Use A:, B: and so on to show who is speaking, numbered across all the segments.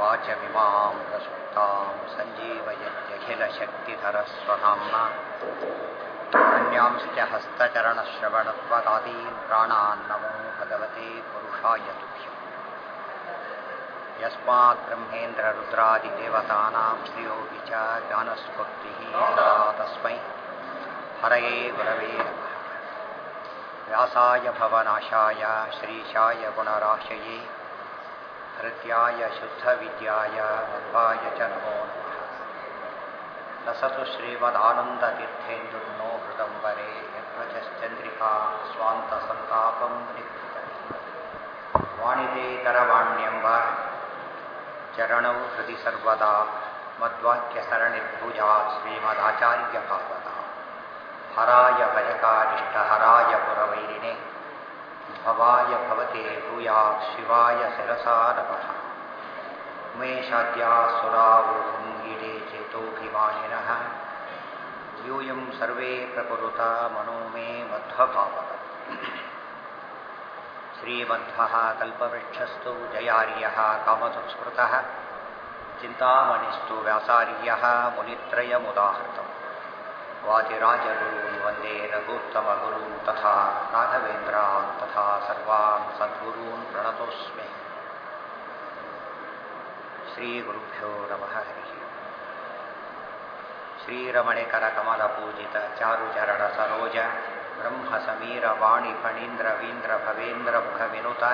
A: वाचमिमां प्रसुप्तां सञ्जीवयत्यखिलशक्तिधरस्वधाम्ना अन्यांश्च हस्तचरणश्रवणत्वदादीन् प्राणान् नमो भगवते पुरुषाय तुभ्यम् यस्मात् ब्रह्मेन्द्ररुद्रादिदेवतानां श्रियोऽपि च ज्ञानस्फूर्तिः सदा तस्मै हरये गुरवे नमः। व्यासाय भवनाशाय श्रीशाय गुणराशये हृद्याय शुद्धविद्याय मध्वाय च नमो नमः। लसतु श्रीमदानन्दतीर्थेन्दुर्नो हृदम्बरे यद्वचश्चन्द्रिका स्वान्तसन्तापं निकृतति वाणिते करवाण्यम्ब चरणौ हृदि सर्वदा मद्वाक्यसरणिर्भुजात् श्रीमदाचार्यभावता हराय भजकारिष्टहराय पुरवैरिणे भवाय भवते भूयात् शिवाय शिरसा नमः। उमेशाद्यासुरावुरुहुं ईडे चेतोऽभिमानिनः यूयं सर्वे प्रकुरुता मनो मे मध्वभावः। श्रीमध्वः कल्पवृक्षस्तु जयार्यः कामधुक्स्मृतः चिन्तामणिस्तु व्यासार्यः मुनित्रयमुदाहृतम्। वादिराजगुरून् वन्दे रघुत्तमगुरून् तथा राघवेन्द्रान् तथा सर्वान् सद्गुरून् प्रणतोऽस्मि। श्रीगुरुभ्यो नमः। हरिः श्रीरमणिकरकमलपूजित चारुचरणसरोज ब्रह्मसमीरवाणिफणीन्द्रवीन्द्रभवेन्द्रमुखविनुत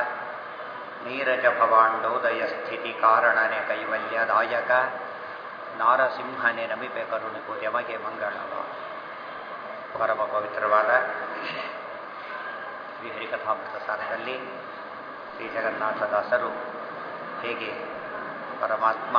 A: नीरजभवाण्डोदयस्थितिकारणने कैवल्यदायक ನಾರಸಿಂಹನೆ ನಮಿಪೆ ಕರುಣಿಕು ಯಮಗೆ ಮಂಗಳವ. ಪರಮ ಪವಿತ್ರವಾದ ಶ್ರೀಹರಿಕಥಾಮೃತ ಸಾರದಲ್ಲಿ ಶ್ರೀ ಜಗನ್ನಾಥದಾಸರು ಹೇಗೆ ಪರಮಾತ್ಮ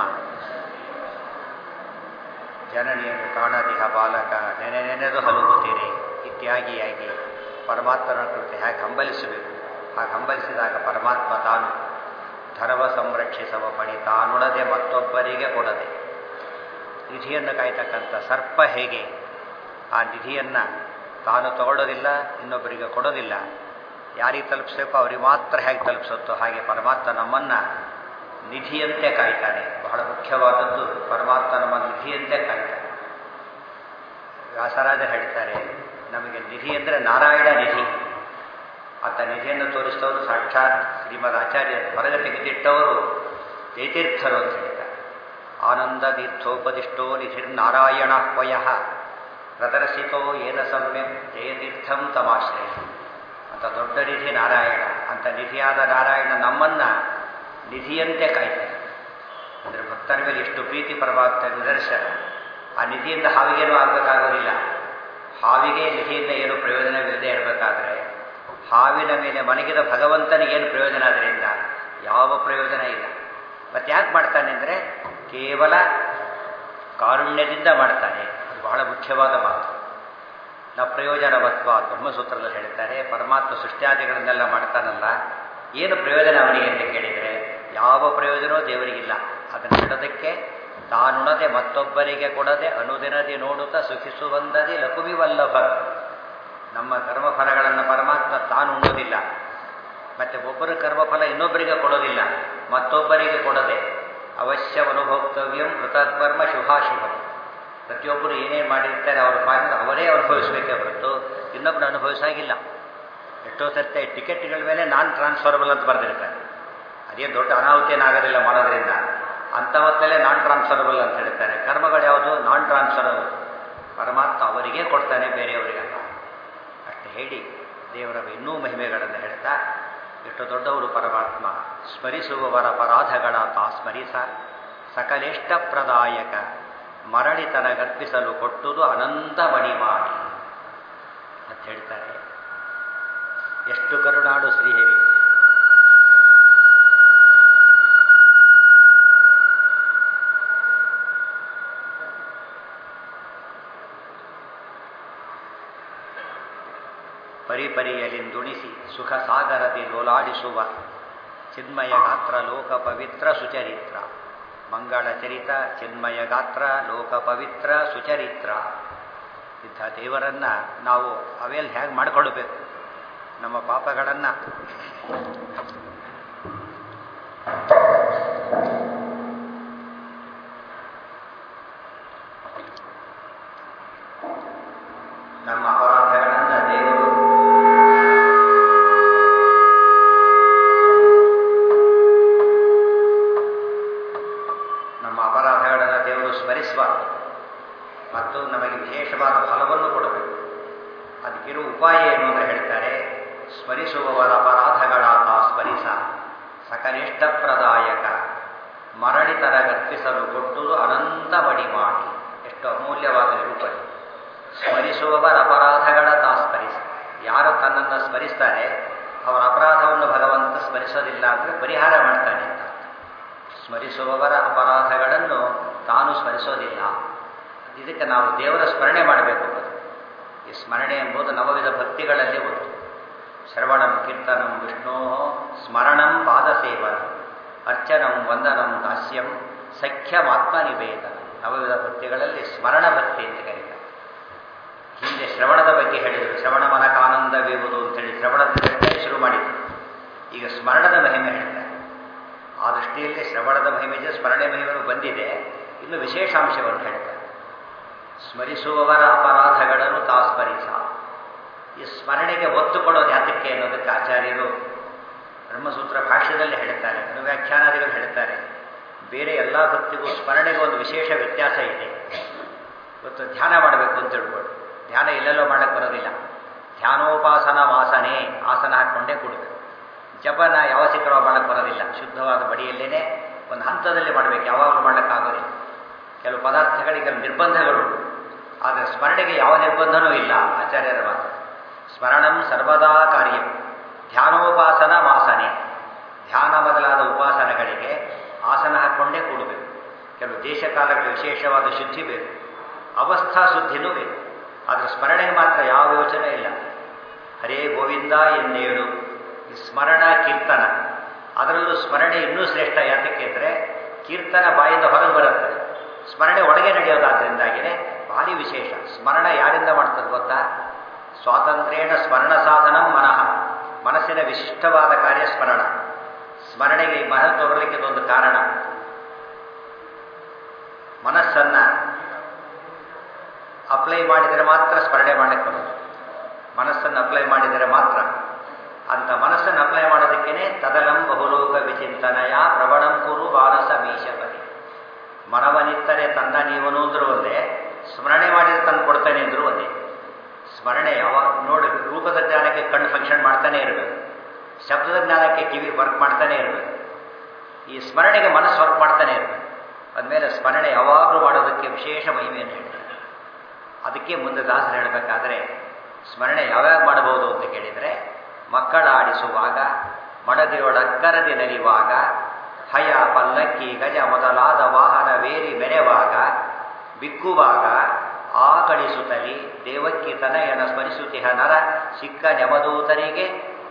A: ಜನನಿಯನ್ನು ಕಾಣದಿಹ ಬಾಲಕ ನೆನೆನೆನೆದು ಹಲುಗುತ್ತೀರಿ ಇತ್ಯಾದಿಯಾಗಿ ಪರಮಾತ್ಮನ ಕೃತಿ ಹೇಗೆ ಹಂಬಲಿಸಬೇಕು, ಹಾಗೆ ಹಂಬಲಿಸಿದಾಗ ಪರಮಾತ್ಮ ತಾನು ಧರ್ಮ ಸಂರಕ್ಷಿಸುವ ಪಣಿ ತಾನುಣದೆ ಮತ್ತೊಬ್ಬರಿಗೆ ಕೊಡದೆ ನಿಧಿಯನ್ನು ಕಾಯ್ತಕ್ಕಂಥ ಸರ್ಪ ಹೇಗೆ ಆ ನಿಧಿಯನ್ನು ತಾನು ತಗೊಳ್ಳೋದಿಲ್ಲ, ಇನ್ನೊಬ್ಬರಿಗೆ ಕೊಡೋದಿಲ್ಲ, ಯಾರಿಗೆ ತಲುಪಿಸಬೇಕು ಅವರಿಗೆ ಮಾತ್ರ ಹೇಗೆ ತಲುಪಿಸುತ್ತೋ ಹಾಗೆ ಪರಮಾತ್ಮ ನಮ್ಮನ್ನು ನಿಧಿಯಂತೆ ಕಾಯ್ತಾನೆ. ಬಹಳ ಮುಖ್ಯವಾದದ್ದು ಪರಮಾತ್ಮ ನಮ್ಮ ನಿಧಿಯಂತೆ ಕಾಯ್ತಾನೆ. ವ್ಯಾಸರಾಜ ಹೇಳ್ತಾರೆ, ನಮಗೆ ನಿಧಿ ಅಂದರೆ ನಾರಾಯಣ ನಿಧಿ. ಆತ ನಿಧಿಯನ್ನು ತೋರಿಸಿದವರು ಸಾಕ್ಷಾತ್ ಶ್ರೀಮದ್ ಆಚಾರ್ಯರು, ಹೊರಗೆ ತೆಗೆದಿಟ್ಟವರು ಜಯತೀರ್ಥರು ಅಂತ ಹೇಳ್ತಾರೆ. ಆನಂದತೀರ್ಥೋಪದಿಷ್ಟೋ ನಿಧಿರ್ನಾರಾಯಣ ವಯಃ ಪ್ರದರ್ಶಿತೋ ಏನ ಸಮ್ಯಕ್ ಜಯತೀರ್ಥಂ ತಮಾಶ್ರಯ ಅಂತ ದೊಡ್ಡ ನಿಧಿ ನಾರಾಯಣ. ಅಂತ ನಿಧಿಯಾದ ನಾರಾಯಣ ನಮ್ಮನ್ನು ನಿಧಿಯಂತೆ ಕಾಯ್ತಾನೆ. ಅಂದರೆ ಭಕ್ತರ ಮೇಲೆ ಎಷ್ಟು ಪ್ರೀತಿ ಪರಮಾತ್ಮ ನಿದರ್ಶನ. ಆ ನಿಧಿಯಿಂದ ಹಾವಿಗೇನೂ ಆಗಬೇಕಾಗೋದಿಲ್ಲ. ಹಾವಿಗೆ ನಿಧಿಯಿಂದ ಏನು ಪ್ರಯೋಜನವಿಲ್ಲದೆ ಇರಬೇಕಾದ್ರೆ ಹಾವಿನ ಮೇಲೆ ಮಲಗಿದ ಭಗವಂತನಿಗೇನು ಪ್ರಯೋಜನ? ಅದರಿಂದ ಯಾವ ಪ್ರಯೋಜನ ಇಲ್ಲ. ಮತ್ತೆ ಯಾಕೆ ಮಾಡ್ತಾನೆ ಅಂದರೆ ಕೇವಲ ಕಾರುಣ್ಯದಿಂದ ಮಾಡ್ತಾನೆ. ಅದು ಬಹಳ ಮುಖ್ಯವಾದ ಮಾತು. ನ ಪ್ರಯೋಜನವತ್ವ ಬ್ರಹ್ಮಸೂತ್ರದಲ್ಲಿ ಹೇಳ್ತಾರೆ, ಪರಮಾತ್ಮ ಸೃಷ್ಟ್ಯಾದಿಗಳನ್ನೆಲ್ಲ ಮಾಡ್ತಾನಲ್ಲ, ಏನು ಪ್ರಯೋಜನ ಅವನಿಗೆ ಅಂತ ಕೇಳಿದರೆ ಯಾವ ಪ್ರಯೋಜನವೂ ದೇವರಿಗಿಲ್ಲ. ಅದನ್ನು ಬಿಡೋದಕ್ಕೆ ತಾನುಣದೆ ಮತ್ತೊಬ್ಬರಿಗೆ ಕೊಡದೆ ಅನುದಿನದಿ ನೋಡುತ್ತಾ ಸುಖಿಸುವಂದದಿ ಲಕುಮಿ ವಲ್ಲಭ. ನಮ್ಮ ಕರ್ಮಫಲಗಳನ್ನು ಪರಮಾತ್ಮ ತಾನು ಉಣ್ಣೋದಿಲ್ಲ, ಮತ್ತು ಒಬ್ಬರ ಕರ್ಮಫಲ ಇನ್ನೊಬ್ಬರಿಗೆ ಕೊಡೋದಿಲ್ಲ, ಮತ್ತೊಬ್ಬರಿಗೆ ಕೊಡದೆ ಅವಶ್ಯವನುಭೋಕ್ತವ್ಯಂ ಕೃತಕರ್ಮ ಶುಭಾಶುಭಂ. ಪ್ರತಿಯೊಬ್ಬರು ಏನೇನು ಮಾಡಿರ್ತಾರೆ ಅವರ ಪಾತ್ರ ಅವರೇ ಅನುಭವಿಸಬೇಕೇ ಹೊರತು ಇನ್ನೊಬ್ಬರು ಅನುಭವಿಸಾಗಿಲ್ಲ. ಎಷ್ಟೋ ಸರ್ತೆ ಟಿಕೆಟ್ಗಳ ಮೇಲೆ ನಾನ್ ಟ್ರಾನ್ಸ್ಫರಬಲ್ ಅಂತ ಬರೆದಿರ್ತಾರೆ. ಅದೇ ದೊಡ್ಡ ಅನಾಹುತೇನಾಗೋದಿಲ್ಲ ಮಾಡೋದ್ರಿಂದ. ಅಂಥ ಹೊತ್ತಲ್ಲೇ ನಾನ್ ಟ್ರಾನ್ಸ್ಫರಬಲ್ ಅಂತ ಹೇಳ್ತಾರೆ. ಕರ್ಮಗಳು ಯಾವುದು? Non transferable. ಪರಮಾತ್ಮ ಅವರಿಗೆ ಕೊಡ್ತಾನೆ, ಬೇರೆಯವರಿಗಲ್ಲ. ಅಷ್ಟು ಹೇಳಿ ದೇವರ ಇನ್ನೂ ಮಹಿಮೆಗಳನ್ನು ಹೇಳ್ತಾ, ಎಷ್ಟು ದೊಡ್ಡವರು ಪರಮಾತ್ಮ. ಸ್ಮರಿಸುವವರ ಅಪರಾಧಗಳ ತಾ ಸ್ಮರಿಸ ಸಕಲೇಷ್ಟ ಪ್ರದಾಯಕ ಮರಳಿತನ ಗರ್ಪಿಸಲು ಕೊಟ್ಟುದು ಅನಂತ ಮಣಿ ಮಾಡಿ ಅಂತ ಹೇಳ್ತಾರೆ. ಎಷ್ಟು ಕರುಣಾಳು ಶ್ರೀಹರಿ. ಪರಿಪರಿಯಲಿಂದುಣಿಸಿ ಸುಖ ಸಾಗರದಿ ಲೋಲಾಡಿಸುವ ಚಿನ್ಮಯ ಗಾತ್ರ ಲೋಕ ಪವಿತ್ರ ಸುಚರಿತ್ರ. ಮಂಗಳ ಚರಿತ ಚಿನ್ಮಯ ಗಾತ್ರ ಲೋಕ ಪವಿತ್ರ ಸುಚರಿತ್ರ. ಇಂಥ ದೇವರನ್ನು ನಾವು ಅವೆಲ್ಲಿ ಹೇಗೆ ಮಾಡಿಕೊಳ್ಬೇಕು? ನಮ್ಮ ಪಾಪಗಳನ್ನು, ನಮ್ಮ ಅಪರಾಧಗಳನ್ನು ದೇವರು ಸ್ಮರಿಸಬಾರದು ಮತ್ತು ನಮಗೆ ವಿಶೇಷವಾದ ಫಲವನ್ನು ಕೊಡಬೇಕು. ಅದಕ್ಕಿರುವ ಉಪಾಯ ಏನು ಅಂತ ಹೇಳ್ತಾರೆ. ಸ್ಮರಿಸುವವರ ಅಪರಾಧಗಳಾತ ಸ್ಮರಿಸ ಸಕನಿಷ್ಠಪ್ರದಾಯಕ ಮರಳಿತರ ಗರ್ಪಿಸಲು ಕೊಟ್ಟುದು ಅನಂತ ಮಡಿ ಮಾಡಿ. ಎಷ್ಟು ಅಮೂಲ್ಯವಾದ ನಿರೂಪಣೆ. ಸ್ಮರಿಸುವವರ ಅಪರಾಧಗಳ ತಾ ಸ್ಮರಿಸ. ಯಾರು ತನ್ನನ್ನು ಸ್ಮರಿಸ್ತಾರೆ ಅವರ ಅಪರಾಧವನ್ನು ಭಗವಂತ ಸ್ಮರಿಸೋದಿಲ್ಲ ಅಂದರೆ ಪರಿಹಾರ ಮಾಡ್ತಾನೆ ಅಂತ. ಸ್ಮರಿಸುವವರ ಅಪರಾಧಗಳನ್ನು ತಾನು ಸ್ಮರಿಸೋದಿಲ್ಲ. ಇದಕ್ಕೆ ನಾವು ದೇವರ ಸ್ಮರಣೆ ಮಾಡಬೇಕು. ಈ ಸ್ಮರಣೆ ಎಂಬುದು ನವವಿಧ ಭಕ್ತಿಗಳಲ್ಲಿ ಒಂದು. ಶ್ರವಣಂ ಕೀರ್ತನಂ ವಿಷ್ಣೋ ಸ್ಮರಣಂ ಪಾದಸೇವನ ಅರ್ಚನಂ ವಂದನಂ ದಾಸ್ಯಂ ಸಖ್ಯಮಾತ್ಮ ನಿವೇದನ. ನವವಿಧ ಭಕ್ತಿಗಳಲ್ಲಿ ಸ್ಮರಣ ಭಕ್ತಿ ಅಂತ ಕರೀತಾರೆ. ಹಿಂದೆ ಶ್ರವಣದ ಬಗ್ಗೆ ಹೇಳಿದರು. ಶ್ರವಣ ಮನಕಾನಂದವಿರುವುದು ಅಂತೇಳಿ ಶ್ರವಣದ ಶುರು ಮಾಡಿದರು. ಈಗ ಸ್ಮರಣದ ಮಹಿಮೆ ಹೇಳ್ತಾರೆ. ಆ ದೃಷ್ಟಿಯಲ್ಲಿ ಶ್ರವಣದ ಮಹಿಮೆ ಸ್ಮರಣೆ ಮಹಿಮೆಯೂ ಬಂದಿದೆ. ಇನ್ನು ವಿಶೇಷಾಂಶವನ್ನು ಹೇಳ್ತಾರೆ. ಸ್ಮರಿಸುವವರ ಅಪರಾಧಗಳನ್ನು ತಾ ಸ್ಮರಿಸ. ಈ ಸ್ಮರಣೆಗೆ ಒತ್ತು ಕೊಡೋದು ಯಾತಕ್ಕೆ ಅನ್ನೋದಕ್ಕೆ ಆಚಾರ್ಯರು ಬ್ರಹ್ಮಸೂತ್ರ ಭಾಷ್ಯದಲ್ಲಿ ಹೇಳ್ತಾರೆ, ಅನುವ್ಯಾಖ್ಯಾನಾದಿಗಳು ಹೇಳ್ತಾರೆ. ಬೇರೆ ಎಲ್ಲ ಭಕ್ತಿಗೂ ಸ್ಮರಣೆಗೂ ಒಂದು ವಿಶೇಷ ವ್ಯತ್ಯಾಸ ಇದೆ. ಇವತ್ತು ಧ್ಯಾನ ಮಾಡಬೇಕು ಅಂತ ತಿಳ್ಕೊಂಡು ಧ್ಯಾನ ಎಲ್ಲೆಲ್ಲೋ ಮಾಡಕ್ಕೆ ಬರೋದಿಲ್ಲ. ಧ್ಯಾನೋಪಾಸನ ವಾಸನೆ ಆಸನ ಹಾಕ್ಕೊಂಡೇ ಕೊಡಬೇಕು. ಜಪನ ಯಾವ ಸಿಕ್ಕರೋ ಮಾಡಕ್ಕೆ ಬರೋದಿಲ್ಲ. ಶುದ್ಧವಾದ ಬಡಿಯಲ್ಲೇನೆ ಒಂದು ಹಂತದಲ್ಲಿ ಮಾಡಬೇಕು, ಯಾವಾಗಲೂ ಮಾಡೋಕ್ಕಾಗೋದಿಲ್ಲ. ಕೆಲವು ಪದಾರ್ಥಗಳಿಗೆ ನಿರ್ಬಂಧಗಳು. ಆದರೆ ಸ್ಮರಣೆಗೆ ಯಾವ ನಿರ್ಬಂಧನೂ ಇಲ್ಲ. ಆಚಾರ್ಯರ ಮಾತು ಸ್ಮರಣಂ ಸರ್ವದಾ ಕಾರ್ಯ ಧ್ಯಾನೋಪಾಸನ ವಾಸನೆ. ಧ್ಯಾನ ಮೊದಲಾದ ಉಪಾಸನೆಗಳಿಗೆ ಆಸನ ಹಾಕ್ಕೊಂಡೇ ಕೂಡಬೇಕು. ಕೆಲವು ದೇಶಕಾಲಗಳ ವಿಶೇಷವಾದ ಶುದ್ಧಿ ಬೇಕು, ಅವಸ್ಥಾ ಶುದ್ಧಿನೂ ಬೇಕು. ಆದರೆ ಸ್ಮರಣೆಗೆ ಮಾತ್ರ ಯಾವ ಯೋಚನೆ ಇಲ್ಲ. ಹರೇ ಗೋವಿಂದ ಎಂದೇಳು ಈ ಸ್ಮರಣ ಕೀರ್ತನ. ಅದರಲ್ಲೂ ಸ್ಮರಣೆ ಇನ್ನೂ ಶ್ರೇಷ್ಠ. ಯಾತಕ್ಕೆ ಅಂದರೆ ಕೀರ್ತನ ಬಾಯಿಂದ ಹೊರಗೆ ಬರುತ್ತೆ, ಸ್ಮರಣೆ ಒಳಗೆ ನಡೆಯೋದಾದ್ರಿಂದಾಗಿಯೇ ಭಾರಿ ವಿಶೇಷ. ಸ್ಮರಣ ಯಾರಿಂದ ಮಾಡ್ತದೆ ಗೊತ್ತಾ? ಸ್ವಾತಂತ್ರ್ಯೇಣ ಸ್ಮರಣ ಸಾಧನಂ ಮನಃ. ಮನಸ್ಸಿನ ವಿಶಿಷ್ಟವಾದ ಕಾರ್ಯ ಸ್ಮರಣ. ಸ್ಮರಣೆಗೆ ಮಹತ್ವ ಬರಲಿಕ್ಕೆ ಇದೊಂದು ಕಾರಣ. ಮನಸ್ಸನ್ನು ಅಪ್ಲೈ ಮಾಡಿದರೆ ಮಾತ್ರ ಸ್ಮರಣೆ ಮಾಡಕ್ಕೆ ಬರೋದು. ಮನಸ್ಸನ್ನು ಅಪ್ಲೈ ಮಾಡಿದರೆ ಮಾತ್ರ. ಅಂತ ಮನಸ್ಸನ್ನು ಅಪ್ಲೈ ಮಾಡೋದಕ್ಕೇನೆ ತದಲಂ ಬಹುಲೋಕ ವಿಚಿಂತನಯ ಪ್ರವಣಂ ಕುರು ಬಾಲಸ ಮೀಶಪತಿ. ಮನವನಿತ್ತರೆ ತಂದ ನೀವನು ಅಂದ್ರೂ ಒಂದೇ, ಸ್ಮರಣೆ ಮಾಡಿದರೆ ತಂದು ಕೊಡ್ತಾನೆ ಅಂದ್ರೂ ಒಂದೇ. ಸ್ಮರಣೆ ಯಾವಾಗ ನೋಡಿ, ರೂಪದ ಜ್ಞಾನಕ್ಕೆ ಕಣ್ಣು ಫಂಕ್ಷನ್ ಮಾಡ್ತಾನೆ ಇರಬೇಕು, ಶಬ್ದದ ಜ್ಞಾನಕ್ಕೆ ಕಿವಿ ವರ್ಕ್ ಮಾಡ್ತಾನೆ ಇರಬೇಕು, ಈ ಸ್ಮರಣೆಗೆ ಮನಸ್ಸು ವರ್ಕ್ ಮಾಡ್ತಾನೆ ಇರಬೇಕು. ಅಂದಮೇಲೆ ಸ್ಮರಣೆ ಯಾವಾಗಲೂ ಮಾಡೋದಕ್ಕೆ ವಿಶೇಷ ಮಹಿಮೆಯನ್ನು ಹೇಳ್ತಾರೆ. ಅದಕ್ಕೆ ಮುಂದೆ ದಾಸರು ಹೇಳಬೇಕಾದ್ರೆ ಸ್ಮರಣೆ ಯಾವ್ಯಾವ ಮಾಡಬಹುದು ಅಂತ ಕೇಳಿದರೆ, ಮಕ್ಕಳ ಆಡಿಸುವಾಗ, ಮಡದಿಯೊಳಕ್ಕರದಿ ನಲಿವಾಗ, ಹಯ ಪಲ್ಲಕ್ಕಿ ಗಜ ಮೊದಲಾದ ವಾಹನವೇರಿ ಮೆರೆವಾಗ, ಬಿಕ್ಕುವಾಗ, ಆಕಳಿಸುತ್ತಲಿ ದೇವಕ್ಕಿ ತನಯನ ಸ್ಮರಿಸುತ್ತಿಹ ನರ ಸಿಕ್ಕ ನೆಮದೂತರಿಗೆ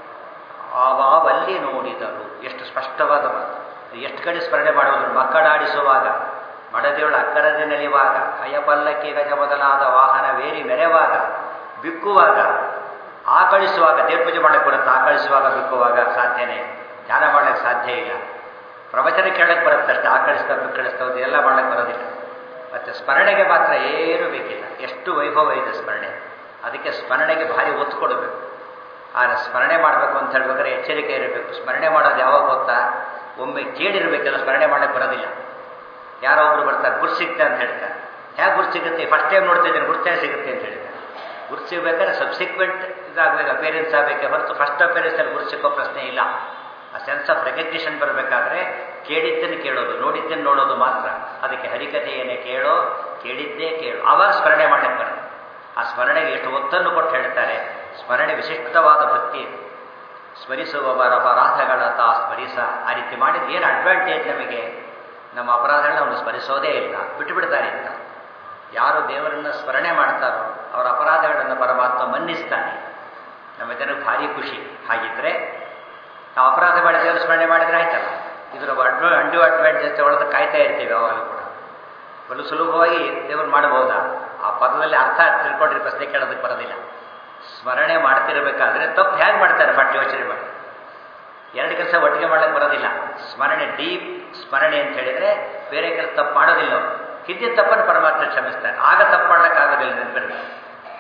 A: ಆವಾವಲ್ಲಿ ನೋಡಿದರು. ಎಷ್ಟು ಸ್ಪಷ್ಟವಾದ ಮಾತು. ಎಷ್ಟು ಕಡೆ ಸ್ಮರಣೆ ಮಾಡುವುದು. ಮಕ್ಕಳಾಡಿಸುವಾಗ, ಮಡದಿಯೊಳ ಅಕ್ಕರದಿ ನಲಿವಾಗ, ಹಯ ಪಲ್ಲಕ್ಕಿ ಗಜ ಮೊದಲಾದ ವಾಹನವೇರಿ ಮೆರೆವಾಗ, ಬಿಕ್ಕುವಾಗ, ಆಕಳಿಸುವಾಗ. ದೇವ್ರ ಪೂಜೆ ಮಾಡಕ್ಕೆ ಬರುತ್ತೆ, ಆಕಳಿಸುವಾಗ ಬಿಕ್ಕುವಾಗ ಸಾಧ್ಯನೇ. ಧ್ಯಾನ ಮಾಡಕ್ಕೆ ಸಾಧ್ಯ ಇಲ್ಲ. ಪ್ರವಚನ ಕೇಳಕ್ಕೆ ಬರುತ್ತಷ್ಟೇ, ಆಕಳಿಸ್ತಾ ಬಿಕ್ಕಳಿಸ್ತಾ ಎಲ್ಲ ಮಾಡಕ್ಕೆ ಬರೋದಿಲ್ಲ. ಮತ್ತು ಸ್ಮರಣೆಗೆ ಮಾತ್ರ ಏನೂ ಬೇಕಿಲ್ಲ. ಎಷ್ಟು ವೈಭವ ಇದೆ ಸ್ಮರಣೆ. ಅದಕ್ಕೆ ಸ್ಮರಣೆಗೆ ಭಾರಿ ಒತ್ತು ಕೊಡಬೇಕು. ಆದರೆ ಸ್ಮರಣೆ ಮಾಡಬೇಕು ಅಂತ ಹೇಳ್ಬೇಕಾದ್ರೆ ಎಚ್ಚರಿಕೆ ಇರಬೇಕು. ಸ್ಮರಣೆ ಮಾಡೋದು ಯಾವಾಗ ಗೊತ್ತಾ? ಒಮ್ಮೆ ಕೇಳಿರಬೇಕಲ್ಲ, ಸ್ಮರಣೆ ಮಾಡಕ್ಕೆ ಬರೋದಿಲ್ಲ. ಯಾರೋ ಒಬ್ರು ಬರ್ತಾರೆ, ಗುರು ಸಿಗ್ತೆ ಅಂತ ಹೇಳ್ತಾರೆ. ಹೇಗೆ ಗುರು ಸಿಗುತ್ತೆ? ಫಸ್ಟ್ ಟೈಮ್ ನೋಡ್ತಿದ್ದೀನಿ ಗುರ್ತೇ ಸಿಗುತ್ತೆ ಅಂತ ಹೇಳ್ತಾರೆ. ಗುರು ಸಿಗ್ಬೇಕಾದ್ರೆ ಸಬ್ಸಿಕ್ವೆಂಟ್ ಇದಾಗಬೇಕು, ಅಪೇರೆನ್ಸ್ ಆಗಬೇಕೆ ಹೊರತು ಫಸ್ಟ್ ಅಪೇರೆನ್ಸಲ್ಲಿ ಗುರು ಸಿಕ್ಕೋ ಪ್ರಶ್ನೆ ಇಲ್ಲ. ಆ ಸೆನ್ಸ್ ಆಫ್ ರೆಕಗ್ನಿಷನ್ ಬರಬೇಕಾದ್ರೆ ಕೇಳಿದ್ದನ್ನು ಕೇಳೋದು, ನೋಡಿದ್ದನ್ನು ನೋಡೋದು ಮಾತ್ರ. ಅದಕ್ಕೆ ಹರಿಕಥೆಯನ್ನೇ ಕೇಳೋ, ಕೇಳಿದ್ದೇ ಕೇಳು, ಆವಾಗ ಸ್ಮರಣೆ ಮಾಡಕ್ಕೆ ಬರುತ್ತೆ. ಆ ಸ್ಮರಣೆಗೆ ಎಷ್ಟು ಒತ್ತನ್ನು ಕೊಟ್ಟು ಹೇಳ್ತಾರೆ. ಸ್ಮರಣೆ ವಿಶಿಷ್ಟವಾದ ಭಕ್ತಿ. ಸ್ಮರಿಸುವವರ ಅಪರಾಧಗಳ ತಾ ಸ್ಮರಿಸ. ಆ ರೀತಿ ಮಾಡಿದ್ರೆ ಏನು ಅಡ್ವಾಂಟೇಜ್ ನಮಗೆ? ನಮ್ಮ ಅಪರಾಧಗಳನ್ನ ಅವನು ಸ್ಮರಿಸೋದೇ ಇಲ್ಲ, ಬಿಟ್ಟುಬಿಡ್ತಾರೆ ಅಂತ. ಯಾರು ದೇವರನ್ನು ಸ್ಮರಣೆ ಮಾಡ್ತಾರೋ ಅವರ ಅಪರಾಧಗಳನ್ನು ಪರಮಾತ್ಮ ಮನ್ನಿಸ್ತಾನೆ. ನಮ್ಮ ಜನಕ್ಕೆ ಭಾರಿ ಖುಷಿ. ಹಾಗಿದ್ರೆ ನಾವು ಅಪರಾಧ ಮಾಡಿ ದೇವರು ಸ್ಮರಣೆ ಮಾಡಿದರೆ ಆಯ್ತಲ್ಲ. ಇದರ ಅಂಡು ಅಡ್ವಾಂಟೇಜ್ ತಗೊಳ್ಳೋದು ಕಾಯ್ತಾ ಇರ್ತೀವಿ ಯಾವಾಗಲೂ ಕೂಡ. ಬಲು ಸುಲಭವಾಗಿ ದೇವರು ಮಾಡಬಹುದಾ? ಆ ಪದದಲ್ಲಿ ಅರ್ಥ ತಿಳ್ಕೊಂಡ್ರೆ ಪ್ರಶ್ನೆ ಕೇಳೋದಕ್ಕೆ ಬರೋದಿಲ್ಲ. ಸ್ಮರಣೆ ಮಾಡ್ತಿರಬೇಕಾದ್ರೆ ತಪ್ಪು ಹೇಗೆ ಮಾಡ್ತಾರೆ ಫಟ್ ಯೋಚನೆ ಮಾಡಿ. ಎರಡು ಕೆಲಸ ಒಟ್ಟಿಗೆ ಮಾಡಕ್ಕೆ ಬರೋದಿಲ್ಲ. ಸ್ಮರಣೆ ಡೀಪ್ ಸ್ಮರಣೆ ಅಂತ ಹೇಳಿದರೆ ಬೇರೆ ಕೆಲಸ ತಪ್ಪು ಮಾಡೋದಿಲ್ಲ. ಹಿಂದಿನ ತಪ್ಪನ್ನು ಪರಮಾತ್ಮ ಕ್ಷಮಿಸ್ತಾನೆ. ಆಗ ತಪ್ಪು ಮಾಡ್ಲಿಕ್ಕಾಗೋದಿಲ್ಲ. ನೆನಪಿರಬೇಕು.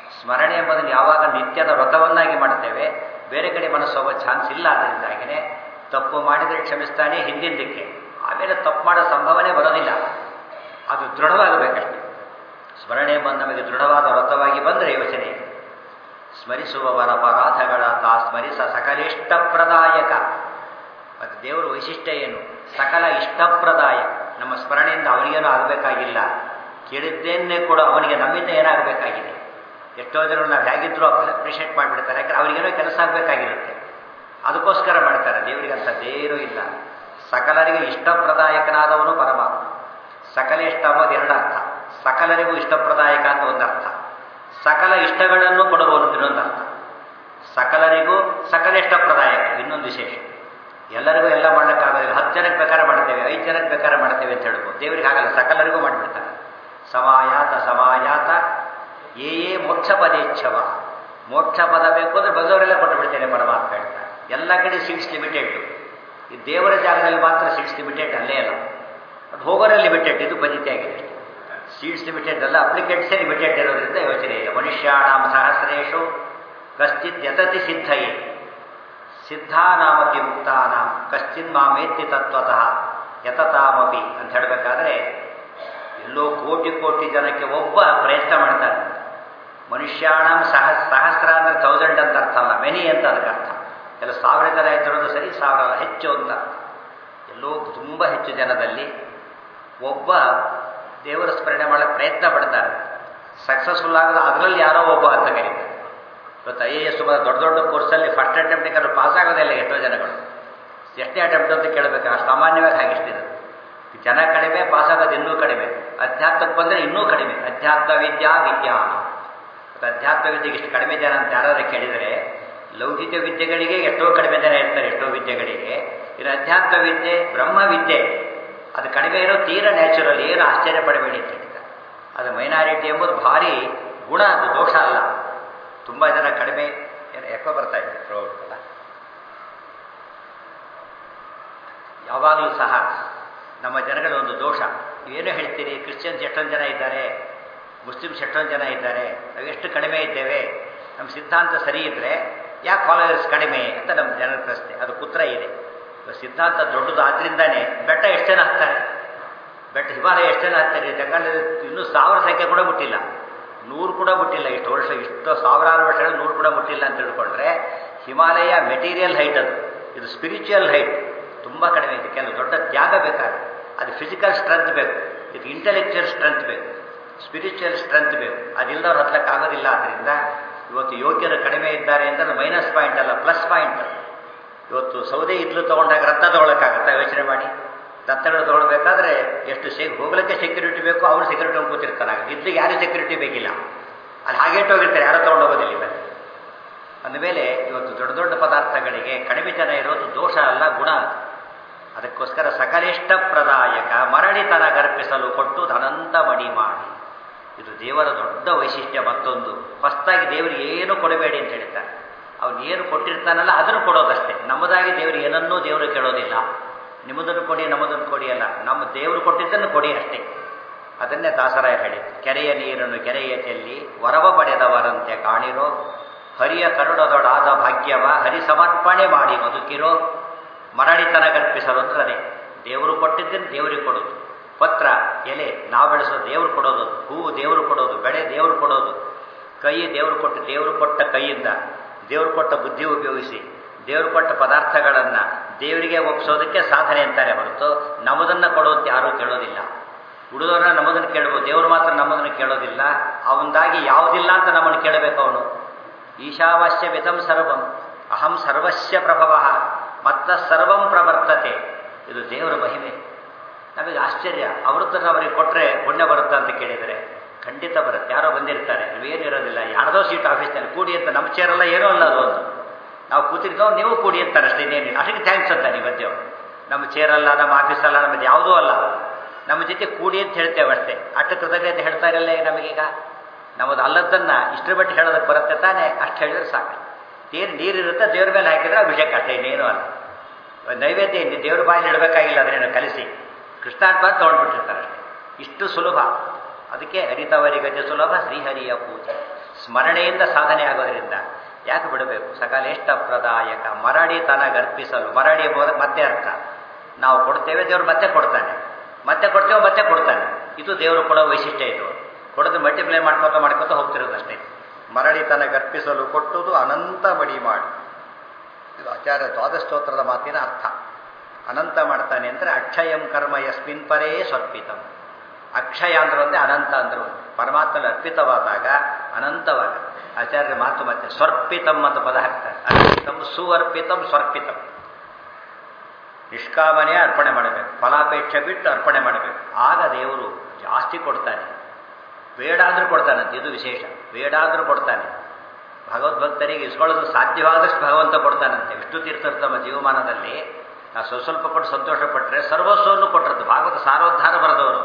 A: ಸ್ಮರಣೆ ಎಂಬುದನ್ನು ಯಾವಾಗ ನಿತ್ಯದ ವ್ರತವನ್ನಾಗಿ ಮಾಡ್ತೇವೆ, ಬೇರೆ ಕಡೆ ಮನಸ್ಸು ಹೋಗೋ ಚಾನ್ಸ್ ಇಲ್ಲ. ಅದರಿಂದಾಗಿಯೇ ತಪ್ಪು ಮಾಡಿದರೆ ಕ್ಷಮಿಸ್ತಾನೆ ಹಿಂದಿಂದಕ್ಕೆ, ಆಮೇಲೆ ತಪ್ಪು ಮಾಡೋ ಸಂಭವನೆ ಬರೋದಿಲ್ಲ. ಅದು ದೃಢವಾಗಬೇಕಷ್ಟೆ. ಸ್ಮರಣೆ ಎಂಬುದು ನಮಗೆ ದೃಢವಾದ ವ್ರತವಾಗಿ ಬಂದರೆ ಯೋಚನೆ ಇದೆ. ಸ್ಮರಿಸುವವರ ಅಪರಾಧಗಳ ತಾ ಸ್ಮರಿಸ ಸಕಲಿಷ್ಟಪ್ರದಾಯಕ. ಮತ್ತು ದೇವರ ವೈಶಿಷ್ಟ್ಯ ಏನು? ಸಕಲ ಇಷ್ಟಪ್ರದಾಯ. ನಮ್ಮ ಸ್ಮರಣೆಯಿಂದ ಅವನಿಗೇನೂ ಆಗಬೇಕಾಗಿಲ್ಲ, ಕೇಳಿದ್ದೇನೆ ಕೂಡ ಅವನಿಗೆ ನಮ್ಮಿಂದ ಏನಾಗಬೇಕಾಗಿದೆ. ಎಷ್ಟೋ ಜನರು ನಾವು ಹೇಗಿದ್ರೂ ಅಪ್ರಿಷಿಯೇಟ್ ಮಾಡಿಬಿಡ್ತಾರೆ, ಯಾಕಂದ್ರೆ ಅವರಿಗೇನೋ ಕೆಲಸ ಆಗಬೇಕಾಗಿರುತ್ತೆ, ಅದಕ್ಕೋಸ್ಕರ ಮಾಡ್ತಾರೆ. ದೇವರಿಗೆ ಅಂಥದ್ದೇನೂ ಇಲ್ಲ. ಸಕಲರಿಗೆ ಇಷ್ಟಪ್ರದಾಯಕನಾದವನು ಪರಮಾತ್ಮ. ಸಕಲ ಇಷ್ಟ ಅನ್ನೋದು ಎರಡು ಅರ್ಥ. ಸಕಲರಿಗೂ ಇಷ್ಟಪ್ರದಾಯಕ ಅಂತ ಒಂದು ಅರ್ಥ, ಸಕಲ ಇಷ್ಟಗಳನ್ನು ಕೊಡುವವನು ಇನ್ನೊಂದು ಅರ್ಥ. ಸಕಲರಿಗೂ ಸಕಲ ಇಷ್ಟಪ್ರದಾಯಕ ಇನ್ನೊಂದು ವಿಶೇಷ. ಎಲ್ಲರಿಗೂ ಎಲ್ಲ ಮಾಡಲಿಕ್ಕಾಗೋದಿಲ್ಲ. 10 ಜನಕ್ಕೆ ಬೇಕಾದ್ರೆ ಮಾಡ್ತೇವೆ, 5 ಜನಕ್ಕೆ ಬೇಕಾದ್ರೆ ಮಾಡ್ತೇವೆ ಅಂತ ಹೇಳ್ಬೋದು. ದೇವರಿಗೆ ಹಾಗಲ್ಲ, ಸಕಲರಿಗೂ ಮಾಡಿಬಿಡ್ತಾರೆ. ಸಮಾಯಾತ ಸಮಾಯಾತ ಏ ಮೋಕ್ಷ ಪದೇಚ್ಛವ. ಮೋಕ್ಷ ಪದ ಬೇಕು ಅಂದರೆ ಬಂದವರೆಲ್ಲ ಕೊಟ್ಟು ಬಿಡ್ತೇನೆ ಪರಮಾತ್ಮ ಹೇಳ್ತಾರೆ. ಎಲ್ಲ ಕಡೆ ಸೀಟ್ಸ್ ಲಿಮಿಟೆಡ್. ಈ ದೇವರ ಜಾಗದಲ್ಲಿ ಮಾತ್ರ ಸೀಟ್ಸ್ ಲಿಮಿಟೆಡ್ ಅಲ್ಲೇ ಅಲ್ಲ, ಬಟ್ ಹೋಗೋರಲ್ಲಿ ಲಿಮಿಟೆಡ್. ಇದು ಬದಿತೆ ಆಗಿದೆ. ಸೀಟ್ಸ್ ಲಿಮಿಟೆಡ್ ಅಲ್ಲ, ಅಪ್ಲಿಕೆಂಟ್ಸೇ ಲಿಮಿಟೆಡ್ ಇರೋದ್ರಿಂದ ಯೋಚನೆ ಇಲ್ಲ. ಮನುಷ್ಯಾಣಾಂ ಸಹಸ್ರೇಶು ಕಶ್ಚಿತ್ ಯತತಿ ಸಿದ್ಧಯೇ ಸಿದ್ಧಾನಾಮಪಿ ಮುಕ್ತಾನಾಂ ಕಶ್ಚಿನ್ ಮಾಮೇತ್ತಿ ತತ್ವತಃ ಯತತಾಮಪಿ ಅಂತ ಹೇಳಬೇಕಾದ್ರೆ ಎಲ್ಲೋ ಕೋಟಿ ಕೋಟಿ ಜನಕ್ಕೆ ಒಬ್ಬ ಪ್ರಯತ್ನ ಮಾಡ್ತಾನೆ. ಮನುಷ್ಯಾಣಾಂ ಸಹಸ್ರ ಅಂದರೆ 1000 ಅಂತ ಅರ್ಥ ಅಲ್ಲ, ಮೆನಿ ಅಂತ ಅದಕ್ಕೆ ಅರ್ಥ. ಎಲ್ಲ 1000 ಜನ ಇದ್ದರೂ ಸರಿ, 1000 ಅಲ್ಲ, ಹೆಚ್ಚು ಅಂತ. ಎಲ್ಲೋ ತುಂಬ ಹೆಚ್ಚು ಜನದಲ್ಲಿ ಒಬ್ಬ ದೇವರ ಸ್ಮರಣೆ ಮಾಡಕ್ಕೆ ಪ್ರಯತ್ನ ಪಡ್ತಾರೆ. ಸಕ್ಸಸ್ಫುಲ್ ಆಗೋದು ಅದರಲ್ಲಿ ಯಾರೋ ಒಬ್ಬ ಅಂತ ಕರೀತಾರೆ. ಇವತ್ತು IAS ದೊಡ್ಡ ದೊಡ್ಡ ಕೋರ್ಸಲ್ಲಿ ಫಸ್ಟ್ ಅಟೆಂಪ್ಟಿಗೆ ಪಾಸ್ ಆಗೋದಿಲ್ಲ ಎಷ್ಟೋ ಜನಗಳು. ಎಷ್ಟೇ ಅಟೆಂಪ್ಟ್ ಅಂತ ಕೇಳಬೇಕು, ಅಷ್ಟು ಸಾಮಾನ್ಯವಾಗಿ ಹಾಗಿಷ್ಟಿದೆ. ಜನ ಕಡಿಮೆ, ಪಾಸ್ ಆಗೋದು ಇನ್ನೂ ಕಡಿಮೆ. ಅಧ್ಯಾತ್ಮಕ್ಕೆ ಬಂದರೆ ಇನ್ನೂ ಕಡಿಮೆ. ಅಧ್ಯಾತ್ಮ ವಿದ್ಯಾ ವಿಜ್ಞಾನ. ಮತ್ತು ಅಧ್ಯಾತ್ಮ ವಿದ್ಯೆಗೆ ಇಷ್ಟು ಕಡಿಮೆ ಜನ ಅಂತ ಯಾರಾದ್ರೂ ಕೇಳಿದರೆ, ಲೌಕಿಕ ವಿದ್ಯೆಗಳಿಗೆ ಎಷ್ಟೋ ಕಡಿಮೆ ಜನ ಇರ್ತಾರೆ. ಎಷ್ಟೋ ವಿದ್ಯೆಗಳಿಗೆ ಇನ್ನು ಅಧ್ಯಾತ್ಮ ವಿದ್ಯೆ, ಬ್ರಹ್ಮವಿದ್ಯೆ ಅದು ಕಡಿಮೆ ಇರೋ ತೀರ ನ್ಯಾಚುರಲ್, ಏನು ಆಶ್ಚರ್ಯ ಪಡಬೇಡಿ ಅಂತ ಹೇಳ್ತಾರೆ. ಅದು ಮೈನಾರಿಟಿ ಎಂಬುದು ಭಾರಿ ಗುಣ, ಅದು ದೋಷ ಅಲ್ಲ. ತುಂಬ ಜನ ಕಡಿಮೆ ಏನು ಎಕ್ಕೋ ಬರ್ತಾ ಇದೆ ಅಲ್ಲ. ಯಾವಾಗಲೂ ಸಹ ನಮ್ಮ ಜನಗಳ ಒಂದು ದೋಷ. ನೀವೇನು ಹೇಳ್ತೀರಿ, ಕ್ರಿಶ್ಚಿಯನ್ಸ್ ಎಷ್ಟೊಂದು ಜನ ಇದ್ದಾರೆ, ಮುಸ್ಲಿಮ್ಸ್ ಎಷ್ಟೊಂದು ಜನ ಇದ್ದಾರೆ, ನಾವು ಎಷ್ಟು ಕಡಿಮೆ ಇದ್ದೇವೆ, ನಮ್ಮ ಸಿದ್ಧಾಂತ ಸರಿ ಇದ್ದರೆ ಯಾಕೆ ಫಾಲೋವರ್ಸ್ ಕಡಿಮೆ ಅಂತ ನಮ್ಮ ಜನರ ಪ್ರಶ್ನೆ. ಅದು ಪುತ್ರ ಇದೆ. ಸಿದ್ಧಾಂತ ದೊಡ್ಡದು ಆದ್ದರಿಂದಾನೇ ಬೆಟ್ಟ ಎಷ್ಟು ಜನ ಹತ್ತಾರೆ, ಬೆಟ್ಟ ಹಿಮಾಲಯ ಎಷ್ಟು ಜನ ಹತ್ತಾರೆ. ಜಗತ್ತಲ್ಲಿ ಇನ್ನೂ 1000 ಸಂಖ್ಯೆ ಕೂಡ ಮುಟ್ಟಿಲ್ಲ, 100 ಕೂಡ ಮುಟ್ಟಿಲ್ಲ. ಇಷ್ಟು ವರ್ಷ, ಇಷ್ಟು ಸಾವಿರಾರು ವರ್ಷಗಳು 100 ಕೂಡ ಮುಟ್ಟಿಲ್ಲ ಅಂತ ತಿಳ್ಕೊಂಡ್ರೆ ಹಿಮಾಲಯ ಮೆಟೀರಿಯಲ್ ಹೈಟ್, ಇದು ಸ್ಪಿರಿಚುವಲ್ ಹೈಟ್ ತುಂಬ ಕಡಿಮೆ ಇದೆ. ಕೆಲವು ದೊಡ್ಡ ತ್ಯಾಗ ಬೇಕಾದ್ರೆ, ಅದು ಫಿಸಿಕಲ್ ಸ್ಟ್ರೆಂತ್ ಬೇಕು, ಇದು ಇಂಟೆಲೆಕ್ಚುಯಲ್ ಸ್ಟ್ರೆಂತ್ ಬೇಕು, ಸ್ಪಿರಿಚುವಲ್ ಸ್ಟ್ರೆಂತ್ ಬೇಕು. ಅದಿಲ್ಲದವ್ರು ಹತ್ತಕ್ಕಾಗೋದಿಲ್ಲ. ಆದ್ದರಿಂದ ಇವತ್ತು ಯೋಗ್ಯರು ಕಡಿಮೆ ಇದ್ದಾರೆ ಅಂದರೆ ಮೈನಸ್ ಪಾಯಿಂಟ್ ಅಲ್ಲ, ಪ್ಲಸ್ ಪಾಯಿಂಟ್. ಇವತ್ತು ಸೌದೆ ಇದ್ಲು ತೊಗೊಂಡಾಗ ರತ್ನ ತೊಗೊಳಕ್ಕಾಗತ್ತಾ? ಯೋಚನೆ ಮಾಡಿ. ರತ್ನಗಳು ತೊಗೊಳ್ಬೇಕಾದ್ರೆ ಎಷ್ಟು ಹೋಗ್ಲಿಕ್ಕೆ ಸೆಕ್ಯೂರಿಟಿ ಬೇಕು, ಅವ್ರು ಸೆಕ್ಯೂರಿಟಿ ಕೂತಿರ್ತಾನೆ. ಇದ್ಲಿಗೆ ಯಾರು ಸೆಕ್ಯೂರಿಟಿ ಬೇಕಿಲ್ಲ, ಅಲ್ಲಿ ಹಾಗೆ ಹೋಗಿರ್ತಾರೆ, ಯಾರೋ ತೊಗೊಂಡೋಗೋದಿಲ್ಲ ಇವತ್ತು. ಅಂದಮೇಲೆ ಇವತ್ತು ದೊಡ್ಡ ದೊಡ್ಡ ಪದಾರ್ಥಗಳಿಗೆ ಕಡಿಮೆ ಜನ ಇರೋದು ದೋಷ ಅಲ್ಲ, ಗುಣ. ಅದಕ್ಕೋಸ್ಕರ ಸಕಲಿಷ್ಟಪ್ರದಾಯಕ ಮರಳಿತನ ಗರ್ಪಿಸಲು ಕೊಟ್ಟು ಅನಂತ ಮಡಿ ಮಾಡಿ. ಇದು ದೇವರ ದೊಡ್ಡ ವೈಶಿಷ್ಟ್ಯ. ಮತ್ತೊಂದು ಹೊಸದಾಗಿ ದೇವರಿಗೆ ಏನು ಕೊಡಬೇಡಿ ಅಂತ ಹೇಳ್ತಾರೆ. ಅವನು ಏನು ಕೊಟ್ಟಿರ್ತಾನಲ್ಲ ಅದನ್ನು ಕೊಡೋದಷ್ಟೇ. ನಮ್ಮದಾಗಿ ದೇವರು ಏನನ್ನೂ ದೇವರು ಕೇಳೋದಿಲ್ಲ. ನಿಮ್ಮದನ್ನು ಕೊಡಿ, ನಮ್ಮದನ್ನು ಕೊಡಿ ಅಲ್ಲ, ನಮ್ಮ ದೇವರು ಕೊಟ್ಟಿದ್ದನ್ನು ಕೊಡಿ ಅಷ್ಟೇ. ಅದನ್ನೇ ದಾಸರಾಯ ಹೇಳಿ, ಕೆರೆಯ ನೀರನ್ನು ಕೆರೆಯ ಚೆಲ್ಲಿ ವರವ ಪಡೆದವರಂತೆ ಕಾಣಿರೋ, ಹರಿಯ ಕರುಣದೊಡಾದ ಭಾಗ್ಯವ ಹರಿ ಸಮರ್ಪಣೆ ಮಾಡಿ ಬದುಕಿರೋ. ಮರಳಿತನ ಗರ್ಪಿಸಲು ಅಂದ್ರೆ ದೇವರು ಕೊಟ್ಟಿದ್ದನ್ನು ದೇವರಿಗೆ ಕೊಡೋದು. ಪತ್ರ ಎಲೆ ನಾವು ಬೆಳೆಸೋದು ದೇವರು ಕೊಡೋದು, ಹೂವು ದೇವರು ಕೊಡೋದು, ಬೆಳೆ ದೇವರು ಕೊಡೋದು, ಕೈ ದೇವರು ಕೊಟ್ಟು, ದೇವರು ಕೊಟ್ಟ ಕೈಯಿಂದ ದೇವರು ಕೊಟ್ಟ ಬುದ್ಧಿ ಉಪಯೋಗಿಸಿ ದೇವರು ಕೊಟ್ಟ ಪದಾರ್ಥಗಳನ್ನು ದೇವರಿಗೆ ಒಪ್ಪಿಸೋದಕ್ಕೆ ಸಾಧನೆ ಅಂತಾರೆ ಹೊರತು ನಮ್ಮದನ್ನು ಕೊಡೋದು ಯಾರೂ ಕೇಳೋದಿಲ್ಲ. ಉಳಿದವ್ರನ್ನ ನಮ್ಮದನ್ನು ಕೇಳ್ಬೋದು, ದೇವರು ಮಾತ್ರ ನಮ್ಮದನ್ನು ಕೇಳೋದಿಲ್ಲ. ಅವನದಾಗಿ ಯಾವುದಿಲ್ಲ ಅಂತ ನಮ್ಮನ್ನು ಕೇಳಬೇಕು ಅವನು. ಈಶಾವಾಸ್ಯ ವಿಧಂ ಸರ್ವಂ ಅಹಂ ಸರ್ವಸ್ಯ ಪ್ರಭವ ಮತ್ತ ಸರ್ವಂ ಪ್ರವರ್ತತೆ. ಇದು ದೇವರ ಮಹಿಮೆ. ನಮಗೆ ಆಶ್ಚರ್ಯ. ಅಮೃತನ ಅವರಿಗೆ ಕೊಟ್ಟರೆ ಪುಣ್ಯ ಬರುತ್ತಾ ಅಂತ ಕೇಳಿದರೆ ಖಂಡಿತ ಬರುತ್ತೆ. ಯಾರೋ ಬಂದಿರ್ತಾರೆ, ನೀವೇನಿರೋದಿಲ್ಲ, ಯಾರದೋ ಸೀಟ್ ಆಫೀಸ್ನಲ್ಲಿ ಕೂಡಿ ಅಂತ. ನಮ್ಮ ಚೇರಲ್ಲ, ಏನೋ ಅಲ್ಲ ಅದು. ಒಂದು ನಾವು ಕೂತಿರ್ದೋ ನೀವು ಕೂಡಿ ಅಂತಾರೆ ಅಷ್ಟೇ, ಇನ್ನೇನಿಲ್ಲ. ಅಷ್ಟಕ್ಕೆ ಥ್ಯಾಂಕ್ಸ್ ಅಂತ ನೀವು ಮಧ್ಯೆ. ನಮ್ಮ ಚೇರಲ್ಲ, ನಮ್ಮ ಆಫೀಸಲ್ಲ, ನಮ್ಮದು ಯಾವುದೂ ಅಲ್ಲ, ನಮ್ಮ ಜೊತೆ ಕೂಡಿ ಅಂತ ಹೇಳ್ತೇವೆ ಅಷ್ಟೇ. ಅಷ್ಟು ಕೃತಜ್ಞತೆ ಹೇಳ್ತಾ ಇರಲ್ಲ ನಮಗೀಗ. ನಮ್ಮದು ಅಲ್ಲದನ್ನು ಇಷ್ಟರ ಬಟ್ಟೆ ಹೇಳೋದಕ್ಕೆ ಬರುತ್ತೆ ತಾನೇ, ಅಷ್ಟು ಹೇಳಿದ್ರೆ ಸಾಕು. ನೀರಿರುತ್ತೆ, ದೇವ್ರ ಮೇಲೆ ಹಾಕಿದ್ರೆ ಅಭಿಷೇಕ ಅಷ್ಟೇ, ಇನ್ನೇನು ಅಲ್ಲ. ನೈವೇದ್ಯ ದೇವ್ರ ಬಾಯಲ್ಲಿ ಇಡಬೇಕಾಗಿಲ್ಲ, ಅದನ್ನೇನು ಕಲಿಸಿ ಕೃಷ್ಣಾರ್ಥ ತೊಗೊಂಡ್ಬಿಟ್ಟಿರ್ತಾರೆ ಅಷ್ಟೇ. ಇಷ್ಟು ಸುಲಭ. ಅದಕ್ಕೆ ಹರಿತವರಿಗತಿ ಸುಲಭ ಶ್ರೀಹರಿಯ ಪೂಜೆ. ಸ್ಮರಣೆಯಿಂದ ಸಾಧನೆ ಆಗೋದ್ರಿಂದ ಯಾಕೆ ಬಿಡಬೇಕು? ಸಕಲೇಷ್ಟಪ್ರದಾಯಕ ಮರಡಿತನ ಗರ್ಪಿಸಲು. ಮರಡಿ ಎಂಬುದಕ್ಕೆ ಮತ್ತೆ ಅರ್ಥ, ನಾವು ಕೊಡ್ತೇವೆ, ದೇವರು ಮತ್ತೆ ಕೊಡ್ತಾನೆ, ಮತ್ತೆ ಕೊಡ್ತೇವೆ, ಮತ್ತೆ ಕೊಡ್ತಾನೆ. ಇದು ದೇವರು ಕೊಡೋ ವೈಶಿಷ್ಟ್ಯ. ಇದು ಕೊಡೋದು ಮಲ್ಟಿಪ್ಲೈ ಮಾಡ್ಕೋತ ಹೋಗ್ತಿರೋದಷ್ಟೇ. ಮರಡಿತನ ಗರ್ಪಿಸಲು ಕೊಟ್ಟುದು ಅನಂತ ಮಡಿ ಮಾಡಿ. ಇದು ಆಚಾರ್ಯ ದ್ವಾದಶೋತ್ತರದ ಮಾತಿನ ಅರ್ಥ. ಅನಂತ ಮಾಡ್ತಾನೆ ಅಂದರೆ ಅಕ್ಷಯಂ ಕರ್ಮ ಯಸ್ಮಿನ್ ಪರೇ ಸ್ವರ್ಪಿತಂ. ಅಕ್ಷಯ ಅಂದ್ರೆ ಒಂದೇ, ಅನಂತ ಅಂದ್ರೆ ಒಂದು. ಪರಮಾತ್ಮನ ಅರ್ಪಿತವಾದಾಗ ಅನಂತವಾಗ. ಆಚಾರ್ಯ ಮಾತು ಮತ್ತೆ ಸ್ವರ್ಪಿತಂ ಅಂತ ಪದ ಹಾಕ್ತಾರೆ. ಅರ್ಪಿತಂ, ಸುವರ್ಪಿತಂ, ಸ್ವರ್ಪಿತಂ. ನಿಷ್ಕಾಮನೆಯ ಅರ್ಪಣೆ ಮಾಡಬೇಕು, ಫಲಾಪೇಕ್ಷೆ ಬಿಟ್ಟು ಅರ್ಪಣೆ ಮಾಡಬೇಕು. ಆಗ ದೇವರು ಜಾಸ್ತಿ ಕೊಡ್ತಾನೆ. ಬೇಡ ಅಂದ್ರೂ ಕೊಡ್ತಾನಂತೆ, ಇದು ವಿಶೇಷ. ಬೇಡ ಅಂದ್ರೂ ಕೊಡ್ತಾನೆ. ಭಗವದ್ಭಕ್ತರಿಗೆ ಇಸ್ಕೊಳ್ಳೋದು ಸಾಧ್ಯವಾದಷ್ಟು ಭಗವಂತ ಕೊಡ್ತಾನಂತೆ. ವಿಷ್ಣು ತೀರ್ಥರು ತಮ್ಮ ಜೀವಮಾನದಲ್ಲಿ ನಾವು ಸ್ವಲ್ಪ ಕೊಟ್ಟು ಸಂತೋಷ ಪಟ್ಟರೆ ಸರ್ವಸ್ವವನ್ನು ಕೊಟ್ಟರದ್ದು. ಭಾಗವತ ಸಾರೋದ್ಧಾರ ಬರೆದವರು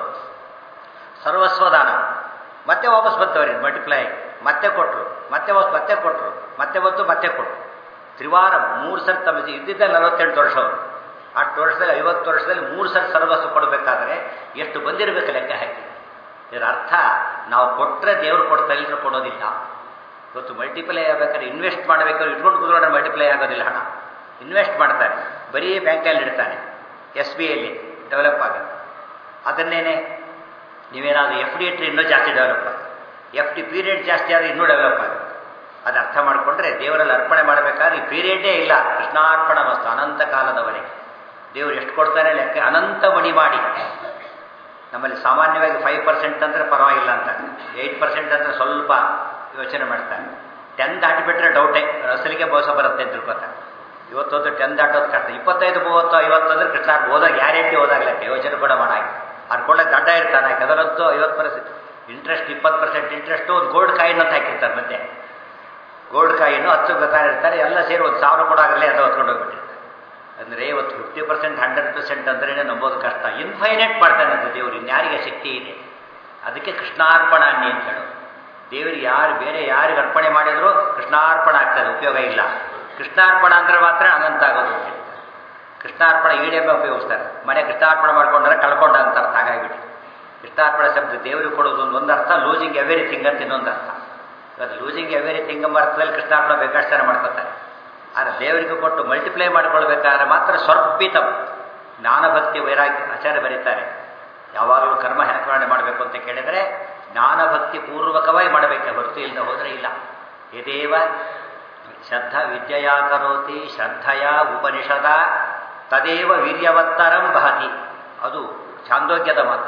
A: ಸರ್ವಸ್ವದಾನ. ಮತ್ತೆ ವಾಪಸ್ ಬಂತವ್ರಿಗೆ ಮಲ್ಟಿಪ್ಲೈ, ಮತ್ತೆ ಕೊಟ್ಟರು, ಮತ್ತೆ ಮತ್ತೆ ಕೊಟ್ಟರು, ಮತ್ತೆ ಬಂತು, ಮತ್ತೆ ಕೊಟ್ಟರು. ತ್ರಿವಾರ 3 ಸರಿ ತಮ್ಮ ಇದ್ದಿದ್ದ 48 ವರ್ಷ ಅವರು. 8 ವರ್ಷದಲ್ಲಿ 50 ವರ್ಷದಲ್ಲಿ 3 ಸರಿ ಸರ್ವಸ್ವ ಕೊಡಬೇಕಾದ್ರೆ ಎಷ್ಟು ಬಂದಿರಬೇಕು ಲೆಕ್ಕ ಹಾಕಿ. ಇದರ ಅರ್ಥ ನಾವು ಕೊಟ್ಟರೆ ದೇವರು ಕೊಡ್ತಾ ಇಲ್ಲರೂ ಕೊಡೋದಿಲ್ಲ. ಇವತ್ತು ಮಲ್ಟಿಪ್ಲೈ ಆಗಬೇಕಾದ್ರೆ ಇನ್ವೆಸ್ಟ್ ಮಾಡಬೇಕಾದ್ರೆ ಇಟ್ಕೊಂಡು ಕೂತ್ಕೊಂಡ್ರೆ ಮಲ್ಟಿಪ್ಲೈ ಆಗೋದಿಲ್ಲ. ಹಣ ಇನ್ವೆಸ್ಟ್ ಮಾಡ್ತಾನೆ, ಬರೀ ಬ್ಯಾಂಕಲ್ಲಿ ಇಡ್ತಾನೆ, SBIಯಲ್ಲಿ ಡೆವಲಪ್ ಆಗುತ್ತೆ. ಅದನ್ನೇನೆ ನೀವೇನಾದರೂ FD ಇಟ್ಟರೆ ಇನ್ನೂ ಜಾಸ್ತಿ ಡೆವಲಪ್ ಆಗುತ್ತೆ. FD ಪೀರಿಯಡ್ ಜಾಸ್ತಿ ಆದರೆ ಇನ್ನೂ ಡೆವಲಪ್ ಆಗುತ್ತೆ. ಅದು ಅರ್ಥ ಮಾಡಿಕೊಂಡ್ರೆ ದೇವರಲ್ಲಿ ಅರ್ಪಣೆ ಮಾಡಬೇಕಾದ್ರೆ ಈ ಪೀರಿಯಡ್ಡೇ ಇಲ್ಲ. ಕೃಷ್ಣಾರ್ಪಣ ವಸ್ತು ಅನಂತ ಕಾಲದವರೆಗೆ ದೇವರು ಎಷ್ಟು ಕೊಡ್ತಾನೆ ಲೆಕ್ಕ. ಅನಂತ ಮಡಿ ಮಾಡಿ. ನಮ್ಮಲ್ಲಿ ಸಾಮಾನ್ಯವಾಗಿ 5% ಅಂದರೆ ಪರವಾಗಿಲ್ಲ ಅಂತ, 8% ಅಂದರೆ ಸ್ವಲ್ಪ ಯೋಚನೆ ಮಾಡ್ತಾರೆ. 10 ದಾಟಿಬಿಟ್ರೆ ಡೌಟೇ, ಅಸಲಿಗೆ ಮೋಸ ಬರುತ್ತೆ ಅಂತ ತಿಳ್ಕೊತಾರೆ. ಇವತ್ತೊಂದು 10 ದಾಟೋದು ಕಷ್ಟ. 25, 30, 50 ಅಂದರೆ ಕೃಷ್ಣ ಓದಾಗ ಗ್ಯಾರಂಟಿ ಓದಾಗ್ಲಕ್ಕೆ ಯೋಚನೆ ಕೂಡ ಮಾಡಾಗಿ. ಅನ್ಕೊಳ್ಳೋಕೆ ದಡ್ಡ ಇರ್ತಾನೆ. ಅದರಂತೂ 50% ಇಂಟ್ರೆಸ್ಟ್, 20% ಇಂಟ್ರೆಸ್ಟು. ಒಂದು ಗೋಲ್ಡ್ ಕಾಯಿನ್ ಅಂತ ಹಾಕಿರ್ತಾರೆ. ಮತ್ತೆ ಗೋಲ್ಡ್ ಕಾಯಿನ್ನು 10 ಗೊತ್ತಾಗಿರ್ತಾರೆ. ಎಲ್ಲ ಸೇರಿ 1,000 ಕೂಡ ಆಗಲೇ ಅದು ಹೊತ್ಕೊಂಡು ಹೋಗ್ಬಿಟ್ಟಿರ್ತಾರೆ. ಅಂದರೆ ಇವತ್ತು 50%, 100% ಅಂದ್ರೇ ನಂಬೋದು ಕಷ್ಟ. ಇನ್ಫೈನೈಟ್ ಮಾಡ್ತಾನೆ ಅಂತ ದೇವರು. ಇನ್ಯಾರಿಗೆ ಶಕ್ತಿ ಇದೆ? ಅದಕ್ಕೆ ಕೃಷ್ಣಾರ್ಪಣ ಅನ್ನಿ ಅಂತ ಹೇಳೋದು. ದೇವರಿಗೆ ಬೇರೆ ಯಾರಿಗೆ ಅರ್ಪಣೆ ಮಾಡಿದ್ರು ಕೃಷ್ಣಾರ್ಪಣ ಆಗ್ತದೆ, ಉಪಯೋಗ ಇಲ್ಲ. ಕೃಷ್ಣಾರ್ಪಣ ಅಂದ್ರೆ ಮಾತ್ರ ಅನಂತ ಆಗೋದು ಅಂತ ಹೇಳ್ತಾರೆ. ಕೃಷ್ಣಾರ್ಪಣ ಈಡೇಬ ಉಪಯೋಗಿಸ್ತಾರೆ. ಮನೆ ಕೃಷ್ಣಾರ್ಪಣೆ ಮಾಡ್ಕೊಂಡ್ರೆ ಕಳ್ಕೊಂಡ ಅಂತ ಅರ್ಥ ಆಗಾಗ್ಬಿಟ್ಟು. ಕೃಷ್ಣಾರ್ಪಣ ಶಬ್ದ ದೇವರಿಗೆ ಕೊಡೋದು ಒಂದು ಅರ್ಥ, ಲೂಸಿಂಗ್ ಎವ್ರಿಥಿಂಗ್ ಅಂತ ಇನ್ನೊಂದು ಅರ್ಥ. ಇವತ್ತು ಲೂಸಿಂಗ್ ಎವ್ರಿಥಿಂಗ್ ಎಂಬ ಅರ್ಥದಲ್ಲಿ ಕೃಷ್ಣಾರ್ಪಣ ಬೇಕಾಷ್ಟು ಜನ ಮಾಡ್ಕೊತಾರೆ. ಆದರೆ ದೇವರಿಗೆ ಕೊಟ್ಟು ಮಲ್ಟಿಪ್ಲೈ ಮಾಡಿಕೊಳ್ಬೇಕಾದ್ರೆ ಮಾತ್ರ ಸ್ವರ್ಪಿತಂ. ಜ್ಞಾನಭಕ್ತಿ ವೈರಾಗ್ಯ ಆಚಾರ್ಯ ಬರೀತಾರೆ. ಯಾವಾಗಲೂ ಕರ್ಮ ಹೆಣಕರಣೆ ಮಾಡಬೇಕು ಅಂತ ಕೇಳಿದರೆ ಜ್ಞಾನಭಕ್ತಿ ಪೂರ್ವಕವಾಗಿ ಮಾಡಬೇಕೆ ಹೊರತು ಇಲ್ಲದೆ ಹೋದರೆ ಇಲ್ಲ. ಯದೇವ ಶ್ರದ್ಧಾ ವಿದ್ಯೆಯಾ ಕರೋತಿ ಶ್ರದ್ಧೆಯ ಉಪನಿಷದ ತದೇವ ವೀರ್ಯವತ್ತರಂ ವಹತಿ. ಅದು ಛಾಂದೋಗ್ಯದ ಮಾತು.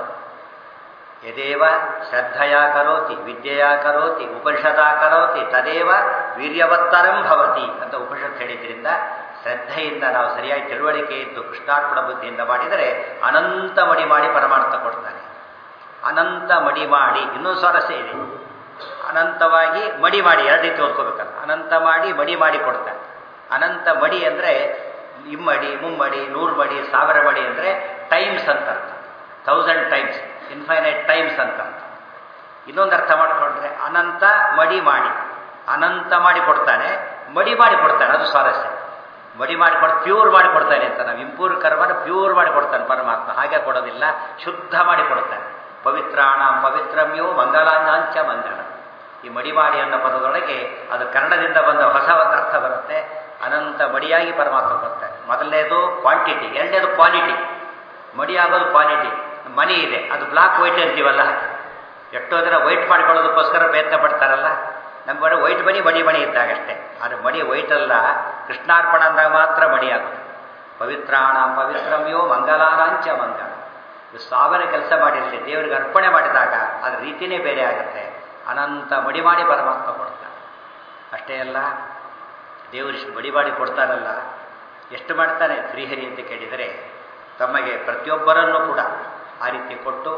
A: ಯದೇವ ಶ್ರದ್ಧೆಯಾ ಕರೋತಿ ವಿದ್ಯೆಯಾ ಕರೋತಿ ಉಪನಿಷದಾ ಕರೋತಿ ತದೇವ ವೀರ್ಯವತ್ತರಂ ಭವತಿ ಅಂತ ಉಪನಿಷತ್ ಹೇಳಿದ್ರಿಂದ ಶ್ರದ್ಧೆಯಿಂದ ನಾವು ಸರಿಯಾಗಿ ತಿಳುವಳಿಕೆ ಇದ್ದು ಕೃಷ್ಣಾರ್ಪಣ ಬುದ್ಧಿಯಿಂದ ಮಾಡಿದರೆ ಅನಂತ ಮಡಿ ಮಾಡಿ ಪರಮಾರ್ಥ ಕೊಡ್ತಾನೆ. ಅನಂತ ಮಡಿ ಮಾಡಿ ಇನ್ನೊಂದು ಸ್ವಾರಸ್ಯ ಇದೆ. ಅನಂತವಾಗಿ ಮಡಿ ಮಾಡಿ, ಎರಡು ರೀತಿ ಓದ್ಕೋಬೇಕಲ್ಲ. ಅನಂತ ಮಾಡಿ ಮಡಿ ಮಾಡಿ ಕೊಡ್ತಾನೆ. ಅನಂತ ಮಡಿ ಅಂದರೆ ಇಮ್ಮಡಿ, ಮುಮ್ಮಡಿ, 100 ಮಡಿ, 1000 ಮಡಿ ಅಂದರೆ ಟೈಮ್ಸ್ ಅಂತ ಅರ್ಥ. 1000 ಟೈಮ್ಸ್, ಇನ್ಫೈನೈಟ್ ಟೈಮ್ಸ್ ಅಂತ ಅರ್ಥ. ಇನ್ನೊಂದು ಅರ್ಥ ಮಾಡಿಕೊಂಡ್ರೆ ಅನಂತ ಮಡಿ ಮಾಡಿ, ಅನಂತ ಮಾಡಿ ಕೊಡ್ತಾನೆ, ಮಡಿ ಮಾಡಿ ಕೊಡ್ತಾನೆ. ಅದು ಸ್ವಾರಸ್ಯ. ಮಡಿ ಮಾಡಿ ಪ್ಯೂರ್ ಮಾಡಿ ಕೊಡ್ತಾನೆ ಅಂತ. ನಾವು ಇಂಪೂರ್ ಕರ್ಮನ ಪ್ಯೂರ್ ಮಾಡಿ ಕೊಡ್ತಾನೆ ಪರಮಾತ್ಮ. ಹಾಗೆ ಕೊಡೋದಿಲ್ಲ, ಶುದ್ಧ ಮಾಡಿ ಕೊಡ್ತಾನೆ. ಪವಿತ್ರಾಣ ಪವಿತ್ರಮ್ಯೋ ಮಂಗಲಾಂಗಾಂಚ ಮಂಗಲ. ಈ ಮಡಿಮಾಡಿ ಅನ್ನೋ ಪದದೊಳಗೆ ಅದು ಕನ್ನಡದಿಂದ ಬಂದ ಹೊಸ ಒಂದು ಅರ್ಥ ಬರುತ್ತೆ. ಅನಂತ ಮಡಿಯಾಗಿ ಪರಮಾತ್ಮ ಕೊಡ್ತಾನೆ. ಮೊದಲನೇದು ಕ್ವಾಂಟಿಟಿ, ಎರಡನೇದು ಕ್ವಾಲಿಟಿ. ಮಡಿಯಾಗೋದು ಕ್ವಾಲಿಟಿ. ಮನಿ ಇದೆ, ಅದು ಬ್ಲಾಕ್ ವೈಟ್ ಅಂತೀವಲ್ಲ. ಎಷ್ಟೋ ಜನ ವೈಟ್ ಮಾಡ್ಕೊಳ್ಳೋದಕ್ಕೋಸ್ಕರ ಪ್ರಯತ್ನ ಪಡ್ತಾರಲ್ಲ. ನಮ್ಮ ಬರೀ ವೈಟ್ ಮಣಿ ಮಡಿ ಮಣಿ ಇದ್ದಾಗಷ್ಟೇ. ಆದರೆ ಮಡಿ ವೈಟ್ ಅಲ್ಲ, ಕೃಷ್ಣಾರ್ಪಣ ಅಂದಾಗ ಮಾತ್ರ ಮಡಿಯಾಗೋದು. ಪವಿತ್ರಾಣ ಪವಿತ್ರಮ್ಯೋ ಮಂಗಲಾನಾಂಚ ಮಂಗಲ. 1000 ಕೆಲಸ ಮಾಡಿರಲಿ, ದೇವರಿಗೆ ಅರ್ಪಣೆ ಮಾಡಿದಾಗ ಅದರ ರೀತಿಯೇ ಬೇರೆ ಆಗುತ್ತೆ. ಅನಂತ ಮಡಿ ಮಾಡಿ ಪರಮಾತ್ಮ ಕೊಡ್ತಾನೆ. ಅಷ್ಟೇ ಅಲ್ಲ, ದೇವರಿಷ್ಟು ಮಡಿ ಮಾಡಿ ಕೊಡ್ತಾರಲ್ಲ, ಎಷ್ಟು ಮಾಡ್ತಾನೆ ಶ್ರೀಹರಿ ಅಂತ ಕೇಳಿದರೆ ತಮಗೆ ಪ್ರತಿಯೊಬ್ಬರನ್ನು ಕೂಡ ಆ ರೀತಿ ಕೊಟ್ಟು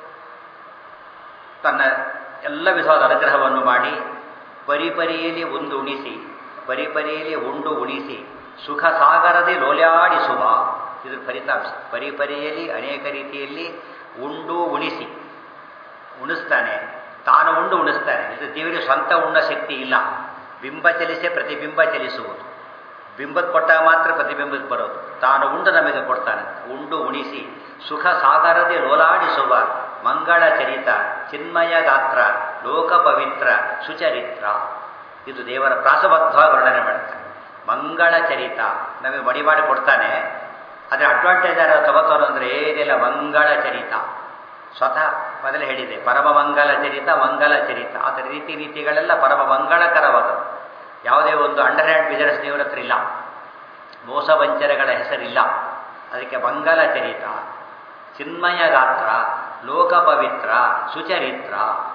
A: ತನ್ನ ಎಲ್ಲ ವಿಧವಾದ ಅನುಗ್ರಹವನ್ನು ಮಾಡಿ ಪರಿಪರಿಯಲ್ಲಿ ಒಂದು ಉಣಿಸಿ, ಪರಿಪರಿಯಲ್ಲಿ ಉಂಡು ಉಣಿಸಿ, ಸುಖ ಸಾಗರದೆ ಲೋಲ್ಯಾಡಿಸುವ. ಇದ್ರ ಫಲಿತಾಂಶ. ಪರಿಪರಿಯಲ್ಲಿ ಅನೇಕ ರೀತಿಯಲ್ಲಿ ಉಂಡು ಉಣಿಸಿ, ಉಣಿಸ್ತಾನೆ, ತಾನು ಉಂಡು ಉಣಿಸ್ತಾನೆ. ಇದು ದೇವರಿಗೆ ಸ್ವಂತ ಉಣ್ಣ ಶಕ್ತಿ ಇಲ್ಲ. ಬಿಂಬ ಚಲಿಸೆ ಪ್ರತಿಬಿಂಬ ಚಲಿಸುವುದು. ಬಿಂಬಕ್ಕೆ ಕೊಟ್ಟಾಗ ಮಾತ್ರ ಪ್ರತಿಬಿಂಬಕ್ಕೆ ಬರೋದು. ತಾನು ಉಂಡು ನಮಗೆ ಕೊಡ್ತಾನೆ. ಉಂಡು ಉಣಿಸಿ ಸುಖ ಸಾಗರದೆ ಲೋಲಾಡಿಸುವ ಮಂಗಳ ಚರಿತ ಚಿನ್ಮಯ ಗಾತ್ರ ಲೋಕ ಪವಿತ್ರ ಸುಚರಿತ್ರ. ಇದು ದೇವರ ಪ್ರಾಸಬದ್ಧವಾಗಿ ವರ್ಣನೆ ಮಾಡ್ತಾನೆ. ಮಂಗಳ ಚರಿತ ನಮಗೆ ಮಡಿ ಮಾಡಿ ಕೊಡ್ತಾನೆ. ಅದರ ಅಡ್ವಾಂಟೇಜ್ ಯಾರು ತಗೋತಾರೋ ಅಂದರೆ ಏನಿಲ್ಲ, ಮಂಗಳ ಚರಿತ. ಸ್ವತಃ ಮೊದಲೇ ಹೇಳಿದೆ, ಪರಮ ಮಂಗಲ ಚರಿತ, ಮಂಗಲ ಚರಿತ. ಅದರ ರೀತಿ ನೀತಿಗಳೆಲ್ಲ ಪರಮ ಮಂಗಳಕರವಾದವು. ಯಾವುದೇ ಒಂದು ಅಂಡರ್ ಹ್ಯಾಂಡ್ ಬಿಸಿನೆಸ್ ದೇವರ ಹತ್ರ ಇಲ್ಲ, ಮೋಸ ವಂಚನೆಗಳ ಹೆಸರಿಲ್ಲ. ಅದಕ್ಕೆ ಮಂಗಲ ಚರಿತ, ಚಿನ್ಮಯ ಗಾತ್ರ, ಲೋಕ ಪವಿತ್ರ, ಸುಚರಿತ್ರ.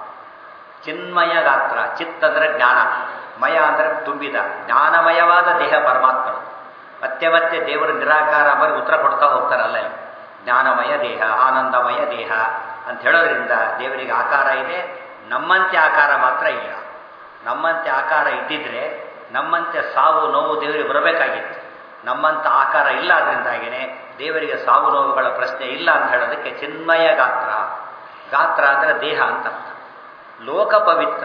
A: ಚಿನ್ಮಯ ಗಾತ್ರ, ಚಿತ್ ಅಂದರೆ ಜ್ಞಾನ, ಮಯ ಅಂದರೆ ತುಂಬಿದ, ಜ್ಞಾನಮಯವಾದ ದೇಹ ಪರಮಾತ್ಮನು. ಮತ್ತೆ ಮತ್ತೆ ದೇವರು ನಿರಾಕಾರ ಬರೀ ಉತ್ತರ ಕೊಡ್ತಾ ಹೋಗ್ತಾರಲ್ಲ, ಜ್ಞಾನಮಯ ದೇಹ, ಆನಂದಮಯ ದೇಹ ಅಂತ ಹೇಳೋದ್ರಿಂದ ದೇವರಿಗೆ ಆಕಾರ ಇದೆ, ನಮ್ಮಂತೆ ಆಕಾರ ಮಾತ್ರ ಇಲ್ಲ. ನಮ್ಮಂತೆ ಆಕಾರ ಇದ್ದಿದ್ರೆ ನಮ್ಮಂತೆ ಸಾವು ನೋವು ದೇವರಿಗೆ ಬರಬೇಕಾಗಿತ್ತು. ನಮ್ಮಂಥ ಆಕಾರ ಇಲ್ಲ, ಅದರಿಂದಾಗಿಯೇ ದೇವರಿಗೆ ಸಾವು ನೋವುಗಳ ಪ್ರಶ್ನೆ ಇಲ್ಲ ಅಂತ ಹೇಳೋದಕ್ಕೆ ಚಿನ್ಮಯ ಗಾತ್ರ. ಗಾತ್ರ ಅಂದರೆ ದೇಹ ಅಂತ ಅರ್ಥ. ಲೋಕ ಪವಿತ್ರ,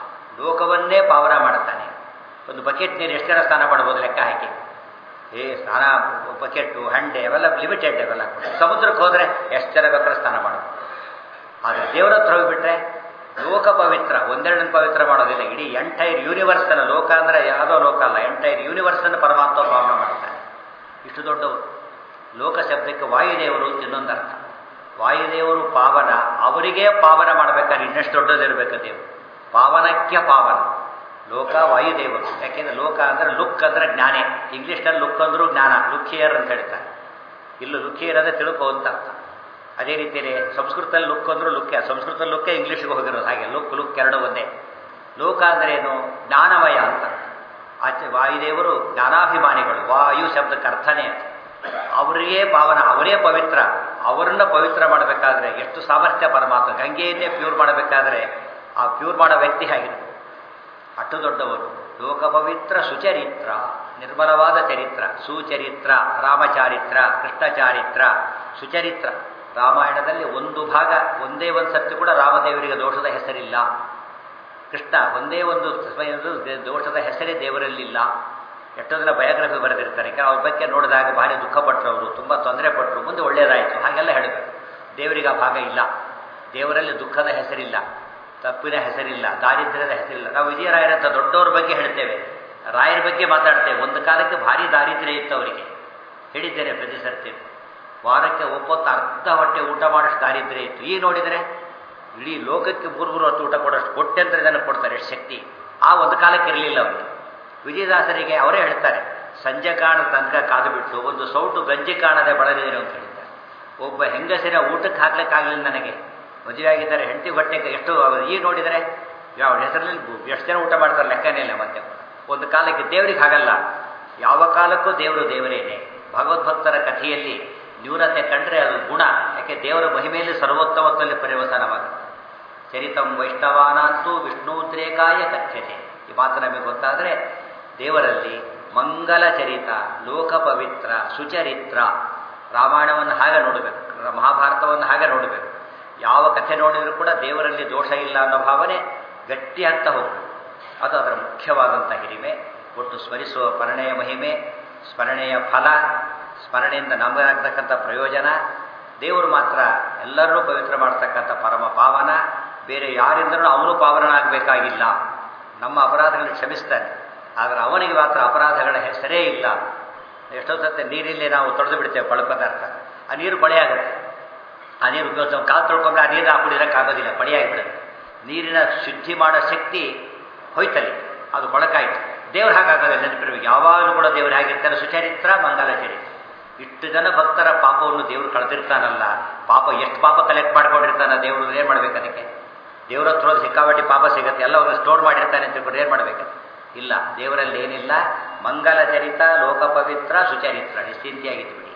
A: ಲೋಕವನ್ನೇ ಪಾವನ ಮಾಡ್ತಾನೆ. ಒಂದು ಬಕೆಟ್ ನೀರು ಎಷ್ಟು ಜನ ಸ್ನಾನ ಮಾಡ್ಬೋದು ಲೆಕ್ಕ ಹಾಕಿ. ಸ್ನಾನ ಬಕೆಟ್ಟು ಹಂಡೆ ಅವೆಲ್ಲ ಲಿಮಿಟೆಡ್, ಅವೆಲ್ಲ. ಸಮುದ್ರಕ್ಕೆ ಹೋದರೆ ಎಷ್ಟು ಜನ ಬೇಕಾದ್ರೆ ಸ್ನಾನ ಮಾಡೋದು. ಆದರೆ ದೇವರ ಹತ್ರ ಹೋಗಿಬಿಟ್ರೆ ಲೋಕ ಪವಿತ್ರ, ಒಂದೆರಡನ್ನು ಪವಿತ್ರ ಮಾಡೋದಿಲ್ಲ, ಇಡೀ ಎಂಟೈರ್ ಯೂನಿವರ್ಸನ್ನು. ಲೋಕ ಅಂದರೆ ಯಾವುದೋ ಲೋಕ ಅಲ್ಲ, ಎಂಟೈರ್ ಯೂನಿವರ್ಸನ್ನು ಪರಮಾತ್ಮ ಪಾವನ ಮಾಡ್ತಾನೆ. ಇಷ್ಟು ದೊಡ್ಡವರು. ಲೋಕ ಶಬ್ದಕ್ಕೆ ವಾಯುದೇವರು ಅಂತ ಇನ್ನೊಂದು ಅರ್ಥ. ವಾಯುದೇವರು ಪಾವನ, ಅವರಿಗೇ ಪಾವನ ಮಾಡಬೇಕಾದ್ರೆ ಇನ್ನಷ್ಟು ದೊಡ್ಡದಿರಬೇಕು ದೇವರು. ಪಾವನಕ್ಕೆ ಪಾವನ ಲೋಕ ವಾಯುದೇವರು. ಯಾಕೆಂದರೆ ಲೋಕ ಅಂದರೆ ಲುಕ್ ಅಂದರೆ ಜ್ಞಾನೇ. ಇಂಗ್ಲೀಷ್ನಲ್ಲಿ ಲುಕ್ ಅಂದರೂ ಜ್ಞಾನ, ಲುಕ್ಕಿಯರ್ ಅಂತ ಹೇಳ್ತಾರೆ. ಇಲ್ಲೂ ಲುಕ್ಕಿಯರ್ ಅಂದರೆ ತಿಳ್ಕೋ ಅಂತ ಅರ್ಥ. ಅದೇ ರೀತಿಯೇ ಸಂಸ್ಕೃತದಲ್ಲಿ ಲುಕ್ ಅಂದರೂ ಲುಕ್ಕೆ, ಸಂಸ್ಕೃತದಲ್ಲಿ ಲುಕ್ಕೆ ಇಂಗ್ಲೀಷ್ಗೆ ಹೋಗಿರೋದು. ಹಾಗೆ ಲುಕ್ ಎರಡು ಒಂದೇ. ಲೋಕ ಅಂದರೆ ಏನು? ಜ್ಞಾನಮಯ ಅಂತ. ಆಚೆ ವಾಯುದೇವರು ಜ್ಞಾನಾಭಿಮಾನಿಗಳು. ವಾಯು ಶಬ್ದಕ್ಕೆ ಅರ್ಥನೇ ಅದು. ಅವರಿಗೆ ಪಾವನ, ಅವರೇ ಪವಿತ್ರ. ಅವರನ್ನು ಪವಿತ್ರ ಮಾಡಬೇಕಾದ್ರೆ ಎಷ್ಟು ಸಾಮರ್ಥ್ಯ ಪರಮಾತ್ಮ. ಗಂಗೆಯನ್ನೇ ಪ್ಯೂರ್ ಮಾಡಬೇಕಾದ್ರೆ ಆ ಪ್ಯೂರ್ ಮಾಡೋ ವ್ಯಕ್ತಿ ಆಗಿರ್ಬೋದು. ಅಷ್ಟು ದೊಡ್ಡವರು. ಲೋಕ ಪವಿತ್ರ ಸುಚರಿತ್ರ, ನಿರ್ಮಲವಾದ ಚರಿತ್ರ. ಸುಚರಿತ್ರ, ರಾಮಚಾರಿತ್ರ, ಕೃಷ್ಣಚಾರಿತ್ರ, ಸುಚರಿತ್ರ. ರಾಮಾಯಣದಲ್ಲಿ ಒಂದು ಭಾಗ, ಒಂದೇ ಒಂದು ಸತ್ಯ ಕೂಡ ರಾಮದೇವರಿಗೆ ದೋಷದ ಹೆಸರಿಲ್ಲ. ಕೃಷ್ಣ ಒಂದೇ ಒಂದು ದೋಷದ ಹೆಸರೇ ದೇವರಲ್ಲಿಲ್ಲ. ಎಷ್ಟೋ ಜನ ಬಯೋಗ್ರಫಿ ಬರೆದಿರ್ತಾರೆ. ಅವ್ರ ಬಗ್ಗೆ ನೋಡಿದಾಗ ಭಾರಿ ದುಃಖಪಟ್ಟರು, ಅವರು ತುಂಬ ತೊಂದರೆ ಪಟ್ಟರು, ಮುಂದೆ ಒಳ್ಳೆಯದಾಯಿತು, ಹಾಗೆಲ್ಲ ಹೇಳಬೇಕು. ದೇವರಿಗೆ ಆ ಭಾಗ ಇಲ್ಲ. ದೇವರಲ್ಲಿ ದುಃಖದ ಹೆಸರಿಲ್ಲ, ತಪ್ಪಿನ ಹೆಸರಿಲ್ಲ, ದಾರಿದ್ರ್ಯದ ಹೆಸರಿಲ್ಲ. ನಾವು ವಿಜಯರಾಯರಂಥ ದೊಡ್ಡವ್ರ ಬಗ್ಗೆ ಹೇಳ್ತೇವೆ, ರಾಯರ ಬಗ್ಗೆ ಮಾತಾಡ್ತೇವೆ. ಒಂದು ಕಾಲಕ್ಕೆ ಭಾರಿ ದಾರಿದ್ರ್ಯ ಇತ್ತು ಅವರಿಗೆ. ಹೇಳಿದ್ದೇನೆ ಪ್ರತಿ ಸರ್ತಿ. ವಾರಕ್ಕೆ ಒಪ್ಪತ್ತು ಅರ್ಧ ಹೊಟ್ಟೆ ಊಟ ಮಾಡೋಷ್ಟು ದಾರಿದ್ರ್ಯ ಇತ್ತು. ಈಗ ನೋಡಿದರೆ ಇಡೀ ಲೋಕಕ್ಕೆ 3 ಹೊತ್ತು ಊಟ ಕೊಡೋಷ್ಟು ಕೋಟ್ಯಂತರ ಜನಕ್ಕೆ ಕೊಡ್ತಾರೆ. ಎಷ್ಟು ಶಕ್ತಿ! ಆ ಒಂದು ಕಾಲಕ್ಕೆ ಇರಲಿಲ್ಲ ಅವರಿಗೆ. ವಿಜಯದಾಸರಿಗೆ ಅವರೇ ಹೇಳ್ತಾರೆ, ಸಂಜೆ ಕಾಣ ತನಕ ಕಾದು ಬಿಟ್ಟು ಒಂದು ಸೌಟು ಗಂಜಿ ಕಾಣದೆ ಬಳಲಿದರು ಅಂತ ಹೇಳಿದ್ದಾರೆ. ಒಬ್ಬ ಹೆಂಗಸಿನ ಊಟಕ್ಕೆ ಹಾಕ್ಲಿಕ್ಕಾಗಲಿಲ್ಲ ನನಗೆ. ಮದುವೆ ಆಗಿದ್ದಾರೆ, ಹೆಂಡತಿ ಹೊಟ್ಟೆಗೆ ಎಷ್ಟು. ಈಗ ನೋಡಿದರೆ ಯಾವ ಹೆಸರಲ್ಲಿ ಎಷ್ಟು ಜನ ಊಟ ಮಾಡ್ತಾರೆ ಲೆಕ್ಕನೇ ಇಲ್ಲ. ಮತ್ತೆ ಒಂದು ಕಾಲಕ್ಕೆ ದೇವರಿಗೆ ಹಾಗಲ್ಲ. ಯಾವ ಕಾಲಕ್ಕೂ ದೇವರು ದೇವರೇನೆ. ಭಗವದ್ಭಕ್ತರ ಕಥೆಯಲ್ಲಿ ನ್ಯೂನತೆ ಕಂಡ್ರೆ ಅದು ಗುಣ. ಯಾಕೆ ದೇವರ ಮಹಿಮೆಯಲ್ಲಿ ಸರ್ವೋತ್ತಮತ್ವದಲ್ಲಿ ಪರಿವರ್ತನವಾಗುತ್ತೆ. ಚರಿತಂ ವೈಷ್ಣವಾನಂತೂ ವಿಷ್ಣುದ್ರೇಕಾಯ ಕಥ್ಯತೆ. ಈ ಮಾತು ನಮಗೆ ಗೊತ್ತಾದರೆ ದೇವರಲ್ಲಿ ಮಂಗಲ ಚರಿತ, ಲೋಕ ಪವಿತ್ರ, ಸುಚರಿತ್ರ. ರಾಮಾಯಣವನ್ನು ಹಾಗೆ ನೋಡಬೇಕು, ಮಹಾಭಾರತವನ್ನು ಹಾಗೆ ನೋಡಬೇಕು. ಯಾವ ಕಥೆ ನೋಡಿದರೂ ಕೂಡ ದೇವರಲ್ಲಿ ದೋಷ ಇಲ್ಲ ಅನ್ನೋ ಭಾವನೆ ಗಟ್ಟಿ ಆಗ್ತಾ ಹೋಗಬೇಕು. ಅದು ಅದರ ಮುಖ್ಯವಾದಂಥ ಹಿರಿಮೆ. ಒಟ್ಟು ಸ್ಮರಿಸುವ ಸ್ಮರಣೆಯ ಮಹಿಮೆ, ಸ್ಮರಣೆಯ ಫಲ, ಸ್ಮರಣೆಯಿಂದ ನಮಗಾಗ್ತಕ್ಕಂಥ ಪ್ರಯೋಜನ. ದೇವರು ಮಾತ್ರ ಎಲ್ಲರನ್ನೂ ಪವಿತ್ರ ಮಾಡ್ತಕ್ಕಂಥ ಪರಮ ಪಾವನ. ಬೇರೆ ಯಾರಿಂದಲೂ ಅವನು ಪಾವನನಾಗಬೇಕಾಗಿಲ್ಲ. ನಮ್ಮ ಅಪರಾಧಗಳನ್ನು ಕ್ಷಮಿಸ್ತಾನೆ, ಆದರೆ ಅವನಿಗೆ ಮಾತ್ರ ಅಪರಾಧಗಳ ಹೆಸರೇ ಇಲ್ಲ. ಎಷ್ಟೋ ಸತ್ತೆ ನೀರಲ್ಲಿ ನಾವು ತೊಳೆದು ಬಿಡ್ತೇವೆ ಪಳ ಪದಾರ್ಥ, ಆ ನೀರು ಕೊಳೆಯಾಗುತ್ತೆ. ಆ ನೀರು ಉಪಯೋಗಿಸ ಕಾಲು ತೊಳ್ಕೊಂಡ್ರೆ ಆ ನೀರು ಕುಡಿಯೋಕ್ಕಾಗೋದಿಲ್ಲ, ಪಡಿಯಾಗಿಬಿಡುತ್ತೆ. ನೀರಿನ ಶುದ್ಧಿ ಮಾಡೋ ಶಕ್ತಿ ಹೋಯ್ತಲ್ಲಿ, ಅದು ಕೊಳಕಾಯಿತು. ದೇವ್ರು ಹಾಗಾಗೋದಿಲ್ಲ, ನೆನಪಿರ್ಬೇಕು. ಯಾವಾಗಲೂ ಕೂಡ ದೇವರು ಹೇಗಿರ್ತಾರೆ? ಸುಚರಿತ್ರ, ಮಂಗಲ ಚರಿತ್ರ. ಇಷ್ಟು ಜನ ಭಕ್ತರ ಪಾಪವನ್ನು ದೇವರು ಕಳೆದಿರ್ತಾನಲ್ಲ. ಪಾಪ ಎಷ್ಟು ಪಾಪ ಕಲೆಕ್ಟ್ ಮಾಡ್ಕೊಂಡಿರ್ತಾನ ದೇವರು, ಏನು ಮಾಡ್ಬೇಕು ಅದಕ್ಕೆ? ದೇವ್ರ ಹತ್ರ ಸಿಕ್ಕಾಪಟ್ಟಿ ಪಾಪ ಸಿಗುತ್ತೆ, ಎಲ್ಲ ಅವರು ಸ್ಟೋರ್ ಮಾಡಿರ್ತಾನೆ ಅಂತ ತಿಳ್ಕೊಂಡು ಏನು ಮಾಡಬೇಕು? ಇಲ್ಲ, ದೇವರಲ್ಲಿ ಏನಿಲ್ಲ. ಮಂಗಲ ಚರಿತ, ಲೋಕ ಪವಿತ್ರ, ಸುಚರಿತ್ರ. ನಿಶ್ಚಿಂತೆಯಾಗಿತ್ತು ಬಿಡಿ.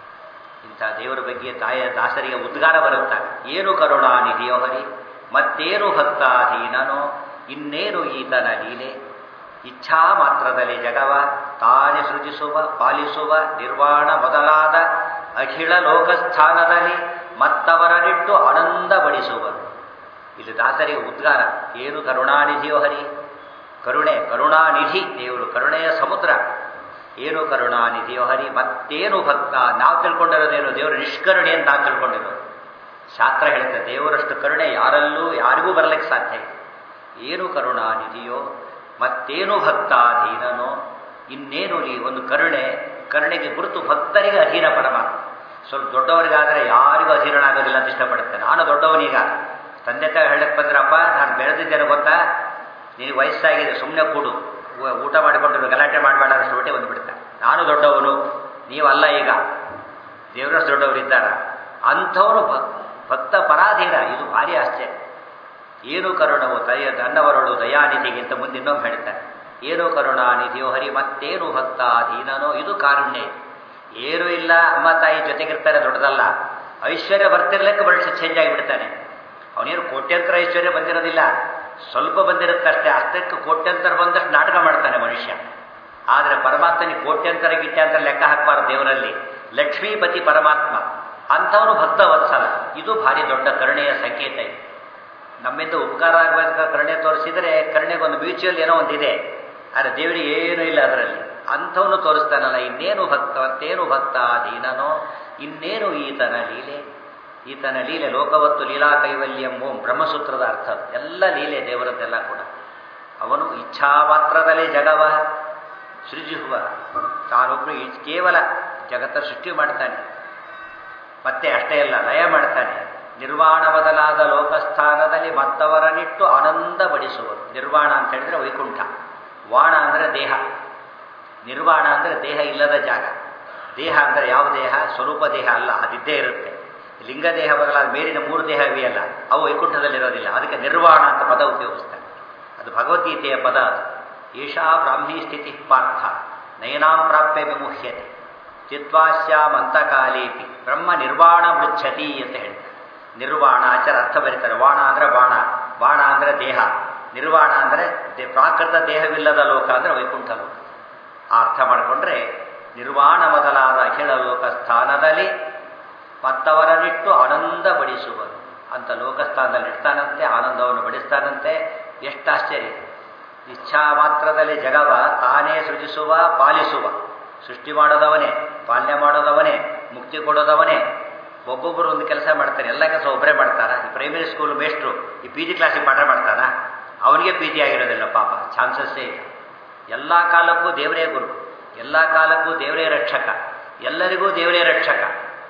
A: ಇಂಥ ದೇವರ ಬಗ್ಗೆ ದಾಸರಿಗೆ ಉದ್ಗಾರ ಬರುತ್ತಾರೆ. ಏನು ಕರುಣಾನಿಧಿಯೋ ಹರಿ, ಮತ್ತೇನು ಭಕ್ತಾಧೀನನೋ, ಇನ್ನೇನು ಈತನ ಲೀಲೆ. ಇಚ್ಛಾ ಮಾತ್ರದಲ್ಲಿ ಜಗವ ತಾನೇ ಸೃಜಿಸುವ, ಪಾಲಿಸುವ, ನಿರ್ವಾಣ ಮೊದಲಾದ ಅಖಿಳ ಲೋಕಸ್ಥಾನದಲ್ಲಿ ಮತ್ತವರನಿಟ್ಟು ಆನಂದ ಬಡಿಸುವರು. ಇಲ್ಲಿ ದಾಸರಿಗೆ ಉದ್ಗಾರ. ಏನು ಕರುಣಾನಿಧಿಯೋ ಹರಿ, ಕರುಣೆ, ಕರುಣಾನಿಧಿ ದೇವರು, ಕರುಣೆಯ ಸಮುದ್ರ. ಏನು ಕರುಣಾನಿಧಿಯೋ ಹರಿ, ಮತ್ತೇನು ಭಕ್ತ. ನಾವು ತಿಳ್ಕೊಂಡಿರೋದೇನು? ದೇವರು ನಿಷ್ಕರುಣೆ ಅಂತ ನಾವು ತಿಳ್ಕೊಂಡಿರೋದು. ಶಾಸ್ತ್ರ ಹೇಳುತ್ತೆ ದೇವರಷ್ಟು ಕರುಣೆ ಯಾರಲ್ಲೂ ಯಾರಿಗೂ ಬರಲಿಕ್ಕೆ ಸಾಧ್ಯ ಇಲ್ಲ. ಏನು ಕರುಣಾನಿಧಿಯೋ ಮತ್ತೇನು ಭಕ್ತಾಧೀನನೋ, ಇನ್ನೇನು ನೀ ಒಂದು ಕರುಣೆಗೆ ಗುರುತು ಭಕ್ತರಿಗೆ ಅಧೀನ ಪರಮಾತ್ಮ. ಸ್ವಲ್ಪ ದೊಡ್ಡವರಿಗಾದರೆ ಯಾರಿಗೂ ಅಧೀನನಾಗೋದಿಲ್ಲ ಅಂತ ಇಷ್ಟಪಡುತ್ತೆ. ನಾನು ದೊಡ್ಡವನೀಗ ತಂದೆ ತಾಯಿ ಹೇಳಕ್ಕೆ ಬಂದ್ರಪ್ಪ ನಾನು ಬೆಳೆದಿದ್ದೇನೆ ಗೊತ್ತಾ, ನಿನಗೆ ವಯಸ್ಸಾಗಿದೆ ಸುಮ್ಮನೆ ಕೂಡು, ಊಟ ಮಾಡಿಕೊಂಡು ಗಲಾಟೆ ಮಾಡಬೇಡ ಅಷ್ಟು ಹೊಟ್ಟೆ ಬಂದುಬಿಡ್ತಾರೆ. ನಾನು ದೊಡ್ಡವನು ನೀವಲ್ಲ, ಈಗ ದೇವರಷ್ಟು ದೊಡ್ಡವರಿದ್ದಾರ ಅಂಥವನು ಭಕ್ತ ಪರಾಧೀನ. ಇದು ಭಾರಿ ಆಶ್ಚರ್ಯ. ಏನು ಕರುಣವು ತನ್ನವರಳು ದಯಾನಿಧಿಗಿಂತ ಮುಂದೆ ಇನ್ನೊಮ್ಮೆ ಹೇಳ್ತಾರೆ, ಏನು ಕರುಣಾನಿಧಿಯೋ ಹರಿ ಮತ್ತೇನು ಭಕ್ತಾಧೀನನೋ, ಇದು ಕಾರುಣ್ಯ. ಏನೂ ಇಲ್ಲ, ಅಮ್ಮ ತಾಯಿ ಜೊತೆಗಿರ್ತಾರೆ ದೊಡ್ಡದಲ್ಲ. ಐಶ್ವರ್ಯ ಬರ್ತಿರ್ಲಿಕ್ಕೆ ಮನುಷ್ಯ ಚೇಂಜ್ ಆಗಿಬಿಡ್ತಾನೆ. ಅವನೇನು ಕೋಟ್ಯಂತರ ಐಶ್ವರ್ಯ ಬಂದಿರೋದಿಲ್ಲ, ಸ್ವಲ್ಪ ಬಂದಿರುತ್ತಷ್ಟೇ. ಅಷ್ಟಕ್ಕೆ ಕೋಟ್ಯಂತರ ಬಂದಷ್ಟು ನಾಟಕ ಮಾಡ್ತಾನೆ ಮನುಷ್ಯ. ಆದರೆ ಪರಮಾತ್ಮನಿಗೆ ಕೋಟ್ಯಂತರ ಗಿಟ್ಟ್ಯಂತರ ಲೆಕ್ಕ ಹಾಕಬಾರ್ದು. ದೇವರಲ್ಲಿ ಲಕ್ಷ್ಮೀಪತಿ ಪರಮಾತ್ಮ ಅಂಥವನು ಭಕ್ತ ವತ್ಸಲ. ಇದು ಭಾರಿ ದೊಡ್ಡ ಕರುಣೆಯ ಸಂಕೇತ. ಇದೆ ನಮ್ಮಿಂದ ಉಪಕಾರ ಆಗಬೇಕು ಕರುಣೆ ತೋರಿಸಿದರೆ ಕರುಣೆಗೊಂದು ಮ್ಯೂಚುವಲ್ ಏನೋ ಒಂದಿದೆ, ಆದರೆ ದೇವರಿಗೆ ಏನೂ ಇಲ್ಲ ಅದರಲ್ಲಿ. ಅಂಥವನು ತೋರಿಸ್ತಾನಲ್ಲ, ಇನ್ನೇನು ಮತ್ತೇನು ಭಕ್ತಾಧೀನನೋ, ಇನ್ನೇನು ಈತನ ಲೀಲೆ ಲೋಕವತ್ತು ಲೀಲಾ ಕೈವಲ್ಯಂ ಓಂ ಬ್ರಹ್ಮಸೂತ್ರದ ಅರ್ಥ. ಎಲ್ಲ ಲೀಲೆ ದೇವರದ್ದೆಲ್ಲ ಕೂಡ. ಅವನು ಇಚ್ಛಾ ಮಾತ್ರದಲ್ಲೇ ಜಗವ ಸೃಜಿಸುವ, ತಾನೊಬ್ಬರು ಕೇವಲ ಜಗತ್ತ ಸೃಷ್ಟಿ ಮಾಡ್ತಾನೆ, ಮತ್ತೆ ಅಷ್ಟೇ ಅಲ್ಲ ಲಯ ಮಾಡ್ತಾನೆ. ನಿರ್ವಾಣ ಬದಲಾದ ಲೋಕಸ್ಥಾನದಲ್ಲಿ ಮತ್ತವರನಿಟ್ಟು ಆನಂದ ಬಡಿಸುವರು. ನಿರ್ವಾಣ ಅಂತ ಹೇಳಿದ್ರೆ ವೈಕುಂಠ, ವಾಣ ಅಂದರೆ ದೇಹ, ನಿರ್ವಾಣ ಅಂದರೆ ದೇಹ ಇಲ್ಲದ ಜಾಗ. ದೇಹ ಅಂದರೆ ಯಾವ ದೇಹ? ಸ್ವರೂಪ ದೇಹ ಅಲ್ಲ, ಅದಿದ್ದೇ ಇರುತ್ತೆ. ಲಿಂಗ ದೇಹ ಬದಲಾದ ಮೇಲಿನ 3 ದೇಹ ಇವೆಯಲ್ಲ, ಅವು ವೈಕುಂಠದಲ್ಲಿರೋದಿಲ್ಲ. ಅದಕ್ಕೆ ನಿರ್ವಾಣ ಅಂತ ಪದ ಉಪಯೋಗಿಸ್ತಾರೆ. ಅದು ಭಗವದ್ಗೀತೆಯ ಪದ. ಅದು ಏಷಾ ಬ್ರಾಹ್ಮೀ ಸ್ಥಿತಿ ಪಾರ್ಥ ನಯನಾಂ ಪ್ರಾಪ್ಯ ವಿಮುಹ್ಯತೆ ಚಿತ್ವಾಸ್ಯಾಂ ಅಂತಕಾಲೇಪಿ ಬ್ರಹ್ಮ ನಿರ್ವಾಣ ಮೃಚ್ಛತಿ ಅಂತ ಹೇಳ್ತಾರೆ. ನಿರ್ವಾಣ ಆಚಾರ ಅರ್ಥ ಬರೀತಾರೆ. ವಾಣ ಅಂದರೆ ಬಾಣ ಅಂದರೆ ದೇಹ, ನಿರ್ವಾಣ ಅಂದರೆ ಪ್ರಾಕೃತ ದೇಹವಿಲ್ಲದ ಲೋಕ ಅಂದರೆ ವೈಕುಂಠ ಲೋಕ. ಆ ಅರ್ಥ ಮಾಡಿಕೊಂಡ್ರೆ ನಿರ್ವಾಣ ಮೊದಲಾದ ಅಖಿಲ ಲೋಕ ಸ್ಥಾನದಲ್ಲಿ ಮತ್ತವರನಿಟ್ಟು ಆನಂದ ಬಡಿಸುವರು ಅಂತ ಲೋಕಸ್ಥಾನದಲ್ಲಿ ಇಡ್ತಾನಂತೆ, ಆನಂದವನ್ನು ಬಡಿಸ್ತಾನಂತೆ. ಎಷ್ಟು ಆಶ್ಚರ್ಯ! ಇಚ್ಛಾ ಮಾತ್ರದಲ್ಲಿ ಜಗವ ತಾನೇ ಸೃಜಿಸುವ ಪಾಲಿಸುವ. ಸೃಷ್ಟಿ ಮಾಡೋದವನೇ, ಪಾಲನೆ ಮಾಡೋದವನೇ, ಮುಕ್ತಿ ಕೊಡೋದವನೇ. ಒಬ್ಬೊಬ್ಬರು ಒಂದು ಕೆಲಸ ಮಾಡ್ತಾರೆ, ಎಲ್ಲ ಕೆಲಸ ಒಬ್ಬರೇ ಮಾಡ್ತಾರ? ಈ ಪ್ರೈಮರಿ ಸ್ಕೂಲ್ ಮೇಸ್ಟ್ರು ಈ ಪಿ ಜಿ ಕ್ಲಾಸಿಗೆ ಪಾಠ ಮಾಡ್ತಾನ? ಅವನಿಗೆ ಪಿ ಜಿ ಆಗಿರೋದಿಲ್ಲ ಪಾಪ, ಚಾನ್ಸಸ್ಸೇ ಇಲ್ಲ. ಎಲ್ಲ ಕಾಲಕ್ಕೂ ದೇವರೇ ಗುರು, ಎಲ್ಲ ಕಾಲಕ್ಕೂ ದೇವರೇ ರಕ್ಷಕ, ಎಲ್ಲರಿಗೂ ದೇವರೇ ರಕ್ಷಕ.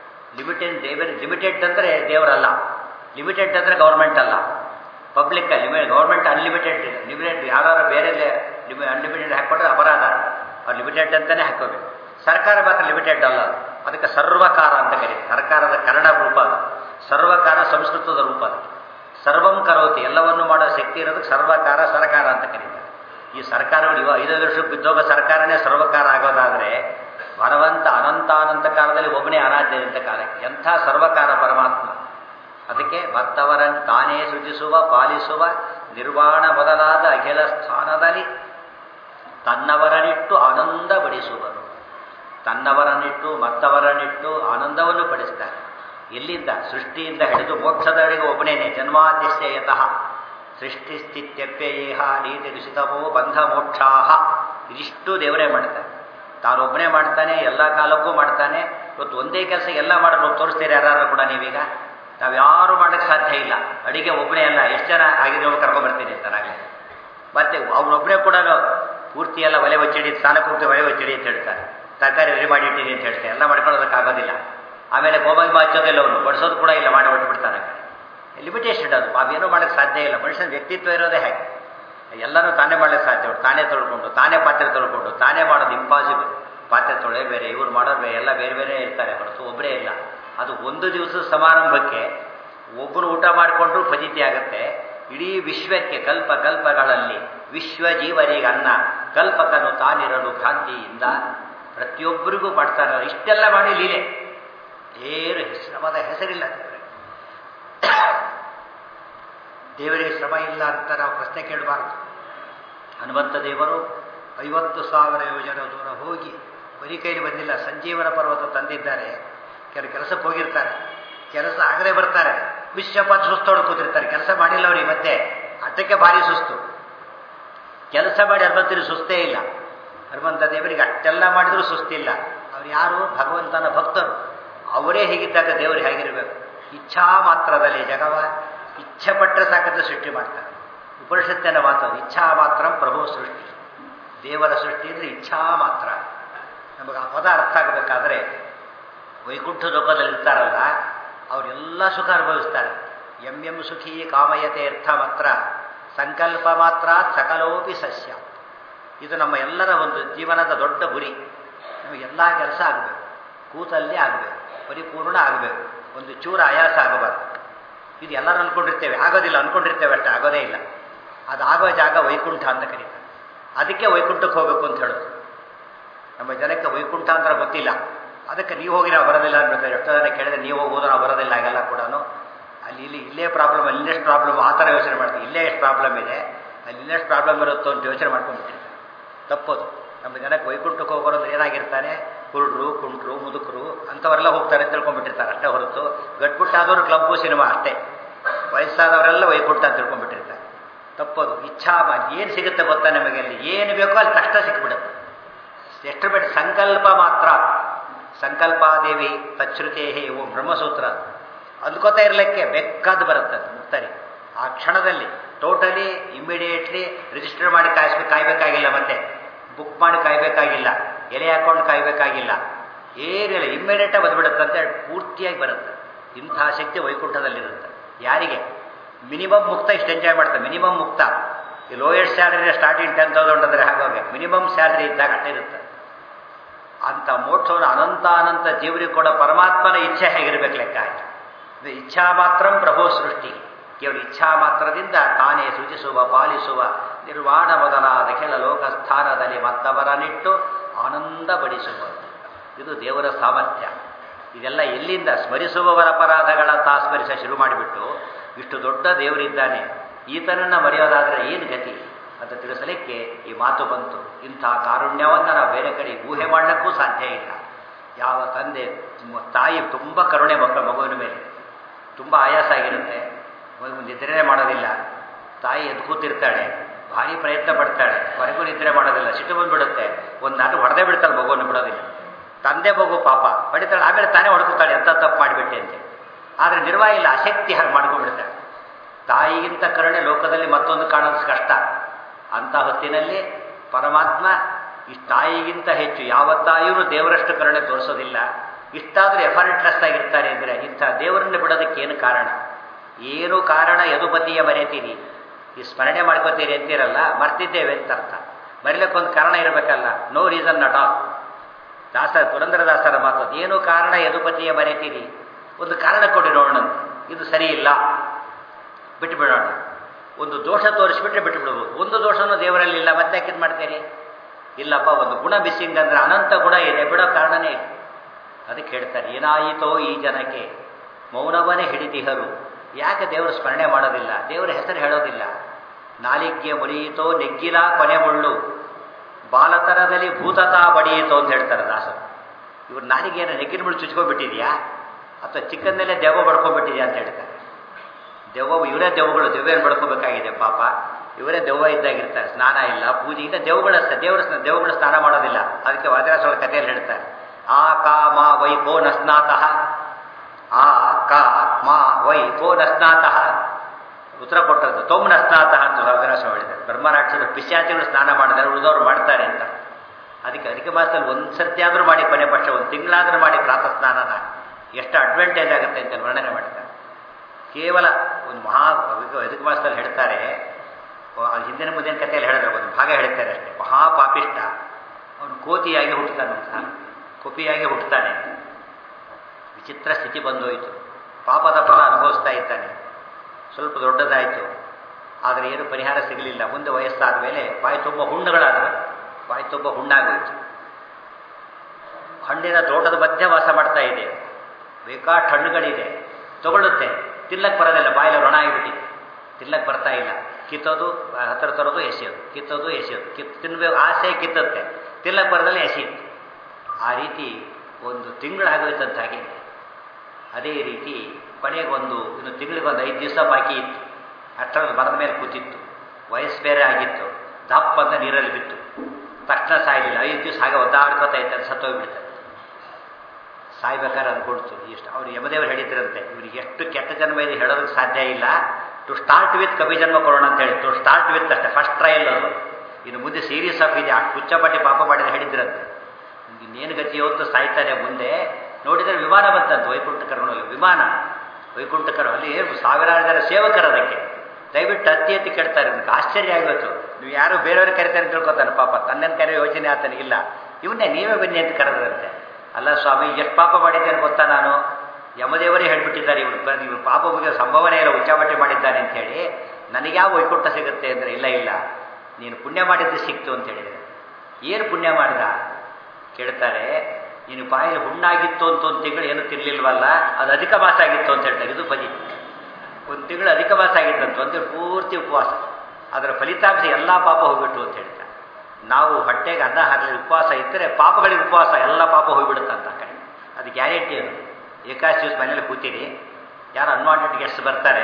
A: ಲಿಮಿಟೆಡ್ ಅಂದರೆ ದೇವರಲ್ಲ, ಲಿಮಿಟೆಡ್ ಅಂದರೆ ಗೌರ್ಮೆಂಟ್ ಅಲ್ಲ, ಪಬ್ಲಿಕ್ ಗೌರ್ಮೆಂಟ್ ಅನ್ಲಿಮಿಟೆಡ್. ಯಾರು ಬೇರೆ ಅನ್ಲಿಮಿಟೆಡ್ ಹಾಕ್ಕೊಂಡ್ರೆ ಅಪರಾಧ, ಅವ್ರು ಲಿಮಿಟೆಡ್ ಅಂತಲೇ ಹಾಕೋಬೇಕು. ಸರ್ಕಾರ ಮಾತ್ರ ಲಿಮಿಟೆಡ್ ಅಲ್ಲ, ಅದಕ್ಕೆ ಸರ್ವಕಾರ ಅಂತ ಕರೀತಾರೆ. ಸರ್ಕಾರದ ಕನ್ನಡ ರೂಪ ಅದು. ಸರ್ವಕಾರ ಸಂಸ್ಕೃತದ ರೂಪ ಅದು. ಸರ್ವಂ ಕರೋತಿ, ಎಲ್ಲವನ್ನು ಮಾಡೋ ಶಕ್ತಿ ಇರೋದಕ್ಕೆ ಸರ್ವಕಾರ ಸರ್ಕಾರ ಅಂತ ಕರೀತಾರೆ. ಈ ಸರ್ಕಾರಗಳು 5 ವರ್ಷಕ್ಕೆ ಬಿದ್ದೋಗೋ ಸರ್ಕಾರನೇ ಸರ್ವಕಾರ ಆಗೋದಾದರೆ ಭಗವಂತ ಅನಂತ ಕಾಲದಲ್ಲಿ ಒಬ್ಬನೇ ಆರಾಧ್ಯ ಕಾಲಕ್ಕೆ ಎಂಥ ಸರ್ವಕಾರ ಪರಮಾತ್ಮ. ಅದಕ್ಕೆ ಭಕ್ತವರನ್ನು ತಾನೇ ಸೃಜಿಸುವ ಪಾಲಿಸುವ ನಿರ್ವಾಣ ಮೊದಲಾದ ಅಖಿಲ ಸ್ಥಾನದಲ್ಲಿ ತನ್ನವರನಿಟ್ಟು ಆನಂದ ಬಡಿಸುವರು. ತನ್ನವರನ್ನಿಟ್ಟು ಮತ್ತವರನ್ನಿಟ್ಟು ಆನಂದವನ್ನು ಪಡಿಸ್ತಾರೆ. ಎಲ್ಲಿಂದ? ಸೃಷ್ಟಿಯಿಂದ ಹಿಡಿದು ಮೋಕ್ಷದವರೆಗೆ ಒಬ್ಬನೇನೆ. ಜನ್ಮಾದ್ಯಸ್ಯಯತಃ ಸೃಷ್ಟಿ ಸ್ಥಿತ್ಯಪ್ಯಯೇಹ ನೀತಿ ಋಷಿತಮೋ ಬಂಧ ಮೋಕ್ಷಾಹ. ಇದಿಷ್ಟು ದೇವರೇ ಮಾಡ್ತಾನೆ, ತಾನೊಬ್ಬನೇ ಮಾಡ್ತಾನೆ, ಎಲ್ಲ ಕಾಲಕ್ಕೂ ಮಾಡ್ತಾನೆ. ಇವತ್ತು ಒಂದೇ ಕೆಲಸ ಎಲ್ಲ ಮಾಡೋದು ತೋರಿಸ್ತೀರಿ ಯಾರು ಕೂಡ ನೀವೀಗ? ನಾವು ಯಾರು ಮಾಡೋಕ್ಕೆ ಸಾಧ್ಯ ಇಲ್ಲ. ಅಡಿಗೆ ಒಬ್ಬನೇ ಅಲ್ಲ, ಎಷ್ಟು ಜನ ಆಗಿರೋ ಕರ್ಕೊಂಡ್ಬರ್ತೀನಿ ಅಂತಾನಾಗಲೇ. ಮತ್ತೆ ಅವನೊಬ್ಬನೇ ಕೂಡ ಪೂರ್ತಿ ಎಲ್ಲ ಒಲೆ ಒಚ್ಚಿಡಿ, ಸ್ನಾನಕ್ಕೆ ಹೋಗ್ತೀವಿ ಒಲೆ ಒಚ್ಚಿಡಿ ಅಂತ ಹೇಳ್ತಾರೆ. ತರಕಾರಿ ರೆಡಿ ಮಾಡಿಟ್ಟಿನಿ ಅಂತ ಹೇಳ್ತಾರೆ. ಎಲ್ಲ ಮಾಡ್ಕೊಳ್ಳೋದಕ್ಕಾಗೋದಿಲ್ಲ. ಆಮೇಲೆ ಗೋಮಂಬ ಹಚ್ಚೋದಿಲ್ಲ, ಅವನು ಬಡಿಸೋದು ಕೂಡ ಇಲ್ಲ, ಮಾಡಿ ಹೊಟ್ಟುಬಿಡ್ತಾನೆ. ಲಿಮಿಟೇಷನ್ ಅದು, ನಾವೇನೂ ಮಾಡೋಕ್ಕೆ ಸಾಧ್ಯ ಇಲ್ಲ. ಮನುಷ್ಯನ ವ್ಯಕ್ತಿತ್ವ ಇರೋದೇ ಹಾಗೆ. ಎಲ್ಲನೂ ತಾನೇ ಮಾಡಲಿಕ್ಕೆ ಸಾಧ್ಯ. ತಾನೇ ತೊಳ್ಕೊಂಡು, ತಾನೇ ಪಾತ್ರೆ ತೊಳ್ಕೊಂಡು, ತಾನೇ ಮಾಡೋದು ಇಂಪಾಸಿಬಲ್. ಪಾತ್ರೆ ತೊಳೆ ಬೇರೆ, ಇವ್ರು ಮಾಡೋದು ಬೇರೆ, ಎಲ್ಲ ಬೇರೆ ಬೇರೆ ಇರ್ತಾರೆ ಹೊರತು ಒಬ್ಬರೇ ಇಲ್ಲ. ಅದು ಒಂದು ದಿವಸದ ಸಮಾರಂಭಕ್ಕೆ ಒಬ್ಬರು ಊಟ ಮಾಡಿಕೊಂಡ್ರೂ ಫಜಿತಿ ಆಗುತ್ತೆ. ಇಡೀ ವಿಶ್ವಕ್ಕೆ ಕಲ್ಪಗಳಲ್ಲಿ ವಿಶ್ವ ಜೀವರಿಗೆ ಅನ್ನ ಕಲ್ಪಕನು ತಾನಿರಲು ಭ್ರಾಂತಿಯಿಂದ ಪ್ರತಿಯೊಬ್ಬರಿಗೂ ಮಾಡ್ತಾರೆ. ಇಷ್ಟೆಲ್ಲ ಮಾಡಿ ಲೀಲೆ, ಏನು ಶ್ರಮದ ಹೆಸರಿಲ್ಲ ದೇವರಿಗೆ. ಶ್ರಮ ಇಲ್ಲ ಅಂತ ನಾವು ಪ್ರಶ್ನೆ ಕೇಳಬಾರ್ದು. ಹನುಮಂತ ದೇವರು 50,000 ಯೋಜನೆ ದೂರ ಹೋಗಿ ಬರೀ ಕೈಲಿ ಬಂದಿಲ್ಲ, ಸಂಜೀವನ ಪರ್ವತ ತಂದಿದ್ದಾರೆ. ಕೆಲಸಕ್ಕೆ ಹೋಗಿರ್ತಾರೆ, ಕೆಲಸ ಆಗದೆ ಬರ್ತಾರೆ, ವಿಶ್ವಪಾತ್ ಸುಸ್ತೋಡು ಕೂತಿರ್ತಾರೆ. ಕೆಲಸ ಮಾಡಿಲ್ಲ ಅವ್ರಿಗೆ, ಮತ್ತೆ ಅಷ್ಟಕ್ಕೆ ಭಾರಿ ಸುಸ್ತು. ಕೆಲಸ ಮಾಡಿ ಹನುಮಂತರಿಗೆ ಸುಸ್ತೇ ಇಲ್ಲ. ಹನುಮಂತ ದೇವರಿಗೆ ಅಷ್ಟೆಲ್ಲ ಮಾಡಿದರೂ ಸುಸ್ತಿಲ್ಲ. ಅವ್ರು ಯಾರು? ಭಗವಂತನ ಭಕ್ತರು. ಅವರೇ ಹೀಗಿದ್ದಾಗ ದೇವರು ಹೇಗಿರಬೇಕು? ಇಚ್ಛಾ ಮಾತ್ರದಲ್ಲಿ ಜಗವ ಇಚ್ಛೆ ಪಟ್ಟರೆ ಸಾಕಂತ ಸೃಷ್ಟಿ ಮಾಡ್ತಾರೆ. ಉಪನಿಷತ್ತಿನ ಮಾತು ಇಚ್ಛಾ ಮಾತ್ರ ಪ್ರಭು ಸೃಷ್ಟಿ. ದೇವರ ಸೃಷ್ಟಿ ಅಂದರೆ ಇಚ್ಛಾ ಮಾತ್ರ. ನಮಗೆ ಆ ಪದ ಅರ್ಥ ಆಗಬೇಕಾದ್ರೆ ವೈಕುಂಠ ಲೋಕದಲ್ಲಿರ್ತಾರಲ್ಲ ಅವರೆಲ್ಲ ಸುಖ ಅನುಭವಿಸ್ತಾರೆ. ಎಂ ಸುಖಿ ಕಾಮಯತೆ ಅರ್ಥ ಮಾತ್ರ ಸಂಕಲ್ಪ ಮಾತ್ರ ಸಕಲೋಪಿ ಸಸ್ಯ. ಇದು ನಮ್ಮ ಎಲ್ಲರ ಒಂದು ಜೀವನದ ದೊಡ್ಡ ಗುರಿ. ನಮಗೆಲ್ಲ ಕೆಲಸ ಆಗಬೇಕು, ಕೂತಲ್ಲಿ ಆಗಬೇಕು, ಪರಿಪೂರ್ಣ ಆಗಬೇಕು, ಒಂದು ಚೂರು ಆಯಾಸ ಆಗಬಾರ್ದು. ಇದು ಎಲ್ಲರೂ ಅಂದ್ಕೊಂಡಿರ್ತೇವೆ, ಆಗೋದಿಲ್ಲ, ಅಂದ್ಕೊಂಡಿರ್ತೇವೆ ಅಷ್ಟೇ, ಆಗೋದೇ ಇಲ್ಲ. ಅದು ಆಗೋ ಜಾಗ ವೈಕುಂಠ ಅಂತ ಕರೀತಾರೆ. ಅದಕ್ಕೆ ವೈಕುಂಠಕ್ಕೆ ಹೋಗಬೇಕು ಅಂತ ಹೇಳೋದು. ನಮ್ಮ ಜನಕ್ಕೆ ವೈಕುಂಠ ಅಂದ್ರೆ ಗೊತ್ತಿಲ್ಲ. ಅದಕ್ಕೆ ನೀವು ಹೋಗಿ ನಾವು ಬರೋದಿಲ್ಲ ಅಂದ್ಬಿಡ್ತಾರೆ. ಎಷ್ಟೋ ಜನ ಕೇಳಿದ್ರೆ ನೀವು ಹೋಗೋದು ನಾವು ಬರೋದಿಲ್ಲ, ಹಾಗೆಲ್ಲ ಕೂಡ ಇಲ್ಲೇ ಪ್ರಾಬ್ಲಮ್, ಅಲ್ಲಿಷ್ಟು ಪ್ರಾಬ್ಲಮ್, ಆ ಥರ ಯೋಚನೆ ಮಾಡ್ತೀವಿ. ಇಲ್ಲೇ ಎಷ್ಟು ಪ್ರಾಬ್ಲಮ್ ಇದೆ, ಅಲ್ಲಿ ಇನ್ನೆಷ್ಟು ಪ್ರಾಬ್ಲಮ್ ಇರುತ್ತೋ ಅಂತ ಯೋಚನೆ ಮಾಡ್ಕೊಂಡ್ಬಿಟ್ಟಿರ್ತಾರೆ. ತಪ್ಪೋದು. ನಮ್ಮ ಜನಕ್ಕೆ ವೈಕುಂಠಕ್ಕೆ ಹೋಗೋರು ಏನಾಗಿರ್ತಾನೆ, ಕುರುಡ್ರು, ಕುಂಟ್ರು, ಮುದುಕರು ಅಂಥವರೆಲ್ಲ ಹೋಗ್ತಾರೆ ಅಂತ ತಿಳ್ಕೊಂಡ್ಬಿಟ್ಟಿರ್ತಾರೆ ಅಷ್ಟೇ ಹೊರತು ಗಟ್ಬಿಟ್ಟಾದವರು ಕ್ಲಬ್ಬು ಸಿನಿಮಾ ಅಷ್ಟೇ. ವಯಸ್ಸಾದವರೆಲ್ಲ ವೈಕುಂಠ ಅಂತ ತಿಳ್ಕೊಂಡ್ಬಿಟ್ಟಿರ್ತಾರೆ. ತಪ್ಪೋದು. ಇಚ್ಛಾ ಏನು ಸಿಗುತ್ತೆ ಗೊತ್ತಾ ನಿಮಗೆ? ಅಲ್ಲಿ ಏನು ಬೇಕೋ ಅಲ್ಲಿ ತಕ್ಷಣ ಸಿಕ್ಬಿಡುತ್ತೆ. ಎಷ್ಟು ಬಿಟ್ಟು ಸಂಕಲ್ಪ ಮಾತ್ರ. ಸಂಕಲ್ಪಾದೇವಿ ತಚ್ಛ್ರುತೇಹೇ ಓ ಬ್ರಹ್ಮಸೂತ್ರ ಅಂದ್ಕೋತಾ ಇರಲಿಕ್ಕೆ ಬೇಕಾದ್ದು ಬರುತ್ತೆ ಅದು ಮುಕ್ತರಿ. ಆ ಕ್ಷಣದಲ್ಲಿ ಟೋಟಲಿ ಇಮ್ಮಿಡಿಯೇಟ್ಲಿ ರಿಜಿಸ್ಟರ್ ಮಾಡಿ ಕಾಯಬೇಕಾಗಿಲ್ಲ, ಮತ್ತೆ ಬುಕ್ ಮಾಡಿ ಕಾಯಬೇಕಾಗಿಲ್ಲ, ಎಲೆ ಹಾಕೊಂಡು ಕಾಯಬೇಕಾಗಿಲ್ಲ, ಏನಿಲ್ಲ, ಇಮ್ಮಿಡಿಯೇಟಾಗಿ ಬಂದುಬಿಡುತ್ತಂತೆ, ಪೂರ್ತಿಯಾಗಿ ಬರುತ್ತೆ. ಇಂಥ ಶಕ್ತಿ ವೈಕುಂಠದಲ್ಲಿರುತ್ತೆ. ಯಾರಿಗೆ? ಮಿನಿಮಮ್ ಮುಕ್ತ ಇಷ್ಟು ಎಂಜಾಯ್ ಮಾಡ್ತಾರೆ. ಮಿನಿಮಮ್ ಮುಕ್ತ. ಈ ಲೋಯೆಸ್ಟ್ ಸ್ಯಾಲರಿ ಸ್ಟಾರ್ಟಿಂಗ್ 10,000 ಅಂದರೆ ಹಾಗಾಗಿ ಮಿನಿಮಮ್ ಸ್ಯಾಲರಿ ಇದ್ದಾಗ ಅಷ್ಟೇ ಇರುತ್ತೆ. ಅಂಥ ಮೋಕ್ಷವನ್ನು ಅನಂತ ಜೀವರಿಗೆ ಕೂಡ ಪರಮಾತ್ಮನ ಇಚ್ಛೆ ಹೇಗಿರ್ಬೇಕು ಲೆಕ್ಕ ಆಯ್ತು. ಇಚ್ಛಾ ಮಾತ್ರ ಪ್ರಭೋ ಸೃಷ್ಟಿ. ಕೇವಲ ಇಚ್ಛಾ ಮಾತ್ರದಿಂದ ತಾನೇ ಸೃಜಿಸುವ, ಪಾಲಿಸುವ, ನಿರ್ವಾಣ ಮೊದಲಾದ ಕೆಲ ಲೋಕಸ್ಥಾನದಲ್ಲಿ ಮತ್ತವರನಿಟ್ಟು ಆನಂದ ಬಡಿಸುವ. ಇದು ದೇವರ ಸಾಮರ್ಥ್ಯ. ಇದೆಲ್ಲ ಎಲ್ಲಿಂದ? ಸ್ಮರಿಸುವವರ ಅಪರಾಧಗಳ ಸ್ಮರಿಸ ಶುರು ಮಾಡಿಬಿಟ್ಟು ಇಷ್ಟು ದೊಡ್ಡ ದೇವರಿದ್ದಾನೆ, ಈತನನ್ನು ಮರೆಯೋದಾದರೆ ಏನು ಗತಿ ಅಂತ ತಿಳಿಸಲಿಕ್ಕೆ ಈ ಮಾತು ಬಂತು. ಇಂಥ ಕಾರುಣ್ಯವನ್ನು ನಾವು ಬೇರೆ ಕಡೆ ಊಹೆ ಮಾಡಲಿಕ್ಕೂ ಸಾಧ್ಯ ಇಲ್ಲ. ಯಾವ ತಂದೆ ತಾಯಿ ತುಂಬ ಕರುಣೆ ಮಗುವಿನ ಮೇಲೆ, ತುಂಬ ಆಯಾಸ ಆಗಿರುತ್ತೆ, ಮಗು ನಿದ್ರೆ ಮಾಡೋದಿಲ್ಲ, ತಾಯಿ ಎದ್ದು ಕೂತಿರ್ತಾಳೆ, ಭಾರಿ ಪ್ರಯತ್ನ ಪಡ್ತಾಳೆ, ಹೊರಗೂ ನಿದ್ರೆ ಮಾಡೋದಿಲ್ಲ, ಸಿಟ್ಟು ಬಂದುಬಿಡುತ್ತೆ, ಒಂದು ನಾಟು ಹೊಡೆದೇ ಬಿಡ್ತಾಳೆ, ಮಗುವನ್ನು ಬಿಡೋದಿಲ್ಲ. ತಂದೆ ಮಗು ಪಾಪ ಹೊಡಿತಾಳೆ, ಆಮೇಲೆ ತಾನೇ ಹೊಡ್ಕೊತಾಳೆ ಎಂಥ ತಪ್ಪು ಮಾಡಿಬಿಟ್ಟೆ ಅಂತ. ಆದರೆ ನಿರ್ವಾಹ ಇಲ್ಲ, ಆಸಕ್ತಿ ಹಾಗೆ ಮಾಡ್ಕೊಂಡ್ಬಿಡ್ತಾಳೆ. ತಾಯಿಗಿಂತ ಕರುಣೆ ಲೋಕದಲ್ಲಿ ಮತ್ತೊಂದು ಕಾಣೋದು ಕಷ್ಟ. ಅಂಥ ಹೊತ್ತಿನಲ್ಲಿ ಪರಮಾತ್ಮ ಈ ತಾಯಿಗಿಂತ ಹೆಚ್ಚು ಯಾವ ತಾಯಿಯೂ ದೇವರಷ್ಟು ಕರುಣೆ ತೋರಿಸೋದಿಲ್ಲ. ಇಷ್ಟಾದರೂ ಎಫರ್ಟ್ಲೆಸ್ ಆಗಿರ್ತಾರೆ ಅಂದರೆ ಇಂಥ ದೇವರನ್ನು ಬಿಡೋದಕ್ಕೇನು ಕಾರಣ? ಏನು ಕಾರಣ? ಯದುಪತಿಯ ಮರೆತೀರಿ, ಈ ಸ್ಮರಣೆ ಮಾಡ್ಕೋತೀರಿ ಅಂತೀರಲ್ಲ, ಮರ್ತಿದ್ದೇವೆ ಅಂತ ಅರ್ಥ. ಮರಿಲಿಕ್ಕೊಂದು ಕಾರಣ ಇರಬೇಕಲ್ಲ. No reason not all. ಪುರಂದರದಾಸರ ಮಾತು, ಏನು ಕಾರಣ ಯದುಪತಿಯ ಮರೆತೀರಿ, ಒಂದು ಕಾರಣ ಕೊಡಿ ನೋಡೋಣ, ಇದು ಸರಿ ಇಲ್ಲ, ಬಿಟ್ಟುಬಿಡೋಣ. ಒಂದು ದೋಷ ತೋರಿಸ್ಬಿಟ್ರೆ ಬಿಟ್ಟು ಬಿಡ್ಬೋದು. ಒಂದು ದೋಷನೂ ದೇವರಲ್ಲಿಲ್ಲ, ಮತ್ತೆ ಯಾಕೆ ಇದು ಮಾಡ್ತೀರಿ? ಇಲ್ಲಪ್ಪ, ಒಂದು ಗುಣ ಮಿಸ್ಸಿಂಗ್ ಅಂದರೆ ಅನಂತ ಗುಣ ಇದೆ, ಬಿಡೋ ಕಾರಣನೇ ಇಲ್ಲ. ಅದಕ್ಕೆ ಹೇಳ್ತಾರೆ, ಏನಾಯಿತೋ ಈ ಜನಕ್ಕೆ ಮೌನವನ್ನೇ ಹಿಡಿತಿಹರು. ಯಾಕೆ ದೇವರು ಸ್ಮರಣೆ ಮಾಡೋದಿಲ್ಲ, ದೇವರ ಹೆಸರು ಹೇಳೋದಿಲ್ಲ? ನಾಲಿಗೆ ಮುರಿಯಿತೋ ನೆಗ್ಗಿಲ ಕೊನೆ ಮುಳ್ಳು, ಬಾಲತನದಲ್ಲಿ ಭೂತತಾ ಬಡಿಯಿತೋ ಅಂತ ಹೇಳ್ತಾರೆ ದಾಸರು. ಇವ್ರು ನಾಲಿಗೆಯನ್ನು ನೆಗ್ಗಿನ ಮುಳ್ಳು ಚುಚ್ಕೊಂಡ್ಬಿಟ್ಟಿದೆಯಾ ಅಥವಾ ಚಿಕ್ಕಂದಲ್ಲೇ ದೆವ್ವ ಬಡ್ಕೊಂಡ್ಬಿಟ್ಟಿದೆಯಾ ಅಂತ ಹೇಳ್ತಾರೆ. ದೆವ್ವ ಇವರೇ ದೆವ್ವಗಳು, ದೆವ್ವೇನು ಬಡ್ಕೋಬೇಕಾಗಿದೆ ಪಾಪ, ಇವರೇ ದೆವ್ವ ಇದ್ದಾಗಿರ್ತಾರೆ. ಸ್ನಾನ ಇಲ್ಲ, ಪೂಜೆ ಇಲ್ಲ, ದೆವ್ವಗಳು ಸ್ನಾನ ಮಾಡೋದಿಲ್ಲ. ಅದಕ್ಕೆ ವಾದಿರಾಸರ ಕಥೆಯಲ್ಲಿ ಹೇಳ್ತಾರೆ, ಆ ಕಾ ಮಾ ವೈ ಕೋ ನಸ್ನಾತಃ, ಆ ಕಾ ಮಾ ವೈ ಕೋ ನಸ್ನಾತಃ ಉತ್ತರ ಕೊಟ್ಟದ್ದು. ತೊಮ್ ನಸ್ನಾತಃ ಅಂತ ವಾದಿರಾಸ ಹೇಳಿದ್ದಾರೆ. ಬ್ರಹ್ಮರಾಕ್ಷಸರು ಪಿಶಾಚಿಗಳು ಸ್ನಾನ ಮಾಡಿದರೆ ಉಳಿದವರು ಮಾಡ್ತಾರೆ ಅಂತ. ಅದಕ್ಕೆ ಮಾಸದಲ್ಲಿ ಒಂದು ಸರ್ತಿ ಆದರೂ ಮಾಡಿ, ಕೊನೆ ಪಕ್ಷ ಒಂದು ತಿಂಗಳಾದರೂ ಮಾಡಿ ಪ್ರಾತಃ ಸ್ನಾನನ, ಎಷ್ಟು ಅಡ್ವಾಂಟೇಜ್ ಆಗುತ್ತೆ ಅಂತ ವರ್ಣನೆ ಮಾಡ್ತಾರೆ. ಕೇವಲ ಒಂದು ಅದಕ್ಕೆ ಮಾಸದಲ್ಲಿ ಹೇಳ್ತಾರೆ, ಹಿಂದಿನ ಮುಂದಿನ ಕಥೆಯಲ್ಲಿ ಹೇಳಿದ್ರೆ ಒಂದು ಭಾಗ ಹೇಳ್ತಾರೆ ಅಷ್ಟೇ. ಮಹಾಪಾಪಿಷ್ಟ ಅವನು ಕೋತಿಯಾಗಿ ಹುಟ್ಟುತ್ತಾನೆ, ಕೊಪಿಯಾಗಿ ಹುಟ್ಟುತ್ತಾನೆ. ವಿಚಿತ್ರ ಸ್ಥಿತಿ ಬಂದೋಯಿತು, ಪಾಪದ ಫಲ ಅನುಭವಿಸ್ತಾ ಇದ್ದಾನೆ. ಸ್ವಲ್ಪ ದೊಡ್ಡದಾಯಿತು, ಆದರೆ ಏನು ಪರಿಹಾರ ಸಿಗಲಿಲ್ಲ. ಮುಂದೆ ವಯಸ್ಸಾದ ಮೇಲೆ ಬಾಯಿ ತುಂಬ ಹುಣ್ಣುಗಳಾದವು, ಬಾಯಿ ತುಂಬ ಹುಣ್ಣಾಗೋಯಿತು. ಹಣ್ಣಿನ ತೋಟದ ಮಧ್ಯೆ ವಾಸ ಮಾಡ್ತಾ ಇದೆ, ಬೇಕಾಷ್ಟು ಹಣ್ಣುಗಳಿದೆ, ತಗೊಳ್ಳುತ್ತೆ, ತಿನ್ನಕ್ಕೆ ಬರೋದಿಲ್ಲ, ಬಾಯಲ್ಲಿ ರೊಣ ಆಗಿಬಿಟ್ಟಿದೆ, ತಿನ್ನಕ್ಕೆ ಬರ್ತಾ ಇಲ್ಲ. ಕಿತ್ತೋದು, ಹತ್ತಿರ ತರೋದು, ಎಸೆಯೋದು, ಕಿತ್ತೋದು ಎಸೆಯೋದು, ತಿನ್ನಬೇಕು ಆಸೆ, ಕಿತ್ತುತ್ತೆ, ತಿನ್ನಕ್ಕೆ ಬರೋದಲ್ಲಿ ಎಸೆಯುತ್ತೆ. ಆ ರೀತಿ ಒಂದು ತಿಂಗಳಾಗೋಯ್ತಂತ ಹಾಗೆ. ಅದೇ ರೀತಿ ಕೊನೆಗೊಂದು ಇನ್ನು ತಿಂಗಳಿಗೊಂದು 5 ದಿವಸ ಬಾಕಿ ಇತ್ತು. ಅಷ್ಟರಲ್ಲಿ ಮರದ ಮೇಲೆ ಕೂತಿತ್ತು, ವಯಸ್ಸು ಬೇರೆ ಆಗಿತ್ತು, ದಪ್ಪ ಅಂತ ನೀರಲ್ಲಿ ಬಿತ್ತು. ತಕ್ಷಣ ಸಾಯಲಿಲ್ಲ, 5 ದಿವಸ ಹಾಗೆ ಒದ್ದಾಡ್ಕೋತಾ ಇತ್ತು, ಅದು ಸತ್ತೋಗ್ಬಿಡ್ತಾರೆ. ಸಾಯ್ಬೇಕಾದ್ರೆ ಅಂದ್ಕೊಡ್ತು ಇಷ್ಟು ಅವ್ರು ಯಮದೇವರು ಹೇಳಿದ್ರಂತೆ ಇವ್ರಿಗೆ ಎಷ್ಟು ಕೆಟ್ಟ ಜನ್ಮ ಇದೆ ಹೇಳೋದಕ್ಕೆ ಸಾಧ್ಯ ಇಲ್ಲ. ಟು ಸ್ಟಾರ್ಟ್ ವಿತ್ ಕಪಿ ಜನ್ಮ ಕೊಡೋಣ ಅಂತ ಹೇಳಿ ಟು ಸ್ಟಾರ್ಟ್ ವಿತ್ ಅಷ್ಟೇ ಫಸ್ಟ್ ಟ್ರಯಲ್ ಅದು. ಇನ್ನು ಮುಂದೆ ಸೀರಿಯಸ್ ಆಫ್ ಇದೆ ಅಷ್ಟು ಹುಚ್ಚಪಟ್ಟಿ ಪಾಪ ಮಾಡಿದ್ರೆ ಹೇಳಿದ್ರಂತೆ ಇನ್ನೇನು ಗತಿಯೋ ಅಂತ ಸಾಯ್ತಾರೆ. ಮುಂದೆ ನೋಡಿದರೆ ವಿಮಾನ ಬಂತಂತೆ ವೈಕುಂಠ ಕರ್ಕೊಂಡು ವಿಮಾನ ವೈಕುಂಠಕರ ಅಲ್ಲಿ ಸಾವಿರಾರು ಜನ ಸೇವಕರು ಅದಕ್ಕೆ ದಯವಿಟ್ಟು ಅತಿ ಅತಿ ಕೆಡ್ತಾರೆ. ನಿಮ್ಗೆ ಆಶ್ಚರ್ಯ ಆಗೋಯ್ತು. ನೀವು ಯಾರು ಬೇರೆಯವ್ರಿಗೆ ಕರಿತಾರೆ ಅಂತ ತಿಳ್ಕೊತಾನೆ ಪಾಪ ತನ್ನೇನು ಕರೆಯೋ ಯೋಚನೆ ಆತನಿಗಿಲ್ಲ. ಇವನ್ನೇ ನೀವೇ ಬನ್ನಿ ಅಂತ ಕರೆದ್ರಂತೆ. ಅಲ್ಲ ಸ್ವಾಮಿ ಎಷ್ಟು ಪಾಪ ಮಾಡಿದ್ದೇನೆ ಗೊತ್ತಾ ನಾನು, ಯಮದೇವರೇ ಹೇಳ್ಬಿಟ್ಟಿದ್ದಾರೆ ಇವ್ರು ಪಾಪ ಮುಗಿಯೋ ಸಂಭವನೆ ಇಲ್ಲ ಉಚ್ಚಾಬಟ್ಟೆ ಮಾಡಿದ್ದಾನೆ ಅಂಥೇಳಿ. ನನಗೆ ಯಾವ ವೈಕುಂಠ ಸಿಗುತ್ತೆ ಅಂದರೆ ಇಲ್ಲ ಇಲ್ಲ ನೀನು ಪುಣ್ಯ ಮಾಡಿದ್ದು ಸಿಕ್ತು ಅಂತ ಹೇಳಿದರೆ. ಏನು ಪುಣ್ಯ ಮಾಡಿದ ಕೇಳ್ತಾರೆ. ನೀನು ಬಾಯಲ್ಲಿ ಹುಣ್ಣಾಗಿತ್ತು ಅಂತ ಒಂದು ತಿಂಗಳು ಏನು ತಿನ್ನಲಿಲ್ವಲ್ಲ ಅದು ಅಧಿಕ ಮಾಸ ಆಗಿತ್ತು ಅಂತ ಹೇಳ್ತಾರೆ. ಇದು ಬಜಿ ಒಂದು ತಿಂಗಳು ಅಧಿಕ ಮಾಸ ಆಗಿತ್ತಂತ ಒಂದು ತಿಂಗಳು ಪೂರ್ತಿ ಉಪವಾಸ, ಅದರ ಫಲಿತಾಂಶ ಎಲ್ಲ ಪಾಪ ಹೋಗ್ಬಿಟ್ಟು ಅಂತ ಹೇಳ್ತಾರೆ. ನಾವು ಹೊಟ್ಟೆಗೆ ಅನ್ನ ಹಾಕಲಿ ಉಪವಾಸ ಇದ್ದರೆ ಪಾಪಗಳಿಗೆ ಉಪವಾಸ ಎಲ್ಲ ಪಾಪ ಹೋಗ್ಬಿಡುತ್ತಂತ ಕಡೆ. ಅದು ಗ್ಯಾರಂಟಿ. ಅದು ಏಕಾದಶಿ ದಿವಸ ಮನೇಲಿ ಕೂತೀರಿ, ಯಾರು ಅನ್ವಾಂಟೆಡ್ ಗೆಸ್ಟ್ ಬರ್ತಾರೆ,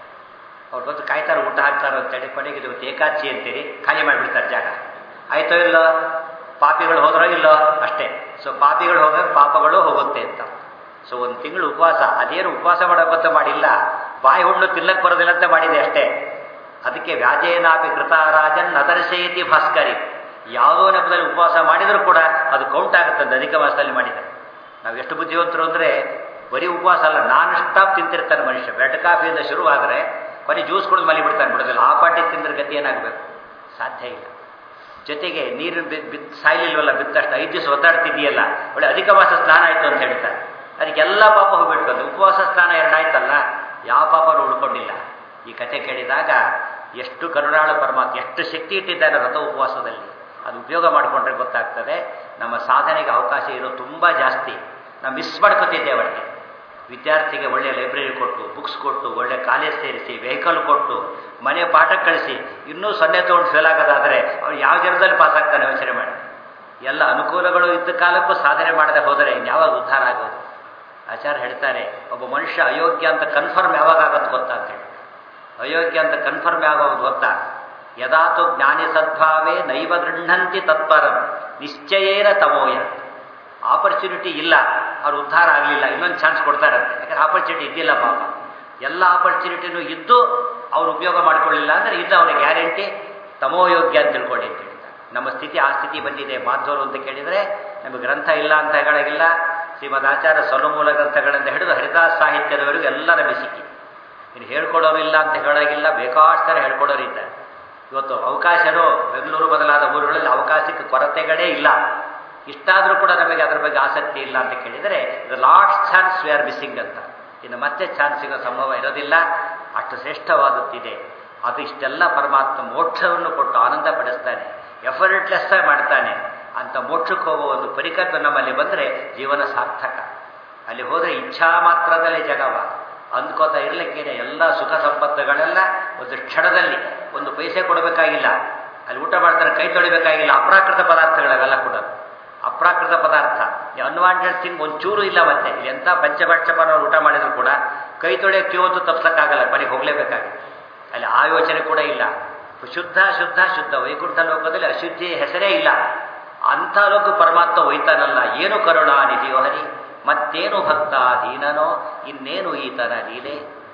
A: ಅವ್ರು ಬಂದು ಕಾಯ್ತಾರೆ ಊಟ ಹಾಕ್ತಾರೋ ಅಂತೇಳಿ ಕೊನೆಗೆ ಇವತ್ತು ಏಕಾದಶಿ ಅಂತೀರಿ ಖಾಲಿ ಮಾಡಿಬಿಡ್ತಾರೆ ಜಾಗ. ಆಯ್ತೋ ಇಲ್ಲೋ ಪಾಪಿಗಳು ಹೋದ್ರೋ ಇಲ್ಲೋ ಅಷ್ಟೇ. ಸೊ ಪಾಪಿಗಳು ಹೋಗ ಪಾಪಗಳು ಹೋಗುತ್ತೆ ಅಂತ. ಸೊ ಒಂದು ತಿಂಗಳು ಉಪವಾಸ, ಅದೇನು ಉಪವಾಸ ಮಾಡೋಕ್ಕಂತ ಮಾಡಿಲ್ಲ, ಬಾಯಿ ಹುಣ್ಣು ತಿನ್ನಕ್ಕೆ ಬರೋದಿಲ್ಲ ಅಂತ ಮಾಡಿದೆ ಅಷ್ಟೇ. ಅದಕ್ಕೆ ವ್ಯಾಜೇನಾಪಿ ಕೃತಾರಾಜನ್ ಅದರ್ಶಯತಿ ಭಾಸ್ಕರಿ, ಯಾವುದೋ ನೆಪದಲ್ಲಿ ಉಪವಾಸ ಮಾಡಿದರೂ ಕೂಡ ಅದು ಕೌಂಟ್ ಆಗುತ್ತದೆ ಅಧಿಕ ಮಾಸದಲ್ಲಿ ಮಾಡಿದರೆ. ನಾವು ಎಷ್ಟು ಬುದ್ಧಿವಂತರು ಅಂದರೆ ಬರೀ ಉಪವಾಸ ಅಲ್ಲ, ನಾನ್ ಸ್ಟಾಪ್ ತಿಂತಿರ್ತಾನೆ ಮನುಷ್ಯ. ಬ್ರೆಡ್ ಕಾಫಿಯಿಂದ ಶುರುವಾದರೆ ಕೊನೆ ಜ್ಯೂಸ್ ಕುಡಿದು ಮಲಿ ಬಿಡ್ತಾನೆ, ಬಿಡೋದಿಲ್ಲ. ಆ ಪಾಟಿ ತಿಂದ್ರೆ ಗತಿ ಏನಾಗಬೇಕು, ಸಾಧ್ಯ ಇಲ್ಲ. ಜೊತೆಗೆ ನೀರು ಸಾಯ್ಲಿಲ್ವಲ್ಲ ಬಿತ್ತಷ್ಟು 5 ದಿವಸ ಒದ್ದಾಡ್ತಿದೆಯಲ್ಲ, ಒಳ್ಳೆ ಅಧಿಕ ಮಾಸ ಸ್ನಾನ ಆಯಿತು ಅಂತ ಹೇಳ್ತಾರೆ. ಅದಕ್ಕೆಲ್ಲ ಪಾಪ ಹೋಗ್ಬಿಡ್ತದೆ. ಉಪವಾಸ ಸ್ನಾನ 2 ಆಯ್ತಲ್ಲ, ಯಾವ ಪಾಪನೂ ಉಳ್ಕೊಂಡಿಲ್ಲ. ಈ ಕಥೆ ಕೇಳಿದಾಗ ಎಷ್ಟು ಕರುಣಾಳ ಪರಮಾತ್ಮ ಎಷ್ಟು ಶಕ್ತಿ ಇಟ್ಟಿದ್ದಾನೆ ವ್ರತ ಉಪವಾಸದಲ್ಲಿ, ಅದು ಉಪಯೋಗ ಮಾಡಿಕೊಂಡ್ರೆ ಗೊತ್ತಾಗ್ತದೆ. ನಮ್ಮ ಸಾಧನೆಗೆ ಅವಕಾಶ ಇರೋ ತುಂಬ ಜಾಸ್ತಿ. ನಾವು ಮಿಸ್ ಮಾಡ್ಕೊತಿದ್ದೇವೆ. ಅವರಿಗೆ ವಿದ್ಯಾರ್ಥಿಗೆ ಒಳ್ಳೆಯ ಲೈಬ್ರರಿ ಕೊಟ್ಟು, ಬುಕ್ಸ್ ಕೊಟ್ಟು, ಒಳ್ಳೆ ಕಾಲೇಜ್ ಸೇರಿಸಿ, ವೆಹಿಕಲ್ ಕೊಟ್ಟು, ಮನೆ ಪಾಠ ಕಳಿಸಿ, ಇನ್ನೂ 0 ತೊಗೊಂಡು ಫೇಲ್ ಆಗೋದಾದರೆ ಅವ್ರು ಯಾವ ಜನದಲ್ಲಿ ಪಾಸ್ ಆಗ್ತಾನೆ ಯೋಚನೆ ಮಾಡಿ. ಎಲ್ಲ ಅನುಕೂಲಗಳು ಇದ್ದ ಕಾಲಕ್ಕೂ ಸಾಧನೆ ಮಾಡದೆ ಹೋದರೆ ಯಾವಾಗ ಉದ್ಧಾರ ಆಗೋದು. ಆಚಾರ್ಯ ಹೇಳ್ತಾರೆ, ಒಬ್ಬ ಮನುಷ್ಯ ಅಯೋಗ್ಯ ಅಂತ ಕನ್ಫರ್ಮ್ ಯಾವಾಗ ಆಗೋದು ಗೊತ್ತಾ ಅಂತ ಹೇಳಿ. ಅಯೋಗ್ಯ ಅಂತ ಕನ್ಫರ್ಮ್ ಯಾವಾಗ ಗೊತ್ತಾ, ಯದಾತು ಜ್ಞಾನಿ ಸದ್ಭಾವೇ ನೈವ ಗೃಹಂತಿ ತತ್ಪರಂ ನಿಶ್ಚಯೇನ ತಮೋಯ. ಆಪರ್ಚುನಿಟಿ ಇಲ್ಲ, ಅವ್ರು ಉದ್ಧಾರ ಆಗಲಿಲ್ಲ, ಇನ್ನೊಂದು ಚಾನ್ಸ್ ಕೊಡ್ತಾರಂತೆ. ಯಾಕಂದ್ರೆ ಆಪರ್ಚುನಿಟಿ ಇದ್ದಿಲ್ಲ ಪಾಪ. ಎಲ್ಲ ಆಪರ್ಚುನಿಟಿನೂ ಇದ್ದು ಅವ್ರು ಉಪಯೋಗ ಮಾಡ್ಕೊಳ್ಳಿಲ್ಲ ಅಂದರೆ ಇದು ಅವರ ಗ್ಯಾರಂಟಿ ತಮೋಯೋಗ್ಯ ಅಂತ ತಿಳ್ಕೊಳ್ಳಿ ಅಂತ ಹೇಳ್ತಾರೆ. ನಮ್ಮ ಸ್ಥಿತಿ ಆ ಸ್ಥಿತಿ ಬಂದಿದೆ. ಮಾಧ್ವರು ಅಂತ ಕೇಳಿದರೆ ನಮಗೆ ಗ್ರಂಥ ಇಲ್ಲ ಅಂತ ಹೇಳೋಗಿಲ್ಲ. ಶ್ರೀಮದ್ ಆಚಾರ್ಯ ಸ್ವರ್ಣಮೂಲ ಗ್ರಂಥಗಳಿಂದ ಹಿಡಿದು ಹರಿದಾಸ ಸಾಹಿತ್ಯದವರೆಗೂ ಎಲ್ಲ ನಮಗೆ ಸಿಕ್ಕಿ. ಇನ್ನು ಹೇಳ್ಕೊಡೋರು ಇಲ್ಲ ಅಂತ ಹೇಳೋಗಿಲ್ಲ, ಬೇಕಾಷ್ಟು ಥರ ಹೇಳ್ಕೊಡೋರು ಇದ್ದಾರೆ. ಇವತ್ತು ಅವಕಾಶನೂ ಬೆಂಗಳೂರು ಬದಲಾದ ಊರುಗಳಲ್ಲಿ ಅವಕಾಶಕ್ಕೆ ಕೊರತೆಗಳೇ ಇಲ್ಲ. ಇಷ್ಟಾದರೂ ಕೂಡ ನಮಗೆ ಅದರ ಬಗ್ಗೆ ಆಸಕ್ತಿ ಇಲ್ಲ ಅಂತ ಕೇಳಿದರೆ the last chance we are missing ಅಂತ. ಇನ್ನು ಮತ್ತೆ ಚಾನ್ಸ್ ಸಿಗೋ ಸಂಭವ ಇರೋದಿಲ್ಲ. ಅಷ್ಟು ಶ್ರೇಷ್ಠವಾದದ್ದಿದೆ. ಅದು ಇಷ್ಟೆಲ್ಲ ಪರಮಾತ್ಮ ಮೋಕ್ಷವನ್ನು ಕೊಟ್ಟು ಆನಂದ ಪಡಿಸ್ತಾನೆ, ಎಫರ್ಟ್ಲೆಸ್ ಮಾಡ್ತಾನೆ. ಅಂತ ಮೋಕ್ಷಕ್ಕೆ ಹೋಗುವ ಒಂದು ಪರಿಕಲ್ಪನೆ ನಮ್ಮಲ್ಲಿ ಬಂದರೆ ಜೀವನ ಸಾರ್ಥಕ. ಅಲ್ಲಿ ಹೋದರೆ ಇಚ್ಛಾ ಮಾತ್ರದಲ್ಲೇ ಜಗವ ಅಂದ್ಕೋತಾ ಇರಲಿಕ್ಕೇನೆ ಎಲ್ಲ ಸುಖ ಸಂಪತ್ತುಗಳೆಲ್ಲ ಒಂದು ಕ್ಷಣದಲ್ಲಿ, ಒಂದು ಪೈಸೆ ಕೊಡಬೇಕಾಗಿಲ್ಲ. ಅಲ್ಲಿ ಊಟ ಮಾಡ್ತಾರೆ ಕೈ ತೊಳಿಬೇಕಾಗಿಲ್ಲ. ಅಪ್ರಾಕೃತ ಪದಾರ್ಥಗಳೆಲ್ಲ ಕೂಡ ಅಪ್ರಾಕೃತ ಪದಾರ್ಥ, ಅನ್ವಾಂಟೆಡ್ ಥಿಂಗ್ ಒಂಚೂರು ಇಲ್ಲ. ಮತ್ತೆ ಇಲ್ಲಿ ಎಂಥ ಪಂಚಭಕ್ಷಪನವರು ಊಟ ಮಾಡಿದ್ರು ಕೂಡ ಕೈ ತೊಳೆಯೋಕ್ಕೆ ಇವತ್ತು ತಪ್ಸಕ್ಕಾಗಲ್ಲ, ಮನೆಗೆ ಹೋಗಲೇಬೇಕಾಗಿ. ಅಲ್ಲಿ ಆ ಯೋಚನೆ ಕೂಡ ಇಲ್ಲ. ಶುದ್ಧ ಶುದ್ಧ ಶುದ್ಧ. ವೈಕುಂಠ ಲೋಕದಲ್ಲಿ ಅಶುದ್ಧಿಯ ಹೆಸರೇ ಇಲ್ಲ. ಅಂಥ ಲೋಕ ಪರಮಾತ್ಮ ಒಯ್ತಾನಲ್ಲ. ಏನು ಕರುಣಾನಿಧಿಯೋ ಹರಿ, ಮತ್ತೇನು ಭಕ್ತ ದೀನನೋ, ಇನ್ನೇನು ಈತನ ಲೀಲೆ.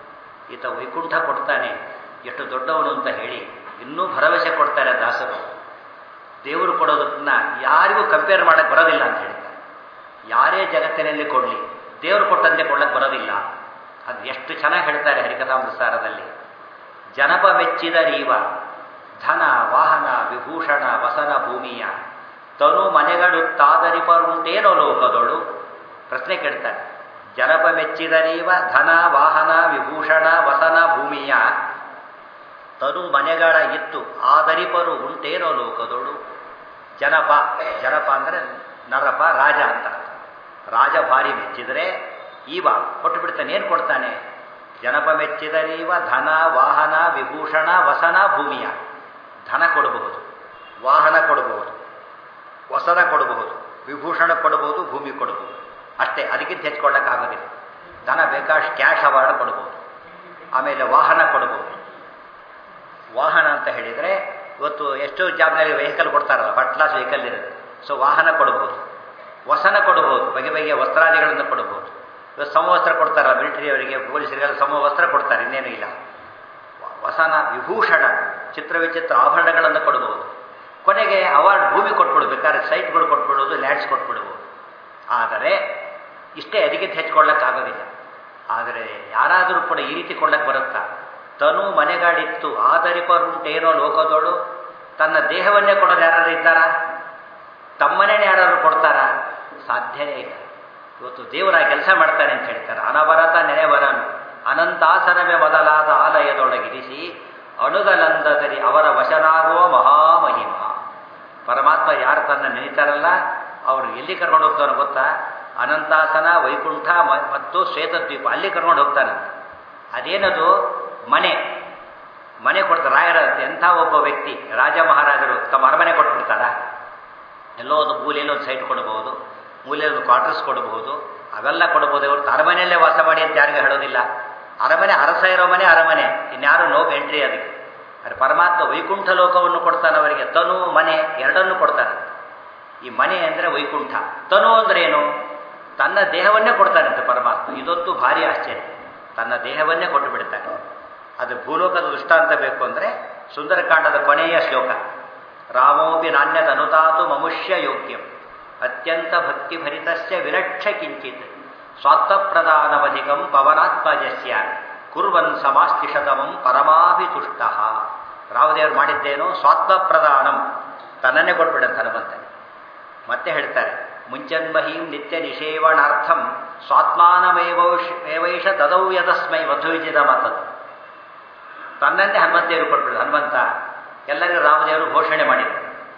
A: ಈತ ವೈಕುಂಠ ಕೊಡ್ತಾನೆ, ಎಷ್ಟು ದೊಡ್ಡವನು ಅಂತ ಹೇಳಿ ಇನ್ನೂ ಭರವಸೆ ಕೊಡ್ತಾರೆ ದಾಸರು. ದೇವರು ಕೊಡೋದನ್ನ ಯಾರಿಗೂ ಕಂಪೇರ್ ಮಾಡಕ್ಕೆ ಬರೋದಿಲ್ಲ ಅಂತ ಹೇಳ್ತಾರೆ. ಯಾರೇ ಜಗತ್ತಿನಲ್ಲಿ ಕೊಡಲಿ ದೇವರು ಕೊಟ್ಟಂತೆ ಕೊಡಕ್ಕೆ ಬರೋದಿಲ್ಲ. ಅದು ಎಷ್ಟು ಚೆನ್ನಾಗಿ ಹೇಳ್ತಾರೆ ಹರಿಕಥಾಮೃತಸಾರದಲ್ಲಿ. ಜನಪ ಮೆಚ್ಚಿದ ನೀವ ಧನ ವಾಹನ ವಿಭೂಷಣ ವಸನ ಭೂಮಿಯ ತನು ಮನೆಗಳು ತಾದರಿಪರುಂಟೇನೋ ಲೋಕದೊಳು. ಪ್ರಶ್ನೆ ಕೇಳ್ತಾರೆ. ಜನಪ ಮೆಚ್ಚಿದ ನೀವ ಧನ ವಾಹನ ವಿಭೂಷಣ ವಸನ ಭೂಮಿಯ ತನು ಮನೆಗಳ ಇತ್ತು ಆದರಿಪರು ಉಂಟೇನೋ ಲೋಕದೊಳು. ಜನಪ, ಜನಪ ಅಂದರೆ ನರಪ, ರಾಜ ಅಂತ. ರಾಜ ಭಾರಿ ಮೆಚ್ಚಿದರೆ ಈವ ಕೊಟ್ಟು ಬಿಡ್ತಾನೆ. ಏನು ಕೊಡ್ತಾನೆ? ಜನಪ ಮೆಚ್ಚಿದರೀವ ಧನ ವಾಹನ ವಿಭೂಷಣ ವಸನ ಭೂಮಿಯ. ಧನ ಕೊಡಬಹುದು, ವಾಹನ ಕೊಡಬಹುದು, ವಸನ ಕೊಡಬಹುದು, ವಿಭೂಷಣ ಕೊಡಬಹುದು, ಭೂಮಿ ಕೊಡಬಹುದು. ಅಷ್ಟೇ, ಅದಕ್ಕಿಂತ ಹೆಚ್ಕೊಳ್ಳೋಕ್ಕಾಗೋದಿಲ್ಲ. ಧನ ಬೇಕಾಷ್ಟು ಕ್ಯಾಶ್ ಅವಾರ್ಡ್ ಕೊಡಬಹುದು, ಆಮೇಲೆ ವಾಹನ ಕೊಡಬಹುದು. ವಾಹನ ಅಂತ ಹೇಳಿದರೆ ಇವತ್ತು ಎಷ್ಟೋ ಜಾಬ್ನಲ್ಲಿ ವೆಹಿಕಲ್ ಕೊಡ್ತಾರಲ್ಲ, ಫಸ್ಟ್ ಕ್ಲಾಸ್ ವೆಹಿಕಲ್ ಇರುತ್ತೆ. ಸೊ ವಾಹನ ಕೊಡಬಹುದು. ವಸನ ಕೊಡಬಹುದು, ಬಗೆ ಬಗೆಯ ವಸ್ತ್ರಾದಿಗಳನ್ನು ಕೊಡಬಹುದು. ಇವತ್ತು ಸಮವಸ್ತ್ರ ಕೊಡ್ತಾರಲ್ಲ ಮಿಲಿಟರಿಯವರಿಗೆ, ಪೊಲೀಸರಿಗೆಲ್ಲ ಸಮವಸ್ತ್ರ ಕೊಡ್ತಾರೆ, ಇನ್ನೇನು ಇಲ್ಲ. ವಸನ, ವಿಭೂಷಣ, ಚಿತ್ರವಿಚಿತ್ರ ಆಭರಣಗಳನ್ನು ಕೊಡಬಹುದು. ಕೊನೆಗೆ ಅವಾರ್ಡ್ ಭೂಮಿ ಕೊಟ್ಬಿಡ್ಬೇಕಾದ್ರೆ ಸೈಟ್ಗಳು ಕೊಟ್ಬಿಡೋದು, ಲ್ಯಾಂಡ್ಸ್ ಕೊಟ್ಬಿಡ್ಬೋದು. ಆದರೆ ಇಷ್ಟೇ, ಅದಕ್ಕಿಂತ ಹೆಚ್ಚಿಕೊಳ್ಳಕ್ಕಾಗೋದಿಲ್ಲ. ಆದರೆ ಯಾರಾದರೂ ಕೂಡ ಈ ರೀತಿ ಕೊಳ್ಳಕ್ಕೆ ಬರುತ್ತಾ? ತನು ಮನೆಗಾಡಿತ್ತು ಆದರಿಪರುಂಟೇನೋ ಲೋಕದೋಳು. ತನ್ನ ದೇಹವನ್ನೇ ಕೊಡೋದು ಯಾರು ಇದ್ದಾರಾ? ತಮ್ಮನೇನೆ ಯಾರಾದ್ರು ಕೊಡ್ತಾರಾ? ಸಾಧ್ಯನೇ ಇಲ್ಲ. ಇವತ್ತು ದೇವರ ಕೆಲಸ ಮಾಡ್ತಾನೆ ಅಂತ ಹೇಳ್ತಾರೆ. ಅನವರತ ನೆನೆವರನು ಅನಂತಾಸನವೇ ಮೊದಲಾದ ಆಲಯದೊಳಗಿರಿಸಿ ಅಣುಗಲಂದದಲ್ಲಿ ಅವರ ವಶನಾಗುವ ಮಹಾಮಹಿಮ. ಪರಮಾತ್ಮ ಯಾರು ತನ್ನ ನೆನೀತಾರಲ್ಲ ಅವರು ಎಲ್ಲಿ ಕರ್ಕೊಂಡು ಹೋಗ್ತಾನೋ ಗೊತ್ತಾ? ಅನಂತಾಸನ, ವೈಕುಂಠ ಮತ್ತು ಶ್ವೇತದ್ವೀಪ, ಅಲ್ಲಿ ಕರ್ಕೊಂಡು ಹೋಗ್ತಾನಂತೆ. ಅದೇನದು? ಮನೆ ಕೊಡ್ತಾರೆ ರಾಯರಂತೆ. ಎಂಥ ಒಬ್ಬ ವ್ಯಕ್ತಿ, ರಾಜ ಮಹಾರಾಜರು ತಮ್ಮ ಅರಮನೆ ಕೊಟ್ಬಿಡ್ತಾರ? ಎಲ್ಲೋ ಒಂದು ಮೂಲೆಯಲ್ಲಿ ಒಂದು ಸೈಟ್ ಕೊಡಬಹುದು, ಮೂಲೆಯಲ್ಲಿ ಒಂದು ಕ್ವಾರ್ಟರ್ಸ್ ಕೊಡಬಹುದು, ಅವೆಲ್ಲ ಕೊಡಬಹುದು. ಹೊರತು ಅರಮನೆಯಲ್ಲೇ ವಾಸ ಮಾಡಿ ಅಂತ ಯಾರಿಗೂ ಹೇಳೋದಿಲ್ಲ. ಅರಮನೆ ಅರಸ ಇರೋ ಮನೆ ಅರಮನೆ, ಇನ್ಯಾರು ನೋ ಎಂಟ್ರಿ ಅದಕ್ಕೆ. ಆದರೆ ಪರಮಾತ್ಮ ವೈಕುಂಠ ಲೋಕವನ್ನು ಕೊಡ್ತಾನೆ ಅವರಿಗೆ. ತನು ಮನೆ ಎರಡನ್ನು ಕೊಡ್ತಾನೆ. ಈ ಮನೆ ಅಂದರೆ ವೈಕುಂಠ, ತನು ಅಂದ್ರೆ ಏನು? ತನ್ನ ದೇಹವನ್ನೇ ಕೊಡ್ತಾನಂತೆ ಪರಮಾತ್ಮ. ಇದೊಂದು ಭಾರಿ ಆಶ್ಚರ್ಯ. ತನ್ನ ದೇಹವನ್ನೇ ಕೊಟ್ಟು ಬಿಡ್ತಾನೆ. ಅದು ಭೂಲೋಕದ ದೃಷ್ಟಾಂತ ಬೇಕು ಅಂದರೆ ಸುಂದರಕಾಂಡದ ಕೊನೆಯ ಶ್ಲೋಕ, ರಾಮೋಪಿ ನಾಣ್ಯದ ಅನುತಾತು ಮಮುಷ್ಯ ಯೋಗ್ಯಂ ಅತ್ಯಂತ ಭಕ್ತಿ ಭರಿತಸ್ಯ ವಿಲಕ್ಷ ಕಿಂಚಿತ್ ಸ್ವಾತ್ಮಪ್ರದಾನವಧಿಕಂ ಪವನಾತ್ಮಜಸ್ಯ ಕುರ್ವನ್ ಸಮಾಸ್ತಿಷತಮಂ ಪರಮಾಭಿತುಷ್ಟ. ರಾಮದೇವರು ಮಾಡಿದ್ದೇನು? ಸ್ವಾತ್ಮಪ್ರದಾನಂ, ತನ್ನನ್ನೇ ಕೊಟ್ಬಿಡಂತ ಹನುಮಂತನೇ. ಮತ್ತೆ ಹೇಳ್ತಾರೆ, ಮುಂಚನ್ಮಹೀಂ ನಿತ್ಯ ನಿಷೇವಣಾರ್ಥಂ ಸ್ವಾತ್ಮಾನಮೇವೈಷ ತದೌ ಯದಸ್ಮೈ ಮಧ್ವವಿಜಿದ ಮಾತದು. ತನ್ನನ್ನೇ ಹನುಮಂತೇವರು ಕೊಟ್ಬಿಡ. ಹನುಮಂತ ಎಲ್ಲರಿಗೂ ರಾಮದೇವರು ಘೋಷಣೆ ಮಾಡಿದರು.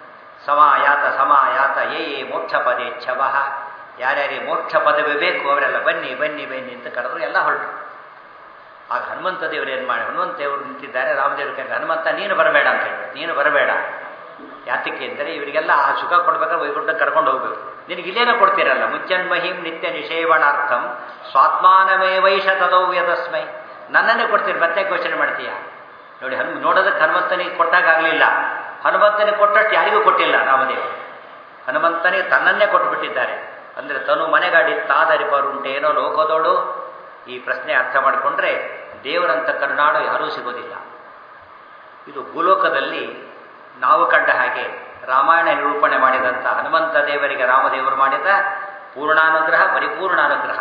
A: ಸಮಾಯಾತ ಯೇ ಮೋಕ್ಷ ಪದೇಚ್ಛವ, ಯಾರ್ಯಾರಿಗೆ ಮೋಕ್ಷ ಪದವೇ ಬೇಕು ಅವರೆಲ್ಲ ಬನ್ನಿ ಬನ್ನಿ ಬನ್ನಿ ಅಂತ ಕರೆದ್ರು. ಎಲ್ಲ ಹೊರಟರು. ಆಗ ಹನುಮಂತ ದೇವರು ಏನು ಮಾಡಿ, ಹನುಮಂತ ದೇವರು ನಿಂತಿದ್ದಾರೆ. ರಾಮದೇವರು ಕರೆದು, ಹನುಮಂತ ನೀನು ಬರಬೇಡ ಅಂತ ಹೇಳಿ. ನೀನು ಬರಬೇಡ, ಯಾತಕ್ಕೆ ಅಂದರೆ ಇವರಿಗೆಲ್ಲ ಆ ಸುಖ ಕೊಡ್ಬೇಕಾದ್ರೆ ವೈಕುಂಠ ಕರ್ಕೊಂಡು ಹೋಗ್ಬೇಕು. ನಿನಗೆ ಇಲ್ಲೇನೋ ಕೊಡ್ತೀರಲ್ಲ, ಮುಚ್ಚನ್ಮಹಿಂ ನಿತ್ಯ ನಿಷೇವಣಾರ್ಥಂ ಸ್ವಾತ್ಮಾನಮೇವೈಷ ತದೌ ಯದಸ್ಮೈ, ನನ್ನನ್ನೇ ಕೊಡ್ತೀರಿ, ಮತ್ತೆ ಘೋಷಣೆ ಮಾಡ್ತೀಯ. ನೋಡಿ, ನೋಡೋದಕ್ಕೆ ಹನುಮಂತನಿಗೆ ಕೊಟ್ಟಾಗಲಿಲ್ಲ. ಹನುಮಂತನಿಗೆ ಕೊಟ್ಟಷ್ಟು ಯಾರಿಗೂ ಕೊಟ್ಟಿಲ್ಲ ರಾಮದೇವರು. ಹನುಮಂತನಿಗೆ ತನ್ನನ್ನೇ ಕೊಟ್ಟುಬಿಟ್ಟಿದ್ದಾರೆ. ಅಂದರೆ ತನು ಮನೆಗಾಡಿತ್ತಾದರಿಪರುಂಟೇನೋ ಲೋಕದೋಡು. ಈ ಪ್ರಶ್ನೆ ಅರ್ಥ ಮಾಡಿಕೊಂಡ್ರೆ ದೇವರಂತ ಕರುಣಾಳು ಯಾರೂ ಸಿಗೋದಿಲ್ಲ. ಇದು ಭೂಲೋಕದಲ್ಲಿ ನಾವು ಕಂಡ ಹಾಗೆ ರಾಮಾಯಣ ನಿರೂಪಣೆ ಮಾಡಿದಂಥ ಹನುಮಂತ ದೇವರಿಗೆ ರಾಮದೇವರು ಮಾಡಿದ ಪೂರ್ಣಾನುಗ್ರಹ, ಪರಿಪೂರ್ಣ ಅನುಗ್ರಹ.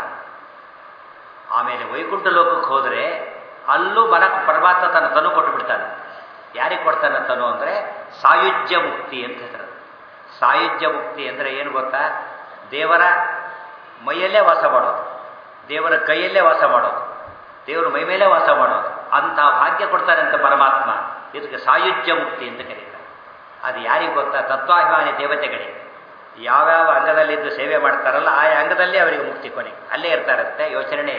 A: ಆಮೇಲೆ ವೈಕುಂಠ ಲೋಕಕ್ಕೆ ಹೋದರೆ ಅಲ್ಲೂ ಪರಮಾತ್ಮ ತನ್ನ ತನು ಕೊಟ್ಟು ಬಿಡ್ತಾನೆ. ಯಾರಿಗೆ ಕೊಡ್ತಾನೆ ತನು ಅಂದರೆ ಸಾಯುಜ್ಯ ಮುಕ್ತಿ ಅಂತ ಹೆಸರು. ಸಾಯುಜ್ಯ ಮುಕ್ತಿ ಅಂದರೆ ಏನು ಗೊತ್ತಾ? ದೇವರ ಮೈಯಲ್ಲೇ ವಾಸ ಮಾಡೋದು, ದೇವರ ಕೈಯಲ್ಲೇ ವಾಸ ಮಾಡೋದು, ದೇವರ ಮೈ ಮೇಲೆ ವಾಸ ಮಾಡೋದು, ಅಂಥ ಭಾಗ್ಯ ಕೊಡ್ತಾನೆ ಅಂತ ಪರಮಾತ್ಮ. ಇದಕ್ಕೆ ಸಾಯುಜ್ಯ ಮುಕ್ತಿ ಅಂತ ಕರೀತಾರೆ. ಅದು ಯಾರಿಗೆ ಗೊತ್ತಾ? ತತ್ವಾಭಿಮಾನಿ ದೇವತೆಗಳಿಗೆ ಯಾವ್ಯಾವ ಅಂಗದಲ್ಲಿದ್ದು ಸೇವೆ ಮಾಡ್ತಾರಲ್ಲ ಆಯಾ ಅಂಗದಲ್ಲೇ ಅವರಿಗೆ ಮುಕ್ತಿ ಕೊನೆ ಅಲ್ಲೇ ಇರ್ತಾರಂತೆ. ಯೋಚನೆ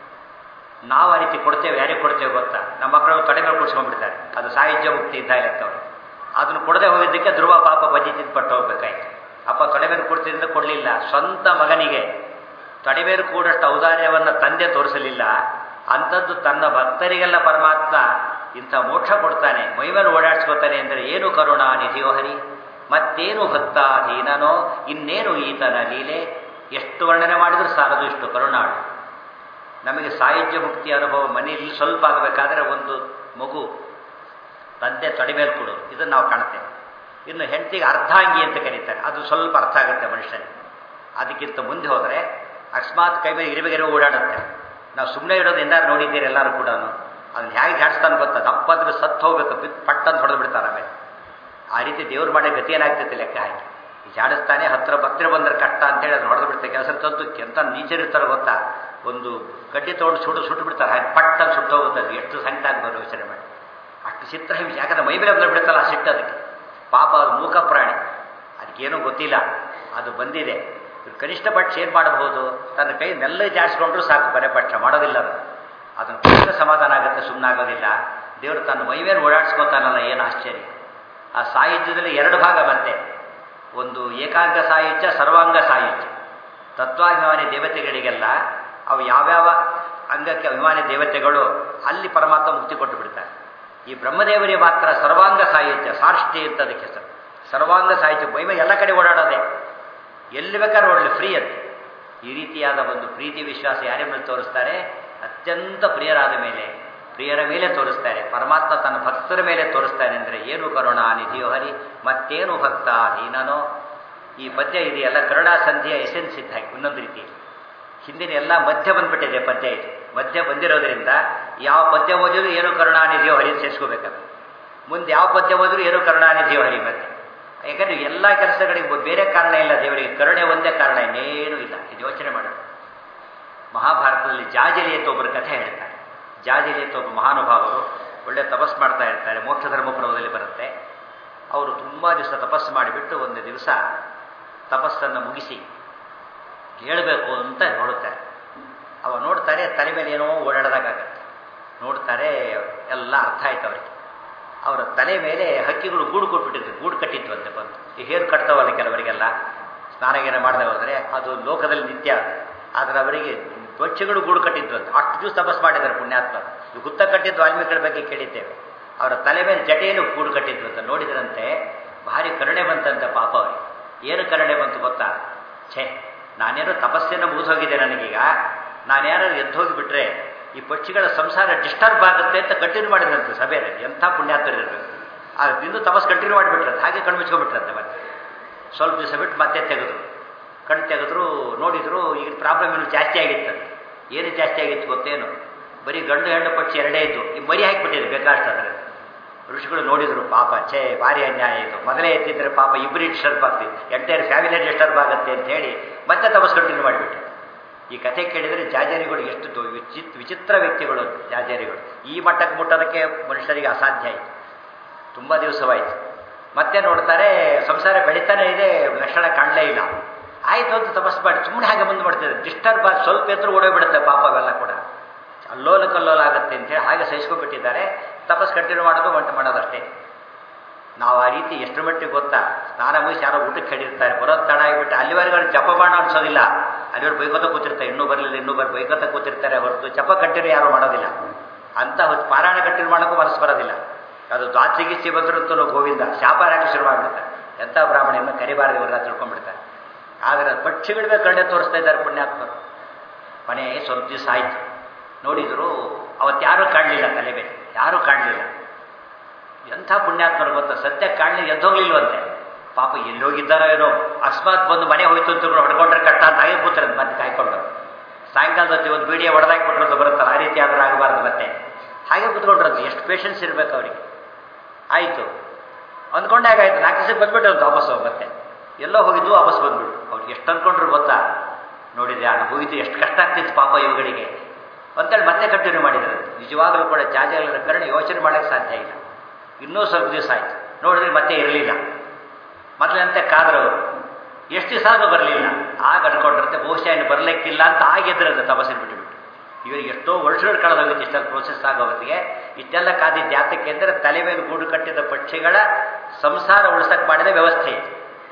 A: ನಾವು ಆ ರೀತಿ ಕೊಡ್ತೇವೆ. ಯಾರಿಗೆ ಕೊಡ್ತೇವೆ ಗೊತ್ತಾ? ನಮ್ಮ ಮಕ್ಕಳು ತೊಡೆ ಮೇಲೆ ಕೂಡ್ಸ್ಕೊಂಡ್ಬಿಡ್ತಾರೆ. ಅದು ಸಾಯುಜ್ಯ ಮುಕ್ತಿ ಇದ್ದ ಇರ್ತವ್ರು. ಅದನ್ನು ಕೊಡದೆ ಹೋಗಿದ್ದಕ್ಕೆ ಧ್ರುವ ಪಾಪ ಬಜ್ಜಿ ಪಟ್ಟು ಹೋಗ್ಬೇಕಾಯ್ತು. ಅಪ್ಪ ತೊಡೆ ಮೇಲೆ ಕೊಡ್ತಿದ್ರೆ ಕೊಡಲಿಲ್ಲ. ಸ್ವಂತ ಮಗನಿಗೆ ತೊಡೆ ಮೇಲೆ ಕೂಡಷ್ಟು ಔದಾರ್ಯವನ್ನು ತಂದೆ ತೋರಿಸಲಿಲ್ಲ. ಅಂಥದ್ದು ತನ್ನ ಭಕ್ತರಿಗೆಲ್ಲ ಪರಮಾತ್ಮ ಇಂಥ ಮೋಕ್ಷ ಕೊಡ್ತಾನೆ, ಮೈಮೇಲೆ ಓಡಾಡಿಸ್ಕೊತಾನೆ ಅಂದರೆ ಏನು ಕರುಣಾ ನಿಧಿಯೋ ಹರಿ. ಮತ್ತೇನು ಭಕ್ತಾಧೀನನೋ, ಇನ್ನೇನು ಈತನ ಲೀಲೆ. ಎಷ್ಟು ವರ್ಣನೆ ಮಾಡಿದರೂ ಸಾಲದು ಇಷ್ಟು ಕರುಣಾಳು. ನಮಗೆ ಸಾಯುಜ್ಯ ಮುಕ್ತಿ ಅನುಭವ ಮನೆಯಲ್ಲಿ ಸ್ವಲ್ಪ ಆಗಬೇಕಾದ್ರೆ ಒಂದು ಮಗು ತಂದೆ ತೊಡೆ ಮೇಲೆ ಕೊಡು, ಇದನ್ನು ನಾವು ಕಾಣ್ತೇವೆ. ಇನ್ನು ಹೆಂಡತಿಗೆ ಅರ್ಧಾಂಗಿ ಅಂತ ಕರೀತಾರೆ, ಅದು ಸ್ವಲ್ಪ ಅರ್ಥ ಆಗುತ್ತೆ ಮನುಷ್ಯನಿಗೆ. ಅದಕ್ಕಿಂತ ಮುಂದೆ ಹೋದರೆ ಅಕಸ್ಮಾತ್ ಕೈ ಮೇಲೆ ಇರಬೇಕಾದ್ರೆ ಓಡಾಡುತ್ತೆ. ನಾವು ಸುಮ್ಮನೆ ಇರೋದು ಏನಾರು ನೋಡಿದ್ದೀರಿ ಎಲ್ಲರೂ ಕೂಡ. ಅದನ್ನು ಹೇಗೆ ಜಾಡಿಸ್ತಾನೆ ಗೊತ್ತಾ? ದಪ್ಪದ ಸತ್ತು ಹೋಗ್ಬೇಕು, ಪಟ್ಟಂತ ಹೊಡೆದು ಬಿಡ್ತಾರೆ. ಆಮೇಲೆ ಆ ರೀತಿ ದೇವ್ರು ಮಾಡೋ ಗತಿ ಏನಾಗ್ತೈತೆ ಲೆಕ್ಕ ಹಾಕಿ. ಜಾಡಿಸ್ತಾನೆ, ಹತ್ತಿರ ಬಂದರೆ ಕಷ್ಟ ಅಂತೇಳಿ ಅದನ್ನು ಹೊಡೆದು ಬಿಡ್ತಾರೆ. ಕೆಲಸ ತಂದಕ್ಕೆ ಎಂತ ನೀಚರಿರ್ತಾರೆ ಗೊತ್ತಾ? ಒಂದು ಗಡ್ಡಿ ತೊಗೊಂಡು ಸುಟ್ಟು ಬಿಡ್ತಾರೆ. ಹಾಗೆ ಪಟ್ಟಲ್ಲಿ ಸುಟ್ಟು ಹೋಗುತ್ತೆ. ಅದು ಎಷ್ಟು ಸಂಕಟ ಆಗ್ಬೋದು ಯೋಚನೆ ಮಾಡಿ. ಅಷ್ಟು ಚಿತ್ರ ಹಿಂಸೆ. ಯಾಕಂದ್ರೆ ಮೈ ಮೇಲೆ ಬಂದು ಬಿಡುತ್ತಲ್ಲ ಆ ಸಿಟ್ಟು ಅದಕ್ಕೆ. ಪಾಪ ಅದು ಮೂಕ ಪ್ರಾಣಿ, ಅದಕ್ಕೇನೂ ಗೊತ್ತಿಲ್ಲ. ಅದು ಬಂದಿದೆ. ಕನಿಷ್ಠ ಪಕ್ಷ ಏನು ಮಾಡಬಹುದು? ತನ್ನ ಕೈ ಮೆಲ್ಲ ಜಾಡಿಸ್ಕೊಂಡ್ರೂ ಸಾಕು, ಬರೆ ಪಕ್ಷ ಮಾಡೋದಿಲ್ಲ. ಅದನ್ನು ಪಕ್ಷ ಸಮಾಧಾನ ಆಗುತ್ತೆ, ಸುಮ್ಮನಾಗೋದಿಲ್ಲ. ದೇವರು ತನ್ನ ಮೈ ಮೇಲೆ ಓಡಾಡಿಸ್ಕೊತಾನಲ್ಲ, ಏನು ಆಶ್ಚರ್ಯ. ಆ ಸಾಯುಜ್ಯದಲ್ಲಿ ಎರಡು ಭಾಗ ಮತ್ತೆ. ಒಂದು ಏಕಾಂಗ ಸಾಯುಜ್ಯ, ಸರ್ವಾಂಗ ಸಾಯುಜ್ಯ. ತತ್ವಾಭಿಮಾನಿ ದೇವತೆಗಳಿಗೆಲ್ಲ ಅವು ಯಾವ್ಯಾವ ಅಂಗಕ್ಕೆ ಅಭಿಮಾನಿ ದೇವತೆಗಳು ಅಲ್ಲಿ ಪರಮಾತ್ಮ ಮುಕ್ತಿ ಕೊಟ್ಟು ಬಿಡ್ತಾರೆ. ಈ ಬ್ರಹ್ಮದೇವರಿಗೆ ಮಾತ್ರ ಸರ್ವಾಂಗ ಸಾಯುಜ್ಯ, ಸಾರ್ಷ್ಟಿ ಅಂತ ಅದಕ್ಕೆ ಹೆಸರು. ಸರ್ವಾಂಗ ಸಾಯುಜ್ಯ, ಮೈಮೇಲೆ ಎಲ್ಲ ಕಡೆ ಓಡಾಡೋದೆ. ಎಲ್ಲಿ ಬೇಕಾದ್ರೂ ಒಳ್ಳೆ ಫ್ರೀ ಅಂತ. ಈ ರೀತಿಯಾದ ಒಂದು ಪ್ರೀತಿ ವಿಶ್ವಾಸ ಯಾರ ಮೇಲೆ ತೋರಿಸ್ತಾರೆ? ಅತ್ಯಂತ ಪ್ರಿಯರ ಮೇಲೆ ತೋರಿಸ್ತಾರೆ. ಪರಮಾತ್ಮ ತನ್ನ ಭಕ್ತರ ಮೇಲೆ ತೋರಿಸ್ತಾನೆ ಅಂದರೆ ಏನು ಕರುಣಾನಿಧಿಯೋ ಹರಿ, ಮತ್ತೇನು ಭಕ್ತ ದೀನನೋ. ಈ ಪದ್ಯ ಇದೆಯಲ್ಲ ಕರುಣಾ ಸಂಧಿಯ ಎಸೆನ್ಸ್ ಇದ್ದ ಹಾಗೆ ಇನ್ನೊಂದು ರೀತಿ. ಹಿಂದಿನ ಎಲ್ಲ ಮಧ್ಯ ಬಂದ್ಬಿಟ್ಟಿದೆ ಪದ್ಯ. ಇದು ಮಧ್ಯ ಬಂದಿರೋದ್ರಿಂದ ಯಾವ ಪದ್ಯ ಓದಿದ್ರು ಏನು ಕರುಣಾನಿಧಿಯೋ ಹರಿ ಸೇರಿಸ್ಕೋಬೇಕದು. ಮುಂದೆ ಯಾವ ಪದ್ಯ ಓದಿದ್ರು ಏನು ಕರುಣಾನಿಧಿಯೋ ಹರಿ. ಮತ್ತೆ ಯಾಕಂದರೆ ಎಲ್ಲ ಕೆಲಸಗಳಿಗೆ ಬೇರೆ ಕಾರಣ ಇಲ್ಲ, ದೇವರಿಗೆ ಕರುಣೆ ಒಂದೇ ಕಾರಣ, ಇನ್ನೇನೂ ಇಲ್ಲ. ಇದು ಯೋಚನೆ ಮಾಡೋಣ. ಮಹಾಭಾರತದಲ್ಲಿ ಜಾಜಲಿ ಅಂತ ಒಬ್ಬರ ಕಥೆ ಹೇಳ್ತಾರೆ. ಜಾಜಲಿ ಅಂತ ಒಬ್ಬ ಮಹಾನುಭಾವರು ಒಳ್ಳೆ ತಪಸ್ಸು ಮಾಡ್ತಾ ಇರ್ತಾರೆ. ಮೋಕ್ಷ ಧರ್ಮ ಪರ್ವದಲ್ಲಿ ಬರುತ್ತೆ. ಅವರು ತುಂಬ ದಿವಸ ತಪಸ್ಸು ಮಾಡಿಬಿಟ್ಟು ಒಂದು ದಿವಸ ತಪಸ್ಸನ್ನು ಮುಗಿಸಿ ಹೇಳಬೇಕು ಅಂತ ನೋಡುತ್ತಾರೆ. ಅವ ನೋಡ್ತಾರೆ, ತಲೆ ಮೇಲೆ ಏನೋ ಓಡಾಡದಾಗತ್ತೆ. ನೋಡ್ತಾರೆ, ಎಲ್ಲ ಅರ್ಥ ಆಯ್ತು ಅವರಿಗೆ. ಅವರ ತಲೆ ಮೇಲೆ ಹಕ್ಕಿಗಳು ಗೂಡು ಕೊಟ್ಬಿಟ್ಟಿದ್ರು, ಗೂಡು ಕಟ್ಟಿದ್ವಂತೆ ಬಂದು. ಈ ಹೇರು ಕಟ್ತಾವಲ್ಲ ಕೆಲವರಿಗೆಲ್ಲ, ಸ್ನಾನಗೇನ ಮಾಡದೆ ಹೋದರೆ ಅದು ಲೋಕದಲ್ಲಿ ನಿತ್ಯ. ಆದರೆ ಅವರಿಗೆ ಪಕ್ಷಿಗಳು ಗೂಡು ಕಟ್ಟಿದ್ವಂತೆ. ಅಷ್ಟು ದಿವಸ ತಪಸ್ಸು ಮಾಡಿದ್ದಾರೆ ಪುಣ್ಯಾತ್ಮ. ಈ ಗುತ್ತ ಕಟ್ಟಿದ್ದು ವಾಲ್ಮೀಕಿಗಳ ಬಗ್ಗೆ ಕೇಳಿದ್ದೇವೆ. ಅವರ ತಲೆ ಮೇಲೆ ಜಟೆಯನ್ನು ಗೂಡು ಕಟ್ಟಿದ್ವಂತ. ನೋಡಿದ್ರಂತೆ ಭಾರಿ ಕರುಣೆ ಬಂತಂತೆ ಪಾಪ ಅವರಿಗೆ. ಏನು ಕರುಣೆ ಬಂತು ಗೊತ್ತಾ? ಛೇ, ನಾನೇನೋ ತಪಸ್ಸೇನೋ ಮುಗಿದೋಗಿದೆ ನನಗೀಗ, ನಾನೇನಾದ್ರು ಎದ್ದು ಹೋಗಿಬಿಟ್ರೆ ಈ ಪಕ್ಷಿಗಳ ಸಂಸಾರ ಡಿಸ್ಟರ್ಬ್ ಆಗುತ್ತೆ ಅಂತ ಕಂಟಿನ್ಯೂ ಮಾಡಿದ್ರಂತೆ ಸಭೆಯಲ್ಲಿ. ಎಂಥ ಪುಣ್ಯಾತ್ಮರಿರಬೇಕು. ಇನ್ನೂ ತಪಸ್ಸು ಕಂಟಿನ್ಯೂ ಮಾಡಿಬಿಟ್ರಂತೆ. ಹಾಗೆ ಕಣ್ಣು ಮುಚ್ಕೊಂಡ್ಬಿಟ್ರಂತೆ. ಮತ್ತೆ ಸ್ವಲ್ಪ ದಿವಸ ಬಿಟ್ಟು ಮತ್ತೆ ತೆಗೆದ್ರು, ಕಣ್ಣು ತೆಗೆದ್ರು, ನೋಡಿದ್ರು ಈಗ ಪ್ರಾಬ್ಲಮ್ ಇನ್ನೂ ಜಾಸ್ತಿ ಆಗಿತ್ತಂತೆ. ಏನು ಜಾಸ್ತಿ ಆಗಿತ್ತು ಗೊತ್ತೇನು? ಬರೀ ಗಂಡು ಹೆಣ್ಣು ಪಕ್ಷಿ ಎರಡೇ ಇದ್ದು, ಈ ಮರಿ ಹಾಕಿಬಿಟ್ಟಿದ್ರು ಬೇಕಾಷ್ಟು ಅದರಲ್ಲಿ. ಋಷಿಗಳು ನೋಡಿದ್ರು, ಪಾಪ ಛೇ ಭಾರಿ ಅನ್ಯಾಯ ಇದು, ಮೊದಲೇ ಎತ್ತಿದ್ರೆ ಪಾಪ ಇಬ್ಬರಿಗೆ ಡಿಸ್ಟರ್ಬ್ ಆಗ್ತಿತ್ತು, ಎಂಟೈರ್ ಫ್ಯಾಮಿಲಿ ಡಿಸ್ಟರ್ಬ್ ಆಗುತ್ತೆ ಅಂತ ಹೇಳಿ ಮತ್ತೆ ತಪಸ್ಸು ಕಂಟಿನ್ಯೂ ಮಾಡಿಬಿಟ್ಟೆ. ಈ ಕಥೆ ಕೇಳಿದರೆ ಜಾಜರಿಗಳು ಎಷ್ಟು ವಿಚಿತ್ರ ವ್ಯಕ್ತಿಗಳು ಜಾಜರಿಗಳು. ಈ ಮಟ್ಟಕ್ಕೆ ಮುಟ್ಟೋದಕ್ಕೆ ಮನುಷ್ಯರಿಗೆ ಅಸಾಧ್ಯ ಆಯಿತು. ತುಂಬ ದಿವಸವಾಯಿತು. ಮತ್ತೆ ನೋಡ್ತಾರೆ ಸಂಸಾರ ಬೆಳೀತಾನೆ ಇದೆ, ಲಕ್ಷಣ ಕಾಣಲೇ ಇಲ್ಲ. ಆಯಿತು ಅಂತ ತಪಸ್ಸು ಮಾಡಿ ಸುಮ್ಮನೆ ಹಾಗೆ ಮುಂದೆ ಮಾಡ್ತಿದ್ದಾರೆ. ಡಿಸ್ಟರ್ಬ್ ಆಗಿ ಸ್ವಲ್ಪ ಎದುರು ಓಡೋಗ್ಬಿಡುತ್ತೆ ಪಾಪ. ಅವೆಲ್ಲ ಕೂಡ ಅಲ್ಲೋಲ ಕಲ್ಲೋಲ ಆಗುತ್ತೆ ಅಂತೇಳಿ ಹಾಗೆ ಸಹಿಸ್ಕೊಂಡ್ಬಿಟ್ಟಿದ್ದಾರೆ. ತಪಸ್ಸು ಕಂಟಿನ್ಯೂ ಮಾಡೋದಷ್ಟೇ. ನಾವು ಆ ರೀತಿ ಎಷ್ಟು ಮಟ್ಟಿಗೆ ಗೊತ್ತಾ? ಸ್ನಾನ ಮುಗಿಸಿ ಯಾರೋ ಊಟಕ್ಕೆ ಹೇಳಿರ್ತಾರೆ, ಬರೋದು ತಡ ಆಗಿಬಿಟ್ಟು ಅಲ್ಲಿವರೆಗೂ ಜಪ ಮಾಡೋ ಅನ್ಸೋದಿಲ್ಲ. ಅಲ್ಲಿವರೆಗೆ ಬೈಕೋತ ಕೂತಿರ್ತಾರೆ, ಇನ್ನೂ ಬರಲಿಲ್ಲ ಇನ್ನೂ ಬೈಕೋತ ಕೂತಿರ್ತಾರೆ ಹೊರತು ಜಪ ಕಂಟಿನ್ಯೂ ಯಾರೂ ಮಾಡೋದಿಲ್ಲ. ಅಂತ ಪಾರಾಯಣ ಕಂಟಿನ್ಯೂ ಮಾಡೋಕ್ಕೂ ಮನಸ್ಸು ಬರೋದಿಲ್ಲ. ಅದು ದ್ವಾಚಿಗಿಚ್ಚಿ ಬಂದ್ರಂತೂ ಗೋವಿಂದ ಶಾಪಾರಾಟ ಶುರು ಮಾಡಿಬಿಡ್ತಾರೆ. ಎಂಥ ಬ್ರಾಹ್ಮಣೆಯನ್ನು ಕರಿಬಾರದು ಇವರೆಲ್ಲ ತಿಳ್ಕೊಂಡ್ಬಿಡ್ತಾರೆ. ಆದರೆ ಪಕ್ಷಿಗಳಿಗೆ ಕರುಣೆ ತೋರಿಸ್ತಾ ಇದ್ದಾರೆ ಪುಣ್ಯಾತ್ಮರು. ಮನೆ ಸ್ವಲ್ಪ ದಿವಸ ಆಯಿತು, ನೋಡಿದ್ರು ಅವತ್ತು ಯಾರೂ ಕಾಣಲಿಲ್ಲ, ತಲೆ ಮೇಲೆ ಯಾರೂ ಕಾಣಲಿಲ್ಲ. ಎಂಥ ಪುಣ್ಯಾತ್ಮರು ಗೊತ್ತಾ? ಸದ್ಯ ಕಾಣಲಿ ಎದ್ದೋಗ್ಲಿಲ್ವಂತೆ. ಪಾಪ ಎಲ್ಲಿ ಹೋಗಿದ್ದಾರೋ ಏನೋ, ಅಕಸ್ಮಾತ್ ಬಂದು ಮನೆ ಹೋಯ್ತು ಅಂತ ಹೊಡ್ಕೊಂಡ್ರೆ ಕಟ್ಟ ಅಂತ ಹಾಗೆ ಕೂತಾರೆ ಮತ್ತೆ ಕಾಯ್ಕೊಂಡು. ಸಾಯಂಕಾಲದ ಒಂದು ಬೀಡಿಯ ಹೊಡೆದಾಕ್ಬಿಟ್ರಂತ ಬರುತ್ತಲ್ಲ, ಆ ರೀತಿ ಆದರೂ ಆಗಬಾರ್ದು. ಮತ್ತೆ ಹಾಗೆ ಕೂತ್ಕೊಂಡ್ರಂತೆ. ಎಷ್ಟು ಪೇಷನ್ಸ್ ಇರಬೇಕು ಅವರಿಗೆ. ಆಯಿತು ಅಂದ್ಕೊಂಡೆ ಆಗಾಯ್ತು. 4 ದಿವಸಕ್ಕೆ ಬಂದ್ಬಿಟ್ರಂತ ವಾಪಸ್ಸು. ಮತ್ತೆ ಎಲ್ಲೋ ಹೋಗಿದ್ದು ವಾಪಸ್ ಬಂದ್ಬಿಟ್ಟು. ಅವ್ರಿಗೆ ಎಷ್ಟು ಅಂದ್ಕೊಂಡ್ರು ಗೊತ್ತಾ? ನೋಡಿದೆ ನಾನು ಹೋಗಿದ್ದು ಎಷ್ಟು ಕಷ್ಟ ಆಗ್ತಿತ್ತು ಪಾಪ ಇವುಗಳಿಗೆ ಅಂತೇಳಿ ಮತ್ತೆ ಕಂಟಿನ್ಯೂ ಮಾಡಿದ್ರು. ನಿಜವಾಗಲೂ ಕೂಡ ಜಾಜಗಳ ಕರುಣೆ ಯೋಚನೆ ಮಾಡೋಕ್ಕೆ ಸಾಧ್ಯ ಇಲ್ಲ. ಇನ್ನೂ ಸ್ವಲ್ಪ ದಿವಸ ಆಯಿತು, ನೋಡಿದ್ರೆ ಮತ್ತೆ ಇರಲಿಲ್ಲ. ಮೊದಲಂತೆ ಕಾದ್ರು ಅವರು. ಎಷ್ಟು ದಿವಸ ಆದರೂ ಬರಲಿಲ್ಲ. ಆಗ ಅನ್ಕೊಂಡ್ರಂತೆ ಬಹುಶಃ ಏನು ಬರಲಿಕ್ಕಿಲ್ಲ ಅಂತ ಆಗಿದ್ರಂತೆ ತಪಸ್ಸಿನ ಬಿಟ್ಟುಬಿಟ್ಟು. ಇವರಿಗೆ ಎಷ್ಟೋ ವರ್ಷಗಳು ಕಳೆದೋಗುತ್ತೆ ಇಷ್ಟೆಲ್ಲ ಪ್ರೋಸೆಸ್ ಆಗೋತ್ತಿಗೆ. ಇಷ್ಟೆಲ್ಲ ಕಾದಿದ್ದು ಯಾತಕ್ಕೆ ಅಂದರೆ ತಲೆ ಮೇಲೆ ಗೂಡು ಕಟ್ಟಿದ ಪಕ್ಷಿಗಳ ಸಂಸಾರ ಉಳಿಸಕ್ಕೆ ಮಾಡಿದ ವ್ಯವಸ್ಥೆ ಇತ್ತು.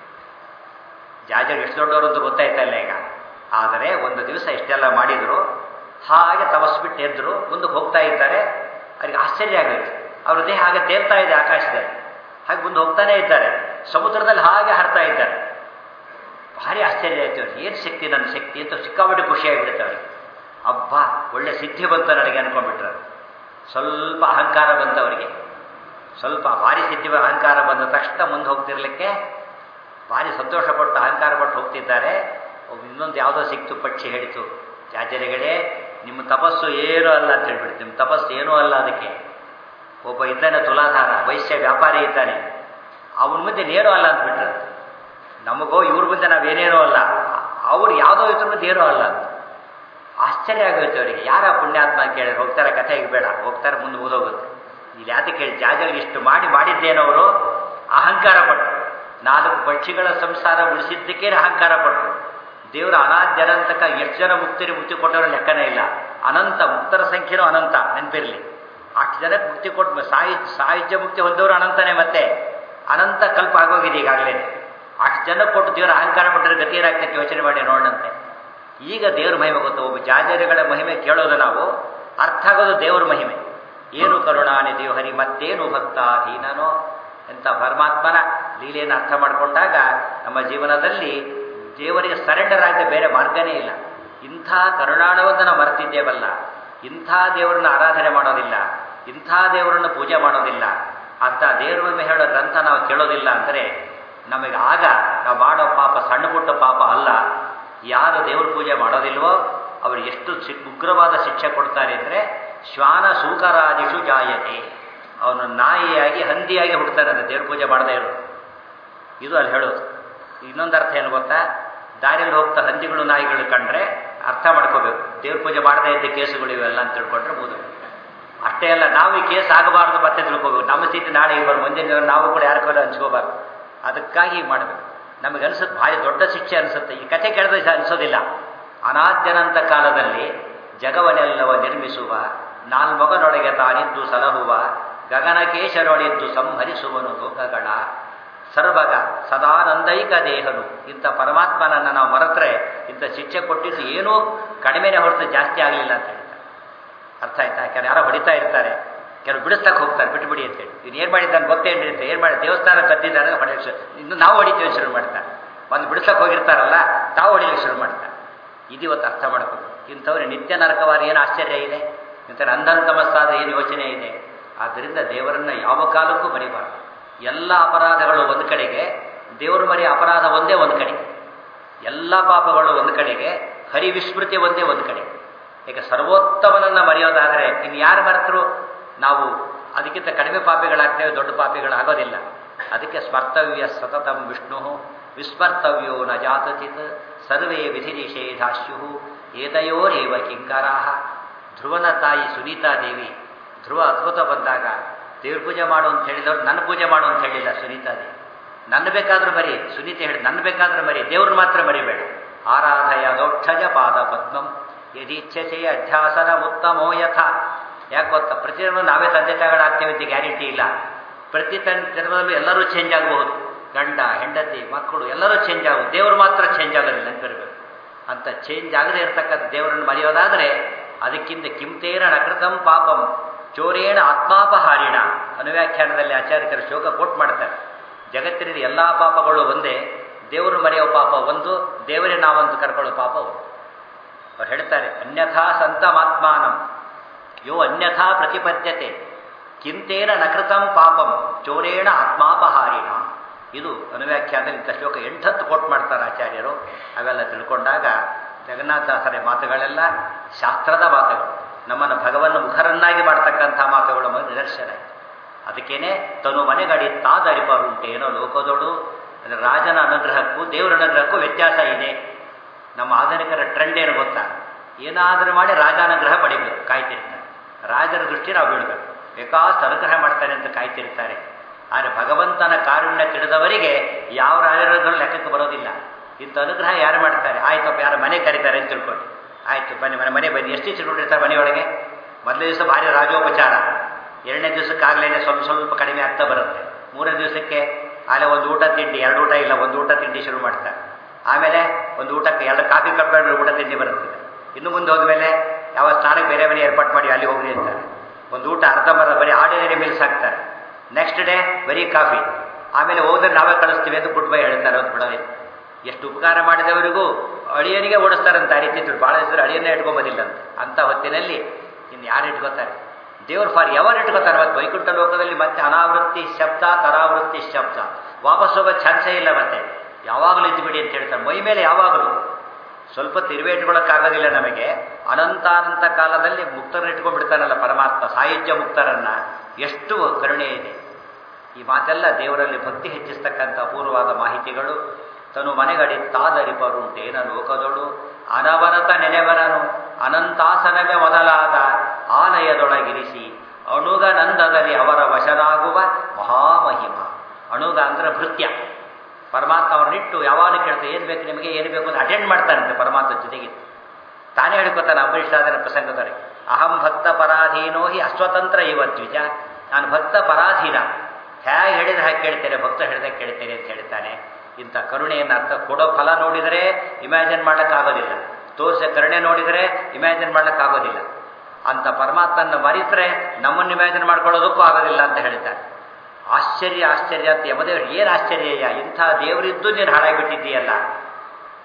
A: ಜಾಜರು ಎಷ್ಟು ದೊಡ್ಡವರು ಅಂತ ಗೊತ್ತಾಯ್ತಾ ಇಲ್ಲ ಈಗ. ಆದರೆ ಒಂದು ದಿವಸ ಇಷ್ಟೆಲ್ಲ ಮಾಡಿದರು. ಹಾಗೆ ತಪಸ್ಸು ಬಿಟ್ಟು ಎದ್ರು ಮುಂದಕ್ಕೆ ಹೋಗ್ತಾ ಇದ್ದಾರೆ. ಅವರಿಗೆ ಆಶ್ಚರ್ಯ ಆಗೋಯ್ತು. ಅವ್ರ ದೇಹ ಹಾಗೆ ತೇಲ್ತಾ ಇದೆ ಆಕಾಶದಲ್ಲಿ. ಹಾಗೆ ಮುಂದೆ ಹೋಗ್ತಾನೇ ಇದ್ದಾರೆ. ಸಮುದ್ರದಲ್ಲಿ ಹಾಗೆ ಹರ್ತಾ ಇದ್ದಾರೆ. ಭಾರಿ ಆಶ್ಚರ್ಯ ಆಯ್ತು ಅವ್ರಿಗೆ. ಏನು ಶಕ್ತಿ, ನನ್ನ ಶಕ್ತಿ ಅಂತ ಸಿಕ್ಕಾಬಿಟ್ಟು ಖುಷಿಯಾಗಿಬಿಡುತ್ತೆ ಅವ್ರಿಗೆ. ಅಬ್ಬಾ ಒಳ್ಳೆ ಸಿದ್ಧಿ ಬಂತ ನನಗೆ ಅನ್ಕೊಂಡ್ಬಿಟ್ರು. ಸ್ವಲ್ಪ ಅಹಂಕಾರ ಬಂತು ಅವರಿಗೆ. ಸ್ವಲ್ಪ ಭಾರಿ ಸಿದ್ಧಿ ಅಹಂಕಾರ ಬಂದ ತಕ್ಷಣ ಮುಂದೆ ಹೋಗ್ತಿರ್ಲಿಕ್ಕೆ ಭಾರಿ ಸಂತೋಷಪಟ್ಟು ಅಹಂಕಾರ ಪಟ್ಟು ಹೋಗ್ತಿದ್ದಾರೆ. ಇನ್ನೊಂದು ಯಾವುದೋ ಸಿಕ್ತು, ಪಕ್ಷಿ ಹೇಳಿತು, ಜಾಜರಿಗಳೇ ನಿಮ್ಮ ತಪಸ್ಸು ಏನೂ ಅಲ್ಲ ಅಂತ ಹೇಳ್ಬಿಡ್ತು. ನಿಮ್ಮ ತಪಸ್ಸು ಏನೂ ಅಲ್ಲ. ಅದಕ್ಕೆ ಒಬ್ಬ ಇದ್ದಾನೆ ತುಲಾಧಾರ, ವೈಶ್ಯ ವ್ಯಾಪಾರಿ ಇದ್ದಾನೆ, ಅವನ ಮುಂದೆ ನೇರೋ ಅಲ್ಲ ಅಂದ್ಬಿಟ್ರೆ. ನಮಗೋ ಇವ್ರ ಮುಂದೆ ನಾವೇನೇನೋ ಅಲ್ಲ, ಅವ್ರು ಯಾವುದೋ ಇದ್ರ ಮುಂದೆ ಏನೋ ಅಲ್ಲ ಅಂತ. ಆಶ್ಚರ್ಯ ಆಗುತ್ತೆ ಅವರಿಗೆ. ಯಾರ ಪುಣ್ಯಾತ್ಮ ಕೇಳಿದ್ರೆ ಹೋಗ್ತಾರೆ, ಕಥೆಗೆ ಬೇಡ, ಹೋಗ್ತಾರೆ ಮುಂದೆ ಓದೋಗುತ್ತೆ. ಇಲ್ಲಿ ಯಾತಕ್ಕೆ ಕೇಳಿ ಜಾಜರಿಗೆ ಇಷ್ಟು ಮಾಡಿದ್ದೇನವರು ಅಹಂಕಾರ ಪಟ್ಟರು. 4 ಪಕ್ಷಿಗಳ ಸಂಸಾರ ಉಳಿಸಿದ್ದಕ್ಕೆ ಅಹಂಕಾರ ಪಟ್ಟರು. ದೇವರ ಅನಾದ್ಯನಂತಕ ಎಷ್ಟು ಜನ ಮುಕ್ತಿ ಕೊಟ್ಟವರ ಲೆಕ್ಕನೇ ಇಲ್ಲ. ಅನಂತ ಮುಕ್ತರ ಸಂಖ್ಯೆನೂ ಅನಂತ, ನೆನಪಿರಲಿ. ಅಷ್ಟು ಜನಕ್ಕೆ ಮುಕ್ತಿ ಕೊಟ್ಟು ಸಾಹಿತ್ಯ ಮುಕ್ತಿ ಹೊಂದವರು ಅನಂತನೇ. ಮತ್ತೆ ಅನಂತ ಕಲ್ಪ ಆಗೋಗಿದೆ ಈಗಾಗಲೇ. ಅಷ್ಟು ಜನಕ್ಕೆ ಕೊಟ್ಟು ದೇವರ ಅಹಂಕಾರ ಪಟ್ಟರೆ ಗತಿ ಏನಾಗ್ತಕ್ಕೆ ಯೋಚನೆ ಮಾಡಿ ನೋಡಂತೆ. ಈಗ ದೇವ್ರ ಮಹಿಮೆ ಗೊತ್ತು. ಒಬ್ಬ ಜಾಜರಿಗಳ ಮಹಿಮೆ ಕೇಳೋದು ನಾವು, ಅರ್ಥ ಆಗೋದು ದೇವ್ರ ಮಹಿಮೆ. ಏನು ಕರುಣಾನಿಧಿಯೋ ಹರಿ, ಮತ್ತೇನು ಭಕ್ತ ದೀನನೋ. ಎಂಥ ಪರಮಾತ್ಮನ ಲೀಲೆಯನ್ನು ಅರ್ಥ ಮಾಡಿಕೊಂಡಾಗ ನಮ್ಮ ಜೀವನದಲ್ಲಿ ದೇವರಿಗೆ ಸರೆಂಡರ್ ಆಗದೆ ಬೇರೆ ಮಾರ್ಗನೇ ಇಲ್ಲ. ಇಂಥ ಕರುಣಾಳವನ್ನು ನಾವು ಮರೆತಿದ್ದೇವಲ್ಲ, ಇಂಥ ದೇವರನ್ನ ಆರಾಧನೆ ಮಾಡೋದಿಲ್ಲ, ಇಂಥ ದೇವರನ್ನು ಪೂಜೆ ಮಾಡೋದಿಲ್ಲ, ಅಂಥ ದೇವರ ಮೇಲೆ ಹೇಳೋ ಗ್ರಂಥ ನಾವು ಕೇಳೋದಿಲ್ಲ ಅಂದರೆ ನಮಗೆ ಆಗ ನಾವು ಮಾಡೋ ಪಾಪ ಸಣ್ಣ ಪುಟ್ಟ ಪಾಪ ಅಲ್ಲ. ಯಾರು ದೇವ್ರ ಪೂಜೆ ಮಾಡೋದಿಲ್ವೋ ಅವರು ಎಷ್ಟು ಉಗ್ರವಾದ ಶಿಕ್ಷೆ ಕೊಡ್ತಾರೆ ಅಂದರೆ ಶ್ವಾನ ಸೂಕರಾದಿಷು ಜಾಯತೆ, ಅವನು ನಾಯಿಯಾಗಿ ಹಂದಿಯಾಗಿ ಹುಡ್ತಾನೆ ಅಂದರೆ ದೇವ್ರ ಪೂಜೆ ಮಾಡದೇ ಇರೋದು. ಇದು ಅಲ್ಲಿ ಹೇಳೋದು. ಇನ್ನೊಂದು ಅರ್ಥ ಏನು ಗೊತ್ತಾ, ದಾರಿಯಲ್ಲಿ ಹೋಗ್ತಾ ಹಂದಿಗಳು ನಾಯಿಗಳು ಕಂಡ್ರೆ ಅರ್ಥ ಮಾಡ್ಕೋಬೇಕು, ದೇವ್ರ ಪೂಜೆ ಮಾಡದೇ ಇದ್ದ ಕೇಸುಗಳು ಇವೆಲ್ಲ ಅಂತ ತಿಳ್ಕೊಂಡ್ರೆ ಬೋದು. ಅಷ್ಟೇ ಅಲ್ಲ, ನಾವು ಈ ಕೇಸ್ ಆಗಬಾರ್ದು ಮತ್ತೆ ತಿಳ್ಕೋಬೇಕು. ನಮ್ಮ ಸ್ಥಿತಿ ನಾಳೆ ಇಬ್ಬರು ಮುಂದಿನ ನಾವು ಕೂಡ ಯಾರ ಕಡೆ ಹಂಚ್ಕೋಬಾರ್ದು. ಅದಕ್ಕಾಗಿ ಮಾಡಬೇಕು. ನಮಗೆ ಅನಿಸುತ್ತೆ ಭಾರಿ ದೊಡ್ಡ ಶಿಕ್ಷೆ ಅನಿಸುತ್ತೆ. ಈ ಕಥೆ ಕೇಳಿದ್ರೆ ಅನಿಸೋದಿಲ್ಲ. ಅನಾದ್ಯನಂತ ಕಾಲದಲ್ಲಿ ಜಗವನ್ನೆಲ್ಲವ ನಿರ್ಮಿಸುವ, ನಾಲ್ಮೊಗನೊಳಗೆ ತಾನಿದ್ದು ಸಲಹುವ, ಗಗನಕೇಶರೊಳಿದ್ದು ಸಂಹರಿಸುವನು ಲೋಕಗಳ ಸರ್ವಗ ಸದಾನಂದೈಕ ದೇಹನು. ಇಂಥ ಪರಮಾತ್ಮನನ್ನು ನಾವು ಮರೆತರೆ ಇಂಥ ಶಿಕ್ಷೆ ಕೊಟ್ಟಿದ್ದು ಏನೂ ಕಡಿಮೆನೇ ಹೊರತು ಜಾಸ್ತಿ ಆಗಲಿಲ್ಲ ಅಂತ ಹೇಳ್ತಾರೆ. ಅರ್ಥ ಆಯ್ತಾ? ಯಾರು ಯಾರೋ ಹೊಡಿತಾ ಇರ್ತಾರೆ, ಕೆಲವು ಬಿಡಿಸ್ತಕ್ಕೆ ಹೋಗ್ತಾರೆ ಬಿಟ್ಬಿಡಿ ಅಂತೇಳಿ. ಇನ್ನು ಏನು ಮಾಡಿದ್ದಾನೆ ಗೊತ್ತೇನಿರುತ್ತೆ, ಏನು ಮಾಡಿ ದೇವಸ್ಥಾನ ಕದ್ದಿದ್ದಾನೆ ಹೊಡೆಯೋಕೆ ಇನ್ನು ನಾವು ಹೊಡಿತೀವಿ ಶುರು ಮಾಡ್ತಾರೆ. ಒಂದು ಬಿಡಿಸಕ್ಕೆ ಹೋಗಿರ್ತಾರಲ್ಲ ತಾವು ಹೊಡಿಲಿಕ್ಕೆ ಶುರು ಮಾಡ್ತಾರೆ. ಇದು ಇವತ್ತು ಅರ್ಥ ಮಾಡ್ಕೊಂಡು ಇಂಥವ್ರಿಗೆ ನಿತ್ಯ ನರಕವಾದ ಏನು ಆಶ್ಚರ್ಯ ಇದೆ, ಇಂಥ ಅಂಧಂತಮಸ್ಸಾದ ಏನು ಯೋಚನೆ ಇದೆ. ಆದ್ದರಿಂದ ದೇವರನ್ನು ಯಾವ ಕಾಲಕ್ಕೂ ಮರಿಬಾರ್ದು. ಎಲ್ಲ ಅಪರಾಧಗಳು ಒಂದು ಕಡೆಗೆ, ದೇವರು ಮರಿ ಅಪರಾಧ ಒಂದೇ ಒಂದು ಕಡೆಗೆ, ಎಲ್ಲ ಪಾಪಗಳು ಒಂದು ಕಡೆಗೆ, ಹರಿವಿಸ್ಮೃತಿ ಒಂದೇ ಒಂದು ಕಡೆ. ಈಗ ಸರ್ವೋತ್ತಮನನ್ನು ಮರೆಯೋದಾದರೆ ಇನ್ನು ಯಾರು ಮರೆತರು ನಾವು ಅದಕ್ಕಿಂತ ಕಡಿಮೆ ಪಾಪಿಗಳಾಗ್ತೇವೆ, ದೊಡ್ಡ ಪಾಪಿಗಳಾಗೋದಿಲ್ಲ. ಅದಕ್ಕೆ ಸ್ಮರ್ತವ್ಯ ಸತತಂ ವಿಷ್ಣು ವಿಸ್ಮರ್ತವ್ಯೋ ನ ಜಾತಚಿತ್ ಸರ್ವೇ ವಿಧಿ ನಿಷೇಧಾಶ್ಯು ಏತಯೋರೇವ ಕಿಂಕರಾಹ. ಧ್ರುವನ ತಾಯಿ ಸುನೀತಾದೇವಿ, ಧ್ರುವ ಅದ್ಭುತ ಬಂದಾಗ ದೇವ್ರ ಪೂಜೆ ಮಾಡು ಅಂತ ಹೇಳಿದವ್ರು ನನ್ನ ಪೂಜೆ ಮಾಡು ಅಂತ ಹೇಳಿಲ್ಲ ಸುನೀತಾದೇವಿ. ನನ್ನ ಬೇಕಾದ್ರೂ ಬರೀ, ಸುನೀತೆ ಹೇಳಿ ನನ್ನ ಬೇಕಾದ್ರೂ ಬರೀ, ದೇವ್ರನ್ನ ಮಾತ್ರ ಮರಿಬೇಡ. ಆರಾಧಯ ದೋಕ್ಷಜ ಪಾದ ಪದ್ಮಂ ಯದೀಚ್ಛಸೆ ಅಧ್ಯಾಸನ ಉತ್ತಮೋ ಯಥ. ಯಾಕೆ ಗೊತ್ತಾ, ಪ್ರತಿ ಜನ್ಮ ನಾವೇ ತಂದೆ ತಾಯಿಗಳಾಗ್ತೇವೆ ಅಂತ ಗ್ಯಾರಂಟಿ ಇಲ್ಲ. ಪ್ರತಿ ಜನ್ಮದಲ್ಲೂ ಎಲ್ಲರೂ ಚೇಂಜ್ ಆಗಬಹುದು. ಗಂಡ ಹೆಂಡತಿ ಮಕ್ಕಳು ಎಲ್ಲರೂ ಚೇಂಜ್ ಆಗೋದು, ದೇವರು ಮಾತ್ರ ಚೇಂಜ್ ಆಗೋದಿಲ್ಲ ಅಂತ ಬರಬೇಕು. ಅಂತ ಚೇಂಜ್ ಆಗದೆ ಇರತಕ್ಕಂಥ ದೇವರನ್ನು ಮರೆಯೋದಾದರೆ ಅದಕ್ಕಿಂತ ಕಿಂತೇನ ನಕೃತಂ ಪಾಪಂ ಚೋರೇಣ ಆತ್ಮಾಪಹಾರಿಣ ಅನುವ್ಯಾಖ್ಯಾನದಲ್ಲಿ ಆಚಾರ್ಯರು ಶ್ಲೋಕ ಕೋಟ್ ಮಾಡ್ತಾರೆ. ಜಗತ್ತಿನಲ್ಲಿ ಎಲ್ಲ ಪಾಪಗಳು ಒಂದೇ, ದೇವರು ಮರೆಯೋ ಪಾಪ ಒಂದು, ದೇವರೇ ನಾವಂತೂ ಕರ್ಕೊಳ್ಳೋ ಪಾಪ ಒಂದು. ಅವ್ರು ಹೇಳ್ತಾರೆ, ಅನ್ಯಥಾ ಸಂತಮಾತ್ಮಾನಂ ಯೋ ಅನ್ಯಥಾ ಪ್ರತಿಪದ್ಯತೆ ಕಿಂತೇನ ನಕೃತಂ ಪಾಪಂ ಚೋರೇಣ ಆತ್ಮಾಪಹಾರಿಣ. ಇದು ಅನುವ್ಯಾಖ್ಯಾನದಲ್ಲಿ ಇಂಥ ಶ್ಲೋಕ 8 ಕೋಟ್ ಮಾಡ್ತಾರೆ ಆಚಾರ್ಯರು. ಅವೆಲ್ಲ ತಿಳ್ಕೊಂಡಾಗ ಜಗನ್ನಾಥದಾಸರ ಮಾತುಗಳೆಲ್ಲ ಶಾಸ್ತ್ರದ ಮಾತುಗಳು, ನಮ್ಮನ್ನು ಭಗವನ್ನ ಮುಖರನ್ನಾಗಿ ಮಾಡ್ತಕ್ಕಂಥ ಮಾತುಗಳು ನಿದರ್ಶನ. ಅದಕ್ಕೇನೆ ತನು ಮನೆಗಡಿ ತಾದರಿಪರುಂಟೇನೋ ಲೋಕದೊಳು. ರಾಜನ ಅನುಗ್ರಹಕ್ಕೂ ದೇವರ ಅನುಗ್ರಹಕ್ಕೂ ವ್ಯತ್ಯಾಸ ಇದೆ. ನಮ್ಮ ಆಧುನಿಕರ ಟ್ರೆಂಡ್ ಏನು ಗೊತ್ತಾ, ಏನಾದರೂ ಮಾಡಿ ರಾಜಾನುಗ್ರಹ ಪಡಿಬೇಕು ಕಾಯ್ತಿರ್ತಾರೆ. ರಾಜರ ದೃಷ್ಟಿ ನಾವು ಬೀಳಬೇಕು, ಬೇಕಾಷ್ಟು ಅನುಗ್ರಹ ಮಾಡ್ತಾರೆ ಅಂತ ಕಾಯ್ತಿರ್ತಾರೆ. ಆದರೆ ಭಗವಂತನ ಕಾರುಣ್ಯ ತಿಳಿದವರಿಗೆ ಯಾವ ರಾಜರುಗಳು ಲೆಕ್ಕಕ್ಕೆ ಬರೋದಿಲ್ಲ. ಇಂಥ ಅನುಗ್ರಹ ಯಾರು ಮಾಡ್ತಾರೆ, ಆಯ್ತಪ್ಪ ಯಾರು ಮನೆ ಕರೀತಾರೆ ಅಂತ ತಿಳ್ಕೊಂಡು, ಆಯ್ತು ಬನ್ನಿ ಮನೆ ಬನ್ನಿ. ಎಷ್ಟು ಚಿಟ್ಕೊಂಡಿರ್ತಾರೆ ಮನೆಯೊಳಗೆ. ಮೊದಲನೇ ದಿವಸ ಭಾರಿ ರಾಜೋಪಚಾರ, 2ನೇ ದಿವಸಕ್ಕಾಗಲೇ ಸ್ವಲ್ಪ ಕಡಿಮೆ ಆಗ್ತಾ ಬರುತ್ತೆ. 3ನೇ ದಿವಸಕ್ಕೆ ಆಲೆ ಒಂದು ಊಟ ತಿಂಡಿ, 2 ಊಟ ಇಲ್ಲ, ಒಂದು ಊಟ ತಿಂಡಿ ಶುರು ಮಾಡ್ತಾರೆ. ಆಮೇಲೆ ಒಂದು ಊಟಕ್ಕೆ 2 ಕಾಫಿ ಕಪ್ ಊಟ ತಿಂಡಿ ಬರುತ್ತೆ. ಇನ್ನು ಮುಂದೆ ಹೋದ್ಮೇಲೆ ಯಾವ ಸ್ನಾನಕ್ಕೆ ಬೇರೆ ಮನೆ ಏರ್ಪಾಡು ಮಾಡಿ ಅಲ್ಲಿ ಹೋಗ್ರಿ ಅಂತಾರೆ. ಒಂದು ಊಟ ಅರ್ಧಂಬರ್ಧ ಬರೀ ಆರ್ಡಿನರಿ ಮೀಲ್ಸ್ ಹಾಕ್ತಾರೆ. ನೆಕ್ಸ್ಟ್ ಡೇ ಬರೀ ಕಾಫಿ. ಆಮೇಲೆ ಹೋದ್ರೆ ನಾವೇ ಕಳಿಸ್ತೀವಿ ಅಂತ ಗುಡ್ ಬೈ ಹೇಳ್ತಾರೆ. ಅದು ಬಿಡೋದಿಲ್ಲ. ಎಷ್ಟು ಉಪಕಾರ ಮಾಡಿದವರಿಗೂ ಅಳಿಯನಿಗೆ ಓಡಿಸ್ತಾರಂತ. ಆ ರೀತಿ ಭಾಳ ಹೆಸರು ಅಳಿಯನ್ನೇ ಇಟ್ಕೊಂಬೋದಿಲ್ಲ ಅಂತ. ಅಂಥ ಹೊತ್ತಿನಲ್ಲಿ ಇನ್ನು ಯಾರು ಇಟ್ಕೋತಾರೆ? ದೇವ್ರು ಫಾರ್ ಯಾವಾಗ ಇಟ್ಕೋತಾರೆ? ಮತ್ತು ವೈಕುಂಠ ಲೋಕದಲ್ಲಿ ಮತ್ತೆ ಅನಾವೃತ್ತಿ ಶಬ್ದ ತರಾವೃತ್ತಿ ಶಬ್ದ, ವಾಪಸ್ ಹೋಗೋ ಚಾನ್ಸೇ ಇಲ್ಲ. ಮತ್ತೆ ಯಾವಾಗಲೂ ಇದ್ದುಬಿಡಿ ಅಂತ ಹೇಳ್ತಾರೆ. ಮೈ ಮೇಲೆ ಯಾವಾಗಲೂ ಸ್ವಲ್ಪ ತಿರುವೆ ಇಟ್ಕೊಳ್ಳೋಕ್ಕಾಗೋದಿಲ್ಲ ನಮಗೆ. ಅನಂತಾನಂತ ಕಾಲದಲ್ಲಿ ಮುಕ್ತರನ್ನ ಇಟ್ಕೊಂಡ್ಬಿಡ್ತಾನಲ್ಲ ಪರಮಾತ್ಮ, ಸಾಯುಜ್ಯ ಮುಕ್ತರನ್ನ. ಎಷ್ಟು ಕರುಣೆ ಇದೆ. ಈ ಮಾತೆಲ್ಲ ದೇವರಲ್ಲಿ ಭಕ್ತಿ ಹೆಚ್ಚಿಸ್ತಕ್ಕಂಥ ಅಪೂರ್ವವಾದ ಮಾಹಿತಿಗಳು. ತನು ಮನೆಗಡಿ ತಾದರಿಪರುಂಟೇನ ಲೋಕದೊಳು ಅನವರತ ನೆನೆವರನು ಅನಂತಾಸನವೇ ಮೊದಲಾದ ಆಲಯದೊಳಗಿರಿಸಿ ಅಣುಗ ನಂದದಲ್ಲಿ ಅವರ ವಶನಾಗುವ ಮಹಾಮಹಿಮ. ಅಣುಗ ಅಂದ್ರೆ ಭೃತ್ಯ. ಪರಮಾತ್ಮ ಅವ್ರನ್ನಿಟ್ಟು ಯಾವಾಗ ಕೇಳ್ತಾರೆ, ಏನು ಬೇಕು ನಿಮಗೆ, ಏನು ಬೇಕು ಅಂತ ಅಟೆಂಡ್ ಮಾಡ್ತಾನಂತೆ ಪರಮಾತ್ಮ ಜೊತೆಗಿತ್ತು. ತಾನೇ ಹೇಳ್ಕೊತಾನೆ ಅಂಬರೀಷಾದನ ಪ್ರಸಂಗದಲ್ಲಿ, ಅಹಂ ಭಕ್ತ ಪರಾಧೀನೋ ಹಿ ಅಸ್ವತಂತ್ರ ಇವ ದ್ವಿಜ. ನಾನು ಭಕ್ತ ಪರಾಧೀನ, ಹೇಗೆ ಹೇಳಿದ್ರೆ ಹಾಗೆ ಕೇಳ್ತೇನೆ, ಭಕ್ತ ಹೇಳಿದಾಗ ಕೇಳ್ತೇನೆ ಅಂತ ಹೇಳ್ತಾನೆ. ಇಂಥ ಕರುಣೆಯನ್ನು ಅರ್ಥ ಕೊಡೋ ಫಲ ನೋಡಿದರೆ ಇಮ್ಯಾಜಿನ್ ಮಾಡೋಕ್ಕಾಗೋದಿಲ್ಲ, ತೋರಿಸ ಕರುಣೆ ನೋಡಿದರೆ ಇಮ್ಯಾಜಿನ್ ಮಾಡೋಕ್ಕಾಗೋದಿಲ್ಲ. ಅಂಥ ಪರಮಾತ್ಮನ ಮರೆತರೆ ನಮ್ಮನ್ನು ಇಮ್ಯಾಜಿನ್ ಮಾಡ್ಕೊಳ್ಳೋದಕ್ಕೂ ಆಗೋದಿಲ್ಲ ಅಂತ ಹೇಳ್ತಾರೆ. ಆಶ್ಚರ್ಯ ಆಶ್ಚರ್ಯ ಅಂತ ಯಮದೇವರು ಏನು ಆಶ್ಚರ್ಯ, ಇಂಥ ದೇವರಿದ್ದು ನೀನು ಹಾಳಾಗಿಬಿಟ್ಟಿದ್ದೀಯಲ್ಲ.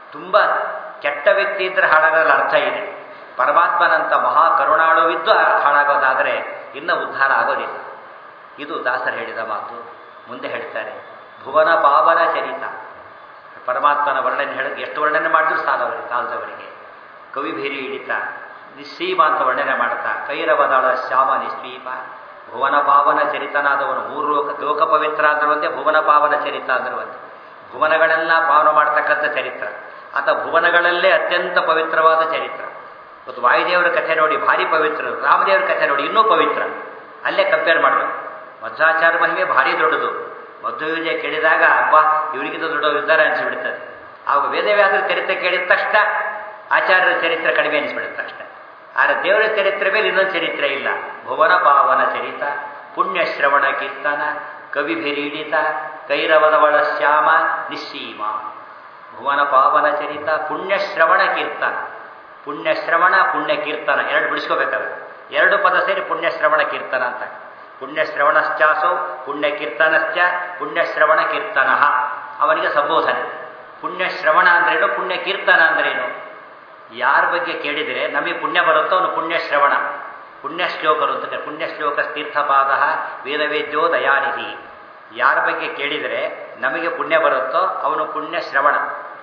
A: ತುಂಬ ಕೆಟ್ಟ ವ್ಯಕ್ತಿ ಇದ್ದರೆ ಹಾಳಾಗೋದ್ರ ಅರ್ಥ ಇದೆ. ಪರಮಾತ್ಮನಂತ ಮಹಾ ಕರುಣಾಳುವಿದ್ದು ಹಾಳಾಗೋದಾದರೆ ಇನ್ನೂ ಉದ್ಧಾರ ಆಗೋದಿಲ್ಲ. ಇದು ದಾಸರು ಹೇಳಿದ ಮಾತು. ಮುಂದೆ ಹೇಳ್ತಾರೆ, ಭುವನ ಪಾವನ ಚರಿತ. ಪರಮಾತ್ಮನ ವರ್ಣನೆ ಹೇಳೋದು ಎಷ್ಟು ವರ್ಣನೆ ಮಾಡಿದ್ರು ಸಾಲವರಿಗೆ ಕಾಲದವರಿಗೆ. ಕವಿಭೇರಿ ಹಿಡಿತ ನಿಸ್ಸೀಮ ಅಂತ ವರ್ಣನೆ ಮಾಡ್ತಾ, ಕೈರವದಾಳ ಶ್ಯಾಮ ನಿಸ್ವೀಪ. ಭುವನ ಪಾವನ ಚರಿತನಾದವನು ಮೂರು ಲೋಕ ಪವಿತ್ರ ಅಂದ್ರುವಂತೆ, ಭುವನ ಪಾವನ ಚರಿತ ಅಂದ್ರುವಂತೆ. ಭುವನಗಳೆಲ್ಲ ಪಾವನ ಮಾಡ್ತಕ್ಕಂಥ ಚರಿತ್ರ, ಆತ ಭುವನಗಳಲ್ಲೇ ಅತ್ಯಂತ ಪವಿತ್ರವಾದ ಚರಿತ್ರ. ಇವತ್ತು ವಾಯುದೇವರ ಕಥೆ ನೋಡಿ ಭಾರಿ ಪವಿತ್ರ, ರಾಮದೇವರ ಕಥೆ ನೋಡಿ ಇನ್ನೂ ಪವಿತ್ರ. ಅಲ್ಲೇ ಕಂಪೇರ್ ಮಾಡಬೇಕು. ಮಧ್ವಾಚಾರ್ಯ ಮಹಿಮೆ ಭಾರಿ ದೊಡ್ಡದು. ಮಧ್ವವಿಜಯ ಕೇಳಿದಾಗ ಅಬ್ಬ ಇವರಿಗಿಂತ ದೊಡ್ಡವರು ಇದ್ದಾರೆ ಅನಿಸ್ಬಿಡ್ತದೆ. ಆವಾಗ ವೇದವ್ಯಾಸರ ಚರಿತ್ರೆ ಕೇಳಿದ ತಕ್ಷಣ ಆಚಾರ್ಯರ ಚರಿತ್ರೆ ಕಡಿಮೆ ಅನಿಸ್ಬಿಡುತ್ತೆ ಅಷ್ಟೇ. ಆದರೆ ದೇವರ ಚರಿತ್ರೆ ಮೇಲೆ ಇನ್ನೊಂದು ಚರಿತ್ರೆ ಇಲ್ಲ. ಭುವನ ಪಾವನ ಚರಿತ, ಪುಣ್ಯ ಶ್ರವಣ ಕೀರ್ತನ, ಕವಿಭಿರೀಡಿತ, ಕೈರವದವಳ ಶ್ಯಾಮ ನಿಸ್ಸೀಮ. ಭುವನ ಪಾವನ ಚರಿತ, ಪುಣ್ಯ ಶ್ರವಣ ಕೀರ್ತನ. ಪುಣ್ಯ ಶ್ರವಣ ಪುಣ್ಯ ಕೀರ್ತನ ಎರಡು ಬಿಡಿಸ್ಕೋಬೇಕಾದ್ರೆ ಎರಡು ಪದ ಸೇರಿ ಪುಣ್ಯ ಶ್ರವಣ ಕೀರ್ತನ ಅಂತ. ಪುಣ್ಯ ಶ್ರವಣಶ್ಚಾಸೌ ಪುಣ್ಯ ಕೀರ್ತನಶ್ಚ ಪುಣ್ಯ ಶ್ರವಣ ಕೀರ್ತನ. ಅವನಿಗೆ ಸಂಬೋಧನೆ. ಪುಣ್ಯ ಶ್ರವಣ ಅಂದ್ರೇನು, ಪುಣ್ಯ ಕೀರ್ತನ ಅಂದ್ರೇನು? ಯಾರ ಬಗ್ಗೆ ಕೇಳಿದರೆ ನಮಗೆ ಪುಣ್ಯ ಬರುತ್ತೋ ಅವನು ಪುಣ್ಯ ಶ್ರವಣ. ಪುಣ್ಯ ಶ್ಲೋಕರು ಅಂತ, ಪುಣ್ಯ ಶ್ಲೋಕ ತೀರ್ಥಪಾದ ವೇದವೇದ್ಯೋ ದಯಾನಿಧಿ. ಯಾರ ಬಗ್ಗೆ ಕೇಳಿದರೆ ನಮಗೆ ಪುಣ್ಯ ಬರುತ್ತೋ ಅವನು ಪುಣ್ಯ ಶ್ರವಣ.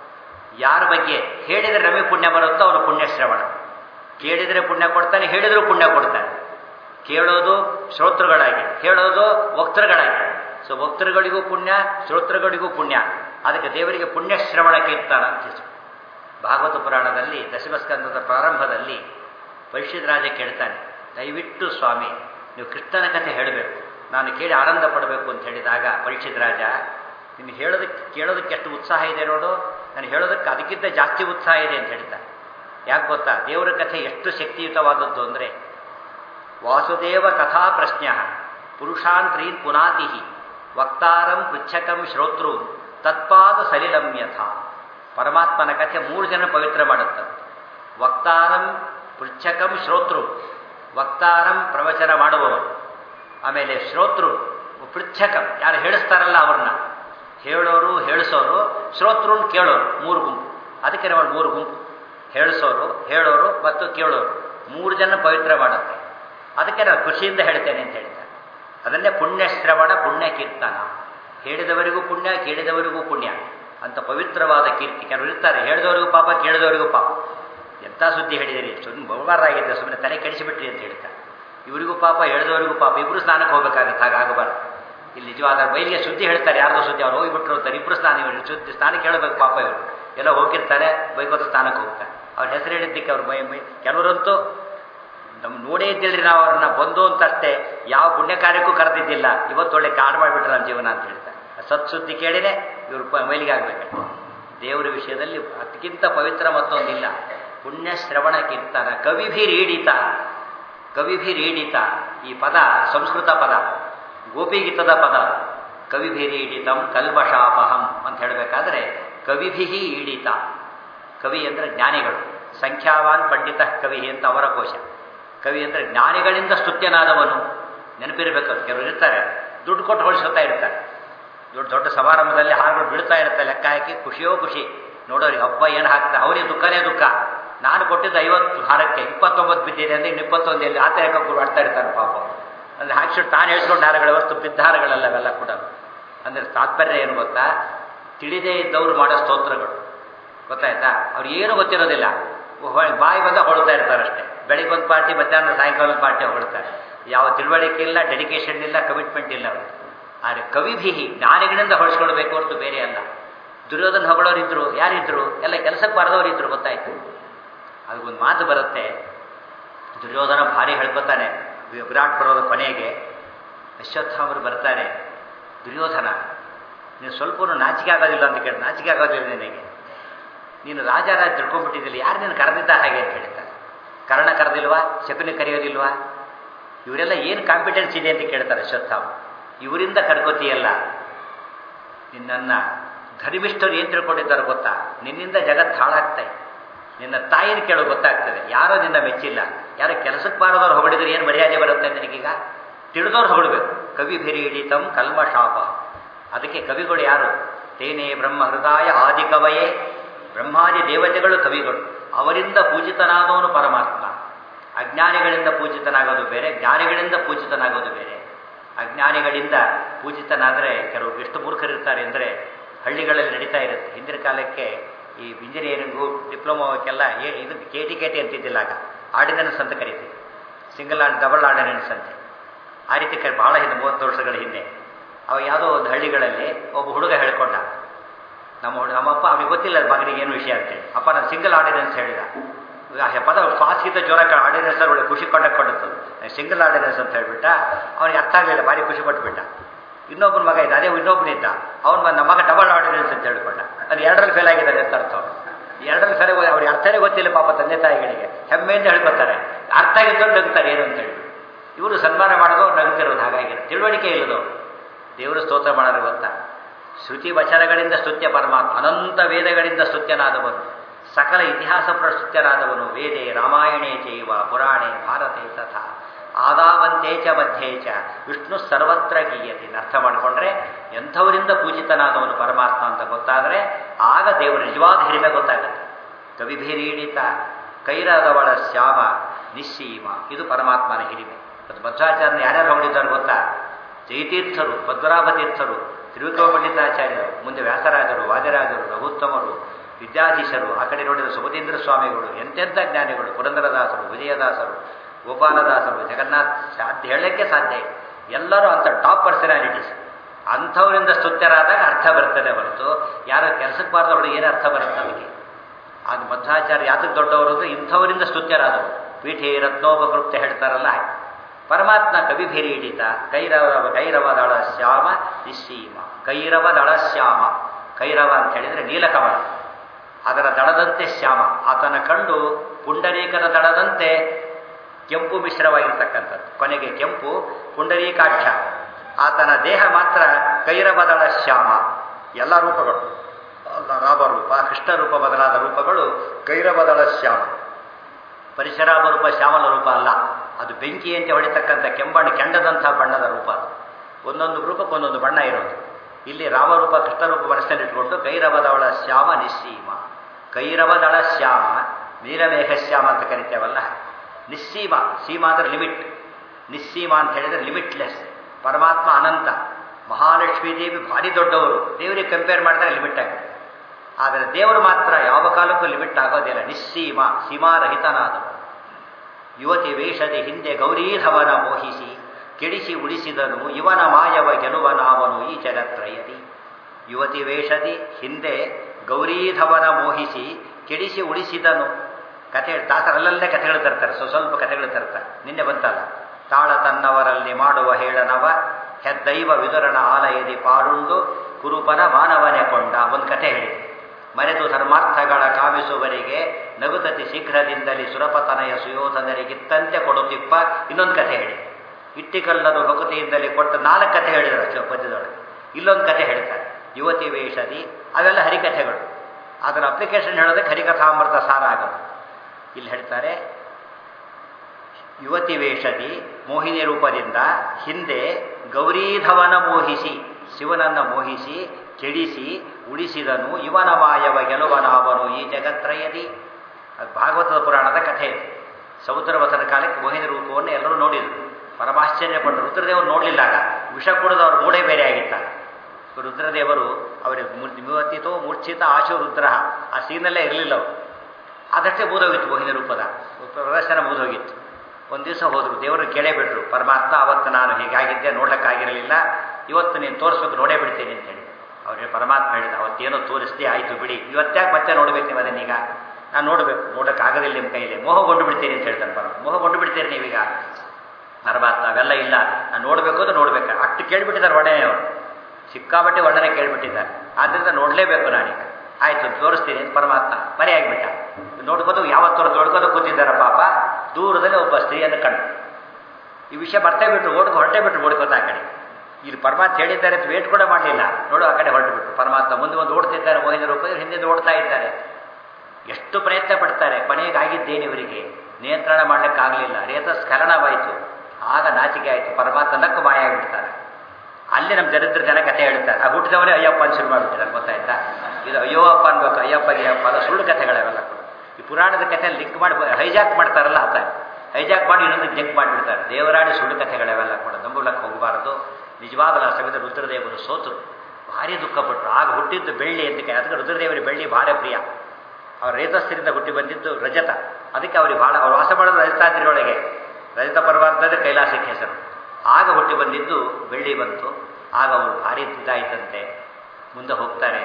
A: ಯಾರ ಬಗ್ಗೆ ಹೇಳಿದರೆ ನಮಗೆ ಪುಣ್ಯ ಬರುತ್ತೋ ಅವನು ಪುಣ್ಯ ಶ್ರವಣ. ಕೇಳಿದರೆ ಪುಣ್ಯ ಕೊಡ್ತಾನೆ, ಹೇಳಿದರೂ ಪುಣ್ಯ ಕೊಡ್ತಾನೆ. ಕೇಳೋದು ಶ್ರೋತೃಗಳಾಗಿ, ಹೇಳೋದು ವಕ್ತೃಗಳಾಗಿ. ಸೊ ವಕ್ತೃಗಳಿಗೂ ಪುಣ್ಯ, ಶ್ರೋತೃಗಳಿಗೂ ಪುಣ್ಯ. ಅದಕ್ಕೆ ದೇವರಿಗೆ ಪುಣ್ಯ ಶ್ರವಣ ಕೀರ್ತನ ಅಂತ ಹೆಸರು. ಭಾಗವತ ಪುರಾಣದಲ್ಲಿ ದಶಮಸ್ಕಂದದ ಪ್ರಾರಂಭದಲ್ಲಿ ಪರೀಕ್ಷಿತ ರಾಜ ಕೇಳ್ತಾನೆ, ದಯವಿಟ್ಟು ಸ್ವಾಮಿ ನೀವು ಕೃಷ್ಣನ ಕಥೆ ಹೇಳಬೇಕು, ನಾನು ಕೇಳಿ ಆನಂದ ಪಡಬೇಕು ಅಂತ ಹೇಳಿದಾಗ ಪರೀಕ್ಷಿತ ರಾಜ, ನಿಮ್ಗೆ ಕೇಳೋದಕ್ಕೆ ಎಷ್ಟು ಉತ್ಸಾಹ ಇದೆ ನೋಡು, ನಾನು ಹೇಳೋದಕ್ಕೆ ಅದಕ್ಕಿಂತ ಜಾಸ್ತಿ ಉತ್ಸಾಹ ಇದೆ ಅಂತ ಹೇಳ್ತಾನೆ. ಯಾಕೆ ಗೊತ್ತಾ? ದೇವರ ಕಥೆ ಎಷ್ಟು ಶಕ್ತಿಯುತವಾದದ್ದು ಅಂದರೆ, ವಾಸುದೇವ ಕಥಾ ಪ್ರಶ್ನ ಪುರುಷಾಂತ್ರೀನ್ ಪುನಾತಿ ವಕ್ತಾರಂ ಪೃಚ್ಛಕಂ ಶ್ರೋತೃ ತತ್ಪಾದ ಸಲಿಲಂ ಯಥ. ಪರಮಾತ್ಮನ ಕಥೆ 3 ಜನ ಪವಿತ್ರ ಮಾಡುತ್ತೆ. ವಕ್ತಾರಂ ಪೃಚ್ಛಕಂ ಶ್ರೋತೃ, ವಕ್ತಾರಂ ಪ್ರವಚನ ಮಾಡುವವರು, ಆಮೇಲೆ ಶ್ರೋತೃ ಪೃಚ್ಛಕಂ ಯಾರು ಹೇಳಿಸ್ತಾರಲ್ಲ ಅವ್ರನ್ನ, ಹೇಳೋರು ಹೇಳಿಸೋರು, ಶ್ರೋತೃನ್ ಕೇಳೋರು, 3 ಗುಂಪು. ಅದಕ್ಕೆ ನಾವು 3 ಗುಂಪು, ಹೇಳಿಸೋರು, ಹೇಳೋರು ಮತ್ತು ಕೇಳೋರು, 3 ಜನ ಪವಿತ್ರ ಮಾಡುತ್ತೆ. ಅದಕ್ಕೆ ನಾನು ಖುಷಿಯಿಂದ ಹೇಳ್ತೇನೆ ಅಂತ ಹೇಳ್ತಾರೆ. ಅದನ್ನೇ ಪುಣ್ಯ ಶ್ರವಣ ಪುಣ್ಯ ಕೀರ್ತನ. ಹೇಳಿದವರಿಗೂ ಪುಣ್ಯ, ಕೇಳಿದವರಿಗೂ ಪುಣ್ಯ ಅಂತ ಪವಿತ್ರವಾದ ಕೀರ್ತಿ. ಕೆಲವರು ಇರ್ತಾರೆ, ಹೇಳಿದವರಿಗೂ ಪಾಪ, ಕೇಳಿದವರಿಗೂ ಪಾಪ. ಎಂಥ ಸುದ್ದಿ ಹೇಳಿದಿರಿ, ಬಹುಮಾರಾಗಿದೆ, ಸುಮ್ಮನೆ ತಲೆ ಕೆಡಿಸಿಬಿಟ್ರಿ ಅಂತ ಹೇಳ್ತಾರೆ. ಇವರಿಗೂ ಪಾಪ, ಹೇಳಿದವರಿಗೂ ಪಾಪ, ಇಬ್ಬರು ಸ್ನಾನಕ್ಕೆ ಹೋಗಬೇಕಾಗತ್ತೆ, ಹಾಗಾಗಬಾರ್ದು. ಇಲ್ಲಿ ನಿಜವಾದ ಬೈಲಿಗೆ ಸುದ್ದಿ ಹೇಳ್ತಾರೆ, ಯಾರ್ದೋ ಸುದ್ದಿ ಅವ್ರು ಹೋಗಿಬಿಟ್ರು ಅಂತಾರೆ, ಇಬ್ಬರು ಸುದ್ದಿ ಸ್ನಾನಕ್ಕೆ ಹೇಳಬೇಕು ಪಾಪ. ಇವರು ಎಲ್ಲ ಹೋಗಿರ್ತಾರೆ, ಬೈಕೋತ ಸ್ನಾನಕ್ಕೆ ಹೋಗ್ತಾರೆ. ಅವ್ರ ಹೆಸರು ಹೇಳಿದ್ದಕ್ಕೆ ಅವ್ರು ಕೆಲವರಂತೂ ನಮ್ಮ ನೋಡೇ ಇದ್ದಿಲ್ರಿ, ನಾವು ಅವ್ರನ್ನ ಬಂದು ಅಂತಷ್ಟೇ, ಯಾವ ಪುಣ್ಯ ಕಾರ್ಯಕ್ಕೂ ಕರೆದಿದ್ದಿಲ್ಲ, ಇವತ್ತೊಳ್ಳೆ ಕಾಡು ಮಾಡಿಬಿಟ್ರೆ ನಮ್ಮ ಜೀವನ ಅಂತ ಹೇಳ್ತಾರೆ. ಸತ್ಸುದ್ದಿ ಕೇಳಿನೇ ಇವರು ಮೈಲಿಗೆ ಆಗಬೇಕು. ದೇವರ ವಿಷಯದಲ್ಲಿ ಅದಕ್ಕಿಂತ ಪವಿತ್ರ ಮತ್ತೊಂದಿಲ್ಲ. ಪುಣ್ಯ ಶ್ರವಣ ಕೀರ್ತನ. ಕವಿಭಿರೀಡಿತ, ಕವಿಭಿರೀಡಿತ ಈ ಪದ ಸಂಸ್ಕೃತ ಪದ, ಗೋಪಿಗೀತದ ಪದ. ಕವಿಭಿರೀಡಿತಂ ಕಲ್ಮಷಾಪಹಂ ಅಂತ ಹೇಳಬೇಕಾದ್ರೆ ಕವಿಭಿಹಿ ಈಡಿತ. ಕವಿ ಅಂದರೆ ಜ್ಞಾನಿಗಳು. ಸಂಖ್ಯಾವಾನ್ ಪಂಡಿತ ಕವಿ ಅಂತ ಅವರ ಕೋಶ. ಕವಿ ಅಂದರೆ ಜ್ಞಾನಿಗಳಿಂದ ಸ್ತುತ್ಯನಾದವನು. ನೆನಪಿರಬೇಕು. ಕೆಲವರು ಇರ್ತಾರೆ, ದುಡ್ಡು ಕೊಟ್ಟು ಹೊಳಿಸ್ಕೊತಾ ಇರ್ತಾರೆ. ದೊಡ್ಡ ದೊಡ್ಡ ಸಮಾರಂಭದಲ್ಲಿ ಹಾರುಗಳು ಬೀಳ್ತಾ ಇರ್ತಾರೆ, ಲೆಕ್ಕ ಹಾಕಿ ಖುಷಿಯೋ ಖುಷಿ. ನೋಡೋರಿ ಹಬ್ಬ ಏನು ಹಾಕ್ತಾರೆ, ಅವರಿಗೆ ದುಃಖನೇ ದುಃಖ. ನಾನು ಕೊಟ್ಟಿದ್ದು 50 ಹಾರಕ್ಕೆ 29 ಬಿದ್ದಿದೆ ಅಂದರೆ 21 ಎಲ್ಲಿ ಆ ಥರ ಆಡ್ತಾ ಇರ್ತಾರೆ ಪಾಪ. ಅಂದರೆ ಹಾಕ್ಸಿಟ್ಟು ತಾನು ಹೇಳ್ಸ್ಕೊಂಡು ಹಾರಗಳು ಹೊರತು ಬಿದ್ದ ಹಾರಗಳಲ್ಲ ಅವೆಲ್ಲ ಕೂಡ. ಅಂದರೆ ತಾತ್ಪರ್ಯ ಏನು ಗೊತ್ತಾ? ತಿಳಿದೇ ಇದ್ದವ್ರು ಮಾಡೋ ಸ್ತೋತ್ರಗಳು, ಗೊತ್ತಾಯ್ತಾ? ಅವ್ರು ಏನೂ ಗೊತ್ತಿರೋದಿಲ್ಲ, ಬಾಯಿ ಬಂದ ಹೊಳ್ತಾ ಇರ್ತಾರೆ ಅಷ್ಟೇ. ಬೆಳಿಗ್ಗೆ ಒಂದು ಪಾರ್ಟಿ, ಮಧ್ಯಾಹ್ನ ಸಾಯಂಕಾಲ ಒಂದು ಪಾರ್ಟಿ ಹೊಡ್ತಾರೆ. ಯಾವ ತಿಳುವಳಿಕೆ ಇಲ್ಲ, ಡೆಡಿಕೇಶನ್ ಇಲ್ಲ, ಕಮಿಟ್ಮೆಂಟ್ ಇಲ್ಲ ಅವ್ರಿಗೆ. ಆದರೆ ಕವಿಭಿಹಿ ಜ್ಞಾನಿಗಳಿಂದ ಹೊಳಿಸ್ಕೊಳ್ಬೇಕು ಹೊರತು ಬೇರೆ ಅಲ್ಲ. ದುರ್ಯೋಧನ ಹೊಗಳೋರಿದ್ರು, ಯಾರಿದ್ರು? ಎಲ್ಲ ಕೆಲಸಕ್ಕೆ ಬಾರದವರಿದ್ರು, ಗೊತ್ತಾಯ್ತು. ಅದಕ್ಕೊಂದು ಮಾತು ಬರುತ್ತೆ, ದುರ್ಯೋಧನ ಭಾರಿ ಹೇಳ್ಕೊತಾನೆ ವಿರಾಟ್ ಪರ್ವದ ಕೊನೆಗೆ. ಅಶ್ವತ್ಥಾಮರು ಬರ್ತಾರೆ, ದುರ್ಯೋಧನ ನೀನು ಸ್ವಲ್ಪ ನಾಚಿಕೆ ಆಗೋದಿಲ್ಲ ಅಂತ ಕೇಳಿ. ನಾಚಿಕೆ ಆಗೋದಿಲ್ಲ ನಿನಗೆ, ನೀನು ರಾಜರಾಜ ತಿಳ್ಕೊಂಡ್ಬಿಟ್ಟಿದ್ದಿಲ್ಲ, ಯಾರು ನೀನು ಕರೆದಿದ್ದ ಹಾಗೆ ಅಂತ ಹೇಳ್ತಾರೆ. ಕರ್ಣ ಕರೆದಿಲ್ವಾ? ಶಕುನಿ ಕರೆಯೋದಿಲ್ವಾ? ಇವರೆಲ್ಲ ಏನು ಕಾಂಪಿಟೆನ್ಸ್ ಇದೆ ಅಂತ ಕೇಳ್ತಾರೆ ಅಶ್ವತ್ಥಾಮ. ಇವರಿಂದ ಕರ್ಕೋತೀಯಲ್ಲ, ನಿನ್ನನ್ನು ಧರ್ಮಿಷ್ಠರು ಏನು ತಿಳ್ಕೊಂಡಿದ್ದಾರೆ ಗೊತ್ತಾ? ನಿನ್ನಿಂದ ಜಗತ್ತು ಹಾಳಾಗ್ತಾಯಿ. ನಿನ್ನ ತಾಯಿನ ಕೇಳೋ ಗೊತ್ತಾಗ್ತದೆ. ಯಾರೋ ನಿನ್ನ ಮೆಚ್ಚಿಲ್ಲ, ಯಾರೋ ಕೆಲಸಕ್ಕೆ ಬಾರದವ್ರು ಹೊಗಳಿದ್ರೆ ಏನು ಮರ್ಯಾದೆ ಬರುತ್ತೆ ನಿನಗೀಗ? ತಿಳಿದವ್ರು ಹೊಗಳಬೇಕು. ಕವಿಭಿರೀಡಿತಂ ಕಲ್ಮಷಾಪ. ಅದಕ್ಕೆ ಕವಿಗಳು ಯಾರು? ತೇನೇ ಬ್ರಹ್ಮ ಹೃದಯ ಆದಿಕವಯೇ ಬ್ರಹ್ಮಾದಿ ದೇವತೆಗಳು ಕವಿಗಳು, ಅವರಿಂದ ಪೂಜಿತನಾದವನು ಪರಮಾತ್ಮ. ಅಜ್ಞಾನಿಗಳಿಂದ ಪೂಜಿತನಾಗೋದು ಬೇರೆ, ಜ್ಞಾನಿಗಳಿಂದ ಪೂಜಿತನಾಗೋದು ಬೇರೆ. ಅಜ್ಞಾನಿಗಳಿಂದ ಪೂಜಿತನಾದರೆ ಕೆಲವರು ಎಷ್ಟು ಮೂರ್ಖರಿರ್ತಾರೆ ಅಂದರೆ, ಹಳ್ಳಿಗಳಲ್ಲಿ ನಡೀತಾ ಇರುತ್ತೆ. ಹಿಂದಿನ ಕಾಲಕ್ಕೆ ಈ ಇಂಜಿನಿಯರಿಂಗು ಡಿಪ್ಲೊಮಾಕ್ಕೆಲ್ಲ ಇದು KT ಅಂತಿದ್ದಿಲ್ಲ, ಆಗ ಆರ್ಡಿನೆನ್ಸ್ ಅಂತ ಕರಿತೀವಿ. ಸಿಂಗಲ್ ಡಬಲ್ ಆರ್ಡಿನೆನ್ಸ್ ಅಂತ. ಆ ರೀತಿ ಭಾಳ ಹಿಂದೆ 30 ವರ್ಷಗಳ ಹಿಂದೆ ಅವ ಯಾವುದೋ ಒಂದು ಹಳ್ಳಿಗಳಲ್ಲಿ ಒಬ್ಬ ಹುಡುಗ ಹೇಳ್ಕೊಂಡ, ನಮ್ಮಪ್ಪ ಅವನಿಗೆ ಗೊತ್ತಿಲ್ಲ ಮಗನಿಗೆ ಏನು ವಿಷಯ ಅಂತೇಳಿ. ಅಪ್ಪ ನಾನು ಸಿಂಗಲ್ ಆರ್ಡಿನೆನ್ಸ್ ಹೇಳಿದ. ಪದ ಫಾಸ್ಟ್ಗಿಂತ ಜ್ವರ ಆರ್ಡಿನೆನ್ಸ್ ಒಳ್ಳೆ ಖುಷಿ ಕೊಂಡದ್ದು. ಸಿಂಗಲ್ ಆರ್ಡಿನೆನ್ಸ್ ಅಂತ ಹೇಳ್ಬಿಟ್ಟ. ಅವನಿಗೆ ಅರ್ಥ ಆಗಲಿಲ್ಲ, ಭಾರಿ ಖುಷಿ ಪಟ್ಟುಬಿಟ್ಟ. ಇನ್ನೊಬ್ಬನ ಮಗ ಇದ್ದ, ಅದೇ ಇನ್ನೊಬ್ಬನಿದ್ದ, ಅವನು ನಮ್ಮ ಮಗ ಡಬಲ್ ಆರ್ಡಿನೆನ್ಸ್ ಅಂತ ಹೇಳ್ಕೊಂಡ. ಅದು 2ರಲ್ಲಿ ಫೇಲ್ ಆಗಿದ್ದಾರೆ ಅಂತ ಅರ್ಥ. 2ರಲ್ಲಿ ಫೇಲ್ ಅವ್ರಿಗೆ ಅರ್ಥನೇ ಗೊತ್ತಿಲ್ಲ ಪಾಪ ತಂದೆ ತಾಯಿಗಳಿಗೆ. ಹೆಮ್ಮೆಯಿಂದ ಹೇಳ್ಕೊತಾರೆ, ಅರ್ಥ ಆಗಿದ್ದವ್ರು ನಗ್ತಾರೆ ಏನು ಅಂತ ಹೇಳಿ. ಇವರು ಸನ್ಮಾನ ಮಾಡೋದು ನಗುತ್ತಿರೋದು. ಹಾಗಾಗಿರೋ ತಿಳುವಳಿಕೆ ಇಲ್ಲದವರು ದೇವರು ಸ್ತೋತ್ರ ಮಾಡೋರು ಗೊತ್ತಾ. ಶ್ರುತಿ ವಚನಗಳಿಂದ ಸ್ತುತ್ಯ ಪರಮಾತ್ಮ, ಅನಂತ ವೇದಗಳಿಂದ ಸ್ತುತ್ಯನಾದವನು, ಸಕಲ ಇತಿಹಾಸ ಪ್ರಸ್ತುತ್ಯನಾದವನು. ವೇದೇ ರಾಮಾಯಣೇ ಚೈವ ಪುರಾಣೇ ಭಾರತೆ ತಥಾ ಆದಾವಂತೆ ಚ ಮಧ್ಯೆ ಚ ವಿಷ್ಣು ಸರ್ವತ್ರ ಗೀಯತೆ. ಅರ್ಥ ಮಾಡಿಕೊಂಡ್ರೆ ಎಂಥವರಿಂದ ಪೂಜಿತನಾದವನು ಪರಮಾತ್ಮ ಅಂತ ಗೊತ್ತಾದರೆ ಆಗ ದೇವರ ನಿಜವಾದ ಹಿರಿಮೆ ಗೊತ್ತಾಗುತ್ತೆ. ಕವಿಭಿರೀಡಿತ ಕೈರಾದವಳ ಶ್ಯಾಮ ನಿಶ್ಚೀಮ, ಇದು ಪರಮಾತ್ಮನ ಹಿರಿಮೆ. ಮತ್ತು ಮಧ್ವಾಚಾರ್ಯನ ಯಾರ್ಯಾರು ಹೊಗಳಿದ್ದಾರೆ ಗೊತ್ತಾ? ಜಯತೀರ್ಥರು, ಪದ್ಮನಾಭತೀರ್ಥರು, ತ್ರಿವಿಕ್ರಮ ಪಂಡಿತಾಚಾರ್ಯರು, ಮುಂದೆ ವ್ಯಾಸರಾಜರು, ವಾದಿರಾಜರು, ರಘುತ್ತಮರು, ವಿದ್ಯಾಧೀಶರು, ಆ ಕಡೆ ನೋಡಿದ ಸುಭತೀಂದ್ರ ಸ್ವಾಮಿಗಳು, ಎಂತೆಂಥ ಜ್ಞಾನಿಗಳು, ಪುರಂದರದಾಸರು, ವಿಜಯದಾಸರು, ಗೋಪಾಲದಾಸರು, ಜಗನ್ನಾಥ್, ಸಾಧ್ಯ ಹೇಳಲಿಕ್ಕೆ ಸಾಧ್ಯ ಇಲ್ಲ. ಎಲ್ಲರೂ ಅಂಥ ಟಾಪ್ ಪರ್ಸನಾಲಿಟೀಸ್. ಅಂಥವರಿಂದ ಸ್ತುತ್ಯರಾದಾಗ ಅರ್ಥ ಬರ್ತದೆ ಹೊರತು ಯಾರು ಕೆಲಸಕ್ಕೆ ಬಾರದವ್ರಿಗೆ ಏನು ಅರ್ಥ ಬರುತ್ತೆ ಅದಕ್ಕೆ. ಅದು ಮಧ್ವಾಚಾರ್ಯ ಯಾತಕ್ಕೆ ದೊಡ್ಡವರು ಅಂದರೆ ಇಂಥವರಿಂದ ಸ್ತುತ್ಯರಾದವರು. ಪೀಠೆ ರತ್ನೋಪಕೃಪ್ತ ಹೇಳ್ತಾರಲ್ಲ, ಪರಮಾತ್ಮ ಕವಿಭಿರೀಡಿತ ಕೈರವದಳ ಶ್ಯಾಮ ನಿಶ್ಚೀಮ. ಕೈರವದಳ ಶ್ಯಾಮ, ಕೈರವ ಅಂತ ಹೇಳಿದರೆ ನೀಲಕಮಲ, ಅದರ ದಳದಂತೆ ಶ್ಯಾಮ. ಆತನ ಕಂಡು ಪುಂಡರೀಕನ ದಳದಂತೆ ಕೆಂಪು ಮಿಶ್ರವಾಗಿರ್ತಕ್ಕಂಥದ್ದು. ಕೊನೆಗೆ ಕೆಂಪು ಪುಂಡರೀಕಾಕ್ಷ. ಆತನ ದೇಹ ಮಾತ್ರ ಕೈರವದಳ ಶ್ಯಾಮ. ಎಲ್ಲ ರೂಪಗಳು, ರಾಮರೂಪ, ಕೃಷ್ಣ ರೂಪ ಬದಲಾದ ರೂಪಗಳು ಕೈರವದಳ ಶ್ಯಾಮ. ಪರಶುರಾಮ ರೂಪ ಶ್ಯಾಮಲ ರೂಪ ಅಲ್ಲ, ಅದು ಬೆಂಕಿಯಂತೆ ಹೊಡಿತಕ್ಕಂಥ ಕೆಂಡದಂಥ ಬಣ್ಣದ ರೂಪ. ಅದು ಒಂದೊಂದು ರೂಪಕ್ಕೆ ಒಂದೊಂದು ಬಣ್ಣ ಇರೋದು. ಇಲ್ಲಿ ರಾಮರೂಪ ಕೃಷ್ಣರೂಪ ಮನಸ್ಸಿನಲ್ಲಿಟ್ಕೊಂಡು ಕೈರವದಳ ಶ್ಯಾಮ ನಿಶ್ಚೀಮ. ಕೈರವದಳ ಶ್ಯಾಮ, ನೀಲಮೇಘ ಶ್ಯಾಮ ಅಂತ ಕರಿತೇವಲ್ಲ. ನಿಶ್ಚೀಮ, ಸೀಮ ಅಂದರೆ ಲಿಮಿಟ್, ನಿಶ್ಚೀಮ ಅಂತ ಹೇಳಿದರೆ ಲಿಮಿಟ್ಲೆಸ್. ಪರಮಾತ್ಮ ಅನಂತ. ಮಹಾಲಕ್ಷ್ಮೀ ದೇವಿ ಭಾರಿ ದೊಡ್ಡವರು, ದೇವರಿಗೆ ಕಂಪೇರ್ ಮಾಡಿದಾಗ ಲಿಮಿಟ್ ಆಗುತ್ತೆ. ಆದರೆ ದೇವರು ಮಾತ್ರ ಯಾವ ಕಾಲಕ್ಕೂ ಲಿಮಿಟ್ ಆಗೋದಿಲ್ಲ. ನಿಶ್ಚೀಮ, ಸೀಮಾರಹಿತನಾದವರು. ಯುವತಿ ವೇಷದಿ ಹಿಂದೆ ಗೌರೀಧವನ ಮೋಹಿಸಿ ಕೆಡಿಸಿ ಉಳಿಸಿದನು ಇವನ ಮಾಯವ ಗೆಲುವನಾವನು ಈ ಜಗತ್ರಯದಿ. ಯುವತಿ ವೇಷದಿ ಹಿಂದೆ ಗೌರೀಧವನ ಮೋಹಿಸಿ ಕೆಡಿಸಿ ಉಳಿಸಿದನು. ಕಥೆ ದಾಸರಲ್ಲೇ ಕಥೆಗಳು ತರ್ತಾರೆ, ಸ್ವಲ್ಪ ಕಥೆಗಳು ತರ್ತಾರೆ. ನಿನ್ನೆ ಬಂತಲ್ಲ, ತಾಳ ತನ್ನವರಲ್ಲಿ ಮಾಡುವ ಹೇಳನವ ಹೆದ್ದೈವ ವಿದುರನ ಆಲಯದಿ ಪಾಡುಂಡು ಕುರುಪನ ಮಾನವನೆ ಕೊಂಡ. ಒಂದು ಕಥೆ ಹೇಳಿ. ಮರೆತು ಧರ್ಮಾರ್ಥಗಳ ಕಾಮಿಸುವರಿಗೆ ನಗುತತಿ ಶೀಘ್ರದಿಂದಲೇ ಸುರಪತನಯ ಸುಯೋಧನರಿಗಿತ್ತಂತೆ ಕೊಡುತ್ತಿಪ್ಪ. ಇನ್ನೊಂದು ಕಥೆ ಹೇಳಿ. ಇಟ್ಟಿಕಲ್ಲದು ಭಕುತಿಯಿಂದಲೇ ಕೊಟ್ಟ 4 ಕಥೆ ಹೇಳಿದ್ರು ಪದ್ಯದೊಳಗೆ. ಇಲ್ಲೊಂದು ಕಥೆ ಹೇಳ್ತಾರೆ, ಯುವತಿ ವೇಷದಿ. ಅವೆಲ್ಲ ಹರಿಕಥೆಗಳು. ಅದರ ಅಪ್ಲಿಕೇಶನ್ ಹೇಳೋದಕ್ಕೆ ಹರಿಕಥಾಮೃತ ಸಾರ ಆಗೋದು. ಇಲ್ಲಿ ಹೇಳ್ತಾರೆ, ಯುವತಿ ವೇಷದಿ ಮೋಹಿನಿ ರೂಪದಿಂದ ಹಿಂದೆ ಗೌರೀಧವನ ಮೋಹಿಸಿ, ಶಿವನನ್ನು ಮೋಹಿಸಿ ಕೆಡಿಸಿ ಉಳಿಸಿದನು ಇವನ ಮಾಯವ ಗೆಲುವನಾವನು ಈ ಜಗತ್ರಯದಿ. ಅದು ಭಾಗವತದ ಪುರಾಣದ ಕಥೆ. ಸಮುದ್ರವಸನ ಕಾಲಕ್ಕೆ ಮೋಹಿನಿ ರೂಪವನ್ನು ಎಲ್ಲರೂ ನೋಡಿದರು, ಪರಮಾಶ್ಚರ್ಯಪಟ್ಟರು. ರುದ್ರದೇವರು ನೋಡಲಿಲ್ಲಾಗ ವಿಷ ಕುಡಿದು ಅವ್ರ ಮೂಡೇ ಬೇರೆ ಆಗಿದ್ದಾರೆ. ರುದ್ರದೇವರು ಅವರಿಗೆ ಮೂವತ್ತಿತೋ ಮೂರ್ಛಿತ ಆಶು ರುದ್ರ, ಆ ಸೀನಲ್ಲೇ ಇರಲಿಲ್ಲ ಅವರು. ಅದಷ್ಟೇ ಮುಗಿದೋಗಿತ್ತು, ಮೋಹಿನಿ ರೂಪದ ಪ್ರದರ್ಶನ ಮುಗಿದೋಗಿತ್ತು. ಒಂದು ದಿವಸ ಹೋದರು, ದೇವರನ್ನು ಕೇಳೇ ಬಿಟ್ರು, ಪರಮಾತ್ಮ ಅವತ್ತು ನಾನು ಹೀಗಾಗಿದ್ದೆ, ನೋಡೋಕ್ಕಾಗಿರಲಿಲ್ಲ, ಇವತ್ತು ನೀನು ತೋರಿಸ್ಬೇಕು, ನೋಡೇ ಬಿಡ್ತೀನಿ ಅಂತೇಳಿ. ಅವ್ರಿಗೆ ಪರಮಾತ್ಮ ಹೇಳಿದ, ಅವತ್ತೇನೋ ತೋರಿಸ್ದೆ ಆಯಿತು ಬಿಡಿ, ಇವತ್ತ್ಯಾಕೆ ಮತ್ತೆ ನೋಡ್ಬೇಕು ನೀವು ಅದನ್ನೀಗ? ನಾನು ನೋಡಬೇಕು, ನೋಡೋಕ್ಕಾಗೋದಿಲ್ಲ ನಿಮ್ಮ ಕೈಯಲ್ಲಿ, ಮೋಹಗೊಂಡು ಬಿಡ್ತೀನಿ ಅಂತ ಹೇಳ್ತಾನೆ ಪರಮಾತ್ಮ. ಮೋಹಗೊಂಡು ಬಿಡ್ತೀರಿ ನೀವೀಗ? ಪರಮಾತ್ಮ ಅವೆಲ್ಲ ಇಲ್ಲ, ನಾನು ನೋಡಬೇಕು ಅದು ನೋಡ್ಬೇಕು. ಅಷ್ಟು ಕೇಳಿಬಿಟ್ಟಿದ್ದಾರೆ ಒಡೆಯವರು, ಸಿಕ್ಕಾಬಟ್ಟೆ ವರ್ಣನೆ ಕೇಳಿಬಿಟ್ಟಿದ್ದಾರೆ. ಆದ್ದರಿಂದ ನೋಡಲೇಬೇಕು ನಾನೀಗ. ಆಯಿತು ತೋರಿಸ್ತೀನಿ ಅಂತ ಪರಮಾತ್ಮ ಮರೆಯಾಗಿಬಿಟ್ಟ. ನೋಡ್ಕೋದು ಯಾವತ್ತವರು ನೋಡ್ಕೋದು ಕೂತಿದ್ದಾರೆ ಪಾಪ. ದೂರದಲ್ಲಿ ಒಬ್ಬ ಸ್ತ್ರೀಯನ್ನು ಕಂಡು ಈ ವಿಷಯ ಬರ್ತೇ ಬಿಟ್ರು, ಹೊರಟೇ ಬಿಟ್ರು ಓಡ್ಕೋತ ಆ ಕಡೆ. ಇಲ್ಲಿ ಪರಮಾತ್ಮ ಹೇಳಿದ್ದಾರೆ ಅಂತ ವೇಟ್ ಕೂಡ ಮಾಡಲಿಲ್ಲ, ನೋಡು ಆ ಕಡೆ ಹೊರಟು ಬಿಟ್ರು. ಪರಮಾತ್ಮ ಮುಂದೆ ಒಂದು ಓಡ್ತಿದ್ದಾರೆ, ಮೋಹಿನಿ ರೂಪದಲ್ಲಿ ಹಿಂದೆ ಓಡ್ತಾ ಇದ್ದಾರೆ. ಎಷ್ಟು ಪ್ರಯತ್ನ ಪಡ್ತಾರೆ, ಕೊನೆಗಾಗಿದ್ದೇನೆ ಇವರಿಗೆ ನಿಯಂತ್ರಣ ಮಾಡಲಿಕ್ಕಾಗಲಿಲ್ಲ, ರೇತಸ್ಖಲನವಾಯಿತು. ಆಗ ನಾಚಿಕೆ ಆಯಿತು, ಪರಮಾತ್ಮ ನಕ್ಕು ಮಾಯ ಆಗಿಬಿಡ್ತಾರೆ. ಅಲ್ಲಿ ನಮ್ಮ ದರಿದ್ರ ಜನ ಕಥೆ ಹೇಳ್ತಾರೆ, ಆ ಹುಟ್ಟಿದವರೇ ಅಯ್ಯಪ್ಪ ಅಂತ ಶುರು ಮಾಡಿಬಿಟ್ಟಿದ್ದಾರೆ, ಗೊತ್ತಾಯ್ತಾ? ಇದು ಅಯ್ಯೋ ಅಪ್ಪ ಅನ್ಬೇಕು, ಅಯ್ಯಪ್ಪಗೆ ಅಪ್ಪ ಅಲ್ಲ, ಸುಳ್ಳು ಕಥೆಗಳೆಲ್ಲ ಕೂಡ. ಈ ಪುರಾಣದ ಕಥೆ ಲಿಂಕ್ ಮಾಡಿ ಹೈಜಾಕ್ ಮಾಡ್ತಾರಲ್ಲ ಆತ, ಹೈಜಾಕ್ ಮಾಡಿ ಇನ್ನೊಂದು ಜಂಕ್ ಮಾಡಿಬಿಡ್ತಾರೆ. ದೇವರಾಣಿ ಸುಳ್ಳು ಕಥೆಗಳೆಲ್ಲ ಕೂಡ ನಂಬಲಕ್ಕೆ ಹೋಗಬಾರದು. ನಿಜವಾದ ಆ ಸಮಯದ ರುದ್ರದೇವರು ಸೋತರು, ಭಾರಿ ದುಃಖಪಟ್ಟರು. ಆಗ ಹುಟ್ಟಿದ್ದು ಬೆಳ್ಳಿ ಅಂತ ಅದಕ್ಕೆ ರುದ್ರದೇವರಿಗೆ ಬೆಳ್ಳಿ ಭಾಳ ಪ್ರಿಯ. ಅವ್ರು ರೇತಸ್ಥರಿಂದ ಹುಟ್ಟಿ ಬಂದಿದ್ದು ರಜತ, ಅದಕ್ಕೆ ಅವ್ರಿಗೆ ಭಾಳ, ಅವ್ರು ವಾಸ ಮಾಡೋದು ರಜತಾದ್ರಿಯೊಳಗೆ, ರಜತ ಪರ್ವ ಅಂತಂದರೆ ಕೈಲಾಸಕ್ಕೆ ಹೆಸರು. ಆಗ ಹುಟ್ಟಿ ಬಂದಿದ್ದು ಬೆಳ್ಳಿ ಬಂತು. ಆಗ ಅವರು ಭಾರಿ ಇದಾಯಿತಂತೆ. ಮುಂದೆ ಹೋಗ್ತಾರೆ,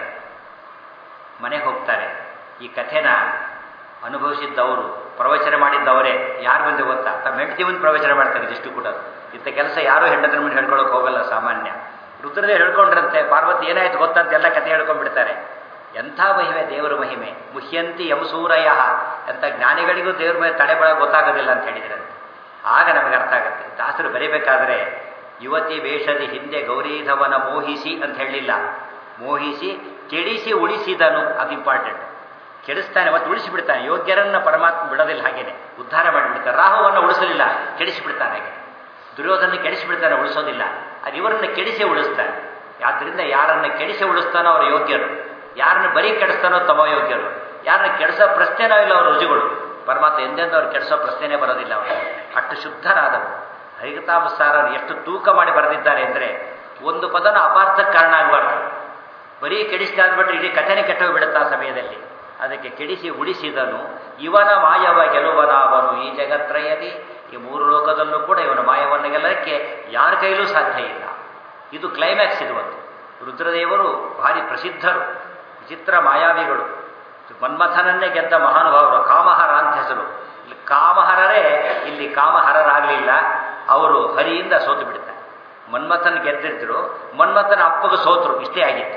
A: ಮನೆಗೆ ಹೋಗ್ತಾರೆ. ಈ ಕಥೆನ ಅನುಭವಿಸಿದ್ದವರು, ಪ್ರವಚನ ಮಾಡಿದ್ದವರೇ. ಯಾರು ಬಂದು ಗೊತ್ತಾ? ತಮ್ಮ ಹೆಂಡತಿ ಮುಂದೆ ಪ್ರವಚನ ಮಾಡ್ತಾರೆ. ಇದಿಷ್ಟು ಕೂಡ ಇಂಥ ಕೆಲಸ ಯಾರೂ ಹೆಂಡತಿನ ಮುಂದೆ ಹೇಳ್ಕೊಳಕ್ಕೆ ಹೋಗಲ್ಲ ಸಾಮಾನ್ಯ. ರುದ್ರದೇವ್ ಹೇಳ್ಕೊಂಡ್ರಂತೆ, ಪಾರ್ವತಿ ಏನಾಯ್ತು ಗೊತ್ತಂತ ಎಲ್ಲ ಕಥೆ ಹೇಳ್ಕೊಂಡ್ಬಿಡ್ತಾರೆ. ಎಂಥ ಮಹಿಮೆ, ದೇವರ ಮಹಿಮೆ. ಮುಹ್ಯಂತಿ ಯಮಸೂರಯ, ಎಂಥ ಜ್ಞಾನಿಗಳಿಗೂ ದೇವ್ರ ಮೇಲೆ ತಡೆ ಬಳ ಗೊತ್ತಾಗೋದಿಲ್ಲ ಅಂತ ಹೇಳಿದ್ರಂತೆ. ಆಗ ನಮಗೆ ಅರ್ಥ ಆಗುತ್ತೆ. ದಾಸರು ಬರೀಬೇಕಾದ್ರೆ ಯುವತಿ ವೇಷದ ಹಿಂದೆ ಗೌರೀಧವನ ಮೋಹಿಸಿ ಅಂತ ಹೇಳಲಿಲ್ಲ, ಮೋಹಿಸಿ ಕೆಡಿಸಿ ಉಳಿಸಿದನು. ಅದು ಇಂಪಾರ್ಟೆಂಟ್. ಕೆಡಿಸ್ತಾನೆ ಮತ್ತು ಉಳಿಸಿಬಿಡ್ತಾನೆ. ಯೋಗ್ಯರನ್ನ ಪರಮಾತ್ಮ ಬಿಡೋದಿಲ್ಲ, ಹಾಗೇನೆ ಉದ್ಧಾರ ಮಾಡಿಬಿಡ್ತಾನೆ. ರಾಹುವನ್ನು ಉಳಿಸಲಿಲ್ಲ, ಕೆಡಿಸಿಬಿಡ್ತಾನೆ. ಹಾಗೆ ದುರ್ಯೋಧನ ಕೆಡಿಸಿಬಿಡ್ತಾನೆ, ಉಳಿಸೋದಿಲ್ಲ. ಅದು ಇವರನ್ನು ಕೆಡಿಸಿ ಉಳಿಸ್ತಾನೆ. ಆದ್ದರಿಂದ ಯಾರನ್ನು ಕೆಡಿಸಿ ಉಳಿಸ್ತಾನೋ ಅವರು ಯೋಗ್ಯರು, ಯಾರನ್ನು ಬರೀ ಕೆಡಿಸ್ತಾನೋ ತಮ್ಮ ಯೋಗ್ಯರು. ಯಾರನ್ನ ಕೆಡಿಸೋ ಪ್ರಶ್ನೆನೋ ಇಲ್ಲ ಅವರು ರುಜುಗಳು. ಪರಮಾತ್ಮ ಎಂದೆಂದು ಅವ್ರು ಕೆಡಿಸೋ ಪ್ರಶ್ನೆನೇ ಬರೋದಿಲ್ಲ. ಅವರು ಅಷ್ಟು ಶುದ್ಧರಾದವರು. ಹರಿಕತಾಮಸಾರ ಎಷ್ಟು ತೂಕ ಮಾಡಿ ಬರೆದಿದ್ದಾರೆ ಅಂದರೆ ಒಂದು ಪದನ ಅಪಾರ್ಥಕ್ಕೆ ಕಾರಣ ಆಗಬಾರ್ದು. ಬರೀ ಕೆಡಿಸಿದಾದ್ಬಿಟ್ರೆ ಇಡೀ ಕಥೆನೇ ಕೆಟ್ಟೋಗ್ಬಿಡುತ್ತೆ ಆ ಸಮಯದಲ್ಲಿ. ಅದಕ್ಕೆ ಕೆಡಿಸಿ ಉಳಿಸಿದನು. ಇವನ ಮಾಯವ ಗೆಲುವನಾವನು ಈ ಜಗತ್ರಯದಿ. ಈ ಮೂರು ಲೋಕದಲ್ಲೂ ಕೂಡ ಇವನ ಮಾಯವನ್ನು ಗೆಲ್ಲಕ್ಕೆ ಯಾರ ಕೈಲೂ ಸಾಧ್ಯ ಇಲ್ಲ. ಇದು ಕ್ಲೈಮ್ಯಾಕ್ಸ್. ಇದು ಒಂದು ರುದ್ರದೇವರು ಭಾರಿ ಪ್ರಸಿದ್ಧರು, ವಿಚಿತ್ರ ಮಾಯಾವಿಗಳು. ಮನ್ಮಥನನ್ನೇ ಗೆದ್ದ ಮಹಾನುಭಾವರು. ಕಾಮಹರ ಅಂತ ಹೆಸರು. ಇಲ್ಲಿ ಕಾಮಹರರೇ ಇಲ್ಲಿ ಕಾಮಹರರಾಗಲಿಲ್ಲ, ಅವರು ಹರಿಯಿಂದ ಸೋತು ಬಿಡ್ತಾರೆ. ಮನ್ಮಥನ ಗೆದ್ದಿದ್ರು, ಮನ್ಮಥನ ಅಪ್ಪಗೆ ಸೋತರು. ಇಷ್ಟೇ ಆಗಿತ್ತು.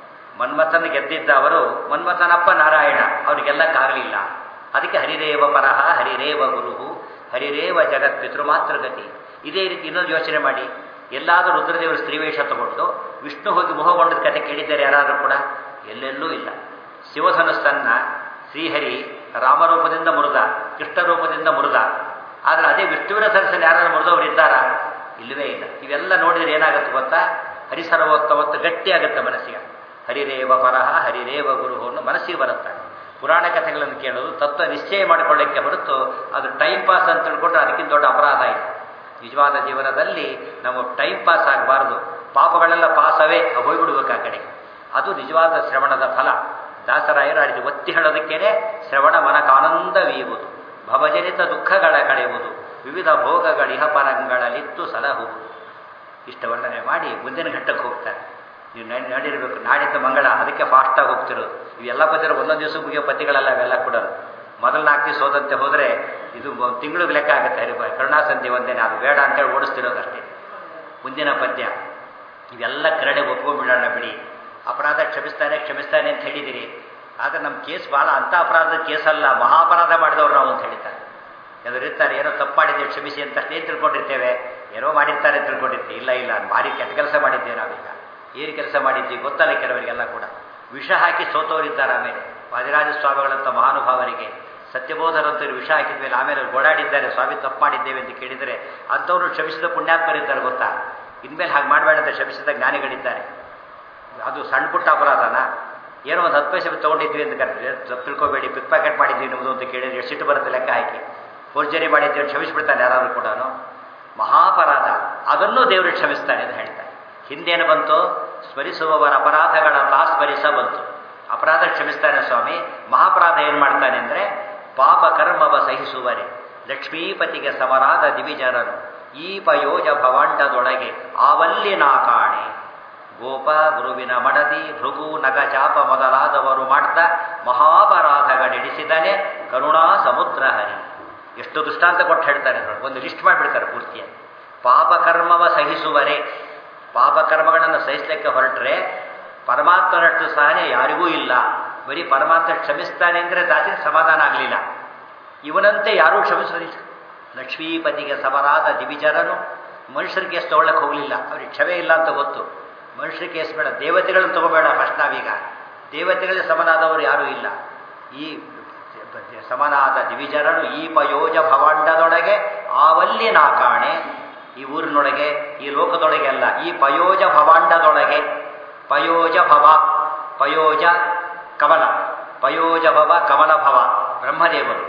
A: ಮನ್ಮಥನ ಗೆದ್ದಿದ್ದ ಅವರು, ಮನ್ಮಥನ ಅಪ್ಪ ನಾರಾಯಣ, ಅವರಿಗೆಲ್ಲಕ್ಕಾಗಲಿಲ್ಲ. ಅದಕ್ಕೆ ಹರಿರೇವ ಪರಹ ಹರಿರೇವ ಗುರುಹು ಹರಿರೇವ ಜಗತ್ ಪಿತೃಮಾತೃಗತಿ. ಇದೇ ರೀತಿ ಇನ್ನೊಂದು ಯೋಚನೆ ಮಾಡಿ. ಎಲ್ಲಾದರೂ ರುದ್ರದೇವರು ಸ್ತ್ರೀವೇಷ ತಗೊಂಡು ವಿಷ್ಣು ಹೋಗಿ ಮೋಹಗೊಂಡದ ಕಥೆ ಕೇಳಿದ್ದಾರೆ ಯಾರಾದರೂ ಕೂಡ? ಎಲ್ಲೆಲ್ಲೂ ಇಲ್ಲ. ಶಿವಧನುಸ್ಸನ್ನ ಶ್ರೀಹರಿ ರಾಮರೂಪದಿಂದ ಮುರಿದ, ಕೃಷ್ಣ ರೂಪದಿಂದ ಮುರಿದ. ಆದರೆ ಅದೇ ವಿಷ್ಣುವಿನ ಧನಸ್ಸನ್ನು ಯಾರು ಮುರಿದವರು ಇದ್ದಾರಾ? ಇಲ್ಲವೇ ಇಲ್ಲ. ಇವೆಲ್ಲ ನೋಡಿದರೆ ಏನಾಗುತ್ತೆ ಗೊತ್ತಾ? ಹರಿಸರ್ವೋತ್ತಮತ್ತು ಗಟ್ಟಿಯಾಗುತ್ತೆ ಮನಸ್ಸಿಗೆ. ಹರಿರೇವ ಪರಹ ಹರಿರೇವ ಗುರುಹು ಅನ್ನೋ ಮನಸ್ಸಿಗೆ ಬರುತ್ತೆ. ಪುರಾಣ ಕಥೆಗಳನ್ನು ಕೇಳೋದು ತತ್ವ ನಿಶ್ಚಯ ಮಾಡಿಕೊಳ್ಳೋಕ್ಕೆ ಹೊರತು ಅದು ಟೈಮ್ ಪಾಸ್ ಅಂತ ತಿಳ್ಕೊಂಡ್ರೆ ಅದಕ್ಕಿಂತ ದೊಡ್ಡ ಅಪರಾಧ ಇದೆ. ನಿಜವಾದ ಜೀವನದಲ್ಲಿ ನಾವು ಟೈಮ್ ಪಾಸ್ ಆಗಬಾರ್ದು. ಪಾಪಗಳೆಲ್ಲ ಪಾಸವೇ ಹೋಗ್ಬಿಡ್ಬೇಕು ಆ ಕಡೆ. ಅದು ನಿಜವಾದ ಶ್ರವಣದ ಫಲ. ದಾಸರಾಯರು ಆ ರೀತಿ ಒತ್ತಿ ಹೇಳೋದಕ್ಕೇನೆ ಶ್ರವಣ ಮನಕಾನಂದವೀಯುವುದು, ಭವಜನಿತ ದುಃಖಗಳ ಕಳೆಯುವುದು, ವಿವಿಧ ಭೋಗಗಳಿಹ ಪರಂಗಳಲ್ಲಿತ್ತು ಸಲಹುವುದು. ಇಷ್ಟ ವರ್ಣನೆ ಮಾಡಿ ಮುಂದಿನ ಘಟ್ಟಕ್ಕೆ ಹೋಗ್ತಾರೆ. ನೀವು ನಡಿರಬೇಕು. ನಾಡಿದ್ದ ಮಂಗಳ, ಅದಕ್ಕೆ ಫಾಸ್ಟಾಗಿ ಹೋಗ್ತಿರೋದು. ಇವೆಲ್ಲ ಪದ್ಯರು ಒಂದೊಂದು ದಿವಸ ಮುಗಿಯೋ ಪದ್ಯಗಳೆಲ್ಲ ಅವೆಲ್ಲ ಕೂಡ ಮೊದಲು 4 ದಿವಸ ಹೋದಂತೆ ಹೋದರೆ ಇದು ತಿಂಗಳಿಗೆ ಲೆಕ್ಕ ಆಗುತ್ತೆ. ಕರುಣಾಸಂಧಿ ಒಂದೇನೆ, ಅದು ಬೇಡ ಅಂತೇಳಿ ಓಡಿಸ್ತಿರೋದಷ್ಟೇ. ಮುಂದಿನ ಪದ್ಯ ಇವೆಲ್ಲ ಕರಡೆ ಒಪ್ಕೊಂಡ್ಬಿಡೋಣ ಬಿಡಿ. ಅಪರಾಧ ಕ್ಷಮಿಸ್ತಾನೆ ಕ್ಷಮಿಸ್ತಾನೆ ಅಂತ ಹೇಳಿದ್ದೀರಿ. ಆದರೆ ನಮ್ಮ ಕೇಸ್ ಭಾಳ ಅಂಥ ಅಪರಾಧದ ಕೇಸಲ್ಲ, ಮಹಾಪರಾಧ ಮಾಡಿದವರು ನಾವು ಅಂತ ಹೇಳಿದ್ದಾರೆ. ಎದುರಿರ್ತಾರೆ, ಏನೋ ತಪ್ಪು ಮಾಡಿದ್ದೇವೆ ಕ್ಷಮಿಸಿ ಅಂತ ಅಷ್ಟೇ ತಿಳ್ಕೊಂಡಿರ್ತೇವೆ. ಏನೋ ಮಾಡಿರ್ತಾರೆ ಅಂತ ತಿಳ್ಕೊಂಡಿರ್ತೀವಿ. ಇಲ್ಲ ಇಲ್ಲ, ಭಾರಿ ಕೆಟ್ಟ ಕೆಲಸ ಮಾಡಿದ್ದೇವೆ ನಾವೀಗ. ಏನು ಕೆಲಸ ಮಾಡಿದ್ದೀವಿ ಗೊತ್ತಲ್ಲ ಕೆಲವರಿಗೆಲ್ಲ ಕೂಡ. ವಿಷ ಹಾಕಿ ಸೋತವರಿದ್ದಾರೆ. ಆಮೇಲೆ ವಾದಿರಾಜ ಸ್ವಾಮಿಗಳಂಥ ಮಹಾನುಭಾವರಿಗೆ ಸತ್ಯಬೋಧರಂತವರು ವಿಷ ಹಾಕಿದ ಮೇಲೆ ಆಮೇಲೆ ಓಡಾಡಿದ್ದಾರೆ, ಸ್ವಾಮಿ ತಪ್ಪು ಮಾಡಿದ್ದೇವೆ ಅಂತ ಕೇಳಿದರೆ ಅಂಥವ್ರು ಕ್ಷಮಿಸಿದ ಪುಣ್ಯಾತ್ಮರಿದ್ದಾರೆ ಗೊತ್ತಾ. ಇನ್ಮೇಲೆ ಹಾಗೆ ಮಾಡಬೇಡ ಅಂತ ಕ್ಷಮಿಸಿದ ಜ್ಞಾನಿಗಳಿದ್ದಾರೆ. ಅದು ಸಣ್ಣ ಪುಟ್ಟ ಅಪರಾಧನ. ಏನೋ ಒಂದು 10 ಪೈಸೆ ತೊಗೊಂಡಿದ್ವಿ ಅಂತ ಕರೆದ್ರೆ ತಪ್ಪು ತಿಳ್ಕೊಬೇಡಿ, ಪಿಕ್ ಪ್ಯಾಕೆಟ್ ಮಾಡಿದ್ವಿ ನಿಮ್ಮದು ಅಂತ ಕೇಳಿದ್ರೆ ಎಷ್ಟು ಸಿಟ್ಟು ಬರುತ್ತೆ ಲೆಕ್ಕ ಹಾಕಿ. ಫೋರ್ಜರಿ ಮಾಡಿದ್ದೀವಿ ಕ್ಷಮಿಸಿಬಿಡ್ತಾನೆ ಯಾರಾದರೂ ಕೂಡ. ಮಹಾಪರಾಧ, ಅದನ್ನೂ ದೇವರು ಕ್ಷಮಿಸ್ತಾನೆ ಅಂತ ಹೇಳ್ತಾರೆ. ಹಿಂದೇನು ಬಂತು? ಸ್ಮರಿಸುವವರ ಅಪರಾಧಗಳ ಸ್ಮರಿಸ ಬಂತು. ಅಪರಾಧ ಕ್ಷಮಿಸ್ತಾನೆ ಸ್ವಾಮಿ. ಮಹಾಪರಾಧ ಏನು ಮಾಡ್ತಾನೆ ಅಂದರೆ ಪಾಪ ಕರ್ಮವ ಸಹಿಸುವರೆ ಲಕ್ಷ್ಮೀಪತಿಗೆ ಸಮರಾದ ದಿವಿಜರನು ಈ ಪಯೋಜ ಭವಾಂಡದೊಳಗೆ ಆವಲ್ಲಿ ನಾ ಕಾಣೆ. ಗೋಪ ಗುರುವಿನ ಮಡದಿ ಭೃಗು ನಗಚಾಪ ಮೊದಲಾದವರು ಮಾಡ್ದ ಮಹಾಪರಾಧಗಳೆಡಿಸಿದನೆ ಕರುಣಾ ಸಮುದ್ರ ಹರಿ. ಎಷ್ಟು ದೃಷ್ಟಾಂತ ಕೊಟ್ಟು ಹೇಳ್ತಾರೆ. ಒಂದು ಲಿಸ್ಟ್ ಮಾಡಿಬಿಡ್ತಾರೆ ಪೂರ್ತಿಯಾಗಿ. ಪಾಪಕರ್ಮವ ಸಹಿಸುವರೆ, ಪಾಪಕರ್ಮಗಳನ್ನು ಸಹಿಸಲಿಕ್ಕೆ ಹೊರಟ್ರೆ ಪರಮಾತ್ಮನಷ್ಟು ಸಹನೆ ಯಾರಿಗೂ ಇಲ್ಲ. ಬರೀ ಪರಮಾತ್ಮ ಕ್ಷಮಿಸ್ತಾನೆ ಅಂದರೆ ದಾಸಿಗೆ ಸಮಾಧಾನ ಆಗಲಿಲ್ಲ. ಇವನಂತೆ ಯಾರೂ ಕ್ಷಮಿಸೋದಿಲ್ಲ. ಲಕ್ಷ್ಮೀಪತಿಗೆ ಸಮರಾದ ದಿವಿಜರನು ಮನುಷ್ಯರ ಕೇಸ್ ತೊಗೊಳ್ಳಕ್ಕೆ ಹೋಗಲಿಲ್ಲ. ಅವ್ರಿಗೆ ಕ್ಷಮೆ ಇಲ್ಲ ಅಂತ ಗೊತ್ತು. ಮನುಷ್ಯರ ಕೇಸ್ ಬೇಡ, ದೇವತೆಗಳನ್ನು ತಗೋಬೇಡ ಫಸ್ಟ್ ನಾವೀಗ. ದೇವತೆಗಳಿಗೆ ಸಮನಾದವರು ಯಾರೂ ಇಲ್ಲ. ಈ ಸಮನಾದ ದಿವಿಜರನು ಈ ಪಯೋಜ ಭವಾಂಡದೊಳಗೆ ಆವಲ್ಲಿ ನಾ ಕಾಣೆ. ಈ ಊರಿನೊಳಗೆ, ಈ ಲೋಕದೊಳಗೆ ಅಲ್ಲ, ಈ ಪಯೋಜ ಭವಾಂಡದೊಳಗೆ. ಪಯೋಜ ಭವ, ಪಯೋಜ ಕಮಲ, ಪಯೋಜಭವ ಕಮಲಭವ ಬ್ರಹ್ಮದೇವರು,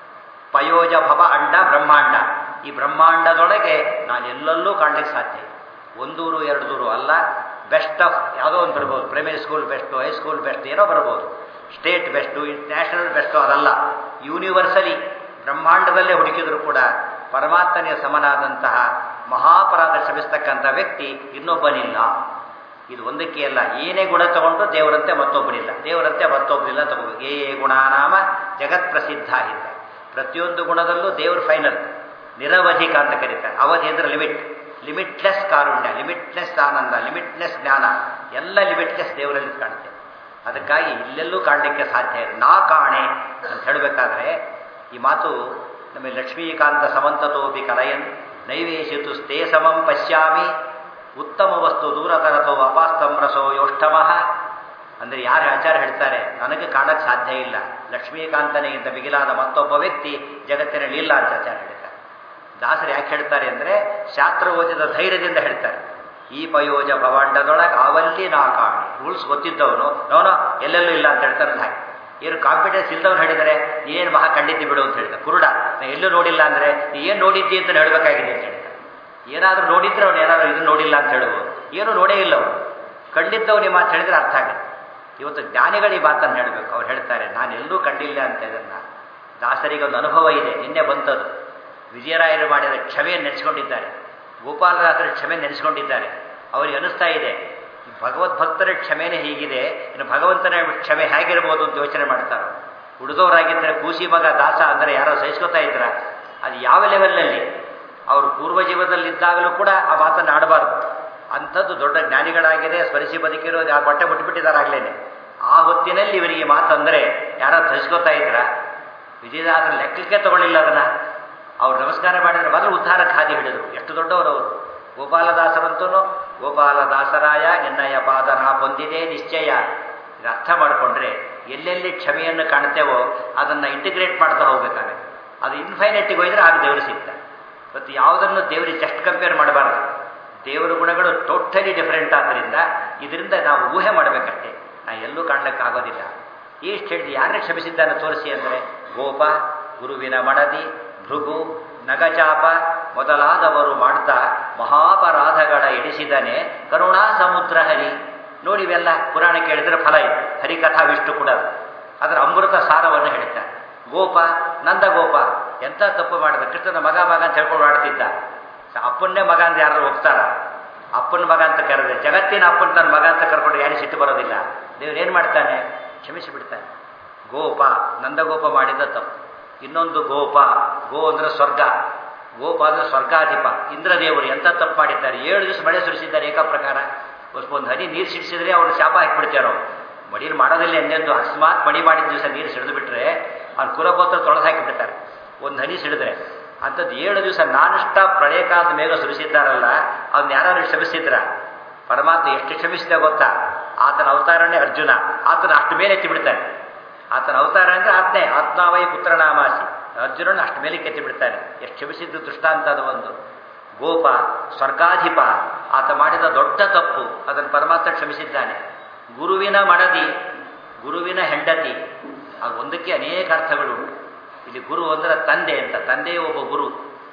A: ಪಯೋಜಭವ ಅಂಡ ಬ್ರಹ್ಮಾಂಡ. ಈ ಬ್ರಹ್ಮಾಂಡದೊಳಗೆ ನಾನು ಎಲ್ಲೆಲ್ಲೂ ಕಾಣಲಿಕ್ಕೆ ಸಾಧ್ಯ. ಒಂದೂರು ಎರಡು ದೂರು ಅಲ್ಲ, ಬೆಸ್ಟ್ ಆಫ್ ಯಾವುದೋ ಒಂದು ಬರ್ಬೋದು. Primary school best, high school best ಏನೋ ಬರ್ಬೋದು, ಸ್ಟೇಟ್ ಬೆಸ್ಟು, ನ್ಯಾಷನಲ್ ಬೆಸ್ಟು ಅದಲ್ಲ. ಯೂನಿವರ್ಸಲಿ ಬ್ರಹ್ಮಾಂಡದಲ್ಲೇ ಹುಡುಕಿದ್ರು ಕೂಡ ಪರಮಾತ್ಮನಿಗೆ ಸಮನಾದಂತಹ ಮಹಾಪರಾಧ ಶ್ರಮಿಸ್ತಕ್ಕಂಥ ವ್ಯಕ್ತಿ ಇನ್ನೊಬ್ಬನಿಲ್ಲ. ಇದು ಒಂದಕ್ಕೆ ಅಲ್ಲ, ಏನೇ ಗುಣ ತಗೊಂಡು ದೇವರಂತೆ ಮತ್ತೊಬ್ಬನಿಲ್ಲ, ದೇವರಂತೆ ಮತ್ತೊಬ್ಬನಿಲ್ಲ ತಗೋಬೇಕು. ಏ ಗುಣನಾಮ ಜಗತ್ ಪ್ರಸಿದ್ಧ ಇದೆ. ಪ್ರತಿಯೊಂದು ಗುಣದಲ್ಲೂ ದೇವರು ಫೈನಲ್, ನಿರವಧಿಕ ಅಂತ ಕರೀತಾರೆ. ಅವಧಿ ಅಂದರೆ ಲಿಮಿಟ್, ಲಿಮಿಟ್ಲೆಸ್ ಕಾರುಣ್ಯ, ಲಿಮಿಟ್ಲೆಸ್ ಆನಂದ, ಲಿಮಿಟ್ಲೆಸ್ ಜ್ಞಾನ, ಎಲ್ಲ ಲಿಮಿಟ್ಲೆಸ್ ದೇವರಲ್ಲಿ ಕಾಣುತ್ತೆ. ಅದಕ್ಕಾಗಿ ಇಲ್ಲೆಲ್ಲೂ ಕಾಣಲಿಕ್ಕೆ ಸಾಧ್ಯ ಇಲ್ಲ. ನಾ ಕಾಣೆ ಅಂತ ಹೇಳಬೇಕಾದ್ರೆ ಈ ಮಾತು ನಮಗೆ ಲಕ್ಷ್ಮೀಕಾಂತ ಸಮಂತತೋಪಿ ಕಲಯನ್ ನೈವೇಶಿತು ಸ್ಥೇ ಸಮಂ ಪಶ್ಯಾಮಿ ಉತ್ತಮ ವಸ್ತು ದೂರತರತೋ ಅಪಾಸ್ತಂ ರಸೋ ಯೋಷ್ಟಮಃ. ಅಂದರೆ ಯಾರು ಆಚಾರ್ಯ ಹೇಳ್ತಾರೆ ನನಗೆ ಕಾಣಕ್ಕೆ ಸಾಧ್ಯ ಇಲ್ಲ, ಲಕ್ಷ್ಮೀಕಾಂತನಿಗಿಂತ ಮಿಗಿಲಾದ ಮತ್ತೊಬ್ಬ ವ್ಯಕ್ತಿ ಜಗತ್ತಿನಲ್ಲಿ ಇಲ್ಲ ಅಂತ ಆಚಾರ್ಯ ಹೇಳ್ತಾರೆ. ದಾಸರು ಯಾಕೆ ಹೇಳ್ತಾರೆ ಅಂದರೆ ಶಾಸ್ತ್ರ ಓದಿದ ಧೈರ್ಯದಿಂದ ಹೇಳ್ತಾರೆ. ಈ ಪಯೋಜ ಭವಾಂಡದೊಳಗೆ ಅವಲ್ಲಿ ನಾ ಕಾಣೆ. ರೂಲ್ಸ್ ಗೊತ್ತಿದ್ದವನು ನೋನೋ ಎಲ್ಲೆಲ್ಲೂ ಇಲ್ಲ ಅಂತ ಹೇಳ್ತಾರೆ. ಹಾಗೆ ಏನು ಕಾನ್ಫಿಡೆನ್ಸ್ ಇಲ್ದವ್ರು ಹೇಳಿದರೆ ನೀನೇನು ಮಹಾ ಖಂಡಿತ ಬಿಡು ಅಂತ ಹೇಳ್ತಾರೆ. ಕುರುಡ ನಾ ಎಲ್ಲೂ ನೋಡಿಲ್ಲ ಅಂದರೆ ನೀ ಏನು ನೋಡಿದ್ದಿ ಅಂತ ಹೇಳಬೇಕಾಗಿದೆ ಅಂತ ಹೇಳ್ತಾರೆ. ಏನಾದರೂ ನೋಡಿದ್ರೆ ಅವನು ಏನಾದರೂ ಇದನ್ನು ನೋಡಿಲ್ಲ ಅಂತ ಹೇಳ್ಬೋದು. ಏನೂ ನೋಡೇ ಇಲ್ಲ ಅವನು, ಕಂಡಿದ್ದವು ನಿಮ್ಮ ಮಾತು ಹೇಳಿದ್ರೆ ಅರ್ಥ ಆಗುತ್ತೆ. ಇವತ್ತು ಜ್ಞಾನಿಗಳು ಈ ಮಾತನ್ನು ಹೇಳಬೇಕು. ಅವ್ರು ಹೇಳ್ತಾರೆ ನಾನು ಎಲ್ಲೂ ಕಂಡಿಲ್ಲ ಅಂತ. ಇದನ್ನು ದಾಸರಿಗೆ ಒಂದು ಅನುಭವ ಇದೆ, ನಿನ್ನೆ ಬಂತದ್ದು. ವಿಜಯರಾಯರು ಮಾಡಿದ ಕ್ಷಮೆಯನ್ನು ನೆನೆಸ್ಕೊಂಡಿದ್ದಾರೆ, ಗೋಪಾಲದಾಸರ ಕ್ಷಮೆ ನೆನೆಸ್ಕೊಂಡಿದ್ದಾರೆ. ಅವರಿಗೆ ಅನಿಸ್ತಾ ಇದೆ ಭಗವದ್ಭಕ್ತರ ಕ್ಷಮೆನೇ ಹೀಗಿದೆ, ಇನ್ನು ಭಗವಂತನ ಕ್ಷಮೆ ಹೇಗಿರ್ಬೋದು ಅಂತ ಯೋಚನೆ ಮಾಡ್ತಾರೆ. ಉಳಿದವರಾಗಿದ್ದರೆ ಕೂಸಿ ಮಗ ದಾಸ ಅಂದರೆ ಯಾರೋ ಸಹಿಸ್ಕೋತಾ ಇದ್ರ, ಅದು ಯಾವ ಲೆವೆಲ್ನಲ್ಲಿ ಅವರು ಪೂರ್ವ ಜೀವದಲ್ಲಿದ್ದಾಗಲೂ ಕೂಡ ಆ ಮಾತನ್ನು ಆಡಬಾರ್ದು. ಅಂಥದ್ದು ದೊಡ್ಡ ಜ್ಞಾನಿಗಳಾಗಿದೆ, ಸ್ಮರಿಸಿ ಬದುಕಿರೋದು ಆ ಬಟ್ಟೆ ಮುಟ್ಟಿಬಿಟ್ಟಿದ್ದಾರಾಗಲೇನೆ. ಆ ಹೊತ್ತಿನಲ್ಲಿ ಇವರಿಗೆ ಮಾತಂದರೆ ಯಾರೋ ಸಹಿಸ್ಕೋತಾ ಇದ್ರ. ವಿಜಯದಾಸರ ಲೆಕ್ಕಕ್ಕೆ ತಗೊಳ್ಳಿಲ್ಲ ಅದನ್ನು. ಅವ್ರು ನಮಸ್ಕಾರ ಮಾಡಿದರೆ ಮೊದಲು ಉದ್ಧಾರಕ್ಕೆ ಹಾದಿ ಹಿಡಿದರು. ಎಷ್ಟು ದೊಡ್ಡವರು ಅವರು. ಗೋಪಾಲದಾಸರಂತೂ ಗೋಪಾಲದಾಸರಾಯ ಎನ್ನಯ ಪಾದನ ಹೊಂದಿದೆ ನಿಶ್ಚಯ. ಇದು ಅರ್ಥ ಮಾಡಿಕೊಂಡ್ರೆ ಎಲ್ಲೆಲ್ಲಿ ಕ್ಷಮೆಯನ್ನು ಕಾಣ್ತೇವೋ ಅದನ್ನು ಇಂಟಿಗ್ರೇಟ್ ಮಾಡ್ತಾ ಹೋಗ್ಬೇಕಾದ್ರೆ ಅದು ಇನ್ಫೈನೈಟಿಗೆ ಹೋಯಿದ್ರೆ ಆಗ ದೇವರು ಸಿಗ್ತಾರೆ. ಮತ್ತು ಯಾವುದನ್ನು ದೇವರಿಗೆ ಜಸ್ಟ್ ಕಂಪೇರ್ ಮಾಡಬಾರ್ದು. ದೇವರ ಗುಣಗಳು ಟೋಟಲಿ ಡಿಫರೆಂಟ್ ಆದ್ದರಿಂದ ಇದರಿಂದ ನಾವು ಊಹೆ ಮಾಡಬೇಕಷ್ಟೇ, ನಾವು ಎಲ್ಲೂ ಕಾಣಲಿಕ್ಕಾಗೋದಿಲ್ಲ. ಈ ಸ್ಟೇಟ್ ಯಾರನ್ನೇ ಕ್ಷಮಿಸಿದ್ದಾನೆ ತೋರಿಸಿ ಅಂದರೆ ಗೋಪ, ಗುರುವಿನ ಮಡದಿ, ಭೃಗು, ನಗಚಾಪ ಮೊದಲಾದವರು ಮಾಡ್ತಾ ಮಹಾಪರಾಧಗಳ ಎಡಿಸಿದನೆ ಕರುಣಾ ಸಮುದ್ರ ಹರಿ. ನೋಡಿ ಇವೆಲ್ಲ ಪುರಾಣ ಕೇಳಿದರೆ ಫಲ ಇದೆ. ಹರಿಕಥಾ ವಿಷ್ಣು ಕೂಡ ಅದರ ಅಮೃತ ಸಾರವನ್ನು ಹೇಳ್ತಾರೆ. ಗೋಪ, ನಂದಗೋಪ ಎಂಥ ತಪ್ಪು ಮಾಡಿದ, ಕೃಷ್ಣನ ಮಗ ಮಗ ಅಂತ ಹೇಳ್ಕೊಂಡು ಆಡ್ತಿದ್ದ. ಅಪ್ಪನ್ನೇ ಮಗ ಅಂತ ಯಾರು ಹೋಗ್ತಾರ? ಅಪ್ಪನ ಮಗ ಅಂತ ಕರೆದ್ರೆ ಜಗತ್ತಿನ ಅಪ್ಪನ ತನ್ನ ಮಗ ಅಂತ ಕರ್ಕೊಂಡು ಯಾರು ಸಿಟ್ಟು ಬರೋದಿಲ್ಲ. ದೇವ್ರು ಏನು ಮಾಡ್ತಾನೆ? ಕ್ಷಮಿಸಿ ಬಿಡ್ತಾನೆ. ಗೋಪ, ನಂದಗೋಪ ಮಾಡಿದ ತಪ್ಪು. ಇನ್ನೊಂದು ಗೋಪ, ಗೋ ಅಂದರೆ ಸ್ವರ್ಗ, ಗೋಪ ಅಂದರೆ ಸ್ವರ್ಗಾಧಿಪ ಇಂದ್ರದೇವರು ಎಂಥ ತಪ್ಪು ಮಾಡಿದ್ದಾರೆ. 7 ದಿವಸ ಮಳೆ ಸುರಿಸಿದ್ದಾರೆ ಏಕಪ್ರಕಾರ. ಒಂದು ಹನಿ ನೀರು ಸಿಡಿಸಿದ್ರೆ ಅವ್ರು ಶಾಪ ಹಾಕಿಬಿಡ್ತಾರೋ. ಮಡಿಯಲ್ಲಿ ಮಾಡೋದಿಲ್ಲ ಎಂದೆಂದು. ಅಕಸ್ಮಾತ್ ಮಡಿ ಮಾಡಿದ ದಿವಸ ನೀರು ಸಿಡಿದು ಬಿಟ್ಟರೆ ಅವ್ನು ಕುಲಗೋತ್ರ ತೊಳೆದು ಹಾಕಿಬಿಡ್ತಾರೆ ಒಂದು ಹನಿ ಸಿಡಿದ್ರೆ. ಅಂಥದ್ದು 7 ದಿವಸ ನಾನಿಷ್ಟ ಪ್ರಳಯಕಾಲದ ಮೇಘ ಸುರಿಸಿದ್ದಾರಲ್ಲ, ಅವ್ನು ಯಾರು ಕ್ಷಮಿಸಿದ್ರ? ಪರಮಾತ್ಮ ಎಷ್ಟು ಕ್ಷಮಿಸಿದ ಗೊತ್ತಾ? ಆತನ ಅವತಾರನೇ ಅರ್ಜುನ, ಆತನ ಅಷ್ಟು ಮೇಲೆ ಎತ್ತಿ ಬಿಡ್ತಾನೆ. ಆತನ ಅವತಾರ ಅಂದರೆ ಆತ್ಮೇ ಆತ್ಮಾವೈ ಪುತ್ರನಾಮಾಸಿ. ಅರ್ಜುನನ್ನು ಅಷ್ಟು ಮೇಲೆ ಕೆತ್ತಿ ಬಿಡ್ತಾನೆ. ಎಷ್ಟು ಕ್ಷಮಿಸಿದ್ದು ದೃಷ್ಟಾಂತ ಅದು ಒಂದು. ಗೋಪ ಸ್ವರ್ಗಾಧಿಪ, ಆತ ಮಾಡಿದ ದೊಡ್ಡ ತಪ್ಪು, ಅದನ್ನು ಪರಮಾತ್ಮ ಕ್ಷಮಿಸಿದ್ದಾನೆ. ಗುರುವಿನ ಮಡದಿ, ಗುರುವಿನ ಹೆಂಡತಿ, ಅದು ಒಂದಕ್ಕೆ ಅನೇಕ ಅರ್ಥಗಳು ಉಂಟು. ಇಲ್ಲಿ ಗುರು ಅಂದರೆ ತಂದೆ ಅಂತ. ತಂದೆಯೇ ಒಬ್ಬ ಗುರು.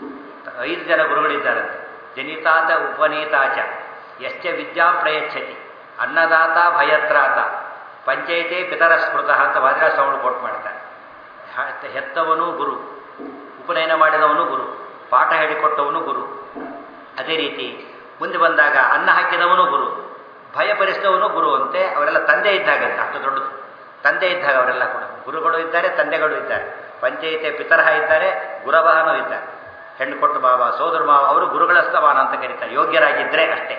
A: 5 ಜನ ಗುರುಗಳಿದ್ದಾರಂತೆ. ಜನಿತಾತ ಉಪನೀತಾಚ ಯಶ್ಚ ವಿದ್ಯಾ ಪ್ರಯಚ್ಛತಿ ಅನ್ನದಾತ ಭಯತ್ರಾತ ಪಂಚಾಯಿತಿ ಪಿತರ ಸ್ಮೃತಃ ಅಂತ ವಾದಿರಾಜಸ್ವಾಮಿಗಳು ಕೋಟ್ ಮಾಡ್ತಾರೆ. ಹೆತ್ತವನು ಗುರು, ಉಪನಯನ ಮಾಡಿದವನು ಗುರು, ಪಾಠ ಹೇಳಿಕೊಟ್ಟವನು ಗುರು. ಅದೇ ರೀತಿ ಮುಂದೆ ಬಂದಾಗ ಅನ್ನ ಹಾಕಿದವನು ಗುರು, ಭಯಪಡಿಸಿದವನು ಗುರು ಅಂತೆ. ಅವರೆಲ್ಲ ತಂದೆ ಇದ್ದಾಗಂತೆ, ಅಷ್ಟು ದೊಡ್ಡದು ತಂದೆ ಇದ್ದಾಗ ಅವರೆಲ್ಲ ಕೂಡ ಗುರುಗಳು ಇದ್ದಾರೆ, ತಂದೆಗಳು ಇದ್ದಾರೆ. ಪಂಚಾಯಿತಿ ಪಿತರಹ ಇದ್ದಾರೆ, ಗುರವಹನೂ ಇದ್ದಾರೆ. ಹೆಣ್ಣು ಕೊಟ್ಟು ಮಾವ, ಸೋದರ ಮಾವ, ಅವರು ಗುರುಗಳ ಸ್ಥಾನ ಅಂತ ಕರೀತಾರೆ, ಯೋಗ್ಯರಾಗಿದ್ದರೆ ಅಷ್ಟೇ.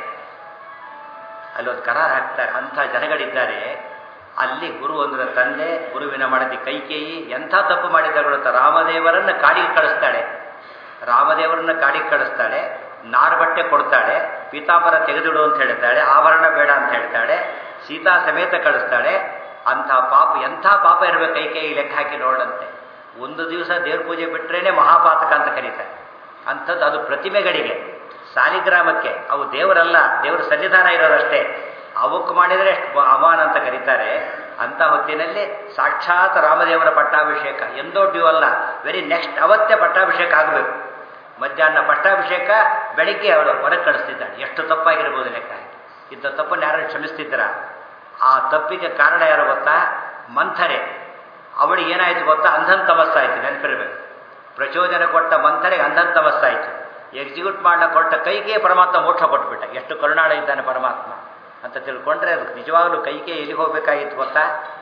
A: ಅಲ್ಲೊಂದು ಕರಾರ್ ಹಾಕ್ತಾರೆ. ಅಂಥ ಜನಗಳಿದ್ದಾರೆ. ಅಲ್ಲಿ ಗುರು ಅಂದರೆ ತಂದೆ, ಗುರುವಿನ ಮಡದಿ ಕೈಕೇಯಿ ಎಂಥ ತಪ್ಪು ಮಾಡಿದ್ದಾರೆ ಗೊತ್ತಾ? ರಾಮದೇವರನ್ನು ಕಾಡಿಗೆ ಕಳಿಸ್ತಾಳೆ. ರಾಮದೇವರನ್ನು ಕಾಡಿಗೆ ಕಳಿಸ್ತಾಳೆ, ನಾರು ಬಟ್ಟೆ ಕೊಡ್ತಾಳೆ, ಪೀತಾಂಬರ ತೆಗೆದಿಡು ಅಂತ ಹೇಳ್ತಾಳೆ, ಆಭರಣ ಬೇಡ ಅಂತ ಹೇಳ್ತಾಳೆ, ಸೀತಾ ಸಮೇತ ಕಳಿಸ್ತಾಳೆ. ಅಂಥ ಪಾಪ, ಎಂಥ ಪಾಪ ಇರಬೇಕು ಕೈಕೇಯಿ ಲೆಕ್ಕ ಹಾಕಿ ನೋಡಂತೆ. ಒಂದು ದಿವಸ ದೇವ್ರ ಪೂಜೆ ಬಿಟ್ಟರೇನೆ ಮಹಾಪಾತಕ ಅಂತ ಕರೀತಾರೆ. ಅಂಥದ್ದು ಅದು ಪ್ರತಿಮೆಗಳಿಗೆ, ಸಾಲಿಗ್ರಾಮಕ್ಕೆ, ಅವು ದೇವರಲ್ಲ, ದೇವರ ಸನ್ನಿಧಾನ ಇರೋದಷ್ಟೇ. ಅವಕ್ಕೆ ಮಾಡಿದರೆ ಅಷ್ಟು ಅಮಾನ ಅಂತ ಕರೀತಾರೆ. ಅಂಥ ಹೊತ್ತಿನಲ್ಲಿ ಸಾಕ್ಷಾತ್ ರಾಮದೇವರ ಪಟ್ಟಾಭಿಷೇಕ ಎಂದೋ ಡ್ಯೂ ಅಲ್ಲ, ವೆರಿ ನೆಕ್ಸ್ಟ್ ಅವತ್ತೇ ಪಟ್ಟಾಭಿಷೇಕ ಆಗಬೇಕು. ಮಧ್ಯಾಹ್ನ ಪಟ್ಟಾಭಿಷೇಕ, ಬೆಳಿಗ್ಗೆ ಅವಳು ಹೊರಗೆ ಕಳಿಸ್ತಿದ್ದಾಳೆ. ಎಷ್ಟು ತಪ್ಪಾಗಿರ್ಬೋದು ಲೆಕ್ಕ. ಇಂಥ ತಪ್ಪನ್ನು ಯಾರು ಕ್ಷಮಿಸ್ತಿದ್ದೀರ? ಆ ತಪ್ಪಿಗೆ ಕಾರಣ ಯಾರು ಗೊತ್ತಾ? ಮಂಥರೆ. ಅವಳಿಗೆ ಏನಾಯಿತು ಗೊತ್ತಾ? ಅಂಧನ್ ತಮಸ್ಸಾಯಿತು. ನೆನಪಿರಬೇಕು. ಪ್ರಚೋದನೆ ಕೊಟ್ಟ ಮಂಥರೆಗೆ ಅಂಧನ್ ತಮಸ್ಸಾಯಿತು. ಎಕ್ಸಿಕ್ಯೂಟ್ ಮಾಡಲಿಕ್ಕೆ ಕೊಟ್ಟ ಕೈಗೆ ಪರಮಾತ್ಮ ಮೋಕ್ಷ ಕೊಟ್ಬಿಟ್ಟ. ಎಷ್ಟು ಕರುಣಾಳ ಇದ್ದಾನೆ ಪರಮಾತ್ಮ ಅಂತ ತಿಳ್ಕೊಂಡ್ರೆ ಅದು ನಿಜವಾಗ್ಲೂ ಕೈಗೆ ಎಲ್ಲಿಗೆ ಹೋಗಬೇಕಾಗಿತ್ತು ಗೊತ್ತಾ?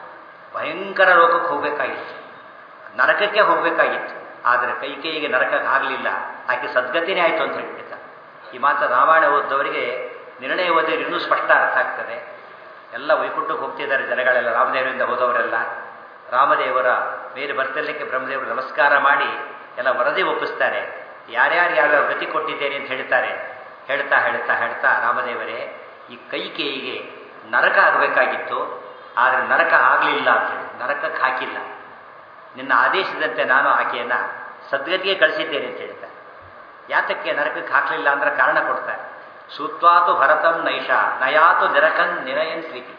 A: ಭಯಂಕರ ಲೋಕಕ್ಕೆ ಹೋಗಬೇಕಾಗಿತ್ತು, ನರಕಕ್ಕೆ ಹೋಗಬೇಕಾಗಿತ್ತು. ಆದರೆ ಕೈಕೇಯಿಗೆ ನರಕಕ್ಕೆ ಆಗಲಿಲ್ಲ. ಆಕೆ ಸದ್ಗತಿನೇ ಆಯಿತು ಅಂತ ಹೇಳ್ಬಿಡ್ತ. ಈ ಮಾತು ರಾಮಾಯಣ ಓದ್ದವರಿಗೆ, ನಿರ್ಣಯ ಓದಿದ್ರೆ ಇನ್ನೂ ಸ್ಪಷ್ಟ ಅರ್ಥ ಆಗ್ತದೆ. ಎಲ್ಲ ವೈಕುಂಠಕ್ಕೆ ಹೋಗ್ತಿದ್ದಾರೆ ಜನಗಳೆಲ್ಲ, ರಾಮದೇವರಿಂದ ಹೋದವರೆಲ್ಲ. ರಾಮದೇವರ ಮೇಲೆ ಬರ್ತಿರ್ಲಿಕ್ಕೆ ಬ್ರಹ್ಮದೇವರು ನಮಸ್ಕಾರ ಮಾಡಿ ಎಲ್ಲ ವರದಿ ಒಪ್ಪಿಸ್ತಾರೆ. ಯಾರ್ಯಾರು ಯಾವ್ಯಾವ ಗತಿ ಕೊಟ್ಟಿದ್ದೇನೆ ಅಂತ ಹೇಳ್ತಾರೆ. ಹೇಳ್ತಾ ಹೇಳ್ತಾ ಹೇಳ್ತಾ ರಾಮದೇವರೇ, ಈ ಕೈಕೇಯಿಗೆ ನರಕ ಆಗಬೇಕಾಗಿತ್ತು, ಆದರೆ ನರಕ ಆಗಲಿಲ್ಲ ಅಂತೇಳಿ ನರಕಕ್ಕೆ ಹಾಕಿಲ್ಲ. ನಿನ್ನ ಆದೇಶದಂತೆ ನಾನು ಆಕೆಯನ್ನು ಸದ್ಗತಿಗೆ ಕಳಿಸಿದ್ದೇನೆ ಅಂತ ಹೇಳ್ತಾರೆ. ಯಾತಕ್ಕೆ ನರಕಕ್ಕೆ ಹಾಕಲಿಲ್ಲ ಅಂದ್ರೆ ಕಾರಣ ಕೊಡ್ತಾರೆ. ಸೂತ್ವಾತು ಭರತಂ ನೈಷ ನಯಾತು ನಿರಕನ್ ನಿರಯನ್ ಪ್ರೀತಿ.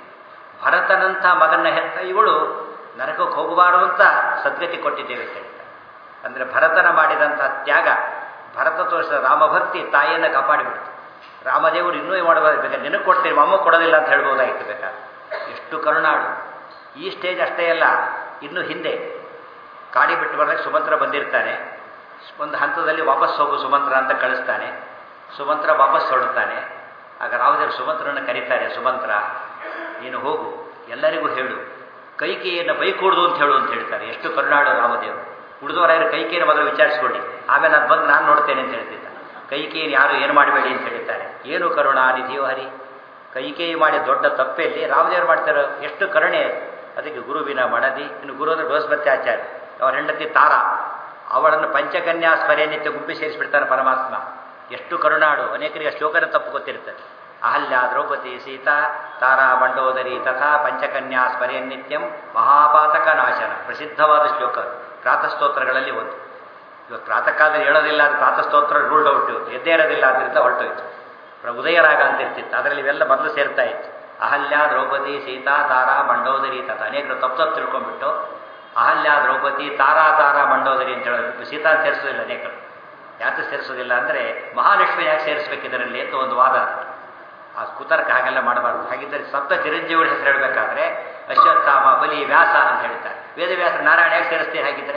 A: ಭರತನಂಥ ಮಗನ ಹೆತ್ತ ಇವಳು ನರಕಕ್ಕೆ ಹೋಗಬಾರದು ಅಂತ ಸದ್ಗತಿ ಕೊಟ್ಟಿದ್ದೇವೆ ಅಂತ ಹೇಳ್ತಾರೆ. ಅಂದರೆ ಭರತನ ಮಾಡಿದಂಥ ತ್ಯಾಗ, ಭರತ ತೋರಿಸಿದ ರಾಮಭಕ್ತಿ ತಾಯಿಯನ್ನು ಕಾಪಾಡಿಬಿಡ್ತು. ರಾಮದೇವರು ಇನ್ನೂ ಮಾಡಬೇಕಾದ್ರೆ ನಿನಗೆ ಕೊಡ್ತೀನಿ, ಅಮ್ಮ ಕೊಡೋದಿಲ್ಲ ಅಂತ ಹೇಳ್ಬೋದಾಗಿತ್ತು ಬೇಕಾದ್ರೆ. ಎಷ್ಟು ಕರುಣಾಳು. ಈ ಸ್ಟೇಜ್ ಅಷ್ಟೇ ಅಲ್ಲ, ಇನ್ನು ಹಿಂದೆ ಕಾಡಿ ಬಿಟ್ಟು ಬರಲಿಕ್ಕೆ ಸುಮಂತ್ರ ಬಂದಿರ್ತಾನೆ. ಒಂದು ಹಂತದಲ್ಲಿ ವಾಪಸ್ ಹೋಗು ಸುಮಂತ್ರ ಅಂತ ಕಳಿಸ್ತಾನೆ. ಸುಮಂತ್ರ ವಾಪಸ್ ಹೊರಡ್ತಾನೆ. ಆಗ ರಾಮದೇವರು ಸುಮಂತ್ರನ ಕರೀತಾರೆ. ಸುಮಂತ್ರ, ನೀನು ಹೋಗು, ಎಲ್ಲರಿಗೂ ಹೇಳು, ಕೈಕೇಯಿಯನ್ನು ಬೈಕೂಡ್ದು ಅಂತ ಹೇಳು ಅಂತ ಹೇಳ್ತಾರೆ. ಎಷ್ಟು ಕರುಣಾಳು ರಾಮದೇವರು. ಉಳಿದವರಾದ್ರು ಕೈಕೇಯಿನ ಮೊದಲು ವಿಚಾರಿಸ್ಕೊಳ್ಳಿ, ಆಮೇಲೆ ಅದು ಬಂದು ನಾನು ನೋಡ್ತೇನೆ ಅಂತ ಹೇಳ್ತಿದ್ದ. ಕೈಕೇಯಿನ ಯಾರು ಏನು ಮಾಡಬೇಡಿ ಅಂತ ಹೇಳ್ತಾರೆ. ಏನು ಕರುಣಾನಿಧಿಯೋ ಹರಿ. ಕೈಕೇಯಿ ಮಾಡಿ ದೊಡ್ಡ ತಪ್ಪೆಯಲ್ಲಿ ರಾಮದೇವರು ಮಾಡ್ತಾರೆ. ಎಷ್ಟು ಕರುಣೆ. ಅದಕ್ಕೆ ಗುರುವಿನ ಮಡದಿ. ಇನ್ನು ಗುರು ಅಂದರೆ ಬೃಹಸ್ಪತಿ ಆಚಾರ್ಯ, ಅವರ ಹೆಂಡತಿ ತಾರಾ, ಅವಳನ್ನು ಪಂಚಕನ್ಯಾ ಸ್ಮರಣೆನಿತ್ಯ ಗುಂಪಿ ಸೇರಿಸಿಬಿಡ್ತಾರೆ ಪರಮಾತ್ಮ. ಎಷ್ಟು ಕರುಣಾಡು. ಅನೇಕರಿಗೆ ಶ್ಲೋಕನ ತಪ್ಪು ಗೊತ್ತಿರ್ತದೆ. ಅಹಲ್ಯ ದ್ರೌಪದಿ ಸೀತಾ ತಾರಾ ಮಂಡೋದರಿ ತಥಾ ಪಂಚಕನ್ಯಾ ಸ್ಮರೆಯನ್ನಿತ್ಯಂ ಮಹಾಪಾತಕ ನಾಶನ. ಪ್ರಸಿದ್ಧವಾದ ಶ್ಲೋಕ, ಪ್ರಾತಸ್ತೋತ್ರಗಳಲ್ಲಿ ಒಂದು. ಇವತ್ತು ಪ್ರಾತಃ ಕಾಲದಲ್ಲಿ ಹೇಳೋದಿಲ್ಲ, ಅದು ಪ್ರಾತಸ್ತೋತ್ರ ರೂಲ್ಡ್ ಔಟ್. ಇವತ್ತು ಎದ್ದೇ ಇರೋದಿಲ್ಲ, ಅದರಿಂದ ಹೊರಟೋಯ್ತು. ಉದಯರಾಗ ಅಂತ ಇರ್ತಿತ್ತು, ಅದರಲ್ಲಿ ಇವೆಲ್ಲ ಮೊದಲು ಸೇರ್ತಾ ಇತ್ತು. ಅಹಲ್ಯ ದ್ರೌಪದಿ ಸೀತಾ ತಾರಾ ಮಂಡೋದರಿ ತಥಾ. ಅನೇಕರು ತಪ್ಪು ತಿಳ್ಕೊಂಡ್ಬಿಟ್ಟು ಅಹಲ್ಯ ದ್ರೌಪದಿ ತಾರಾ ತಾರಾ ಮಂಡೋದರಿ ಅಂತ ಹೇಳೋದು. ಸೀತಾ ಸೇರಿಸೋದಿಲ್ಲ ಅನೇಕರು. ಯಾಕೆ ಸೇರಿಸೋದಿಲ್ಲ ಅಂದರೆ ಮಹಾಲಕ್ಷ್ಮಿ ಯಾಕೆ ಸೇರಿಸ್ಬೇಕಿದರಲ್ಲಿ ಅಂತ ಒಂದು ವಾದ. ಆ ಕುತರ್ಕ ಹಾಗೆಲ್ಲ ಮಾಡಬಾರ್ದು. ಹಾಗಿದ್ದರೆ ಸಪ್ತ ಚಿರಂಜೀವಿಗಳ ಹೆಸರು ಹೇಳಬೇಕಾದ್ರೆ ಅಶ್ವತ್ಥಾಮ, ಬಲಿ, ವ್ಯಾಸ ಅಂತ ಹೇಳ್ತಾರೆ. ವೇದವ್ಯಾಸ ನಾರಾಯಣ ಯಾಕೆ ಸೇರಿಸ್ತೀವಿ? ಹಾಗಿದ್ರೆ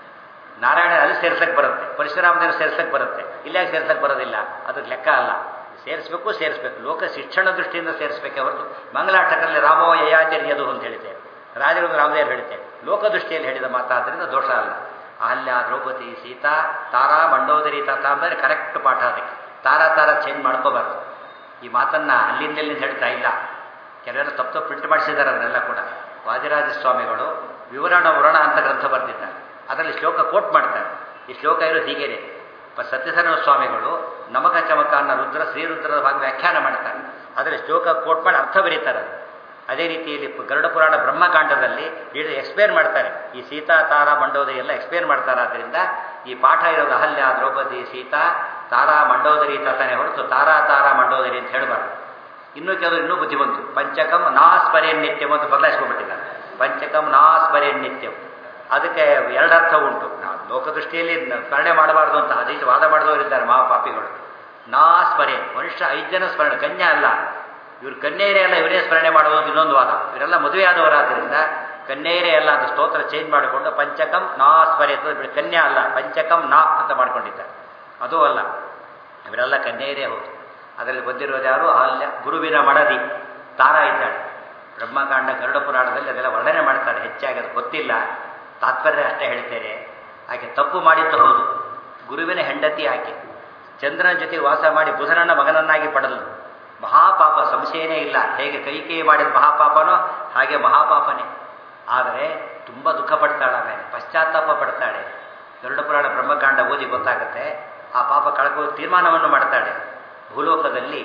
A: ನಾರಾಯಣ ಅಲ್ಲಿ ಸೇರ್ಸಕ್ಕೆ ಬರುತ್ತೆ, ಪರಶುರಾಮದೇವರು ಸೇರ್ಸಕ್ಕೆ ಬರುತ್ತೆ, ಇಲ್ಲಾಗಿ ಸೇರ್ಸಕ್ಕೆ ಬರೋದಿಲ್ಲ. ಅದಕ್ಕೆ ಲೆಕ್ಕ ಅಲ್ಲ. ಸೇರಿಸ್ಬೇಕು. ಲೋಕ ಶಿಕ್ಷಣ ದೃಷ್ಟಿಯಿಂದ ಸೇರಿಸಬೇಕೆ ಹೊರತು ಮಂಗಲಾಟಕರಲ್ಲಿ ರಾಮೋ ಯಯಾಚರ್ಯದು ಅಂತ ಹೇಳ್ತೇವೆ, ರಾಜರು ರಾಮದೇವರು ಹೇಳ್ತೇವೆ. ಲೋಕದೃಷ್ಟಿಯಲ್ಲಿ ಹೇಳಿದ ಮಾತಾದ್ದರಿಂದ ದೋಷ ಅಲ್ಲ. ಅಹಲ್ಯ ದ್ರೌಪದಿ ಸೀತಾ ತಾರಾ ಮಂಡೋದರಿ ತಥಾ ಅಂದರೆ ಕರೆಕ್ಟ್ ಪಾಠ. ಅದಕ್ಕೆ ತಾರಾ ಚೇಂಜ್ ಮಾಡ್ಕೋಬಾರ್ದು. ಈ ಮಾತನ್ನು ಅಲ್ಲಿಂದೆಲ್ಲಿ ಹೇಳ್ತಾ ಇಲ್ಲ. ಕೆಲವೆಲ್ಲ ತಪ್ಪು ಪ್ರಿಂಟ್ ಮಾಡಿಸಿದ್ದಾರೆ. ಅದನ್ನೆಲ್ಲ ಕೂಡ ವಾದಿರಾಜ ಸ್ವಾಮಿಗಳು ವಿವರಣ ವ್ರಣ ಅಂತ ಗ್ರಂಥ ಬರೆದಿದ್ದಾರೆ. ಅದರಲ್ಲಿ ಶ್ಲೋಕ ಕೋಟ್ ಮಾಡ್ತಾರೆ. ಈ ಶ್ಲೋಕ ಇರೋದು ಹೀಗೇನೆ. ಸತ್ಯಸರ್ವ ಸ್ವಾಮಿಗಳು ನಮಕ ಚಮಕ ಅನ್ನೋ ರುದ್ರ ಶ್ರೀರುದ್ರದ ಭಾಗ ವ್ಯಾಖ್ಯಾನ ಮಾಡ್ತಾರೆ. ಅದರಲ್ಲಿ ಶ್ಲೋಕ ಕೋಟ್ ಮಾಡಿ ಅರ್ಥ ಬರೀತಾರೆ. ಅದೇ ರೀತಿಯಲ್ಲಿ ಗರುಡ ಪುರಾಣ ಬ್ರಹ್ಮಕಾಂಡದಲ್ಲಿ ಎಕ್ಸ್ಪ್ಲೇನ್ ಮಾಡ್ತಾರೆ. ಈ ಸೀತಾ ತಾರಾ ಮಂಡೋದರಿ ಎಲ್ಲ ಎಕ್ಸ್ಪ್ಲೇನ್ ಮಾಡ್ತಾರೆ. ಆದ್ದರಿಂದ ಈ ಪಾಠ ಇರೋದು ಅಹಲ್ಯ ದ್ರೌಪದಿ ಸೀತಾ ತಾರಾ ಮಂಡೋದರಿ ತಾತಾನೆ ಹೊರತು ತಾರಾ ಮಂಡೋದರಿ ಅಂತ ಹೇಳಬಾರ್ದು. ಇನ್ನೂ ಕೆಲವರು ಇನ್ನೂ ಬುದ್ಧಿ ಬಂತು. ಪಂಚಕಂ ನಾಸ್ಮರೇನ್ ನಿತ್ಯಂ ಅಂತ ಬದಲಾಯಿಸ್ಕೊಂಡ್ಬಿಟ್ಟಿದ್ದಾರೆ. ಪಂಚಕಂ ನಾಸ್ಮರೇನ್ ನಿತ್ಯಂ. ಅದಕ್ಕೆ ಎರಡರ್ಥ ಉಂಟು. ನಾವು ಲೋಕದೃಷ್ಟಿಯಲ್ಲಿ ಸ್ಮರಣೆ ಮಾಡಬಾರ್ದು ಅಂತ ಅದೀತ ವಾದ ಮಾಡಿದವರಿದ್ದಾರೆ ಮಹಾಪಾಪಿಗಳು. ನಾಸ್ಮರೆ, ಮನುಷ್ಯ 5 ಜನ ಸ್ಮರಣೆ, ಕನ್ಯಾ ಅಲ್ಲ. ಇವರು ಕನ್ಯೆಯರೇ ಅಲ್ಲ, ಇವರೇ ಸ್ಮರಣೆ ಮಾಡೋದು ಇನ್ನೊಂದು ವಾದ. ಇವರೆಲ್ಲ ಮದುವೆಯಾದವರಾದ್ದರಿಂದ ಕನ್ಯೆಯರೇ ಅಲ್ಲ ಅಂತ ಸ್ತೋತ್ರ ಚೇಂಜ್ ಮಾಡಿಕೊಂಡು ಪಂಚಕಂ ನಾಸ್ಮರೆ ಅಂತ, ಕನ್ಯಾ ಅಲ್ಲ ಪಂಚಕಂ ನಾ ಅಂತ ಮಾಡ್ಕೊಂಡಿದ್ದಾರೆ. ಅದೂ ಅಲ್ಲ, ಇವರೆಲ್ಲ ಕನ್ಯೆಯರೇ ಹೌದು. ಅದರಲ್ಲಿ ಬಂದಿರೋದು ಯಾರು? ಅಹಲ್ಯ. ಗುರುವಿನ ಮಡದಿ ತಾರಾ ಇದ್ದಾಳೆ. ಬ್ರಹ್ಮಕಾಂಡ ಗರುಡ ಪುರಾಣದಲ್ಲಿ ಅದೆಲ್ಲ ವರ್ಣನೆ ಮಾಡ್ತಾರೆ. ಹೆಚ್ಚಾಗಿ ಅದು ಗೊತ್ತಿಲ್ಲ, ತಾತ್ಪರ್ಯ ಅಷ್ಟೇ ಹೇಳ್ತೇನೆ. ಆಕೆ ತಪ್ಪು ಮಾಡಿದ್ದು ಹೌದು. ಗುರುವಿನ ಹೆಂಡತಿ ಆಕೆ. ಚಂದ್ರನ ಜೊತೆ ವಾಸ ಮಾಡಿ ಬುಧನನ್ನ ಮಗನನ್ನಾಗಿ ಪಡೆದಳು. ಮಹಾಪಾಪ, ಸಂಶಯನೇ ಇಲ್ಲ. ಹೇಗೆ ಕೈಕೇಯಿ ಮಾಡಿದ ಮಹಾಪಾಪನೋ ಹಾಗೆ ಮಹಾಪಾಪನೇ. ಆದರೆ ತುಂಬ ದುಃಖ ಪಡ್ತಾಳೆ, ಆಮೇಲೆ ಪಶ್ಚಾತ್ತಾಪ ಪಡ್ತಾಳೆ. ಗರುಡ ಪುರಾಣ ಬ್ರಹ್ಮಕಾಂಡ ಓದಿ ಗೊತ್ತಾಗುತ್ತೆ. ಆ ಪಾಪ ಕಳ್ಕೋ ತೀರ್ಮಾನವನ್ನು ಮಾಡ್ತಾಳೆ. ಭೂಲೋಕದಲ್ಲಿ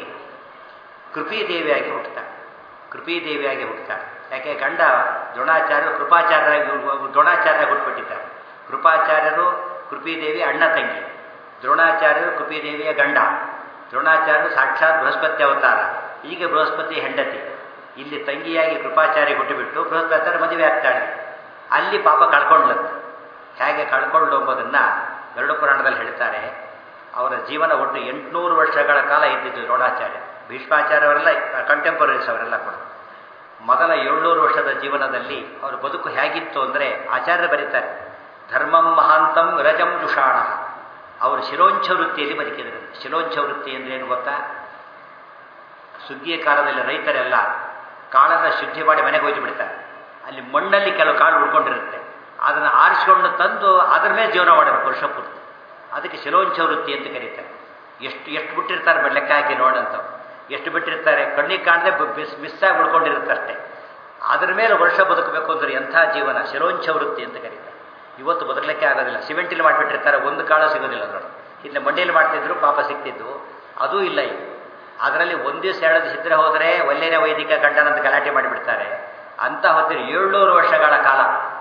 A: ಕೃಪೀದೇವಿಯಾಗಿ ಹುಟ್ಟುತ್ತಾಳೆ. ಯಾಕೆ ಗಂಡ ದ್ರೋಣಾಚಾರ್ಯರು ದ್ರೋಣಾಚಾರ್ಯ ಹುಟ್ಟುಬಿಟ್ಟಿದ್ದಾರೆ. ಕೃಪಾಚಾರ್ಯರು ಕೃಪೀದೇವಿ ಅಣ್ಣ ತಂಗಿ. ದ್ರೋಣಾಚಾರ್ಯರು ಕೃಪೀದೇವಿಯ ಗಂಡ. ದ್ರೋಣಾಚಾರ್ಯರು ಸಾಕ್ಷಾತ್ ಬೃಹಸ್ಪತಿ ಅವತಾರ. ಈಗ ಬೃಹಸ್ಪತಿ ಹೆಂಡತಿ. ಇಲ್ಲಿ ತಂಗಿಯಾಗಿ ಕೃಪಾಚಾರ್ಯ ಹುಟ್ಟುಬಿಟ್ಟು ಬೃಹಸ್ಪತ್ಯಾಚಾರ್ಯ ಮದುವೆ ಆಗ್ತಾಳೆ. ಅಲ್ಲಿ ಪಾಪ ಕಳ್ಕೊಂಡ್ಲಂತೆ. ಹೇಗೆ ಕಳ್ಕೊಂಡು ಎಂಬುದನ್ನು ಗರುಡ ಪುರಾಣದಲ್ಲಿ ಹೇಳ್ತಾರೆ. ಅವರ ಜೀವನ ಒಟ್ಟು 800 ವರ್ಷಗಳ ಕಾಲ ಇದ್ದಿದ್ದು ದ್ರೋಣಾಚಾರ್ಯ. ಭೀಷ್ಮಾಚಾರ್ಯವರೆಲ್ಲ ಕಂಟೆಂಪರರೀಸ್ ಅವರೆಲ್ಲ ಕೂಡ. ಮೊದಲ 700 ವರ್ಷದ ಜೀವನದಲ್ಲಿ ಅವರ ಬದುಕು ಹೇಗಿತ್ತು ಅಂದರೆ ಆಚಾರ್ಯ ಬರೀತಾರೆ, ಧರ್ಮಂ ಮಹಾಂತಂ ವಿರಜಂ ಜುಷಾಣ. ಅವರು ಶಿರೋಂಚ ವೃತ್ತಿಯಲ್ಲಿ ಬದುಕಿದರು. ಶಿರೋಂಚ ವೃತ್ತಿ ಅಂದರೆ ಏನು ಗೊತ್ತಾ? ಸುಗ್ಗಿಯ ಕಾಲದಲ್ಲಿ ರೈತರೆಲ್ಲ ಕಾಳನ್ನು ಶುದ್ಧಿ ಮಾಡಿ ಮನೆಗೆ ಹೋಗಿ ಬಿಡ್ತಾರೆ. ಅಲ್ಲಿ ಮಣ್ಣಲ್ಲಿ ಕೆಲವು ಕಾಳು ಉಳ್ಕೊಂಡಿರುತ್ತೆ, ಅದನ್ನು ಆರಿಸಿಕೊಂಡು ತಂದು ಅದರ ಮೇಲೆ ಜೀವನ ಮಾಡಬೇಕು ವರ್ಷ ಪೂರ್ತಿ. ಅದಕ್ಕೆ ಶಿರೋಂಚ ವೃತ್ತಿ ಅಂತ ಕರೀತಾರೆ. ಎಷ್ಟು ಬಿಟ್ಟಿರ್ತಾರೆ ಲೆಕ್ಕ ಹಾಕಿ ನೋಡಂತ. ಎಷ್ಟು ಬಿಟ್ಟಿರ್ತಾರೆ, ಕಣ್ಣಿಗೆ ಕಾಣದೆ ಮಿಸ್ಸಾಗಿ ಉಳ್ಕೊಂಡಿರುತ್ತಷ್ಟೇ. ಅದರ ಮೇಲೆ ವರ್ಷ ಬದುಕಬೇಕು ಅಂದರೆ ಎಂಥ ಜೀವನ, ಶಿರೋಂಚ ವೃತ್ತಿ ಅಂತ ಕರೀತಾರೆ. ಇವತ್ತು ಬದುಕಲಿಕ್ಕೆ ಆಗೋದಿಲ್ಲ. ಸಿಮೆಂಟಲ್ಲಿ ಮಾಡಿಬಿಟ್ಟಿರ್ತಾರೆ, ಒಂದು ಕಾಳು ಸಿಗೋದಿಲ್ಲ ಅದರೊಳಗೆ. ಇಲ್ಲಿ ಮಂಡಿಯಲ್ಲಿ ಮಾಡ್ತಿದ್ರು, ಪಾಪ ಸಿಗ್ತಿದ್ದು, ಅದೂ ಇಲ್ಲ ಈಗ. ಅದರಲ್ಲಿ ಒಂದು ದಿವಸ 2 ದಿವಸ ಇದ್ರೆ ಹೋದರೆ ಒಳ್ಳೆಯ ವೈದಿಕ ಗಂಡನಂತ ಗಲಾಟೆ ಮಾಡಿಬಿಡ್ತಾರೆ. ಅಂತ ಹೊತ್ತಿನ 700 ವರ್ಷಗಳ ಕಾಲ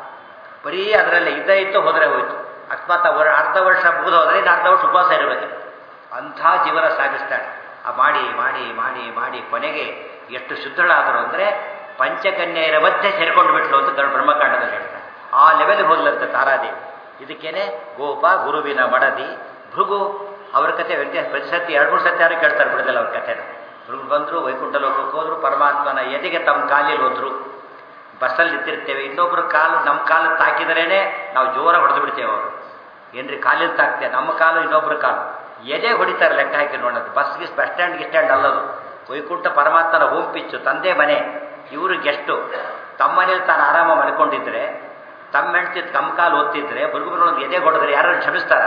A: ಬರೀ ಅದರಲ್ಲಿ ಇತ್ತು ಹೋದರೆ ಹೋಯಿತು. ಅಕಸ್ಮಾತ್ ಅರ್ಧ ವರ್ಷ ಮುಗಿದು ಹೋದರೆ ಇನ್ನು ಅರ್ಧ ವರ್ಷ ಉಪವಾಸ ಇರಬೇಕು. ಅಂಥ ಜೀವನ ಸಾಗಿಸ್ತಾಳೆ. ಮಾಡಿ ಮಾಡಿ ಮಾಡಿ ಮಾಡಿ ಕೊನೆಗೆ ಎಷ್ಟು ಶುದ್ಧಳಾದರು ಅಂದರೆ ಪಂಚಕನ್ಯೆಯರ ಮಧ್ಯೆ ಸೇರಿಕೊಂಡು ಬಿಟ್ಲು ಅಂತ ಬ್ರಹ್ಮಕಾಂಡದಲ್ಲಿ ಹೇಳ್ತಾರೆ. ಆ ಲೆವೆಲ್ಗೆ ಹೋದ್ಲಂತೆ ತಾರಾದೇವಿ. ಇದಕ್ಕೇನೆ ಗೋಪ ಗುರುವಿನ ಮಡದಿ ಭೃಗು. ಅವ್ರ ಕತೆ ಪ್ರತಿ ಸತಿ 2-3 ಸತಿ ಯಾರು ಕೇಳ್ತಾರೆ ಬಿಡೋದಿಲ್ಲ ಅವ್ರ ಕಥೆನ. ಭೃಗು ಬಂದರು, ವೈಕುಂಠ ಲೋಕಕ್ಕೆ ಹೋದ್ರು, ಪರಮಾತ್ಮನ ಎದೆಗೆ ತಮ್ಮ ಕಾಲಿಲ್ ಹೋದ್ರು. ಬಸ್ಸಲ್ಲಿ ನಿಂತಿರ್ತೇವೆ, ಇನ್ನೊಬ್ರು ಕಾಲು ನಮ್ಮ ಕಾಲು ತಾಕಿದ್ರೇ ನಾವು ಜೋರಾಗಿ ಹೊಡೆದು ಬಿಡ್ತೇವೆ. ಅವರು ಏನ್ರಿ ಕಾಲಿಲ್ ತಾಕ್ತೇವೆ, ನಮ್ಮ ಕಾಲು ಇನ್ನೊಬ್ರು ಕಾಲು ಎದೆ ಹೊಡಿತಾರೆ. ಲೆಕ್ಕ ಹಾಕಿ ನೋಡೋದು. Bus stand ಅಲ್ಲದು. ವೈಕುಂಠ ಪರಮಾತ್ಮನ ಹೋಮ್ ಪಿಚ್ಚು, ತಂದೆ ಮನೆ. ಇವರು ಗೆಸ್ಟು. ತಮ್ಮ ಮನೇಲಿ ತಾನು ಆರಾಮ ಮಲ್ಕೊಂಡಿದ್ರೆ, ತಮ್ಮ ಹೆಂಡ್ತಿ ತಮ್ಮ ಕಾಲು ಓದ್ತಿದ್ರೆ ಭೃಗುಬ್ರೊಂದು ಎದೆ ಹೊಡೆದ್ರೆ ಯಾರು ಕ್ಷಮಿಸ್ತಾರ?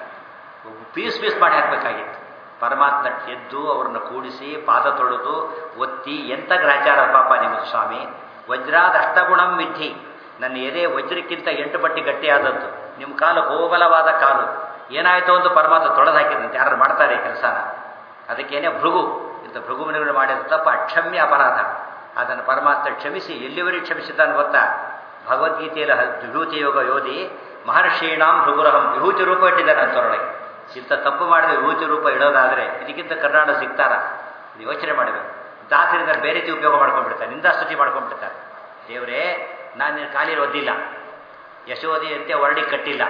A: ಪೀಸ್ ಮಾಡಿ ಹಾಕಬೇಕಾಗಿತ್ತು. ಪರಮಾತ್ಮ ಎದ್ದು ಅವ್ರನ್ನ ಕೂಡಿಸಿ ಪಾದ ತೊಳೆದು ಒತ್ತಿ, ಎಂಥ ಗ್ರಾಚಾರ ಪಾಪ ನಿಮ್ಮದು ಸ್ವಾಮಿ. ವಜ್ರಾದ ಅಷ್ಟಗುಣಂ ವಿಧಿ. ನನ್ನ ಎದೆ ವಜ್ರಕ್ಕಿಂತ 8 ಪಟ್ಟಿ ಗಟ್ಟಿಯಾದದ್ದು. ನಿಮ್ಮ ಕಾಲು ಕೋಮಲವಾದ ಕಾಲು. ಏನಾಯಿತು ಅಂತ ಪರಮಾತ್ಮ ತೊಳೆದು ಹಾಕಿದಂತೆ. ಯಾರು ಮಾಡ್ತಾರೆ ಈ ಕೆಲಸನ? ಅದಕ್ಕೇನೆ ಭೃಗು. ಇಂಥ ಭೃಗುಮನಿಗಳು ಮಾಡಿದ ತಪ್ಪ ಅಕ್ಷಮ್ಯ ಅಪರಾಧ. ಅದನ್ನು ಪರಮಾತ್ಮ ಕ್ಷಮಿಸಿ ಎಲ್ಲಿವರೆಗೆ ಕ್ಷಮಿಸಿದ್ದಾನೆ ಗೊತ್ತಾ? ಭಗವದ್ಗೀತೆಯಲ್ಲಿ ವಿಭೂತಿ ಯೋಗ ಯೋಧಿ ಮಹರ್ಷೀಣಾಂ ಭೃಗುರಹಂ ವಿಭೂತಿ ರೂಪ ಇಟ್ಟಿದ್ದಾನೆ ಅಂತರೊಳಗೆ. ಇಂಥ ತಪ್ಪು ಮಾಡಿದ ವಿಭೂತಿ ರೂಪ ಇಡೋದಾದರೆ ಇದಕ್ಕಿಂತ ಕರ್ನಾಟಕ ಸಿಗ್ತಾರ? ಇದು ಯೋಚನೆ ಮಾಡಬೇಕು. ದಾಸರಿಂದ ಬೇರೆ ರೀತಿ ಉಪಯೋಗ ಮಾಡ್ಕೊಂಡ್ಬಿಡ್ತಾರೆ, ನಿಂದಾಸ್ತುತಿ ಮಾಡ್ಕೊಂಡ್ಬಿಡ್ತಾರೆ. ದೇವರೇ, ನಾನು ನಿನ್ನ ಕಾಲಿಗೆ ಒದ್ದಿಲ್ಲ, ಯಶೋದೆಯಂತೆ ಹೊರಡಿ ಕಟ್ಟಿಲ್ಲ,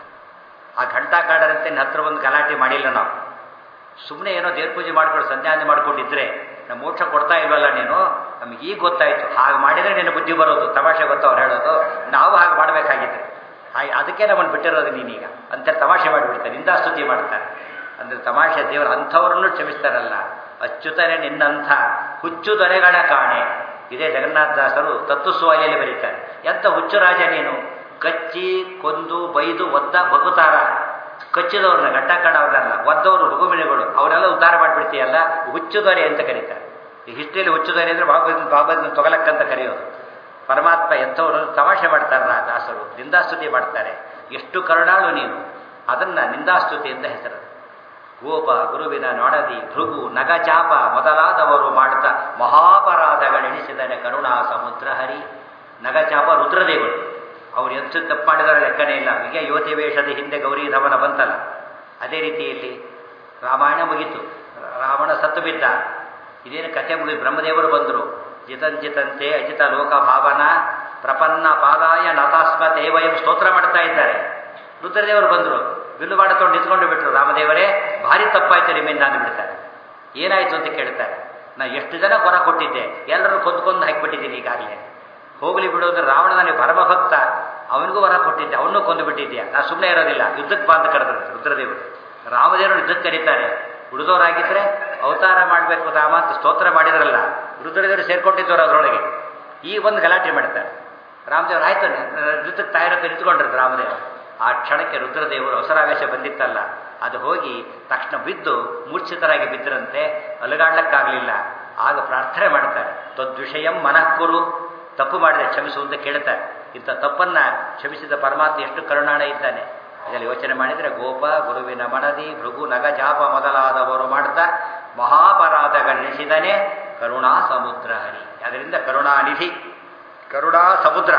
A: ಆ ಘಂಟಾ ಕಾಡರಂತೆ ನನ್ನ ಹತ್ರ ಒಂದು ಗಲಾಟೆ ಮಾಡಿಲ್ಲ. ನಾವು ಸುಮ್ಮನೆ ಏನೋ ದೇವ್ರ ಪೂಜೆ ಮಾಡ್ಕೊಂಡು ಸಂಧ್ಯಾನೆ ಮಾಡ್ಕೊಂಡಿದ್ರೆ ನಮ್ಮ ಮೋಕ್ಷ ಕೊಡ್ತಾ ಇಲ್ವಲ್ಲ ನೀನು. ನಮಗೆ ಈಗ ಗೊತ್ತಾಯಿತು, ಹಾಗೆ ಮಾಡಿದರೆ ನಿನ್ನ ಬುದ್ಧಿ ಬರೋದು. ತಮಾಷೆ ಗೊತ್ತು ಅವ್ರು ಹೇಳೋದು. ನಾವು ಹಾಗೆ ಮಾಡಬೇಕಾಗಿತ್ತು. ಹಾಗೆ ಅದಕ್ಕೆ ನಮ್ಮನ್ನು ಬಿಟ್ಟಿರೋದು ನೀನೀಗ ಅಂತ ತಮಾಷೆ ಮಾಡಿಬಿಡ್ತಾರೆ, ನಿಂದಾಸ್ತುತಿ ಮಾಡ್ತಾರೆ. ಅಂದರೆ ತಮಾಷೆ. ದೇವರು ಅಂಥವ್ರನ್ನೂ ಕ್ಷಮಿಸ್ತಾರಲ್ಲ. ಅಚ್ಚುತನೆ ನಿನ್ನಂಥ ಹುಚ್ಚು ದೊರೆಗಳ ಕಾಣೆ. ಇದೇ ಜಗನ್ನಾಥದಾಸರು ತತ್ವಸ್ವಾಲಿಯಲ್ಲಿ ಬರೀತಾರೆ. ಎಂಥ ಹುಚ್ಚು ರಾಜ ನೀನು, ಕಚ್ಚಿ ಕೊಂದು ಬೈದು ಒದ್ದ ಭಗುತಾರ. ಕಚ್ಚಿದವ್ರನ್ನ ಗಂಟಾಕಂಡ ಅವ್ರನ್ನಲ್ಲ, ಒದ್ದವರು ಭಗುಮಿನಿಗಳು, ಅವರೆಲ್ಲ ಉದ್ಧಾರ ಮಾಡಿಬಿಡ್ತೀಯಲ್ಲ, ಹುಚ್ಚು ದೊರೆ ಅಂತ ಕರೀತಾರೆ. ಈ ಹಿಸ್ಟ್ರಿಯಲ್ಲಿ ಹುಚ್ಚು ದೊರೆ ಅಂದರೆ ಬಾಬಾದನ್ನ ತೊಗಲಕ್ಕಂತ ಕರೆಯೋದು. ಪರಮಾತ್ಮ ಎಂಥವ್ರು ತಮಾಷೆ ಮಾಡ್ತಾರಲ್ಲ ದಾಸರು, ನಿಂದಾಸ್ತುತಿ ಮಾಡ್ತಾರೆ. ಎಷ್ಟು ಕರುಣಾಳು ನೀನು, ಅದನ್ನು ನಿಂದಾಸ್ತುತಿ ಅಂತ ಹೆಸರು. ಗೋಪ ಗುರುವಿನ ನೊಡದಿ ಭೃಗು ನಗಚಾಪ ಮೊದಲಾದವರು ಮಾಡಿದ ಮಹಾಪರಾಧಗಳೆಣಿಸಿದರೆ ಕರುಣಾ ಸಮುದ್ರ ಹರಿ. ನಗಚಾಪ ರುದ್ರದೇವರು, ಅವ್ರು ಎಂತ ತಪ್ಪು ಮಾಡಿದರೆ ಲೆಕ್ಕನೇ ಇಲ್ಲ. ಈಗ ಯುವತಿ ವೇಷದ ಹಿಂದೆ ಗೌರಿ ಧವನ ಬಂತಲ್ಲ, ಅದೇ ರೀತಿಯಲ್ಲಿ ರಾಮಾಯಣ ಮುಗಿತು. ರಾವಣ ಸತ್ತು ಬಿದ್ದ. ಇದೇನು ಕಥೆ ಮುಗಿದು ಬ್ರಹ್ಮದೇವರು ಬಂದರು. ಜಿತಂಜಿತಂತೆ ಅಜಿತ ಲೋಕ ಭಾವನ ಪ್ರಪನ್ನ ಪಾಲಾಯ ನತಾಸ್ಮತೆ ವಯಂ ಸ್ತೋತ್ರ ಮಾಡ್ತಾ ಇದ್ದಾರೆ. ರುದ್ರದೇವರು ಬಂದರು, ಬಿಲ್ಲು ಮಾಡಿಕೊಂಡು ನಿಂತ್ಕೊಂಡು ಬಿಟ್ರು. ರಾಮದೇವರೇ, ಭಾರಿ ತಪ್ಪಾಯ್ತು ನಿಮ್ಮಿಂದ ಅಂದ್ಬಿಡ್ತಾರೆ. ಏನಾಯಿತು ಅಂತ ಕೇಳ್ತಾರೆ. ನಾ ಎಷ್ಟು ಜನ ಹೊರ ಕೊಟ್ಟಿದ್ದೆ, ಎಲ್ಲರೂ ಕೊಂದು ಹಾಕಿಬಿಟ್ಟಿದ್ದೀನಿ ಈಗಾಗಲೇ. ಹೋಗಲಿ ಬಿಡೋದ್ರೆ ರಾವಣ ನನಗೆ ಭರಮಭಕ್ತ, ಅವನಿಗೂ ವರ ಕೊಟ್ಟಿದ್ದೆ, ಅವನ್ನೂ ಕೊಂದು ಬಿಟ್ಟಿದ್ಯಾ. ನಾ ಸುಮ್ಮನೆ ಇರೋದಿಲ್ಲ, ಯುದ್ಧಕ್ಕೆ ಬಾ ಅಂತ ಕರೆದ್ರು ರುದ್ರದೇವರು. ರಾಮದೇವರು ಯುದ್ಧಕ್ಕೆ ಕರೀತಾರೆ. ಉಳಿದವರಾಗಿದ್ದರೆ ಅವತಾರ ಮಾಡಬೇಕು ರಾಮ ಅಂತ ಸ್ತೋತ್ರ ಮಾಡಿದ್ರಲ್ಲ, ರುದ್ರದೇವರು ಸೇರ್ಕೊಂಡಿದ್ದವರು ಅದರೊಳಗೆ. ಈ ಒಂದು ಗಲಾಟೆ ಮಾಡ್ತಾರೆ. ರಾಮದೇವರು ಆಯ್ತು ಯುದ್ಧಕ್ಕೆ ತಯಾರಕ್ಕೆ ನಿಂತ್ಕೊಂಡಿರೋದು ರಾಮದೇವರು. ಆ ಕ್ಷಣಕ್ಕೆ ರುದ್ರದೇವರು ಅವಸರಾವೇಶ ಬಂದಿತ್ತಲ್ಲ, ಅದು ಹೋಗಿ ತಕ್ಷಣ ಬಿದ್ದು ಮೂರ್ಛಿತರಾಗಿ ಬಿದ್ದರಂತೆ. ಅಲುಗಾಡ್ಲಕ್ಕಾಗಲಿಲ್ಲ. ಆಗ ಪ್ರಾರ್ಥನೆ ಮಾಡ್ತಾರೆ, ತದ್ವಿಷಯಂ ಮನಃಕುರು. ತಪ್ಪು ಮಾಡಿದರೆ ಕ್ಷಮಿಸು ಅಂತ ಕೇಳ್ತಾರೆ. ಇಂಥ ತಪ್ಪನ್ನು ಕ್ಷಮಿಸಿದ ಪರಮಾತ್ಮ ಎಷ್ಟು ಕರುಣಾಣ ಇದ್ದಾನೆ. ಇದರಲ್ಲಿ ಯೋಚನೆ ಮಾಡಿದರೆ ಗೋಪ ಗುರುವಿನ ಮನದಿ ಭೃಗು ನಗಜಾಪ ಮೊದಲಾದವರು ಮಾಡ್ತಾ ಮಹಾಪರಾಧಗಳೆನಿಸಿದನೇ ಕರುಣಾ ಸಮುದ್ರ ಹರಿ. ಅದರಿಂದ ಕರುಣಾನಿಧಿ, ಕರುಣಾ ಸಮುದ್ರ.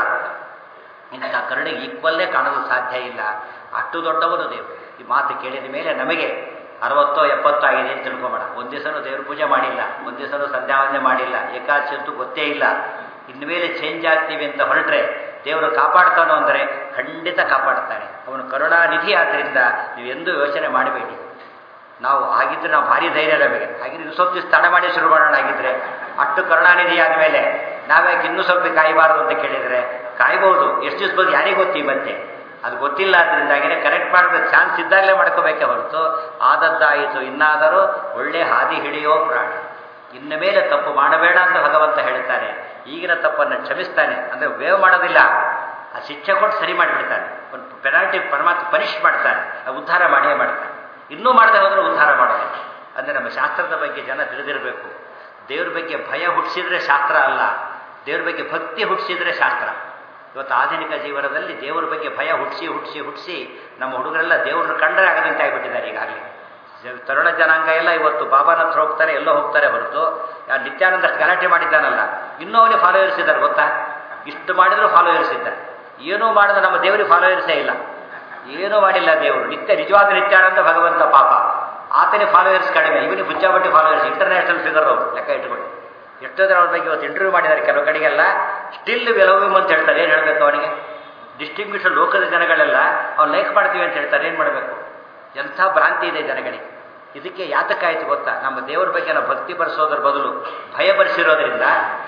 A: ಇಂಥ ಕರುಣೆಗೆ ಈಕ್ವಲ್ಲೇ ಕಾಣಲು ಸಾಧ್ಯ ಇಲ್ಲ. ಅಷ್ಟು ದೊಡ್ಡವನು ದೇವರು. ಈ ಮಾತು ಕೇಳಿದ ಮೇಲೆ ನಮಗೆ 60 70 ಆಗಿದೆ ಅಂತ ತಿಳ್ಕೊಂಬೇಡ. ಒಂದು ದಿವಸನೂ ದೇವ್ರ ಪೂಜೆ ಮಾಡಿಲ್ಲ, ಒಂದು ದಿವಸನೂ ಸಂಧ್ಯಾವಂದನೆ ಮಾಡಿಲ್ಲ, ಏಕಾದಶಿ ಅಂತೂ ಗೊತ್ತೇ ಇಲ್ಲ. ಇನ್ಮೇಲೆ ಚೇಂಜ್ ಆಗ್ತೀವಿ ಅಂತ ಹೊರಟ್ರೆ ದೇವರು ಕಾಪಾಡ್ತಾನೋ ಅಂದರೆ ಖಂಡಿತ ಕಾಪಾಡ್ತಾನೆ. ಅವನು ಕರುಣಾನಿಧಿ ಆದ್ದರಿಂದ ನೀವೆಂದೂ ಯೋಚನೆ ಮಾಡಬೇಡಿ. ನಾವು ಆಗಿದ್ರೆ ನಾವು ಭಾರಿ ಧೈರ್ಯ ನಮಗೆ, ಹಾಗಿದ್ರೆ ಇನ್ನೂ ಸ್ವಲ್ಪ ದಿವಸ ತಡ ಮಾಡಿ ಶುರು ಮಾಡೋಣ. ಆಗಿದ್ರೆ ಅಷ್ಟು ಕರುಣಾನಿಧಿ ಆದಮೇಲೆ ನಾವ್ಯಾಕೆ ಇನ್ನೂ ಸ್ವಲ್ಪ ಕಾಯಬಾರದು ಅಂತ ಕೇಳಿದರೆ ಕಾಯ್ಬೋದು. ಎಷ್ಟು ದಿವಸ ಬಂದು ಯಾರಿಗೆ ಗೊತ್ತಿ ಮತ್ತೆ ಅದು ಗೊತ್ತಿಲ್ಲ. ಅದರಿಂದಾಗಿನೇ ಕರೆಕ್ಟ್ ಮಾಡಬೇಕು, ಚಾನ್ಸ್ ಇದ್ದಾಗಲೇ ಮಾಡ್ಕೋಬೇಕೆ ಹೊರತು ಆದದ್ದಾಯಿತು ಇನ್ನಾದರೂ ಒಳ್ಳೆ ಹಾದಿ ಹಿಡಿಯೋ ಪ್ರಾಣಿ. ಇನ್ನು ಮೇಲೆ ತಪ್ಪು ಮಾಡಬೇಡ ಅಂತ ಭಗವಂತ ಹೇಳ್ತಾನೆ. ಈಗಿನ ತಪ್ಪನ್ನು ಕ್ಷಮಿಸ್ತಾನೆ, ಅಂದರೆ ಬೇವ್ ಮಾಡೋದಿಲ್ಲ, ಆ ಶಿಕ್ಷೆ ಕೊಟ್ಟು ಸರಿ ಮಾಡಿಬಿಡ್ತಾನೆ. ಒಂದು ಪೆನಾಲ್ಟಿ ಪರಮಾತ್ಮ ಪನಿಷ್ ಮಾಡ್ತಾನೆ, ಉದ್ಧಾರ ಮಾಡೇ ಮಾಡ್ತಾನೆ. ಇನ್ನೂ ಮಾಡದೆ ಹೋದರೆ ಉದ್ಧಾರ ಮಾಡೋದಿಲ್ಲ. ಅಂದರೆ ನಮ್ಮ ಶಾಸ್ತ್ರದ ಬಗ್ಗೆ ಜನ ತಿಳಿದಿರಬೇಕು. ದೇವ್ರ ಬಗ್ಗೆ ಭಯ ಹುಟ್ಟಿಸಿದ್ರೆ ಶಾಸ್ತ್ರ ಅಲ್ಲ, ದೇವ್ರ ಬಗ್ಗೆ ಭಕ್ತಿ ಹುಟ್ಟಿಸಿದ್ರೆ ಶಾಸ್ತ್ರ. ಇವತ್ತು ಆಧುನಿಕ ಜೀವನದಲ್ಲಿ ದೇವರ ಬಗ್ಗೆ ಭಯ ಹುಟ್ಟಿಸಿ ನಮ್ಮ ಹುಡುಗರೆಲ್ಲ ದೇವ್ರನ್ನ ಕಂಡರೆ ಆಗದಂತೆ ಆಗಿಬಿಟ್ಟಿದ್ದಾರೆ. ಈಗಾಗಲೇ ತರುಣ ಜನಾಂಗ ಎಲ್ಲ ಇವತ್ತು ಬಾಬಾನ ಹತ್ರ ಹೋಗ್ತಾರೆ, ಎಲ್ಲೋ ಹೋಗ್ತಾರೆ ಹೊರತು ನಿತ್ಯಾನಂದ ಅಷ್ಟು ಗಲಾಟೆ ಮಾಡಿದ್ದಾನಲ್ಲ, ಇನ್ನೂ ಅವನಿಗೆ ಫಾಲೋಯರ್ಸ್ ಇದ್ದಾರೆ ಗೊತ್ತಾ? ಇಷ್ಟು ಮಾಡಿದ್ರು ಫಾಲೋಯರ್ಸ್ ಇದ್ದಾರೆ. ಏನೂ ಮಾಡಿದ್ರೆ ನಮ್ಮ ದೇವರಿಗೆ ಫಾಲೋಯರ್ಸೇ ಇಲ್ಲ, ಏನೂ ಮಾಡಿಲ್ಲ ದೇವರು. ನಿಜವಾದ ನಿತ್ಯಾನಂದ ಭಗವಂತ ಪಾಪ, ಆತನೇ ಫಾಲೋಯರ್ಸ್ ಕಡಿಮೆ. ಇವನಿಗೆ ಬುಚ್ಚಾಬಟ್ಟಿ ಫಾಲೋಯರ್ಸ್, ಇಂಟರ್ನ್ಯಾಷನಲ್ ಫಿಗರ್ ಅವರು, ಲೆಕ್ಕ ಇಟ್ಕೊಳ್ಳಿ. ಎಷ್ಟೋ ಜನ ಅವ್ರ ಬಗ್ಗೆ ಇವತ್ತು ಇಂಟರ್ವ್ಯೂ ಮಾಡಿದ್ದಾರೆ. ಕೆಲವು ಕಡೆಗೆಲ್ಲ ಸ್ಟಿಲ್ ವೆಲವಿಮ್ ಅಂತ ಹೇಳ್ತಾರೆ. ಏನು ಹೇಳಬೇಕು ಅವನಿಗೆ? ಡಿಸ್ಟಿಂಗ್ವಿಷ್ ಲೋಕದ ಜನಗಳೆಲ್ಲ ಅವ್ನು ಲೈಕ್ ಮಾಡ್ತೀವಿ ಅಂತ ಹೇಳ್ತಾರೆ. ಏನು ಮಾಡಬೇಕು? ಎಂಥ ಭ್ರಾಂತಿ ಇದೆ ಜನಗಳಿಗೆ. ಇದಕ್ಕೆ ಯಾತಕ್ಕಾಯ್ತು ಗೊತ್ತಾ? ನಮ್ಮ ದೇವರ ಬಗ್ಗೆ ನಾವು ಭಕ್ತಿ ಬರೆಸೋದ್ರ ಬದಲು ಭಯ ಬರೆಸಿರೋದ್ರಿಂದ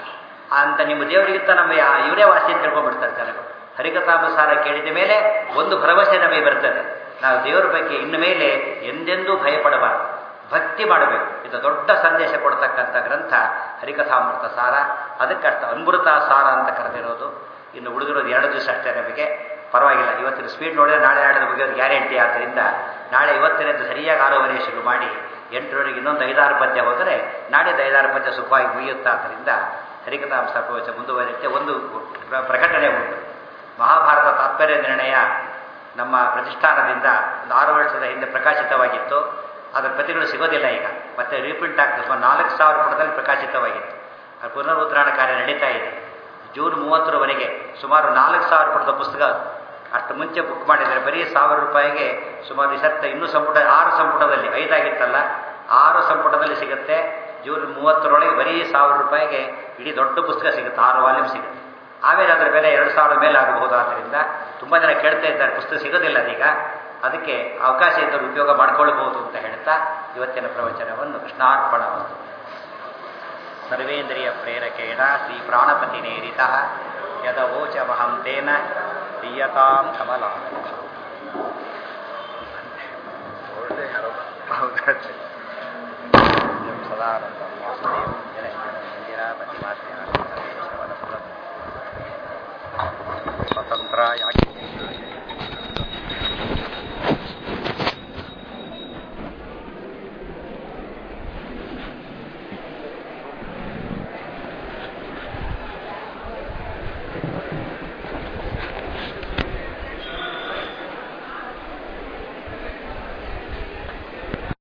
A: ಅಂತ ನಿಮ್ಮ ದೇವರಿಗಿಂತ ನಮ್ಮ ಇವರೇ ವಾಸಿ ಅಂತ ತಿಳ್ಕೊಂಡ್ಬಿಡ್ತಾರೆ ಜನಗಳು. ಹರಿಕಥಾನುಸಾರ ಕೇಳಿದ ಮೇಲೆ ಒಂದು ಭರವಸೆ ನಮಗೆ ಬರ್ತದೆ, ನಾವು ದೇವರ ಬಗ್ಗೆ ಇನ್ನು ಮೇಲೆ ಎಂದೆಂದೂ ಭಯಪಡಬಾರದು, ಭಕ್ತಿ ಮಾಡಬೇಕು. ಇದು ದೊಡ್ಡ ಸಂದೇಶ ಕೊಡ್ತಕ್ಕಂಥ ಗ್ರಂಥ ಹರಿಕಥಾಮೃತ ಸಾರ. ಅದಕ್ಕರ್ಥ ಅಮೃತ ಸಾರ ಅಂತ ಕರೆದಿರೋದು. ಇನ್ನು ಉಳಿದಿರೋದು 2 ದಿವಸ ಅಷ್ಟೇ ನಮಗೆ. ಪರವಾಗಿಲ್ಲ, ಇವತ್ತಿನ ಸ್ಪೀಡ್ ನೋಡಿದ್ರೆ ನಾಳೆ ನಾಡಿನ ಬಗ್ಗೆ ಒಂದು ಗ್ಯಾರಂಟಿ. ಆದ್ದರಿಂದ ನಾಳೆ ಇವತ್ತಿನದ್ದು ಸರಿಯಾಗಿ 6:30 ಶುರು ಮಾಡಿ 8:00 ಇನ್ನೊಂದು 5-6 ಪದ್ಯ ಹೋದರೆ ನಾಡಿದ್ದು 5-6 ಪದ್ಯ ಸುಖವಾಗಿ ಮುಗಿಯುತ್ತಾ. ಆದ್ದರಿಂದ ಹರಿಕಥಾಂಸ ಪ್ರವಚನ ಮುಂದುವರಿಯುತ್ತೆ. ಒಂದು ಪ್ರಕಟಣೆ ಉಂಟು. ಮಹಾಭಾರತ ತಾತ್ಪರ್ಯ ನಿರ್ಣಯ ನಮ್ಮ ಪ್ರತಿಷ್ಠಾನದಿಂದ ಒಂದು 6 ವರ್ಷದ ಹಿಂದೆ ಪ್ರಕಾಶಿತವಾಗಿತ್ತು. ಅದರ ಪ್ರತಿಗಳು ಸಿಗೋದಿಲ್ಲ ಈಗ, ಮತ್ತೆ ರೀಪ್ರಿಂಟ್ ಆಗ್ತದೆ. ಸುಮಾರು 4,000 ಪುಟದಲ್ಲಿ ಪ್ರಕಾಶಿತವಾಗಿತ್ತು. ಅದು ಪುನರುದ್ಧಾರ ಕಾರ್ಯ ನಡೀತಾ ಇದೆ. ಜೂನ್ 30ರವರೆಗೆ ಸುಮಾರು 4,000 ಪುಟದ ಪುಸ್ತಕ. ಅಷ್ಟು ಮುಂಚೆ ಬುಕ್ ಮಾಡಿದರೆ ಬರೀ ₹1,000 ಸುಮಾರು ಈ ಸತ್ತ ಇನ್ನೂ ಸಂಪುಟ 6 ಸಂಪುಟದಲ್ಲಿ 5 ಆಗಿತ್ತಲ್ಲ, 6 ಸಂಪುಟದಲ್ಲಿ ಸಿಗುತ್ತೆ. ಜೂನ್ 30ರೊಳಗೆ ಬರೀ ₹1,000 ಇಡೀ ದೊಡ್ಡ ಪುಸ್ತಕ ಸಿಗುತ್ತೆ, 6 ವಾಲ್ಯೂಮ್ ಸಿಗುತ್ತೆ. ಆಮೇಲೆ ಅದರ ಬೆಲೆ 2,000 ಮೇಲೆ ಆಗಬಹುದು. ಆದ್ದರಿಂದ ತುಂಬ ಜನ ಕೇಳ್ತಾ ಇದ್ದಾರೆ, ಪುಸ್ತಕ ಸಿಗೋದಿಲ್ಲ ಅದೀಗ. ಅದಕ್ಕೆ ಅವಕಾಶ ಇದ್ದರೂ ಉಪಯೋಗ ಮಾಡ್ಕೊಳ್ಬಹುದು ಅಂತ ಹೇಳ್ತಾ ಇವತ್ತಿನ ಪ್ರವಚನವನ್ನು ಕೃಷ್ಣಾರ್ಪಣವನ್ನು. ಸರ್ವೇಂದ್ರಿಯ ಪ್ರೇರಕೇಣ ಶ್ರೀ ಪ್ರಾಣಪತಿ ನೇರಿತ ಯದವೋಚಮಹಂ ತೇನ ದೀಯತಾಂ ಕಮಲಾ. ಸದಾನಂದ